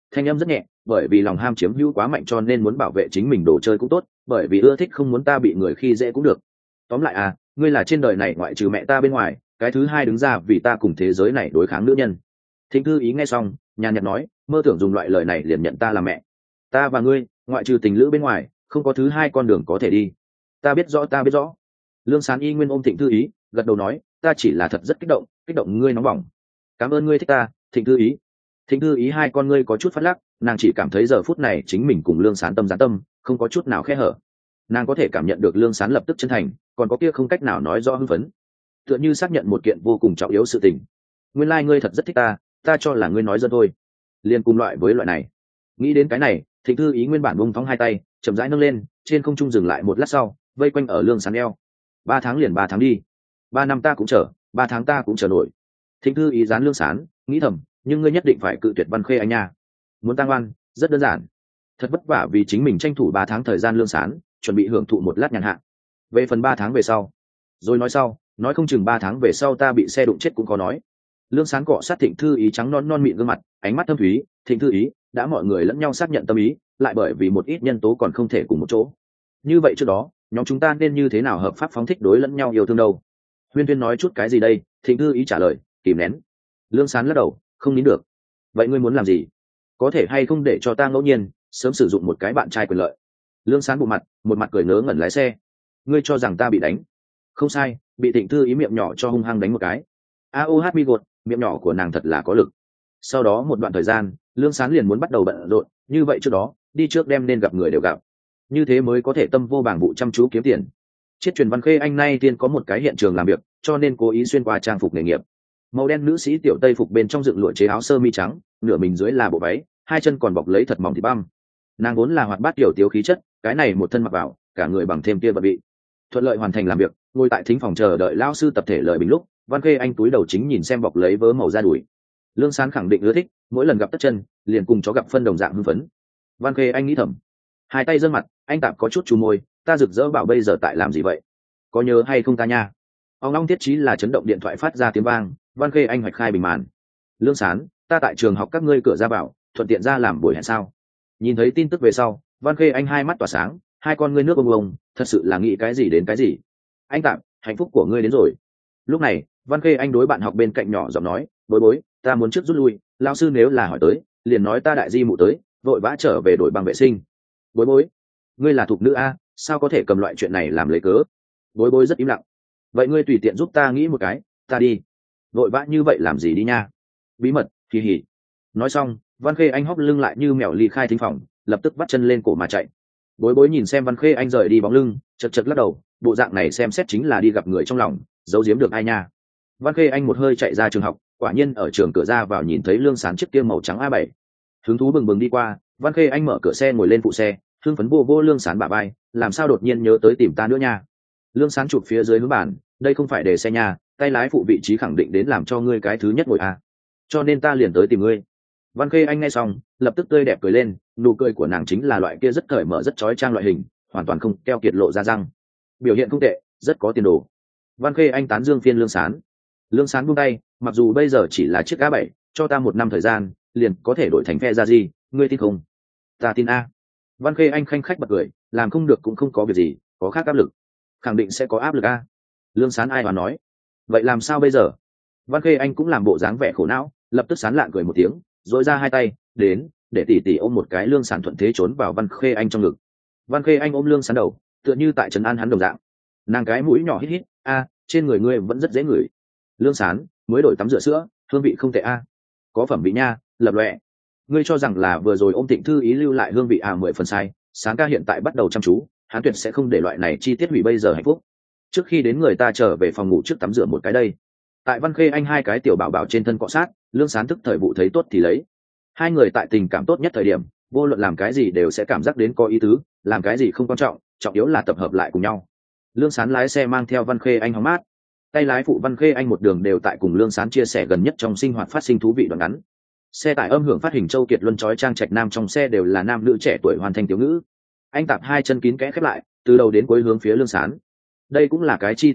thanh âm rất nhẹ, bởi vì lòng ham chiếm hữu quá mạnh cho nên muốn bảo vệ chính mình đồ chơi cũng tốt, bởi vì ưa thích không muốn ta bị người khi dễ cũng được. Tóm lại à, ngươi là trên đời này ngoại trừ mẹ ta bên ngoài cái thứ hai đứng ra vì ta cùng thế giới này đối kháng nữ nhân. Thịnh Thư Ý nghe xong nhàn nhạt nói, mơ tưởng dùng loại lời này liền nhận ta là mẹ. Ta và ngươi ngoại trừ tình lữ bên ngoài không có thứ hai con đường có thể đi. Ta biết rõ, ta biết rõ. Lương Sán y nguyên ôm Thịnh Thư Ý gật đầu nói, ta chỉ là thật rất kích động, kích động ngươi nóng bỏng. Cảm ơn ngươi thích ta, Thịnh Thư Ý. Thịnh Thư Ý hai con ngươi có chút phát lắc, nàng chỉ cảm thấy giờ phút này chính mình cùng Lương Sán tâm gián tâm không có chút nào khe hở. Nàng có thể cảm nhận được Lương Sán lập tức chân thành, còn có kia không cách nào nói rõ hưng phấn, tựa như xác nhận một kiện vô cùng trọng yếu sự tình. Nguyên lai like ngươi thật rất thích ta, ta cho là ngươi nói dân thôi. Liên cùng loại với loại này. Nghĩ đến cái này, Thịnh Thư Ý nguyên bản bông thóng hai tay chậm rãi nâng lên, trên không trung dừng lại một lát sau vây quanh ở Lương Sán eo. Ba tháng liền ba tháng đi, ba năm ta cũng chờ, ba tháng ta cũng chờ nổi. Thịnh Thư Ý dán Lương Sán, nghĩ thầm, nhưng ngươi nhất định phải cự tuyệt Văn Khê Anh nha. Muốn tăng oan rất đơn giản, thật vất vả vì chính mình tranh thủ ba tháng thời gian. Lương Sán chuẩn bị hưởng thụ một lát nhàn hạ. Về phần ba tháng về sau, rồi nói sau, nói không chừng ba tháng về sau ta bị xe đụng chết cũng có nói. Lương Sán cọ sát Thịnh Thư Ý trắng non non mịn gương mặt, ánh mắt thâm thúy. Thịnh Thư Ý, đã mọi người lẫn nhau xác nhận tâm ý, lại bởi vì một ít nhân tố còn không thể cùng một chỗ. Như vậy trước đó, nhóm chúng ta nên như thế nào hợp pháp phóng thích đối lẫn nhau yêu thương đâu? Huyên Huyên nói chút cái gì đây? Thịnh Thư Ý trả lời, kìm nén. Lương Sán lắc đầu, không nín được. Vậy ngươi muốn làm gì? Có thể hay không để cho ta ngẫu nhiên sớm sử dụng một cái bạn trai quyền lợi? Lương Sán bộ mặt, một mặt cười ngớ ngẩn lái xe. Ngươi cho rằng ta bị đánh? Không sai, bị Thịnh Thư Ý miệng nhỏ cho hung hăng đánh một cái. A O H mi gột, miệng nhỏ của nàng thật là có lực. Sau đó một đoạn thời gian, Lương Sán liền muốn bắt đầu bận rộn, như vậy trước đó, đi trước đem nên gặp người đều gặp. Như thế mới có thể tâm vô bảng vụ chăm chú kiếm tiền. Chiết truyền Văn Khê Anh nay tiên có một cái hiện trường làm việc, cho nên cố ý xuyên qua trang phục nghề nghiệp. Màu đen nữ sĩ tiểu tây phục bên trong dựng lụa chế áo sơ mi trắng, nửa mình dưới là bộ váy, hai chân còn bọc lấy thật mỏng thịt băm. Nàng vốn là hoạt bát tiểu tiếu khí chất, cái này một thân mặc vào, cả người bằng thêm kia vật bị. Thuận lợi hoàn thành làm việc, ngồi tại thính phòng chờ đợi lão sư tập thể lời bình lúc, Văn Khê Anh túi đầu chính nhìn xem bọc lấy vớ màu da đùi. Lương Sán khẳng định ưa thích, mỗi lần gặp tất chân, liền cùng chó gặp phân đồng dạng hưng phấn. Văn Khê Anh nghĩ thầm, hai tay giơ mặt, anh tạm có chút chu môi, ta rực rỡ bảo bây giờ tại làm gì vậy? Có nhớ hay không ta nha? Ông long thiết trí là chấn động điện thoại phát ra tiếng vang. Văn Khê Anh hoạch khai bình màn. Lương Sán, ta tại trường học các ngươi cửa ra bảo, thuận tiện ra làm buổi hẹn sao? Nhìn thấy tin tức về sau, Văn Khê Anh hai mắt tỏa sáng, hai con ngươi nước bông bông, thật sự là nghĩ cái gì đến cái gì. Anh tạm, hạnh phúc của ngươi đến rồi. Lúc này, Văn Khê Anh đối bạn học bên cạnh nhỏ giọng nói, bối bối, ta muốn trước rút lui, lao sư nếu là hỏi tới, liền nói ta đại di mụ tới, vội vã trở về đổi bằng vệ sinh. Bối bối, ngươi là thục nữ a, sao có thể cầm loại chuyện này làm lấy cớ? Bối bối rất im lặng. Vậy ngươi tùy tiện giúp ta nghĩ một cái, ta đi. Vội vã như vậy làm gì đi nha? Bí mật, kỳ hỉ. Nói xong, Văn Khê Anh hóc lưng lại như mèo ly khai thính phòng, lập tức vắt chân lên cổ mà chạy. Bối bối nhìn xem Văn Khê Anh rời đi bóng lưng, chật chật lắc đầu, bộ dạng này xem xét chính là đi gặp người trong lòng, giấu giếm được ai nha. Văn Khê Anh một hơi chạy ra trường học, quả nhiên ở trường cửa ra vào nhìn thấy Lương Sán chiếc kia màu trắng A bảy. Hứng thú bừng bừng đi qua, Văn Khê Anh mở cửa xe ngồi lên phụ xe, hưng phấn vô vô Lương Sán bả vai, làm sao đột nhiên nhớ tới tìm ta nữa nha. Lương Sán chụp phía dưới hướng bàn, đây không phải để xe nhà, tay lái phụ vị trí khẳng định đến làm cho ngươi cái thứ nhất ngồi a, cho nên ta liền tới tìm ngươi. Văn Khê Anh nghe xong, lập tức tươi đẹp cười lên, nụ cười của nàng chính là loại kia rất cởi mở rất chói trang loại hình, hoàn toàn không keo kiệt lộ ra răng, biểu hiện không tệ, rất có tiền đồ. Văn Khê Anh tán dương phiên Lương Sán. Lương Sán buông tay, mặc dù bây giờ chỉ là chiếc A bảy, cho ta một năm thời gian, liền có thể đổi thành phe ra gì, ngươi tin không? Ta tin a. Văn Khê Anh khanh khách bật cười, làm không được cũng không có việc gì, có khác áp lực, khẳng định sẽ có áp lực a. Lương Sán ai mà nói, vậy làm sao bây giờ? Văn Khê Anh cũng làm bộ dáng vẻ khổ não, lập tức sán lạn cười một tiếng, dội ra hai tay đến để tỉ tỉ ôm một cái. Lương Sán thuận thế trốn vào Văn Khê Anh trong ngực. Văn Khê Anh ôm Lương Sán đầu, tựa như tại trấn an hắn đồng dạng. Nàng cái mũi nhỏ hít hít, a, trên người ngươi vẫn rất dễ ngửi. Lương Sán mới đổi tắm rửa sữa, hương vị không tệ a. Có phẩm vị nha, lập lọe. Ngươi cho rằng là vừa rồi ôm Thịnh Thư Ý lưu lại hương vị à? Mười phần sai. Sán ca hiện tại bắt đầu chăm chú, hắn tuyệt sẽ không để loại này chi tiết hủy bây giờ hạnh phúc. Trước khi đến người ta trở về phòng ngủ trước tắm rửa một cái đây. Tại Văn Khê Anh hai cái tiểu bảo bảo trên thân cọ sát, Lương Sán thức thời vụ thấy tốt thì lấy. Hai người tại tình cảm tốt nhất thời điểm, vô luận làm cái gì đều sẽ cảm giác đến có ý tứ, làm cái gì không quan trọng, trọng yếu là tập hợp lại cùng nhau. Lương Sán lái xe mang theo Văn Khê Anh hóng mát, tay lái phụ Văn Khê Anh một đường đều tại cùng Lương Sán chia sẻ gần nhất trong sinh hoạt phát sinh thú vị đoạn ngắn. Xe tải âm hưởng phát hình Châu Kiệt Luân chói trang trạch nam trong xe đều là nam nữ trẻ tuổi hoàn thành tiểu ngữ. Anh tạp hai chân kín kẽ khép lại, từ đầu đến cuối hướng phía Lương Sán. Đây cũng là cái chi tiết nhỏ,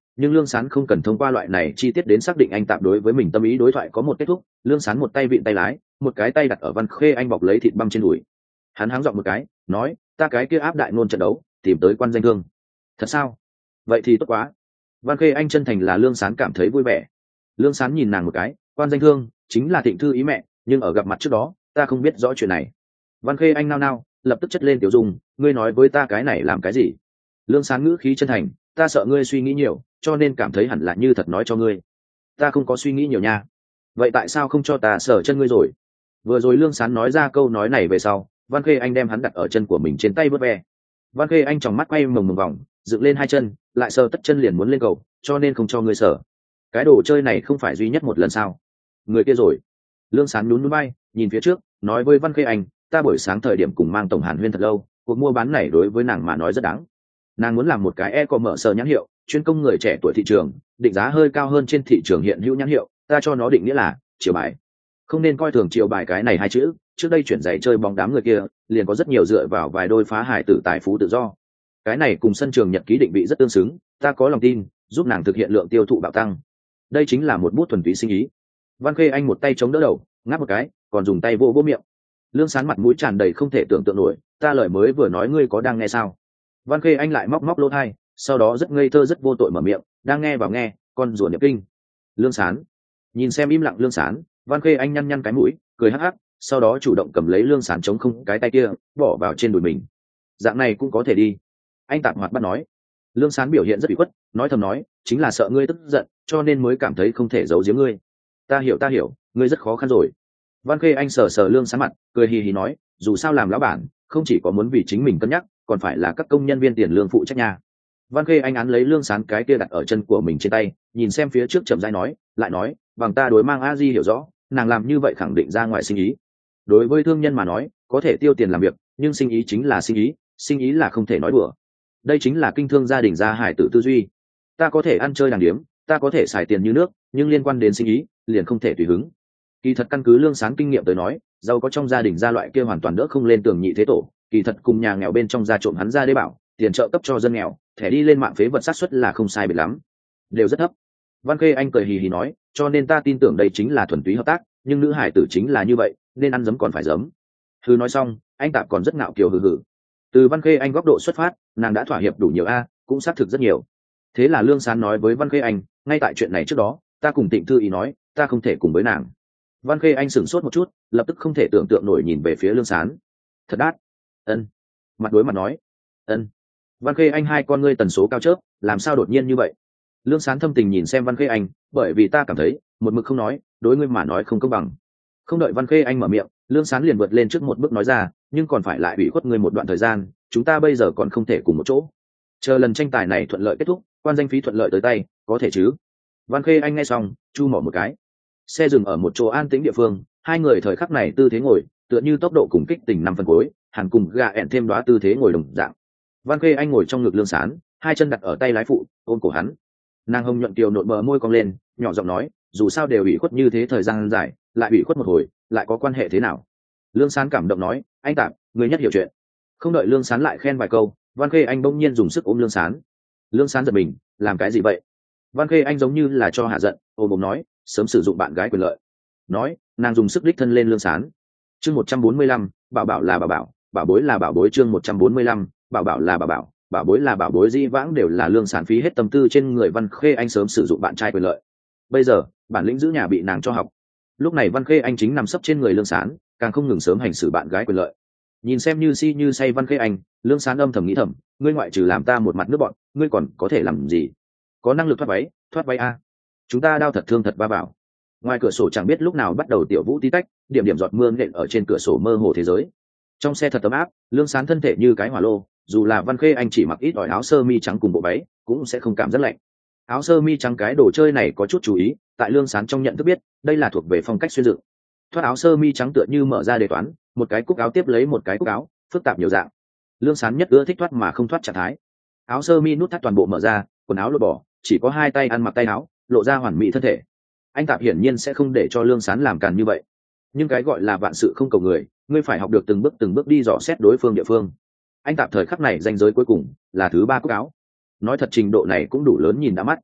nhưng lương sán không cần thông qua loại này chi tiết đến xác định anh tạm đối với mình tâm ý đối thoại có một kết thúc. Lương sán một tay vịn tay lái, một cái tay đặt ở Văn Khê Anh bọc lấy thịt băm trên đùi. Hắn háng giọng một cái nói, ta cái kia áp đại ngôn trận đấu tìm tới quan danh thương. Thật sao? Vậy thì tốt quá. Văn Khê Anh chân thành là lương sán cảm thấy vui vẻ. Lương sán nhìn nàng một cái, quan danh thương chính là Thịnh Thư ý mẹ, nhưng ở gặp mặt trước đó ta không biết rõ chuyện này. Văn Khê Anh nao nao, lập tức chất lên tiểu dung, ngươi nói với ta cái này làm cái gì? Lương sán ngữ khí chân thành, ta sợ ngươi suy nghĩ nhiều, cho nên cảm thấy hẳn là như thật nói cho ngươi. Ta không có suy nghĩ nhiều nha. Vậy tại sao không cho ta sờ chân ngươi rồi? Vừa rồi lương sán nói ra câu nói này về sau, Văn Khê Anh đem hắn đặt ở chân của mình trên tay vớt ve. Văn Khê Anh tròng mắt quay mồng mồng vòng, dựng lên hai chân, lại sờ tất chân liền muốn lên cầu, cho nên không cho ngươi sờ. Cái đồ chơi này không phải duy nhất một lần sao? Người kia rồi. Lương sán nhún nhún bay, nhìn phía trước, nói với Văn Khê Anh, ta buổi sáng thời điểm cùng mang tổng hàn huyên thật lâu, cuộc mua bán này đối với nàng mà nói rất đáng. Nàng muốn làm một cái e-commerce nhãn hiệu, chuyên công người trẻ tuổi thị trường, định giá hơi cao hơn trên thị trường hiện hữu nhãn hiệu, ta cho nó định nghĩa là chiều bài. Không nên coi thường chiều bài cái này hai chữ, trước đây chuyển giày chơi bóng đám người kia, liền có rất nhiều dựa vào vài đôi phá hài tử tài phú tự do. Cái này cùng sân trường nhật ký định vị rất tương xứng, ta có lòng tin, giúp nàng thực hiện lượng tiêu thụ bạo tăng. Đây chính là một bút thuần túy sinh ý. Văn Khê Anh một tay chống đỡ đầu, ngáp một cái, còn dùng tay vô vô miệng. Lương sán mặt mũi tràn đầy không thể tưởng tượng nổi, ta lời mới vừa nói ngươi có đang nghe sao? Văn Khê Anh lại móc móc lỗ tai, sau đó rất ngây thơ rất vô tội mở miệng, đang nghe vào nghe, con rùa nhập kinh. Lương sán nhìn xem im lặng lương sán, Văn Khê Anh nhăn nhăn cái mũi, cười hắc hắc, sau đó chủ động cầm lấy lương sán chống không cái tay kia, bỏ vào trên đùi mình. Dạng này cũng có thể đi. Anh tạm hoạt bắt nói. Lương sán biểu hiện rất bị khuất, nói thầm nói, chính là sợ ngươi tức giận, cho nên mới cảm thấy không thể giấu giếm ngươi. Ta hiểu ta hiểu, ngươi rất khó khăn rồi. Văn Khê Anh sờ sờ lương sán mặt, cười hì hì nói, dù sao làm lão bản, không chỉ có muốn vì chính mình cân nhắc, còn phải là các công nhân viên tiền lương phụ trách nha. Văn Khê Anh án lấy lương sán cái kia đặt ở chân của mình trên tay, nhìn xem phía trước chậm rãi nói, lại nói, bằng ta đối mang a di hiểu rõ, nàng làm như vậy khẳng định ra ngoài sinh ý. Đối với thương nhân mà nói, có thể tiêu tiền làm việc, nhưng sinh ý chính là sinh ý, sinh ý là không thể nói đùa. Đây chính là kinh thương gia đình gia hải tử tư duy. Ta có thể ăn chơi đàng điếm, ta có thể xài tiền như nước, nhưng liên quan đến sinh ý, liền không thể tùy hứng. Kỳ thật căn cứ lương sán kinh nghiệm tới nói, giàu có trong gia đình gia loại kia hoàn toàn đỡ không lên tường nhị thế tổ, kỳ thật cùng nhà nghèo bên trong gia trộm hắn ra đế bảo, tiền trợ cấp cho dân nghèo, thẻ đi lên mạng phế vật sát suất là không sai biệt lắm, đều rất thấp. Văn Khê Anh cười hì hì nói, cho nên ta tin tưởng đây chính là thuần túy hợp tác, nhưng nữ hải tử chính là như vậy, nên ăn giấm còn phải giấm. Hừ nói xong, anh tạm còn rất ngạo kiều hừ hừ. Từ Văn Khê Anh góc độ xuất phát, nàng đã thỏa hiệp đủ nhiều a, cũng xác thực rất nhiều. Thế là lương sán nói với Văn Khê Anh, ngay tại chuyện này trước đó, ta cùng Tịnh Thư ý nói, ta không thể cùng với nàng. Văn Khê Anh sửng sốt một chút, lập tức không thể tưởng tượng nổi nhìn về phía lương sán. Thật đắt. Ân. Mặt đối mặt nói. Ân. Văn Khê Anh hai con ngươi tần số cao chớp, làm sao đột nhiên như vậy? Lương sán thâm tình nhìn xem Văn Khê Anh, bởi vì ta cảm thấy, một mực không nói, đối ngươi mà nói không công bằng. Không đợi Văn Khê Anh mở miệng, lương sán liền vượt lên trước một bước nói ra, nhưng còn phải lại ủy khuất ngươi một đoạn thời gian, chúng ta bây giờ còn không thể cùng một chỗ. Chờ lần tranh tài này thuận lợi kết thúc, quan danh phí thuận lợi tới tay, có thể chứ? Văn Khê Anh nghe xong, chu mỏ một cái. Xe dừng ở một chỗ an tĩnh địa phương, hai người thời khắc này tư thế ngồi, tựa như tốc độ cùng kích tình năm phân cuối, hẳn cùng gà ẹn thêm đóa tư thế ngồi đồng dạng. Văn Khê Anh ngồi trong ngực lương sán, hai chân đặt ở tay lái phụ, ôm cổ hắn. Nàng hồng nhuận kiều nộn bờ môi cong lên, nhỏ giọng nói, dù sao đều ủy khuất như thế thời gian dài, lại ủy khuất một hồi, lại có quan hệ thế nào? Lương sán cảm động nói, anh tạm, người nhất hiểu chuyện. Không đợi lương sán lại khen vài câu, Văn Khê Anh bỗng nhiên dùng sức ôm lương sán. Lương sán giật mình, làm cái gì vậy? Văn Khê Anh giống như là cho hạ giận, ôm ôm nói, sớm sử dụng bạn gái quyền lợi. Nói, nàng dùng sức đích thân lên lương sán. Chương một trăm bốn mươi lăm, bảo bảo là bảo bảo, bảo bối là bảo bối. Chương một trăm bốn mươi lăm, bảo bảo là bảo bảo, bảo bối là bảo bối. Dĩ vãng đều là lương sán phí hết tâm tư trên người Văn Khê Anh sớm sử dụng bạn trai quyền lợi. Bây giờ, bản lĩnh giữ nhà bị nàng cho học. Lúc này Văn Khê Anh chính nằm sấp trên người lương sán, càng không ngừng sớm hành xử bạn gái quyền lợi. Nhìn xem như si như say Văn Khê Anh, lương sán âm thầm nghĩ thầm, ngươi ngoại trừ làm ta một mặt nước bọn, ngươi còn có thể làm gì? Có năng lực thoát váy, thoát váy a. Chúng ta đau thật thương thật va vào. Ngoài cửa sổ chẳng biết lúc nào bắt đầu tiểu vũ tí tách, điểm điểm giọt mưa nện ở trên cửa sổ mơ hồ thế giới. Trong xe thật ấm áp, lương sán thân thể như cái hỏa lô, dù là Văn Khê Anh chỉ mặc ít ỏi áo sơ mi trắng cùng bộ váy, cũng sẽ không cảm rất lạnh. Áo sơ mi trắng cái đồ chơi này có chút chú ý, tại lương sán trong nhận thức biết, đây là thuộc về phong cách xuyên dựng. Thoát áo sơ mi trắng tựa như mở ra đề toán, một cái cúc áo tiếp lấy một cái cúc áo, phức tạp nhiều dạng. Lương sán nhất ưa thích thoát mà không thoát trạng thái. Áo sơ mi nút thắt toàn bộ mở ra, quần áo lột bỏ, chỉ có hai tay ăn mặc tay áo, lộ ra hoàn mỹ thân thể. Anh tạp hiển nhiên sẽ không để cho lương sán làm càn như vậy, nhưng cái gọi là vạn sự không cầu người, ngươi phải học được từng bước từng bước đi dò xét đối phương địa phương. Anh tạp thời khắc này ranh giới cuối cùng là thứ ba cúc áo, nói thật trình độ này cũng đủ lớn nhìn đã mắt.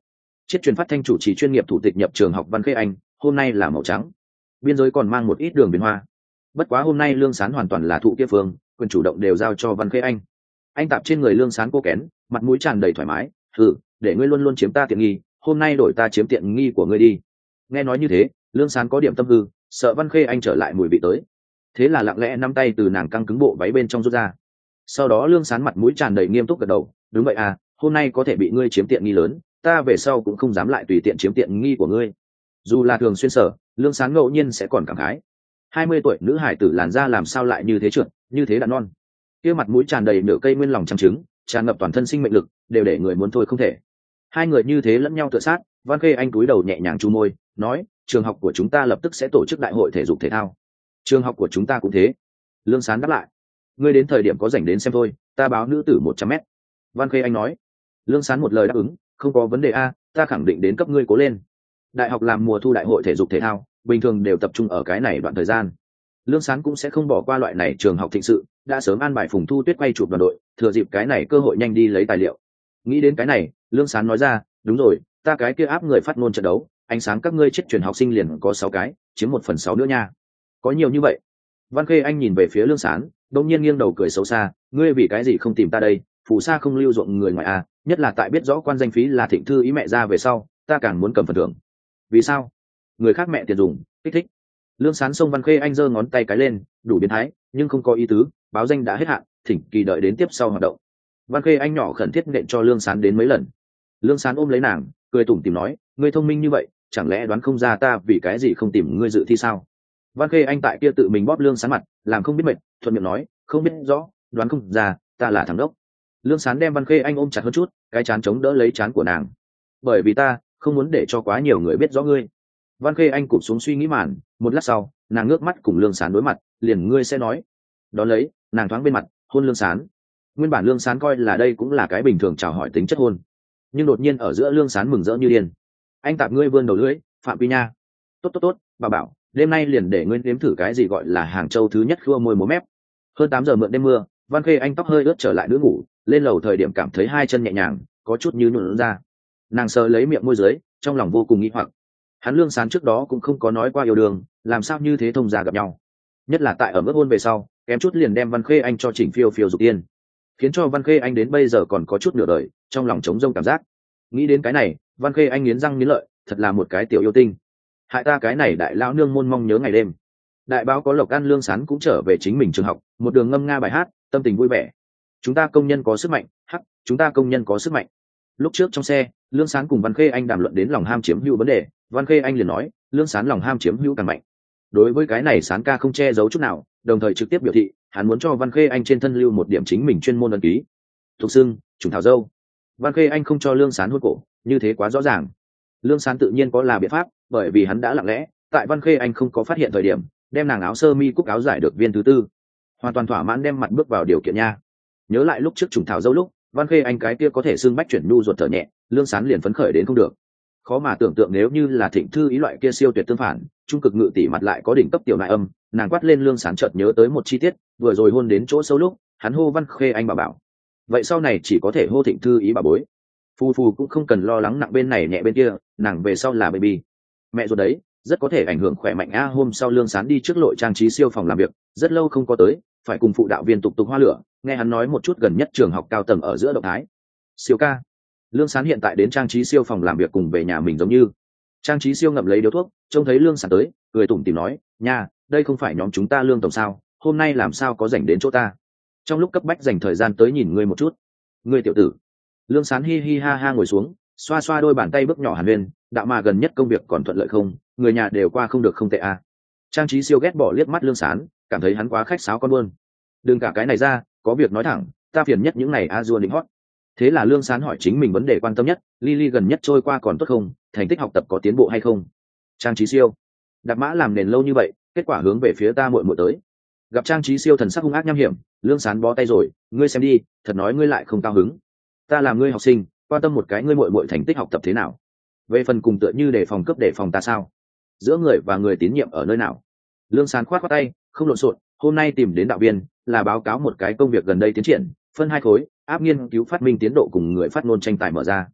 Chiết truyền phát thanh chủ trì chuyên nghiệp thủ tịch nhập trường học Văn Khê Anh, hôm nay là màu trắng, biên giới còn mang một ít đường viền hoa. Bất quá hôm nay Lương Sán hoàn toàn là thụ kia phương, quyền chủ động đều giao cho Văn Khê Anh. Anh tạp trên người Lương Sán cô kén, mặt mũi tràn đầy thoải mái, "Ừ, để ngươi luôn luôn chiếm ta tiện nghi, hôm nay đổi ta chiếm tiện nghi của ngươi đi." Nghe nói như thế, Lương Sán có điểm tâm hư, sợ Văn Khê Anh trở lại mùi vị tới, thế là lặng lẽ nắm tay từ nàng căng cứng bộ váy bên trong rút ra. Sau đó Lương Sán mặt mũi tràn đầy nghiêm túc gật đầu, "Đúng vậy à, hôm nay có thể bị ngươi chiếm tiện nghi lớn, ta về sau cũng không dám lại tùy tiện chiếm tiện nghi của ngươi." Dù là thường xuyên sở, Lương Sán ngẫu nhiên sẽ còn cảm khái, hai mươi tuổi nữ hải tử làn da làm sao lại như thế trượt, như thế đàn non. Kia mặt mũi tràn đầy nửa cây nguyên lòng trắng trứng, tràn ngập toàn thân sinh mệnh lực, đều để người muốn thôi không thể. Hai người như thế lẫn nhau tựa sát, Văn Khê Anh cúi đầu nhẹ nhàng chu môi, nói, "Trường học của chúng ta lập tức sẽ tổ chức đại hội thể dục thể thao." "Trường học của chúng ta cũng thế." Lương Sán đáp lại. "Ngươi đến thời điểm có rảnh đến xem thôi, ta báo nữ tử một trăm mét." Văn Khê Anh nói. Lương Sán một lời đáp ứng, "Không có vấn đề a, ta khẳng định đến cấp ngươi cố lên." Đại học làm mùa thu đại hội thể dục thể thao, bình thường đều tập trung ở cái này đoạn thời gian. Lương Sán cũng sẽ không bỏ qua loại này trường học thịnh sự, đã sớm an bài Phùng Thu Tuyết quay chụp đoàn đội, thừa dịp cái này cơ hội nhanh đi lấy tài liệu. Nghĩ đến cái này, Lương Sán nói ra, "Đúng rồi, ta cái kia áp người phát ngôn trận đấu, ánh sáng các ngươi chết truyền học sinh liền có sáu cái, chiếm một phần sáu nữa nha." "Có nhiều như vậy?" Văn Khê Anh nhìn về phía Lương Sán, đột nhiên nghiêng đầu cười xấu xa, "Ngươi vì cái gì không tìm ta đây, phù sa không lưu ruộng người ngoài à, nhất là tại biết rõ quan danh phí là Thịnh Thư ý mẹ ra về sau, ta càng muốn cầm phần thưởng." "Vì sao?" "Người khác mẹ tiền dùng, kích thích." Lương Sán xông Văn Khê Anh giơ ngón tay cái lên, đủ biến thái, nhưng không có ý tứ, báo danh đã hết hạn, thỉnh kỳ đợi đến tiếp sau hoạt động. Văn Khê Anh nhỏ khẩn thiết nện cho Lương Sán đến mấy lần. Lương Sán ôm lấy nàng, cười tủm tỉm nói, "Ngươi thông minh như vậy, chẳng lẽ đoán không ra ta vì cái gì không tìm ngươi dự thi sao?" Văn Khê Anh tại kia tự mình bóp Lương Sán mặt, làm không biết mệt, thuận miệng nói, "Không biết rõ, đoán không ra, ta là thằng đốc." Lương Sán đem Văn Khê Anh ôm chặt hơn chút, cái chán chống đỡ lấy chán của nàng. "Bởi vì ta không muốn để cho quá nhiều người biết rõ ngươi." Văn Khê Anh cụp xuống suy nghĩ màn, một lát sau, nàng ngước mắt cùng Lương Sán đối mặt, liền "Ngươi sẽ nói." Đón lấy, nàng thoáng bên mặt, hôn Lương Sán. Nguyên bản Lương Sán coi là đây cũng là cái bình thường chào hỏi tính chất hôn, nhưng đột nhiên ở giữa Lương Sán mừng rỡ như điên. "Anh tạp ngươi vươn đầu lưỡi, Phạm Quy Nha." "Tốt tốt tốt, bà bảo, đêm nay liền để ngươi nếm thử cái gì gọi là Hàng Châu thứ nhất khua môi múa mép." Hơn tám giờ mượn đêm mưa, Văn Khê Anh tóc hơi ướt trở lại nữ ngủ, lên lầu thời điểm cảm thấy hai chân nhẹ nhàng, có chút như nhũn ra. Nàng sờ lấy miệng môi dưới, trong lòng vô cùng nghi hoặc. Hắn Lương Sán trước đó cũng không có nói qua yêu đương, làm sao như thế thông gia gặp nhau, nhất là tại ở mức hôn về sau, kém chút liền đem Văn Khê Anh cho chỉnh phiêu phiêu dục tiên, khiến cho Văn Khê Anh đến bây giờ còn có chút nửa đời, trong lòng trống rông cảm giác. Nghĩ đến cái này, Văn Khê Anh nghiến răng nghiến lợi, thật là một cái tiểu yêu tinh, hại ta cái này đại lão nương môn mong nhớ ngày đêm. Đại báo có lộc ăn, Lương Sán cũng trở về chính mình trường học, một đường ngâm nga bài hát, tâm tình vui vẻ. "Chúng ta công nhân có sức mạnh, hắc, chúng ta công nhân có sức mạnh." Lúc trước trong xe, Lương Sán cùng Văn Khê Anh đàm luận đến lòng ham chiếm hữu vấn đề, Văn Khê Anh liền nói, Lương Sán lòng ham chiếm hữu càng mạnh. Đối với cái này Sán ca không che giấu chút nào, đồng thời trực tiếp biểu thị, hắn muốn cho Văn Khê Anh trên thân lưu một điểm chính mình chuyên môn ấn ký. Thục xưng, trùng thảo dâu. Văn Khê Anh không cho Lương Sán hôn cổ, như thế quá rõ ràng. Lương Sán tự nhiên có là biện pháp, bởi vì hắn đã lặng lẽ, tại Văn Khê Anh không có phát hiện thời điểm, đem nàng áo sơ mi cúc áo giải được viên thứ tư, hoàn toàn thỏa mãn đem mặt bước vào điều kiện nha. Nhớ lại lúc trước trùng thảo dâu lúc, Văn Khê Anh cái kia có thể xương bách chuyển nhu ruột thở nhẹ, Lương Sán liền phấn khởi đến không được. Khó mà tưởng tượng nếu như là Thịnh Thư ý loại kia siêu tuyệt tương phản, trung cực ngự tỷ mặt lại có đỉnh cấp tiểu nại âm, nàng quát lên. Lương Sán chợt nhớ tới một chi tiết, vừa rồi hôn đến chỗ sâu lúc, hắn hô Văn Khê Anh bà bảo. Vậy sau này chỉ có thể hô Thịnh Thư ý bà bối. Phù phù cũng không cần lo lắng nặng bên này nhẹ bên kia, nàng về sau là baby. Mẹ ruột đấy, rất có thể ảnh hưởng khỏe mạnh a. Hôm sau Lương Sán đi trước lội trang trí siêu phòng làm việc, rất lâu không có tới, phải cùng phụ đạo viên tục tục hoa lửa, nghe hắn nói một chút gần nhất trường học cao tầng ở giữa động thái. Siêu ca. Lương Sán hiện tại đến trang trí siêu phòng làm việc cùng về nhà mình giống như. Trang trí siêu ngậm lấy điếu thuốc, trông thấy Lương Sán tới, cười tủm tỉm nói, "Nha, đây không phải nhóm chúng ta Lương tổng sao, hôm nay làm sao có rảnh đến chỗ ta? Trong lúc cấp bách dành thời gian tới nhìn ngươi một chút." "Ngươi tiểu tử." Lương Sán hi hi ha ha ngồi xuống, xoa xoa đôi bàn tay bước nhỏ hàn lên, "Đạo mà gần nhất công việc còn thuận lợi không, người nhà đều qua không được không tệ à?" Trang trí siêu ghét bỏ liếc mắt Lương Sán, cảm thấy hắn quá khách sáo con buôn. "Đừng cả cái này ra, có việc nói thẳng, ta phiền nhất những này a dua đỉnh hót." Thế là Lương Sán hỏi chính mình vấn đề quan tâm nhất, Lily gần nhất trôi qua còn tốt không, thành tích học tập có tiến bộ hay không? Trang trí siêu, Đạp mã làm nền lâu như vậy, kết quả hướng về phía ta muội muội tới. Gặp Trang trí siêu thần sắc hung ác nham hiểm, Lương Sán bó tay rồi, "Ngươi xem đi, thật nói ngươi lại không cao hứng. Ta làm ngươi học sinh, quan tâm một cái ngươi muội muội thành tích học tập thế nào. Về phần cùng tựa như để phòng cướp để phòng ta sao? Giữa người và người tín nhiệm ở nơi nào?" Lương Sán khoát khoát tay, không lộn xộn, "Hôm nay tìm đến đạo viên, là báo cáo một cái công việc gần đây tiến triển, phân hai khối, áp nghiên cứu phát minh tiến độ cùng người phát ngôn tranh tài mở ra."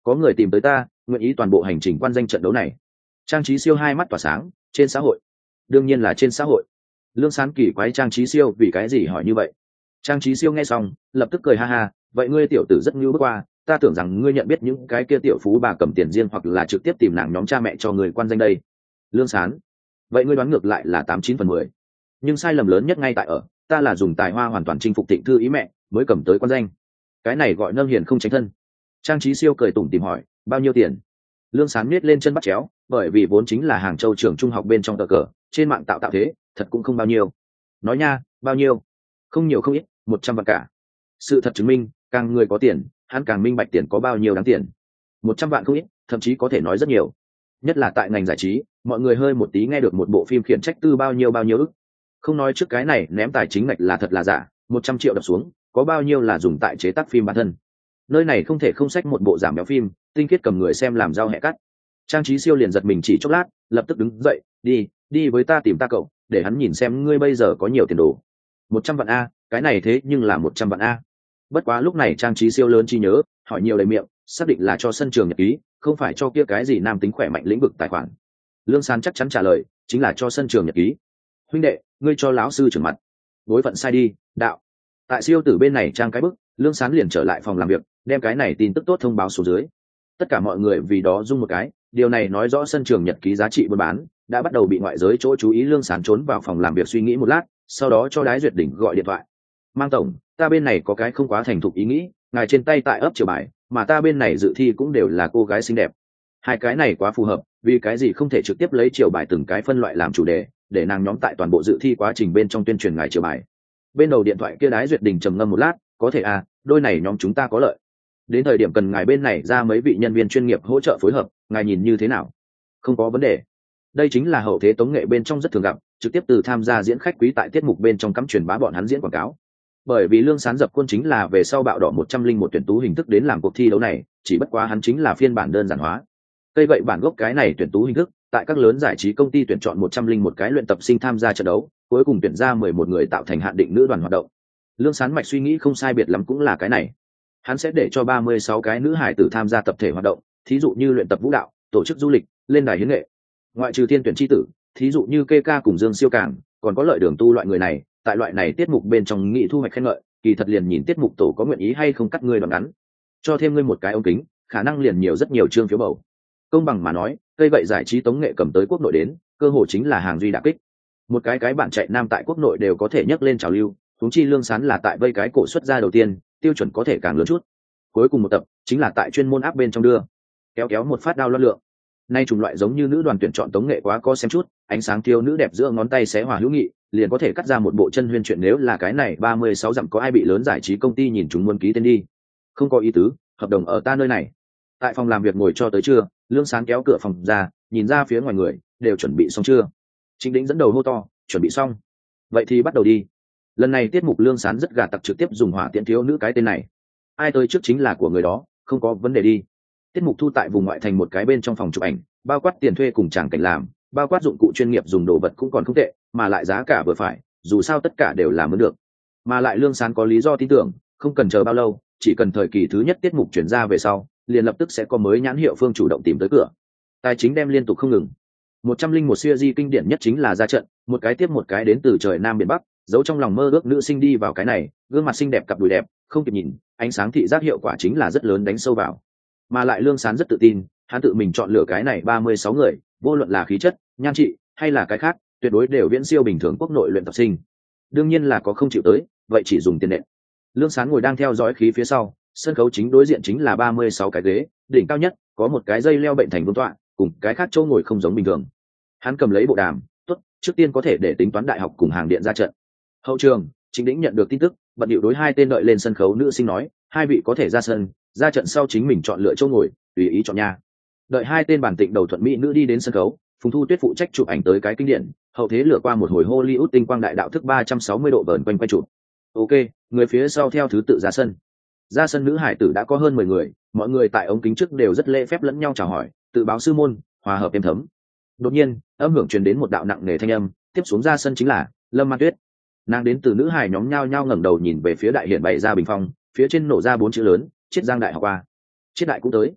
có người tìm tới ta nguyện ý toàn bộ hành trình quan danh trận đấu này. Trang Trí Siêu hai mắt tỏa sáng. Trên xã hội? Đương nhiên là trên xã hội. Lương Sán kỳ quái Trang Trí Siêu vì cái gì hỏi như vậy. Trang Trí Siêu nghe xong lập tức cười ha ha, vậy ngươi tiểu tử rất ngưu bước qua, ta tưởng rằng ngươi nhận biết những cái kia tiểu phú bà cầm tiền riêng hoặc là trực tiếp tìm nàng nhóm cha mẹ cho người quan danh đây. Lương Sán: vậy ngươi đoán ngược lại là tám chín phần mười, nhưng sai lầm lớn nhất ngay tại ở ta là dùng tài hoa hoàn toàn chinh phục Thịnh Thư ý mẹ mới cầm tới quan danh, cái này gọi nâng hiền không tránh thân. Trang Trí Siêu cười tủm tỉm hỏi bao nhiêu tiền. Lương Sán miết lên chân bắt chéo, bởi vì vốn chính là Hàng Châu trường trung học bên trong cờ cờ, trên mạng tạo tạo thế thật cũng không bao nhiêu. Nói nha, bao nhiêu? Không nhiều không ít, một trăm vạn cả. Sự thật chứng minh càng người có tiền hắn càng minh bạch tiền có bao nhiêu đáng tiền. Một trăm vạn không ít, thậm chí có thể nói rất nhiều, nhất là tại ngành giải trí mọi người hơi một tí nghe được một bộ phim khiển trách tư bao nhiêu bao nhiêu ức. Không nói trước cái này ném tài chính ngạch là thật là giả, một trăm triệu đập xuống có bao nhiêu là dùng tại chế tác phim bản thân. Nơi này không thể không sách một bộ giảm béo phim tinh khiết cầm người xem làm rau hẹ cắt. Trang Trí Siêu liền giật mình chỉ chốc lát, lập tức đứng dậy đi đi với ta tìm ta cậu để hắn nhìn xem ngươi bây giờ có nhiều tiền đồ. Một trăm vạn a, cái này thế nhưng là một trăm vạn a. Bất quá lúc này Trang Trí Siêu lớn chi nhớ hỏi nhiều đầy miệng, xác định là cho sân trường nhật ký, không phải cho kia cái gì nam tính khỏe mạnh lĩnh vực tài khoản. Lương Sán chắc chắn trả lời chính là cho sân trường nhật ký. Huynh đệ, ngươi cho lão sư trưởng mặt. Bối phận sai đi đạo. Tại Siêu tử bên này trang cái bức, Lương Sán liền trở lại phòng làm việc đem cái này tin tức tốt thông báo xuống dưới. Tất cả mọi người vì đó rung một cái, điều này nói rõ sân trường nhật ký giá trị buôn bán đã bắt đầu bị ngoại giới chỗ chú ý. Lương Sán trốn vào phòng làm việc suy nghĩ một lát, sau đó cho Đái Duyệt Đỉnh gọi điện thoại. Mang tổng, ta bên này có cái không quá thành thục ý nghĩ, ngài trên tay tại ấp chiều bài mà ta bên này dự thi cũng đều là cô gái xinh đẹp, hai cái này quá phù hợp, vì cái gì không thể trực tiếp lấy chiều bài từng cái phân loại làm chủ đề, để nàng nhóm tại toàn bộ dự thi quá trình bên trong tuyên truyền ngài chiều bài. Bên đầu điện thoại kia Đái Duyệt Đình trầm ngâm một lát, có thể à, đôi này nhóm chúng ta có lợi, đến thời điểm cần ngài bên này ra mấy vị nhân viên chuyên nghiệp hỗ trợ phối hợp, ngài nhìn như thế nào? Không có vấn đề. Đây chính là hậu thế tống nghệ bên trong rất thường gặp, trực tiếp từ tham gia diễn khách quý tại tiết mục bên trong cắm truyền bá bọn hắn diễn quảng cáo. Bởi vì Lương Sán dập khuôn chính là về sau bạo đỏ một trăm linh một tuyển tú hình thức đến làm cuộc thi đấu này, chỉ bất quá hắn chính là phiên bản đơn giản hóa. Cây vậy bản gốc cái này tuyển tú hình thức, tại các lớn giải trí công ty tuyển chọn một trăm linh một cái luyện tập sinh tham gia trận đấu, cuối cùng tuyển ra mười một người tạo thành hạn định nữ đoàn hoạt động. Lương Sán mạch suy nghĩ không sai biệt lắm cũng là cái này. Hắn sẽ để cho ba mươi sáu cái nữ hải tử tham gia tập thể hoạt động, thí dụ như luyện tập vũ đạo, tổ chức du lịch, lên đài hiến nghệ. Ngoại trừ thiên tuyển chi tử, thí dụ như Kê Ca cùng Dương Siêu Cảng, còn có Lợi Đường Tu loại người này, tại loại này tiết mục bên trong nghị thu hoạch khen ngợi, kỳ thật liền nhìn tiết mục tổ có nguyện ý hay không cắt ngươi đoạn ngắn, cho thêm ngươi một cái ống kính, khả năng liền nhiều rất nhiều chương phiếu bầu. Công bằng mà nói, cây vậy giải trí tống nghệ cầm tới quốc nội đến, cơ hội chính là hàng duy đả kích. Một cái cái bạn chạy nam tại quốc nội đều có thể nhấc lên trào lưu, huống chi Lương Sán là tại vây cái cổ xuất ra đầu tiên, tiêu chuẩn có thể càng lớn chút. Cuối cùng một tập chính là tại chuyên môn áp bên trong đưa, kéo kéo một phát đao loan lượng. Nay chủng loại giống như nữ đoàn tuyển chọn tống nghệ quá có xem chút, ánh sáng tiêu nữ đẹp giữa ngón tay xé hòa hữu nghị, liền có thể cắt ra một bộ chân huyên chuyện. Nếu là cái này ba mươi sáu dặm có ai bị lớn giải trí công ty nhìn chúng muốn ký tên đi, không có ý tứ, hợp đồng ở ta nơi này. Tại phòng làm việc ngồi cho tới trưa, Lương Sán kéo cửa phòng ra, nhìn ra phía ngoài người đều chuẩn bị xong chưa. Trịnh Đĩnh dẫn đầu hô to chuẩn bị xong, vậy thì bắt đầu đi. Lần này tiết mục Lương Sán rất gà tặc trực tiếp dùng hỏa tiễn thiếu nữ cái tên này, ai tới trước chính là của người đó, không có vấn đề đi. Tiết mục thu tại vùng ngoại thành một cái bên trong phòng chụp ảnh, bao quát tiền thuê cùng tràng cảnh làm, bao quát dụng cụ chuyên nghiệp dùng đồ vật cũng còn không tệ, mà lại giá cả vừa phải, dù sao tất cả đều là mướn được. Mà lại Lương Sán có lý do tin tưởng, không cần chờ bao lâu, chỉ cần thời kỳ thứ nhất tiết mục chuyển ra về sau, liền lập tức sẽ có mới nhãn hiệu phương chủ động tìm tới cửa. Tài chính đem liên tục không ngừng. Một trăm linh một series kinh điển nhất chính là ra trận, một cái tiếp một cái đến từ trời nam biển bắc, giấu trong lòng mơ ước nữ sinh đi vào cái này, gương mặt xinh đẹp cặp đùi đẹp, không kịp nhìn, ánh sáng thị giác hiệu quả chính là rất lớn đánh sâu vào. Mà lại Lương Sán rất tự tin, hắn tự mình chọn lựa cái này ba mươi sáu người, vô luận là khí chất, nhan trị hay là cái khác, tuyệt đối đều viễn siêu bình thường quốc nội luyện tập sinh. Đương nhiên là có không chịu tới, vậy chỉ dùng tiền nện. Lương Sán ngồi đang theo dõi khí phía sau, sân khấu chính đối diện chính là ba mươi sáu cái ghế, đỉnh cao nhất có một cái dây leo bệnh thành vương tọa, cùng cái khác chỗ ngồi không giống bình thường. Hắn cầm lấy bộ đàm, tốt, trước tiên có thể để tính toán đại học cùng hàng điện ra trận. Hậu trường, Trịnh Đĩnh nhận được tin tức, bận điệu đối hai tên đợi lên sân khấu nữ sinh nói, hai vị có thể ra sân, ra trận sau chính mình chọn lựa chỗ ngồi, tùy ý chọn nha. Đợi hai tên bản tịnh đầu thuận mỹ nữ đi đến sân khấu, Phùng Thu Tuyết phụ trách chụp ảnh tới cái kinh điển, hậu thế lựa qua một hồi Hollywood tinh quang đại đạo thức ba trăm sáu mươi độ vờn quanh quay chụp. Ok, người phía sau theo thứ tự ra sân. Ra sân nữ hải tử đã có hơn mười người, mọi người tại ống kính trước đều rất lễ phép lẫn nhau chào hỏi, tự báo sư môn, hòa hợp êm thấm. Đột nhiên, âm hưởng truyền đến một đạo nặng nề thanh âm, tiếp xuống ra sân chính là Lâm Man Tuyết. Nàng đến từ nữ hải nhóm nhao nhao ngẩng đầu nhìn về phía đại hiển bày ra bình phong, phía trên nổ ra bốn chữ lớn, Chiết Giang đại học qua. Chiết đại cũng tới.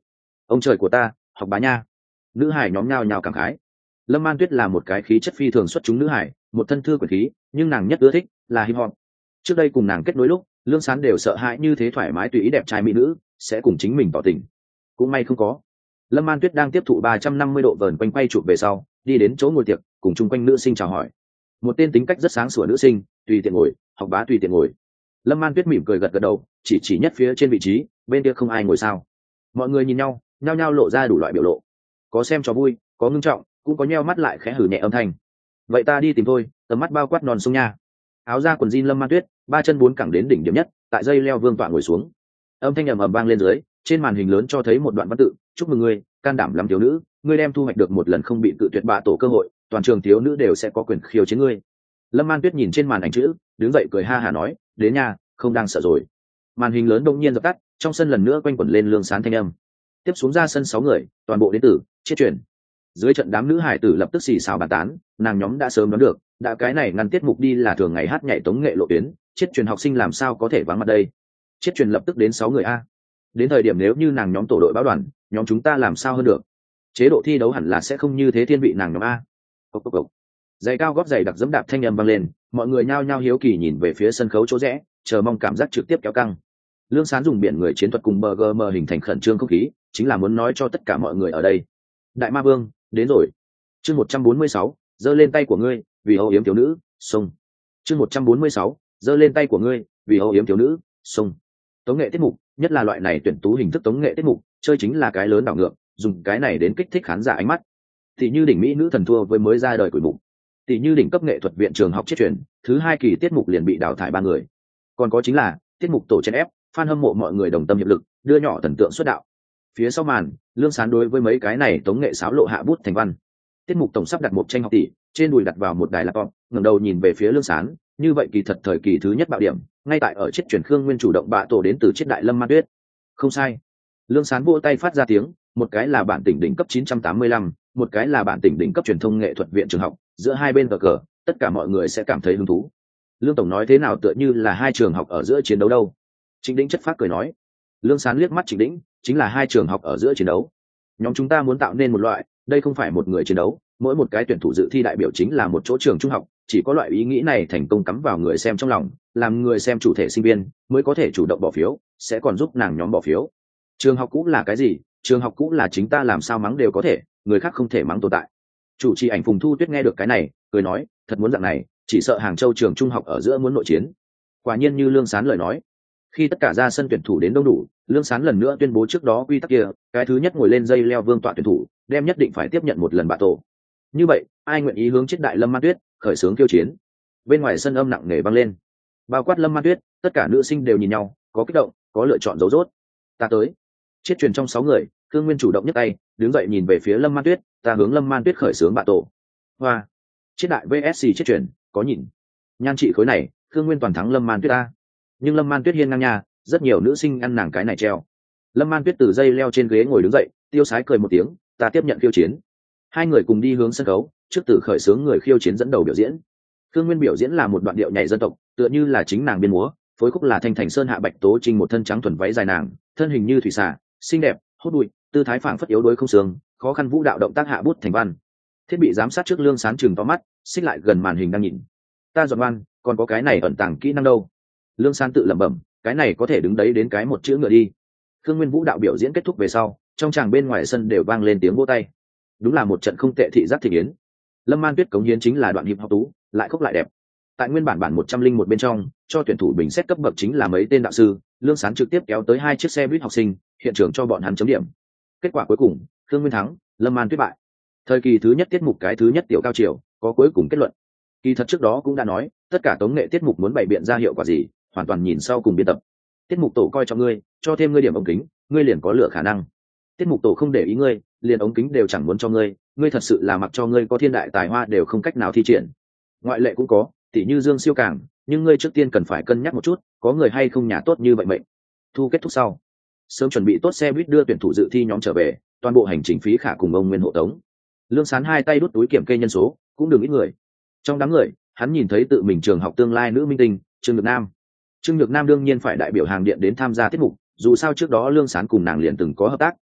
ông trời của ta, học bá nha. Nữ hải nhóm nhao nhao cảm khái. Lâm Man Tuyết là một cái khí chất phi thường xuất chúng nữ hải, một thân thư quyển khí, nhưng nàng nhất ưa thích là hip hop. Trước đây cùng nàng kết nối lúc, Lương Sán đều sợ hãi như thế thoải mái tùy ý đẹp trai mỹ nữ sẽ cùng chính mình tỏ tình. Cũng may không có. Lâm Man Tuyết đang tiếp thụ ba trăm năm mươi độ vờn quanh quay chụp về sau, đi đến chỗ ngồi tiệc, cùng chung quanh nữ sinh chào hỏi. Một tên tính cách rất sáng sủa nữ sinh, tùy tiện ngồi, học bá tùy tiện ngồi. Lâm Man Tuyết mỉm cười gật gật đầu, chỉ chỉ nhất phía trên vị trí, bên kia không ai ngồi sao. Mọi người nhìn nhau, nhao nhao lộ ra đủ loại biểu lộ. Có xem cho vui, có ngưng trọng, cũng có nheo mắt lại khẽ hử nhẹ âm thanh. Vậy ta đi tìm thôi, tầm mắt bao quát non sông nha. Áo da quần jean Lâm Man Tuyết, ba chân bốn cẳng đến đỉnh điểm nhất, tại dây leo vương tọa ngồi xuống. Âm thanh ầm ầm vang lên dưới, trên màn hình lớn cho thấy một đoạn văn tự, chúc mừng ngươi, can đảm làm thiếu nữ, ngươi đem thu hoạch được một lần không bị cự tuyệt bạ tổ cơ hội, toàn trường thiếu nữ đều sẽ có quyền khiêu chiến ngươi. Lâm Man Tuyết nhìn trên màn ảnh chữ, đứng dậy cười ha hả nói, đến nha, không đang sợ rồi. Màn hình lớn đông nhiên dập tắt, trong sân lần nữa quanh quẩn lên Lương Sán thanh âm. Tiếp xuống ra sân sáu người, toàn bộ đến từ Chiết Truyền. Dưới trận đám nữ hải tử lập tức xì xào bàn tán, nàng nhóm đã sớm đoán được, đã cái này ngăn tiết mục đi là thường ngày hát nhảy tống nghệ lộ tuyến, Chiết Truyền học sinh làm sao có thể vắng mặt đây. Chiết Truyền lập tức đến sáu người a. Đến thời điểm nếu như nàng nhóm tổ đội báo đoàn, nhóm chúng ta làm sao hơn được. Chế độ thi đấu hẳn là sẽ không như thế thiên vị nàng nhóm a. Cốc cốc cốc. Giày cao gót giày đặc dẫm đạp thanh âm vang lên, mọi người nhao nhao hiếu kỳ nhìn về phía sân khấu chỗ rẽ, chờ mong cảm giác trực tiếp kéo căng. Lương Sán dùng biển người chiến thuật cùng bê giê em hình thành khẩn trương không khí, chính là muốn nói cho tất cả mọi người ở đây. Đại Ma Vương, đến rồi. Chương một trăm bốn mươi sáu, giơ lên tay của ngươi, vì âu yếm thiếu nữ, xông. Chương một trăm bốn mươi sáu, giơ lên tay của ngươi, vì âu yếm thiếu nữ, xông. Tống nghệ tiết mục, nhất là loại này tuyển tú hình thức tống nghệ tiết mục, chơi chính là cái lớn đảo ngược, dùng cái này đến kích thích khán giả ánh mắt. Thì như đỉnh mỹ nữ thần thua với mới ra đời tuổi mục. Tỷ như đỉnh cấp nghệ thuật viện trường học Chiết Truyền, thứ hai kỳ tiết mục liền bị đào thải ba người. Còn có chính là tiết mục tổ chen ép, fan hâm mộ mọi người đồng tâm hiệp lực, đưa nhỏ thần tượng xuất đạo. Phía sau màn, Lương Sán đối với mấy cái này tống nghệ sáo lộ hạ bút thành văn. Tiết mục tổng sắp đặt một tranh học tỷ, trên đùi đặt vào một đài laptop, ngẩng đầu nhìn về phía Lương Sán, như vậy kỳ thật thời kỳ thứ nhất bạo điểm, ngay tại ở Chiết Truyền Khương Nguyên chủ động bạ tổ đến từ Chiết Đại Lâm Man Tuyết. Không sai. Lương Sán vỗ tay phát ra tiếng, một cái là bản tỉnh đỉnh cấp chín trăm tám mươi lăm, một cái là bản tỉnh đỉnh cấp truyền thông nghệ thuật viện trường học, giữa hai bên cờ cờ, tất cả mọi người sẽ cảm thấy hứng thú. Lương tổng nói thế nào tựa như là hai trường học ở giữa chiến đấu đâu. Trịnh Đĩnh chất phác cười nói. Lương Sán liếc mắt Trịnh Đĩnh, chính là hai trường học ở giữa chiến đấu. Nhóm chúng ta muốn tạo nên một loại, đây không phải một người chiến đấu, mỗi một cái tuyển thủ dự thi đại biểu chính là một chỗ trường trung học, chỉ có loại ý nghĩ này thành công cắm vào người xem trong lòng, làm người xem chủ thể sinh viên mới có thể chủ động bỏ phiếu, sẽ còn giúp nàng nhóm bỏ phiếu. Trường học cũ là cái gì? Trường học cũ là chính ta làm sao mắng đều có thể, người khác không thể mắng tồn tại. Chủ trì ảnh Phùng Thu Tuyết nghe được cái này, cười nói, thật muốn dạng này, chỉ sợ Hàng Châu trường trung học ở giữa muốn nội chiến. Quả nhiên như Lương Sán lời nói, khi tất cả ra sân tuyển thủ đến đông đủ, Lương Sán lần nữa tuyên bố trước đó quy tắc kia, cái thứ nhất ngồi lên dây leo vương tọa tuyển thủ, đem nhất định phải tiếp nhận một lần bạ tổ. Như vậy, ai nguyện ý hướng Chiết Đại Lâm Man Tuyết khởi xướng khiêu chiến? Bên ngoài sân âm nặng nề vang lên, bao quát Lâm Man Tuyết, tất cả nữ sinh đều nhìn nhau, có kích động, có lựa chọn dấu rốt. Ta tới. Chiết Truyền trong sáu người, Cương Nguyên chủ động nhấc tay, đứng dậy nhìn về phía Lâm Man Tuyết, ta hướng Lâm Man Tuyết khởi xướng bạ tổ. Hoa. Chiết Đại vs Chiết Truyền, có nhìn. Nhan trị khối này, Cương Nguyên toàn thắng Lâm Man Tuyết ta. Nhưng Lâm Man Tuyết hiên ngang nha, rất nhiều nữ sinh ăn nàng cái này treo. Lâm Man Tuyết từ dây leo trên ghế ngồi đứng dậy, tiêu sái cười một tiếng, ta tiếp nhận khiêu chiến. Hai người cùng đi hướng sân khấu, trước từ khởi xướng người khiêu chiến dẫn đầu biểu diễn. Cương Nguyên biểu diễn là một đoạn điệu nhảy dân tộc, tựa như là chính nàng biên múa, phối khúc là Thanh Thành Sơn Hạ Bạch Tố Trinh một thân trắng thuần váy dài nàng, thân hình như thủy xà, xinh đẹp, hốt bụi, tư thái phảng phất yếu đuối không xương, khó khăn vũ đạo động tác hạ bút thành văn. Thiết bị giám sát trước Lương Sán chừng to mắt, xích lại gần màn hình đang nhìn. Ta giọt văn, còn có cái này ẩn tàng kỹ năng đâu? Lương Sán tự lẩm bẩm, cái này có thể đứng đấy đến cái một chữ ngựa đi. Cương Nguyên vũ đạo biểu diễn kết thúc về sau, trong tràng bên ngoài sân đều vang lên tiếng vỗ tay. Đúng là một trận không tệ thị giác thị yến. Lâm Man Tuyết cống hiến chính là đoạn hiệp học tú, lại khúc lại đẹp. Tại nguyên bản bản một trăm linh một bên trong, cho tuyển thủ bình xét cấp bậc chính là mấy tên đạo sư, Lương Sán trực tiếp kéo tới hai chiếc xe buýt học sinh, hiện trường cho bọn hắn chấm điểm. Kết quả cuối cùng, Cương Nguyên thắng, Lâm Man Tuyết bại. Thời kỳ thứ nhất tiết mục cái thứ nhất tiểu cao triều, có cuối cùng kết luận. Kỳ thật trước đó cũng đã nói, tất cả tống nghệ tiết mục muốn bày biện ra hiệu quả gì, hoàn toàn nhìn sau cùng biên tập. Tiết mục tổ coi trọng ngươi, cho thêm ngươi điểm ống kính, ngươi liền có lựa khả năng. Tiết mục tổ không để ý ngươi, liền ống kính đều chẳng muốn cho ngươi, ngươi thật sự là mặc cho ngươi có thiên đại tài hoa đều không cách nào thi triển. Ngoại lệ cũng có, tỷ như Dương Siêu Càng, nhưng ngươi trước tiên cần phải cân nhắc một chút, có người hay không nhà tốt như vậy mệnh. Thu kết thúc sau, sớm chuẩn bị tốt xe buýt đưa tuyển thủ dự thi nhóm trở về, toàn bộ hành trình phí khả cùng ông Nguyên hộ tống. Lương Sán hai tay đút túi kiểm kê nhân số, cũng đừng ít người. Trong đám người, hắn nhìn thấy tự mình trường học tương lai nữ minh tinh Trương Nhược Nam. Trương Nhược Nam đương nhiên phải đại biểu hàng điện đến tham gia tiết mục, dù sao trước đó Lương Sán cùng nàng liền từng có hợp tác,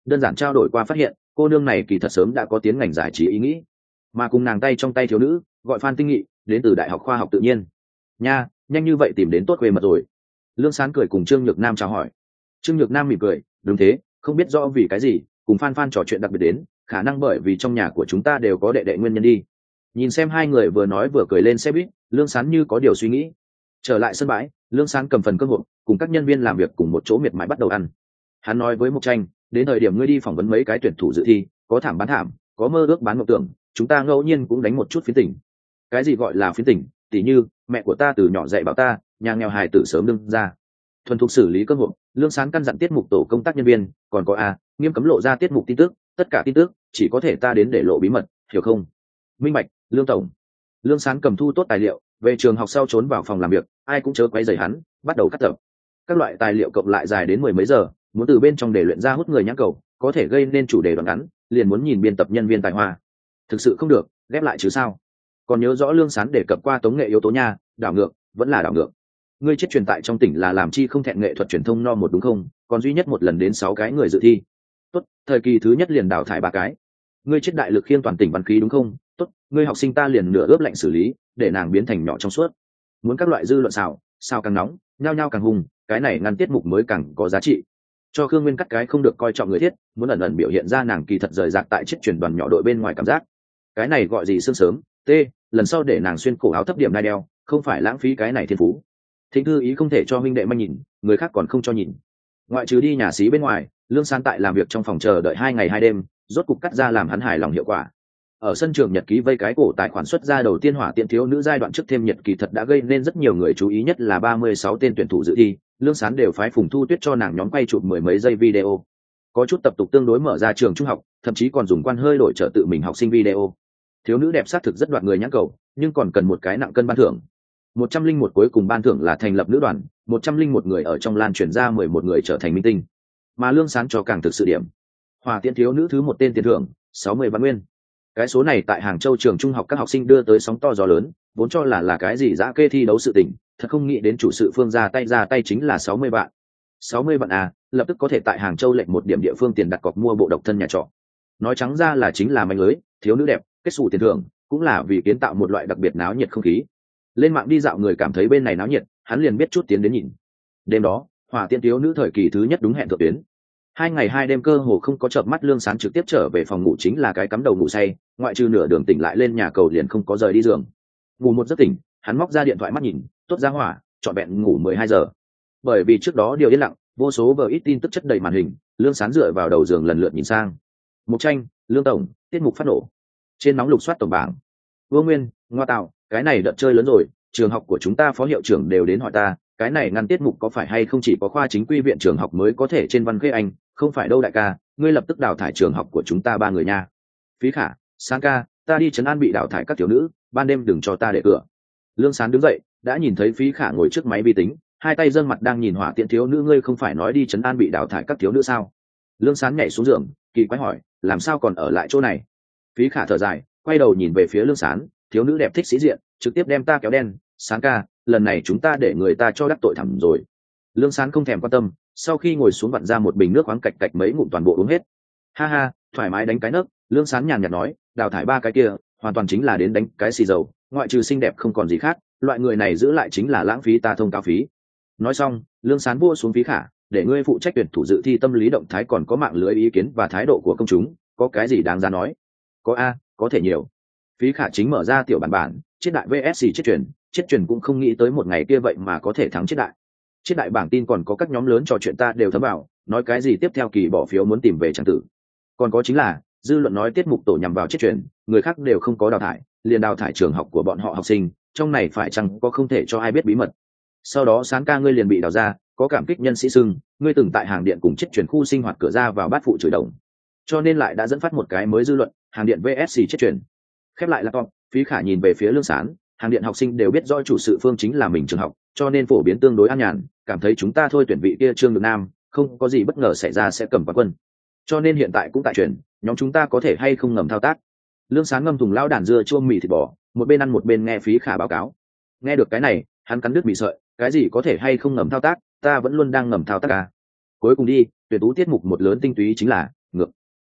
đơn giản trao đổi qua phát hiện cô nương này kỳ thật sớm đã có tiến ngành giải trí ý nghĩ, mà cùng nàng tay trong tay thiếu nữ gọi Phan Tinh Nghị, đến từ đại học khoa học tự nhiên. Nha, nhanh như vậy tìm đến tốt quê mật rồi. Lương Sán cười cùng Trương Nhược Nam chào hỏi. Trương Nhược Nam mỉm cười, đúng thế, không biết rõ vì cái gì cùng Phan Phan trò chuyện đặc biệt đến, khả năng bởi vì trong nhà của chúng ta đều có đệ đệ nguyên nhân đi. Nhìn xem hai người vừa nói vừa cười lên xe buýt, Lương Sán như có điều suy nghĩ. Trở lại sân bãi, Lương Sán cầm phần cơm hộp cùng các nhân viên làm việc cùng một chỗ miệt mài bắt đầu ăn. Hắn nói với Mộc Tranh, đến thời điểm ngươi đi phỏng vấn mấy cái tuyển thủ dự thi, có thảm bán thảm, có mơ ước bán mộng tưởng, chúng ta ngẫu nhiên cũng đánh một chút phiến tình. Cái gì gọi là phiến tình? Tỉ như mẹ của ta từ nhỏ dạy bảo ta, nhà nghèo hài tử sớm đương ra. Thuần thục xử lý cơm hộp, Lương Sán căn dặn tiết mục tổ công tác nhân viên, còn có a, nghiêm cấm lộ ra tiết mục tin tức, tất cả tin tức chỉ có thể ta đến để lộ bí mật, hiểu không? Minh bạch, Lương tổng. Lương Sán cầm thu tốt tài liệu, về trường học sau trốn vào phòng làm việc, ai cũng chớ quấy rầy hắn, bắt đầu cắt tập. Các loại tài liệu cộng lại dài đến mười mấy giờ, muốn từ bên trong để luyện ra hút người nhãn cầu, có thể gây nên chủ đề đoạn ngắn, liền muốn nhìn biên tập nhân viên tài hoa. Thực sự không được, ghép lại chứ sao? Còn nhớ rõ Lương Sán đề cập qua tống nghệ yếu tố nha, đảo ngược, vẫn là đảo ngược. Ngươi chết truyền tại trong tỉnh là làm chi không thẹn nghệ thuật truyền thông no một đúng không? Còn duy nhất một lần đến sáu cái người dự thi. Tốt, thời kỳ thứ nhất liền đào thải ba cái. Ngươi chết đại lực khiêng toàn tỉnh văn khí đúng không? Tốt, ngươi học sinh ta liền nửa ướp lạnh xử lý, để nàng biến thành nhỏ trong suốt. Muốn các loại dư luận xào, sao càng nóng, nhao nhao càng hùng, cái này ngăn tiết mục mới càng có giá trị. Cho Khương Nguyên cắt cái không được coi trọng người thiết, muốn ẩn ẩn biểu hiện ra nàng kỳ thật rời rạc tại chiếc truyền đoàn nhỏ đội bên ngoài cảm giác. Cái này gọi gì sương sớm, t, lần sau để nàng xuyên cổ áo thấp điểm nai đeo, không phải lãng phí cái này thiên phú. Thịnh Thư Ý không thể cho huynh đệ manh nhìn, người khác còn không cho nhìn. Ngoại trừ đi nhà xí bên ngoài, Lương Sán tại làm việc trong phòng chờ đợi hai ngày hai đêm, rốt cục cắt ra làm hắn hài lòng hiệu quả. Ở sân trường nhật ký vây cái cổ tài khoản xuất ra đầu tiên hỏa tiện thiếu nữ giai đoạn trước thêm nhật ký thật đã gây nên rất nhiều người chú ý, nhất là ba mươi sáu tên tuyển thủ dự thi, Lương Sán đều phái Phùng Thu Tuyết cho nàng nhóm quay chụp mười mấy giây video. Có chút tập tục tương đối mở ra trường trung học, thậm chí còn dùng quan hơi đổi trở tự mình học sinh video. Thiếu nữ đẹp sát thực rất đoạt người nhãn cầu, nhưng còn cần một cái nặng cân ban thưởng. Một trăm linh một cuối cùng ban thưởng là thành lập nữ đoàn, một trăm linh một người ở trong lan chuyển ra mười một người trở thành minh tinh. Mà Lương Sán cho càng thực sự điểm. Hỏa tiễn thiếu nữ thứ một tên tiền thưởng, sáu mươi vạn nguyên. Cái số này tại Hàng Châu trường trung học các học sinh đưa tới sóng to gió lớn, vốn cho là là cái gì dã kê thi đấu sự tình, thật không nghĩ đến chủ sự phương ra tay ra tay chính là sáu mươi vạn. sáu mươi vạn à, lập tức có thể tại Hàng Châu lệnh một điểm địa phương tiền đặt cọc mua bộ độc thân nhà trọ. Nói trắng ra là chính là manh lưới, thiếu nữ đẹp, kết xù tiền thưởng, cũng là vì kiến tạo một loại đặc biệt náo nhiệt không khí. Lên mạng đi dạo người cảm thấy bên này náo nhiệt, hắn liền biết chút tiến đến nhìn. Đêm đó, hỏa tiễn thiếu nữ thời kỳ thứ nhất đúng hẹn thượng tuyến. Hai ngày hai đêm cơ hồ không có chợp mắt, Lương Sán trực tiếp trở về phòng ngủ chính là cái cắm đầu ngủ say, ngoại trừ nửa đường tỉnh lại lên nhà cầu liền không có rời đi giường. Ngủ một giấc tỉnh, hắn móc ra điện thoại mắt nhìn, tốt ra hỏa, trọn vẹn ngủ mười hai giờ. Bởi vì trước đó điều yên lặng, vô số vờ ít tin tức chất đầy màn hình, Lương Sán dựa vào đầu giường lần lượt nhìn sang. Mộc Tranh, Lương tổng, tiết mục phát nổ. Trên nóng lục soát tổng bảng. Vương Nguyên, ngoa tạo, cái này đợt chơi lớn rồi, trường học của chúng ta phó hiệu trưởng đều đến hỏi ta, cái này ngăn tiết mục có phải hay không chỉ có khoa chính quy viện trường học mới có thể trên văn khê anh, không phải đâu đại ca, ngươi lập tức đào thải trường học của chúng ta ba người nha. Phí Khả, Sán ca, ta đi trấn an bị đào thải các thiếu nữ, ban đêm đừng cho ta để cửa. Lương Sán đứng dậy, đã nhìn thấy Phí Khả ngồi trước máy vi tính, hai tay dâng mặt đang nhìn hỏa tiễn thiếu nữ, ngươi không phải nói đi trấn an bị đào thải các thiếu nữ sao? Lương Sán nhảy xuống giường, kỳ quái hỏi, làm sao còn ở lại chỗ này? Phí Khả thở dài, quay đầu nhìn về phía Lương Sán, thiếu nữ đẹp thích sĩ diện, trực tiếp đem ta kéo đen. Sán ca, lần này chúng ta để người ta cho đắc tội thẳm rồi. Lương Sán không thèm quan tâm, sau khi ngồi xuống vặn ra một bình nước khoáng, cạch cạch mấy ngụm toàn bộ uống hết. Ha ha, thoải mái đánh cái nấc. Lương Sán nhàn nhạt nói, đào thải ba cái kia hoàn toàn chính là đến đánh cái xì dầu, ngoại trừ xinh đẹp không còn gì khác, loại người này giữ lại chính là lãng phí ta thông cáo phí. Nói xong, Lương Sán vua xuống Phí Khả, để ngươi phụ trách tuyển thủ dự thi tâm lý động thái, còn có mạng lưới ý kiến và thái độ của công chúng, có cái gì đáng giá nói? Có a, có thể nhiều. Phí Khả chính mở ra tiểu bản bản, Chiết Đại vs Chiết Truyền, Chiết Truyền cũng không nghĩ tới một ngày kia vậy mà có thể thắng Chiết Đại. Chiết Đại bảng tin còn có các nhóm lớn trò chuyện ta đều thấm vào, nói cái gì tiếp theo kỳ bỏ phiếu muốn tìm về trang tử. Còn có chính là dư luận nói tiết mục tổ nhằm vào Chiết Truyền, người khác đều không có đào thải, liền đào thải trường học của bọn họ học sinh, trong này phải chăng có không thể cho ai biết bí mật. Sau đó Sán ca ngươi liền bị đào ra, có cảm kích nhân sĩ xưng, ngươi từng tại hàng điện cùng Chiết Truyền khu sinh hoạt cửa ra vào bát phụ chửi đồng, cho nên lại đã dẫn phát một cái mới dư luận, hàng điện vs Chiết Truyền. Khép lại laptop, Phí Khả nhìn về phía Lương Sán, hàng điện học sinh đều biết rõ chủ sự phương chính là mình trường học, cho nên phổ biến tương đối an nhàn, cảm thấy chúng ta thôi tuyển vị kia Trương Nhược Nam, không có gì bất ngờ xảy ra sẽ cầm quán quân. Cho nên hiện tại cũng tại chuyển, nhóm chúng ta có thể hay không ngầm thao tác. Lương Sán ngâm thùng lao đàn dưa chua mì thịt bò, một bên ăn một bên nghe Phí Khả báo cáo. Nghe được cái này, hắn cắn đứt mì sợi, cái gì có thể hay không ngầm thao tác, ta vẫn luôn đang ngầm thao tác à. Cuối cùng đi, tuyển tú tiết mục một lớn tinh túy chính là ngược.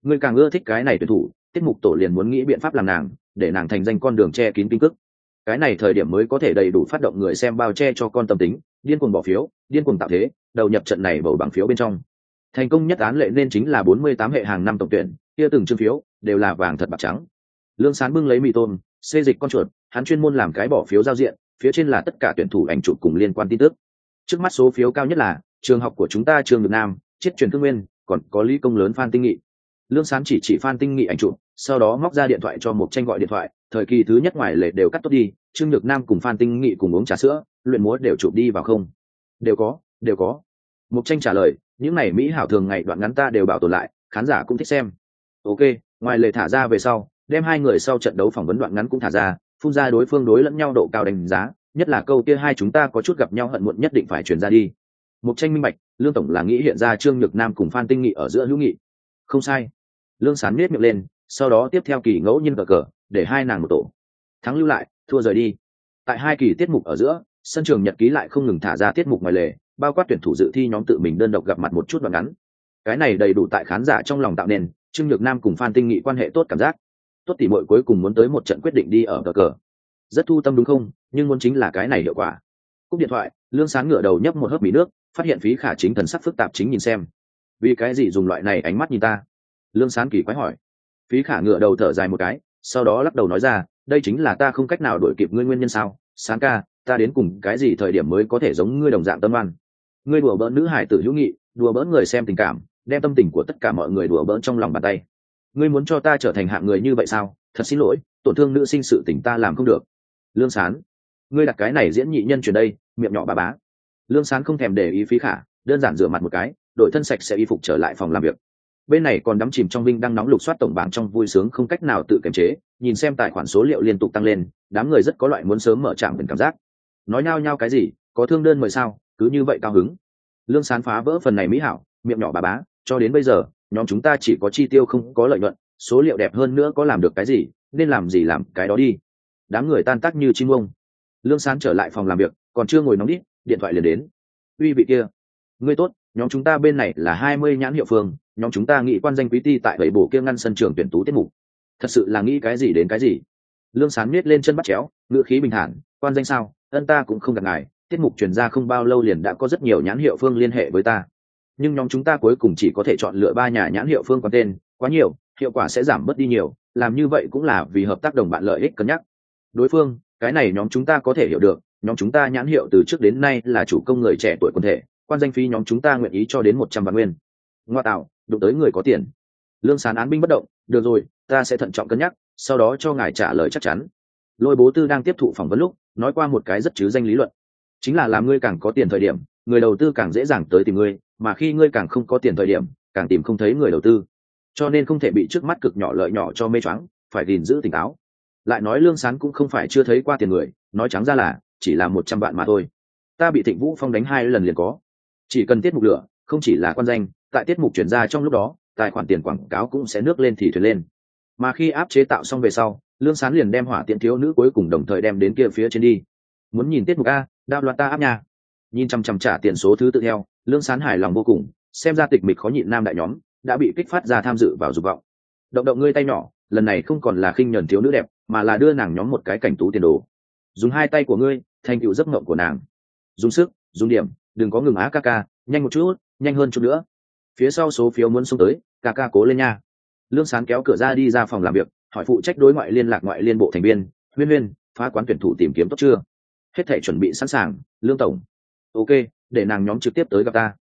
Ngươi càng ưa thích cái này tuyển thủ, tiết mục tổ liền muốn nghĩ biện pháp làm nàng, để nàng thành danh con đường che kín kinh cức. Cái này thời điểm mới có thể đầy đủ phát động người xem bao che cho con tâm tính, điên cuồng bỏ phiếu, điên cuồng tạo thế, đầu nhập trận này bầu bằng phiếu bên trong. Thành công nhất án lệ nên chính là bốn mươi tám hệ hàng năm tổng tuyển, kia từng chương phiếu đều là vàng thật bạc trắng. Lương Sán bưng lấy mì tôm, xê dịch con chuột, hắn chuyên môn làm cái bỏ phiếu giao diện, phía trên là tất cả tuyển thủ ảnh chụp cùng liên quan tin tức. Trước mắt số phiếu cao nhất là trường học của chúng ta Trường Nhược Nam, Chiết Truyền Thương Nguyên, còn có lý công lớn Phan Tinh Nghị. Lương Sán chỉ chỉ Phan Tinh Nghị ảnh chụp, sau đó móc ra điện thoại cho Mục Tranh gọi điện thoại, thời kỳ thứ nhất ngoài lệ đều cắt tốt đi, Trương Nhược Nam cùng Phan Tinh Nghị cùng uống trà sữa, luyện múa đều chụp đi vào không? Đều có, đều có. Mục Tranh trả lời, những này mỹ hảo thường ngày đoạn ngắn ta đều bảo tồn lại, khán giả cũng thích xem. Ok, ngoài lệ thả ra về sau, đem hai người sau trận đấu phỏng vấn đoạn ngắn cũng thả ra, phun ra đối phương đối lẫn nhau độ cao đánh giá, nhất là câu kia hai chúng ta có chút gặp nhau hận muộn nhất định phải truyền ra đi. Mục Tranh minh bạch, Lương tổng là nghĩ hiện ra Trương Nhược Nam cùng Phan Tinh Nghị ở giữa hữu nghị. Không sai. Lương Sán nết miệng lên, sau đó tiếp theo kỳ ngẫu nhiên cờ cờ, để hai nàng một tổ. Thắng lưu lại, thua rời đi. Tại hai kỳ tiết mục ở giữa, sân trường nhật ký lại không ngừng thả ra tiết mục ngoài lề, bao quát tuyển thủ dự thi nhóm tự mình đơn độc gặp mặt một chút đoạn ngắn. Cái này đầy đủ tại khán giả trong lòng tạo nên Trương Nhược Nam cùng Phan Tinh Nghị quan hệ tốt cảm giác. Tốt tỉ muội cuối cùng muốn tới một trận quyết định đi ở cờ cờ. Rất thu tâm đúng không? Nhưng muốn chính là cái này hiệu quả. Cúp điện thoại, Lương Sán ngửa đầu nhấp một hớp mì nước, phát hiện Phí Khả chính thần sắc phức tạp chính nhìn xem. Vì cái gì dùng loại này ánh mắt nhìn ta? Lương Sán kỳ quái hỏi. Phí Khả ngửa đầu thở dài một cái, sau đó lắc đầu nói ra, đây chính là ta không cách nào đuổi kịp ngươi nguyên nhân sao? Sán ca, ta đến cùng cái gì thời điểm mới có thể giống ngươi đồng dạng tâm oan? Ngươi đùa bỡn nữ hải tử hữu nghị, đùa bỡn người xem tình cảm, đem tâm tình của tất cả mọi người đùa bỡn trong lòng bàn tay. Ngươi muốn cho ta trở thành hạng người như vậy sao? Thật xin lỗi, tổn thương nữ sinh sự tình ta làm không được. Lương Sán, ngươi đặt cái này diễn nhị nhân truyền đây, miệng nhỏ bà bá. Lương Sán không thèm để ý Phí Khả, đơn giản rửa mặt một cái, đội thân sạch sẽ y phục trở lại phòng làm việc. Bên này còn đắm chìm trong vinh đang nóng lục soát tổng bảng trong vui sướng không cách nào tự kiềm chế, nhìn xem tài khoản số liệu liên tục tăng lên, đám người rất có loại muốn sớm mở trạm biển cảm giác. Nói nhao nhao cái gì, có thương đơn mời sao, cứ như vậy cao hứng. Lương Sán phá vỡ phần này mỹ hảo, miệng nhỏ bà bá, cho đến bây giờ, nhóm chúng ta chỉ có chi tiêu không có lợi nhuận, số liệu đẹp hơn nữa có làm được cái gì, nên làm gì làm cái đó đi. Đám người tan tác như chim ông. Lương Sán trở lại phòng làm việc, còn chưa ngồi nóng đít, điện thoại liền đến. Uy vị kia, ngươi tốt, nhóm chúng ta bên này là hai mươi nhãn hiệu phương, nhóm chúng ta nghĩ quan danh quý ty tại bảy bổ kia ngăn sân trường tuyển tú tiết mục. Thật sự là nghĩ cái gì đến cái gì. Lương Sán miết lên chân bắt chéo, ngữ khí bình thản, quan danh sao, ân ta cũng không gặp ngài, tiết mục truyền ra không bao lâu liền đã có rất nhiều nhãn hiệu phương liên hệ với ta. Nhưng nhóm chúng ta cuối cùng chỉ có thể chọn lựa ba nhà nhãn hiệu phương quan tên, quá nhiều, hiệu quả sẽ giảm bớt đi nhiều, làm như vậy cũng là vì hợp tác đồng bạn lợi ích cân nhắc. Đối phương, cái này nhóm chúng ta có thể hiểu được, nhóm chúng ta nhãn hiệu từ trước đến nay là chủ công người trẻ tuổi quần thể, quan danh phí nhóm chúng ta nguyện ý cho đến một trăm vạn nguyên. Ngoa tạo, đụng tới người có tiền. Lương Sán án binh bất động, được rồi, ta sẽ thận trọng cân nhắc, sau đó cho ngài trả lời chắc chắn. Lôi Bố Tư đang tiếp thụ phỏng vấn lúc, nói qua một cái rất chứ danh lý luận, chính là làm ngươi càng có tiền thời điểm, người đầu tư càng dễ dàng tới tìm ngươi, mà khi ngươi càng không có tiền thời điểm, càng tìm không thấy người đầu tư. Cho nên không thể bị trước mắt cực nhỏ lợi nhỏ cho mê choáng, phải gìn giữ tỉnh táo. Lại nói Lương Sán cũng không phải chưa thấy qua tiền người, nói trắng ra là chỉ là một trăm vạn mà thôi. Ta bị Thịnh Vũ Phong đánh hai lần liền có. Chỉ cần tiết mục lửa, không chỉ là quan danh, tại tiết mục chuyển ra trong lúc đó, tài khoản tiền quảng cáo cũng sẽ nước lên thì thuyền lên. Mà khi áp chế tạo xong về sau, Lương Sán liền đem hỏa tiện thiếu nữ cuối cùng đồng thời đem đến kia phía trên đi. Muốn nhìn tiết mục a, đạo loạt ta áp nha. Nhìn chăm chăm trả tiền số thứ tự theo, Lương Sán hài lòng vô cùng, xem ra tịch mịch khó nhịn nam đại nhóm đã bị kích phát ra tham dự vào dục vọng. Động động ngươi tay nhỏ, lần này không còn là khinh nhẫn thiếu nữ đẹp, mà là đưa nàng nhóm một cái cảnh tú tiền đồ. Dùng hai tay của ngươi, thành tựu giấc mộng của nàng. Dùng sức, dùng điểm, đừng có ngừng á ca ca, nhanh một chút, nhanh hơn chút nữa. Phía sau số phiếu muốn xuống tới, ca ca cố lên nha. Lương Sán kéo cửa ra đi ra phòng làm việc, hỏi phụ trách đối ngoại liên lạc ngoại liên bộ thành viên, Huyên Huyên, phá quán tuyển thủ tìm kiếm tốt chưa? Hết thảy chuẩn bị sẵn sàng, Lương tổng. Ok, để nàng nhóm trực tiếp tới gặp ta.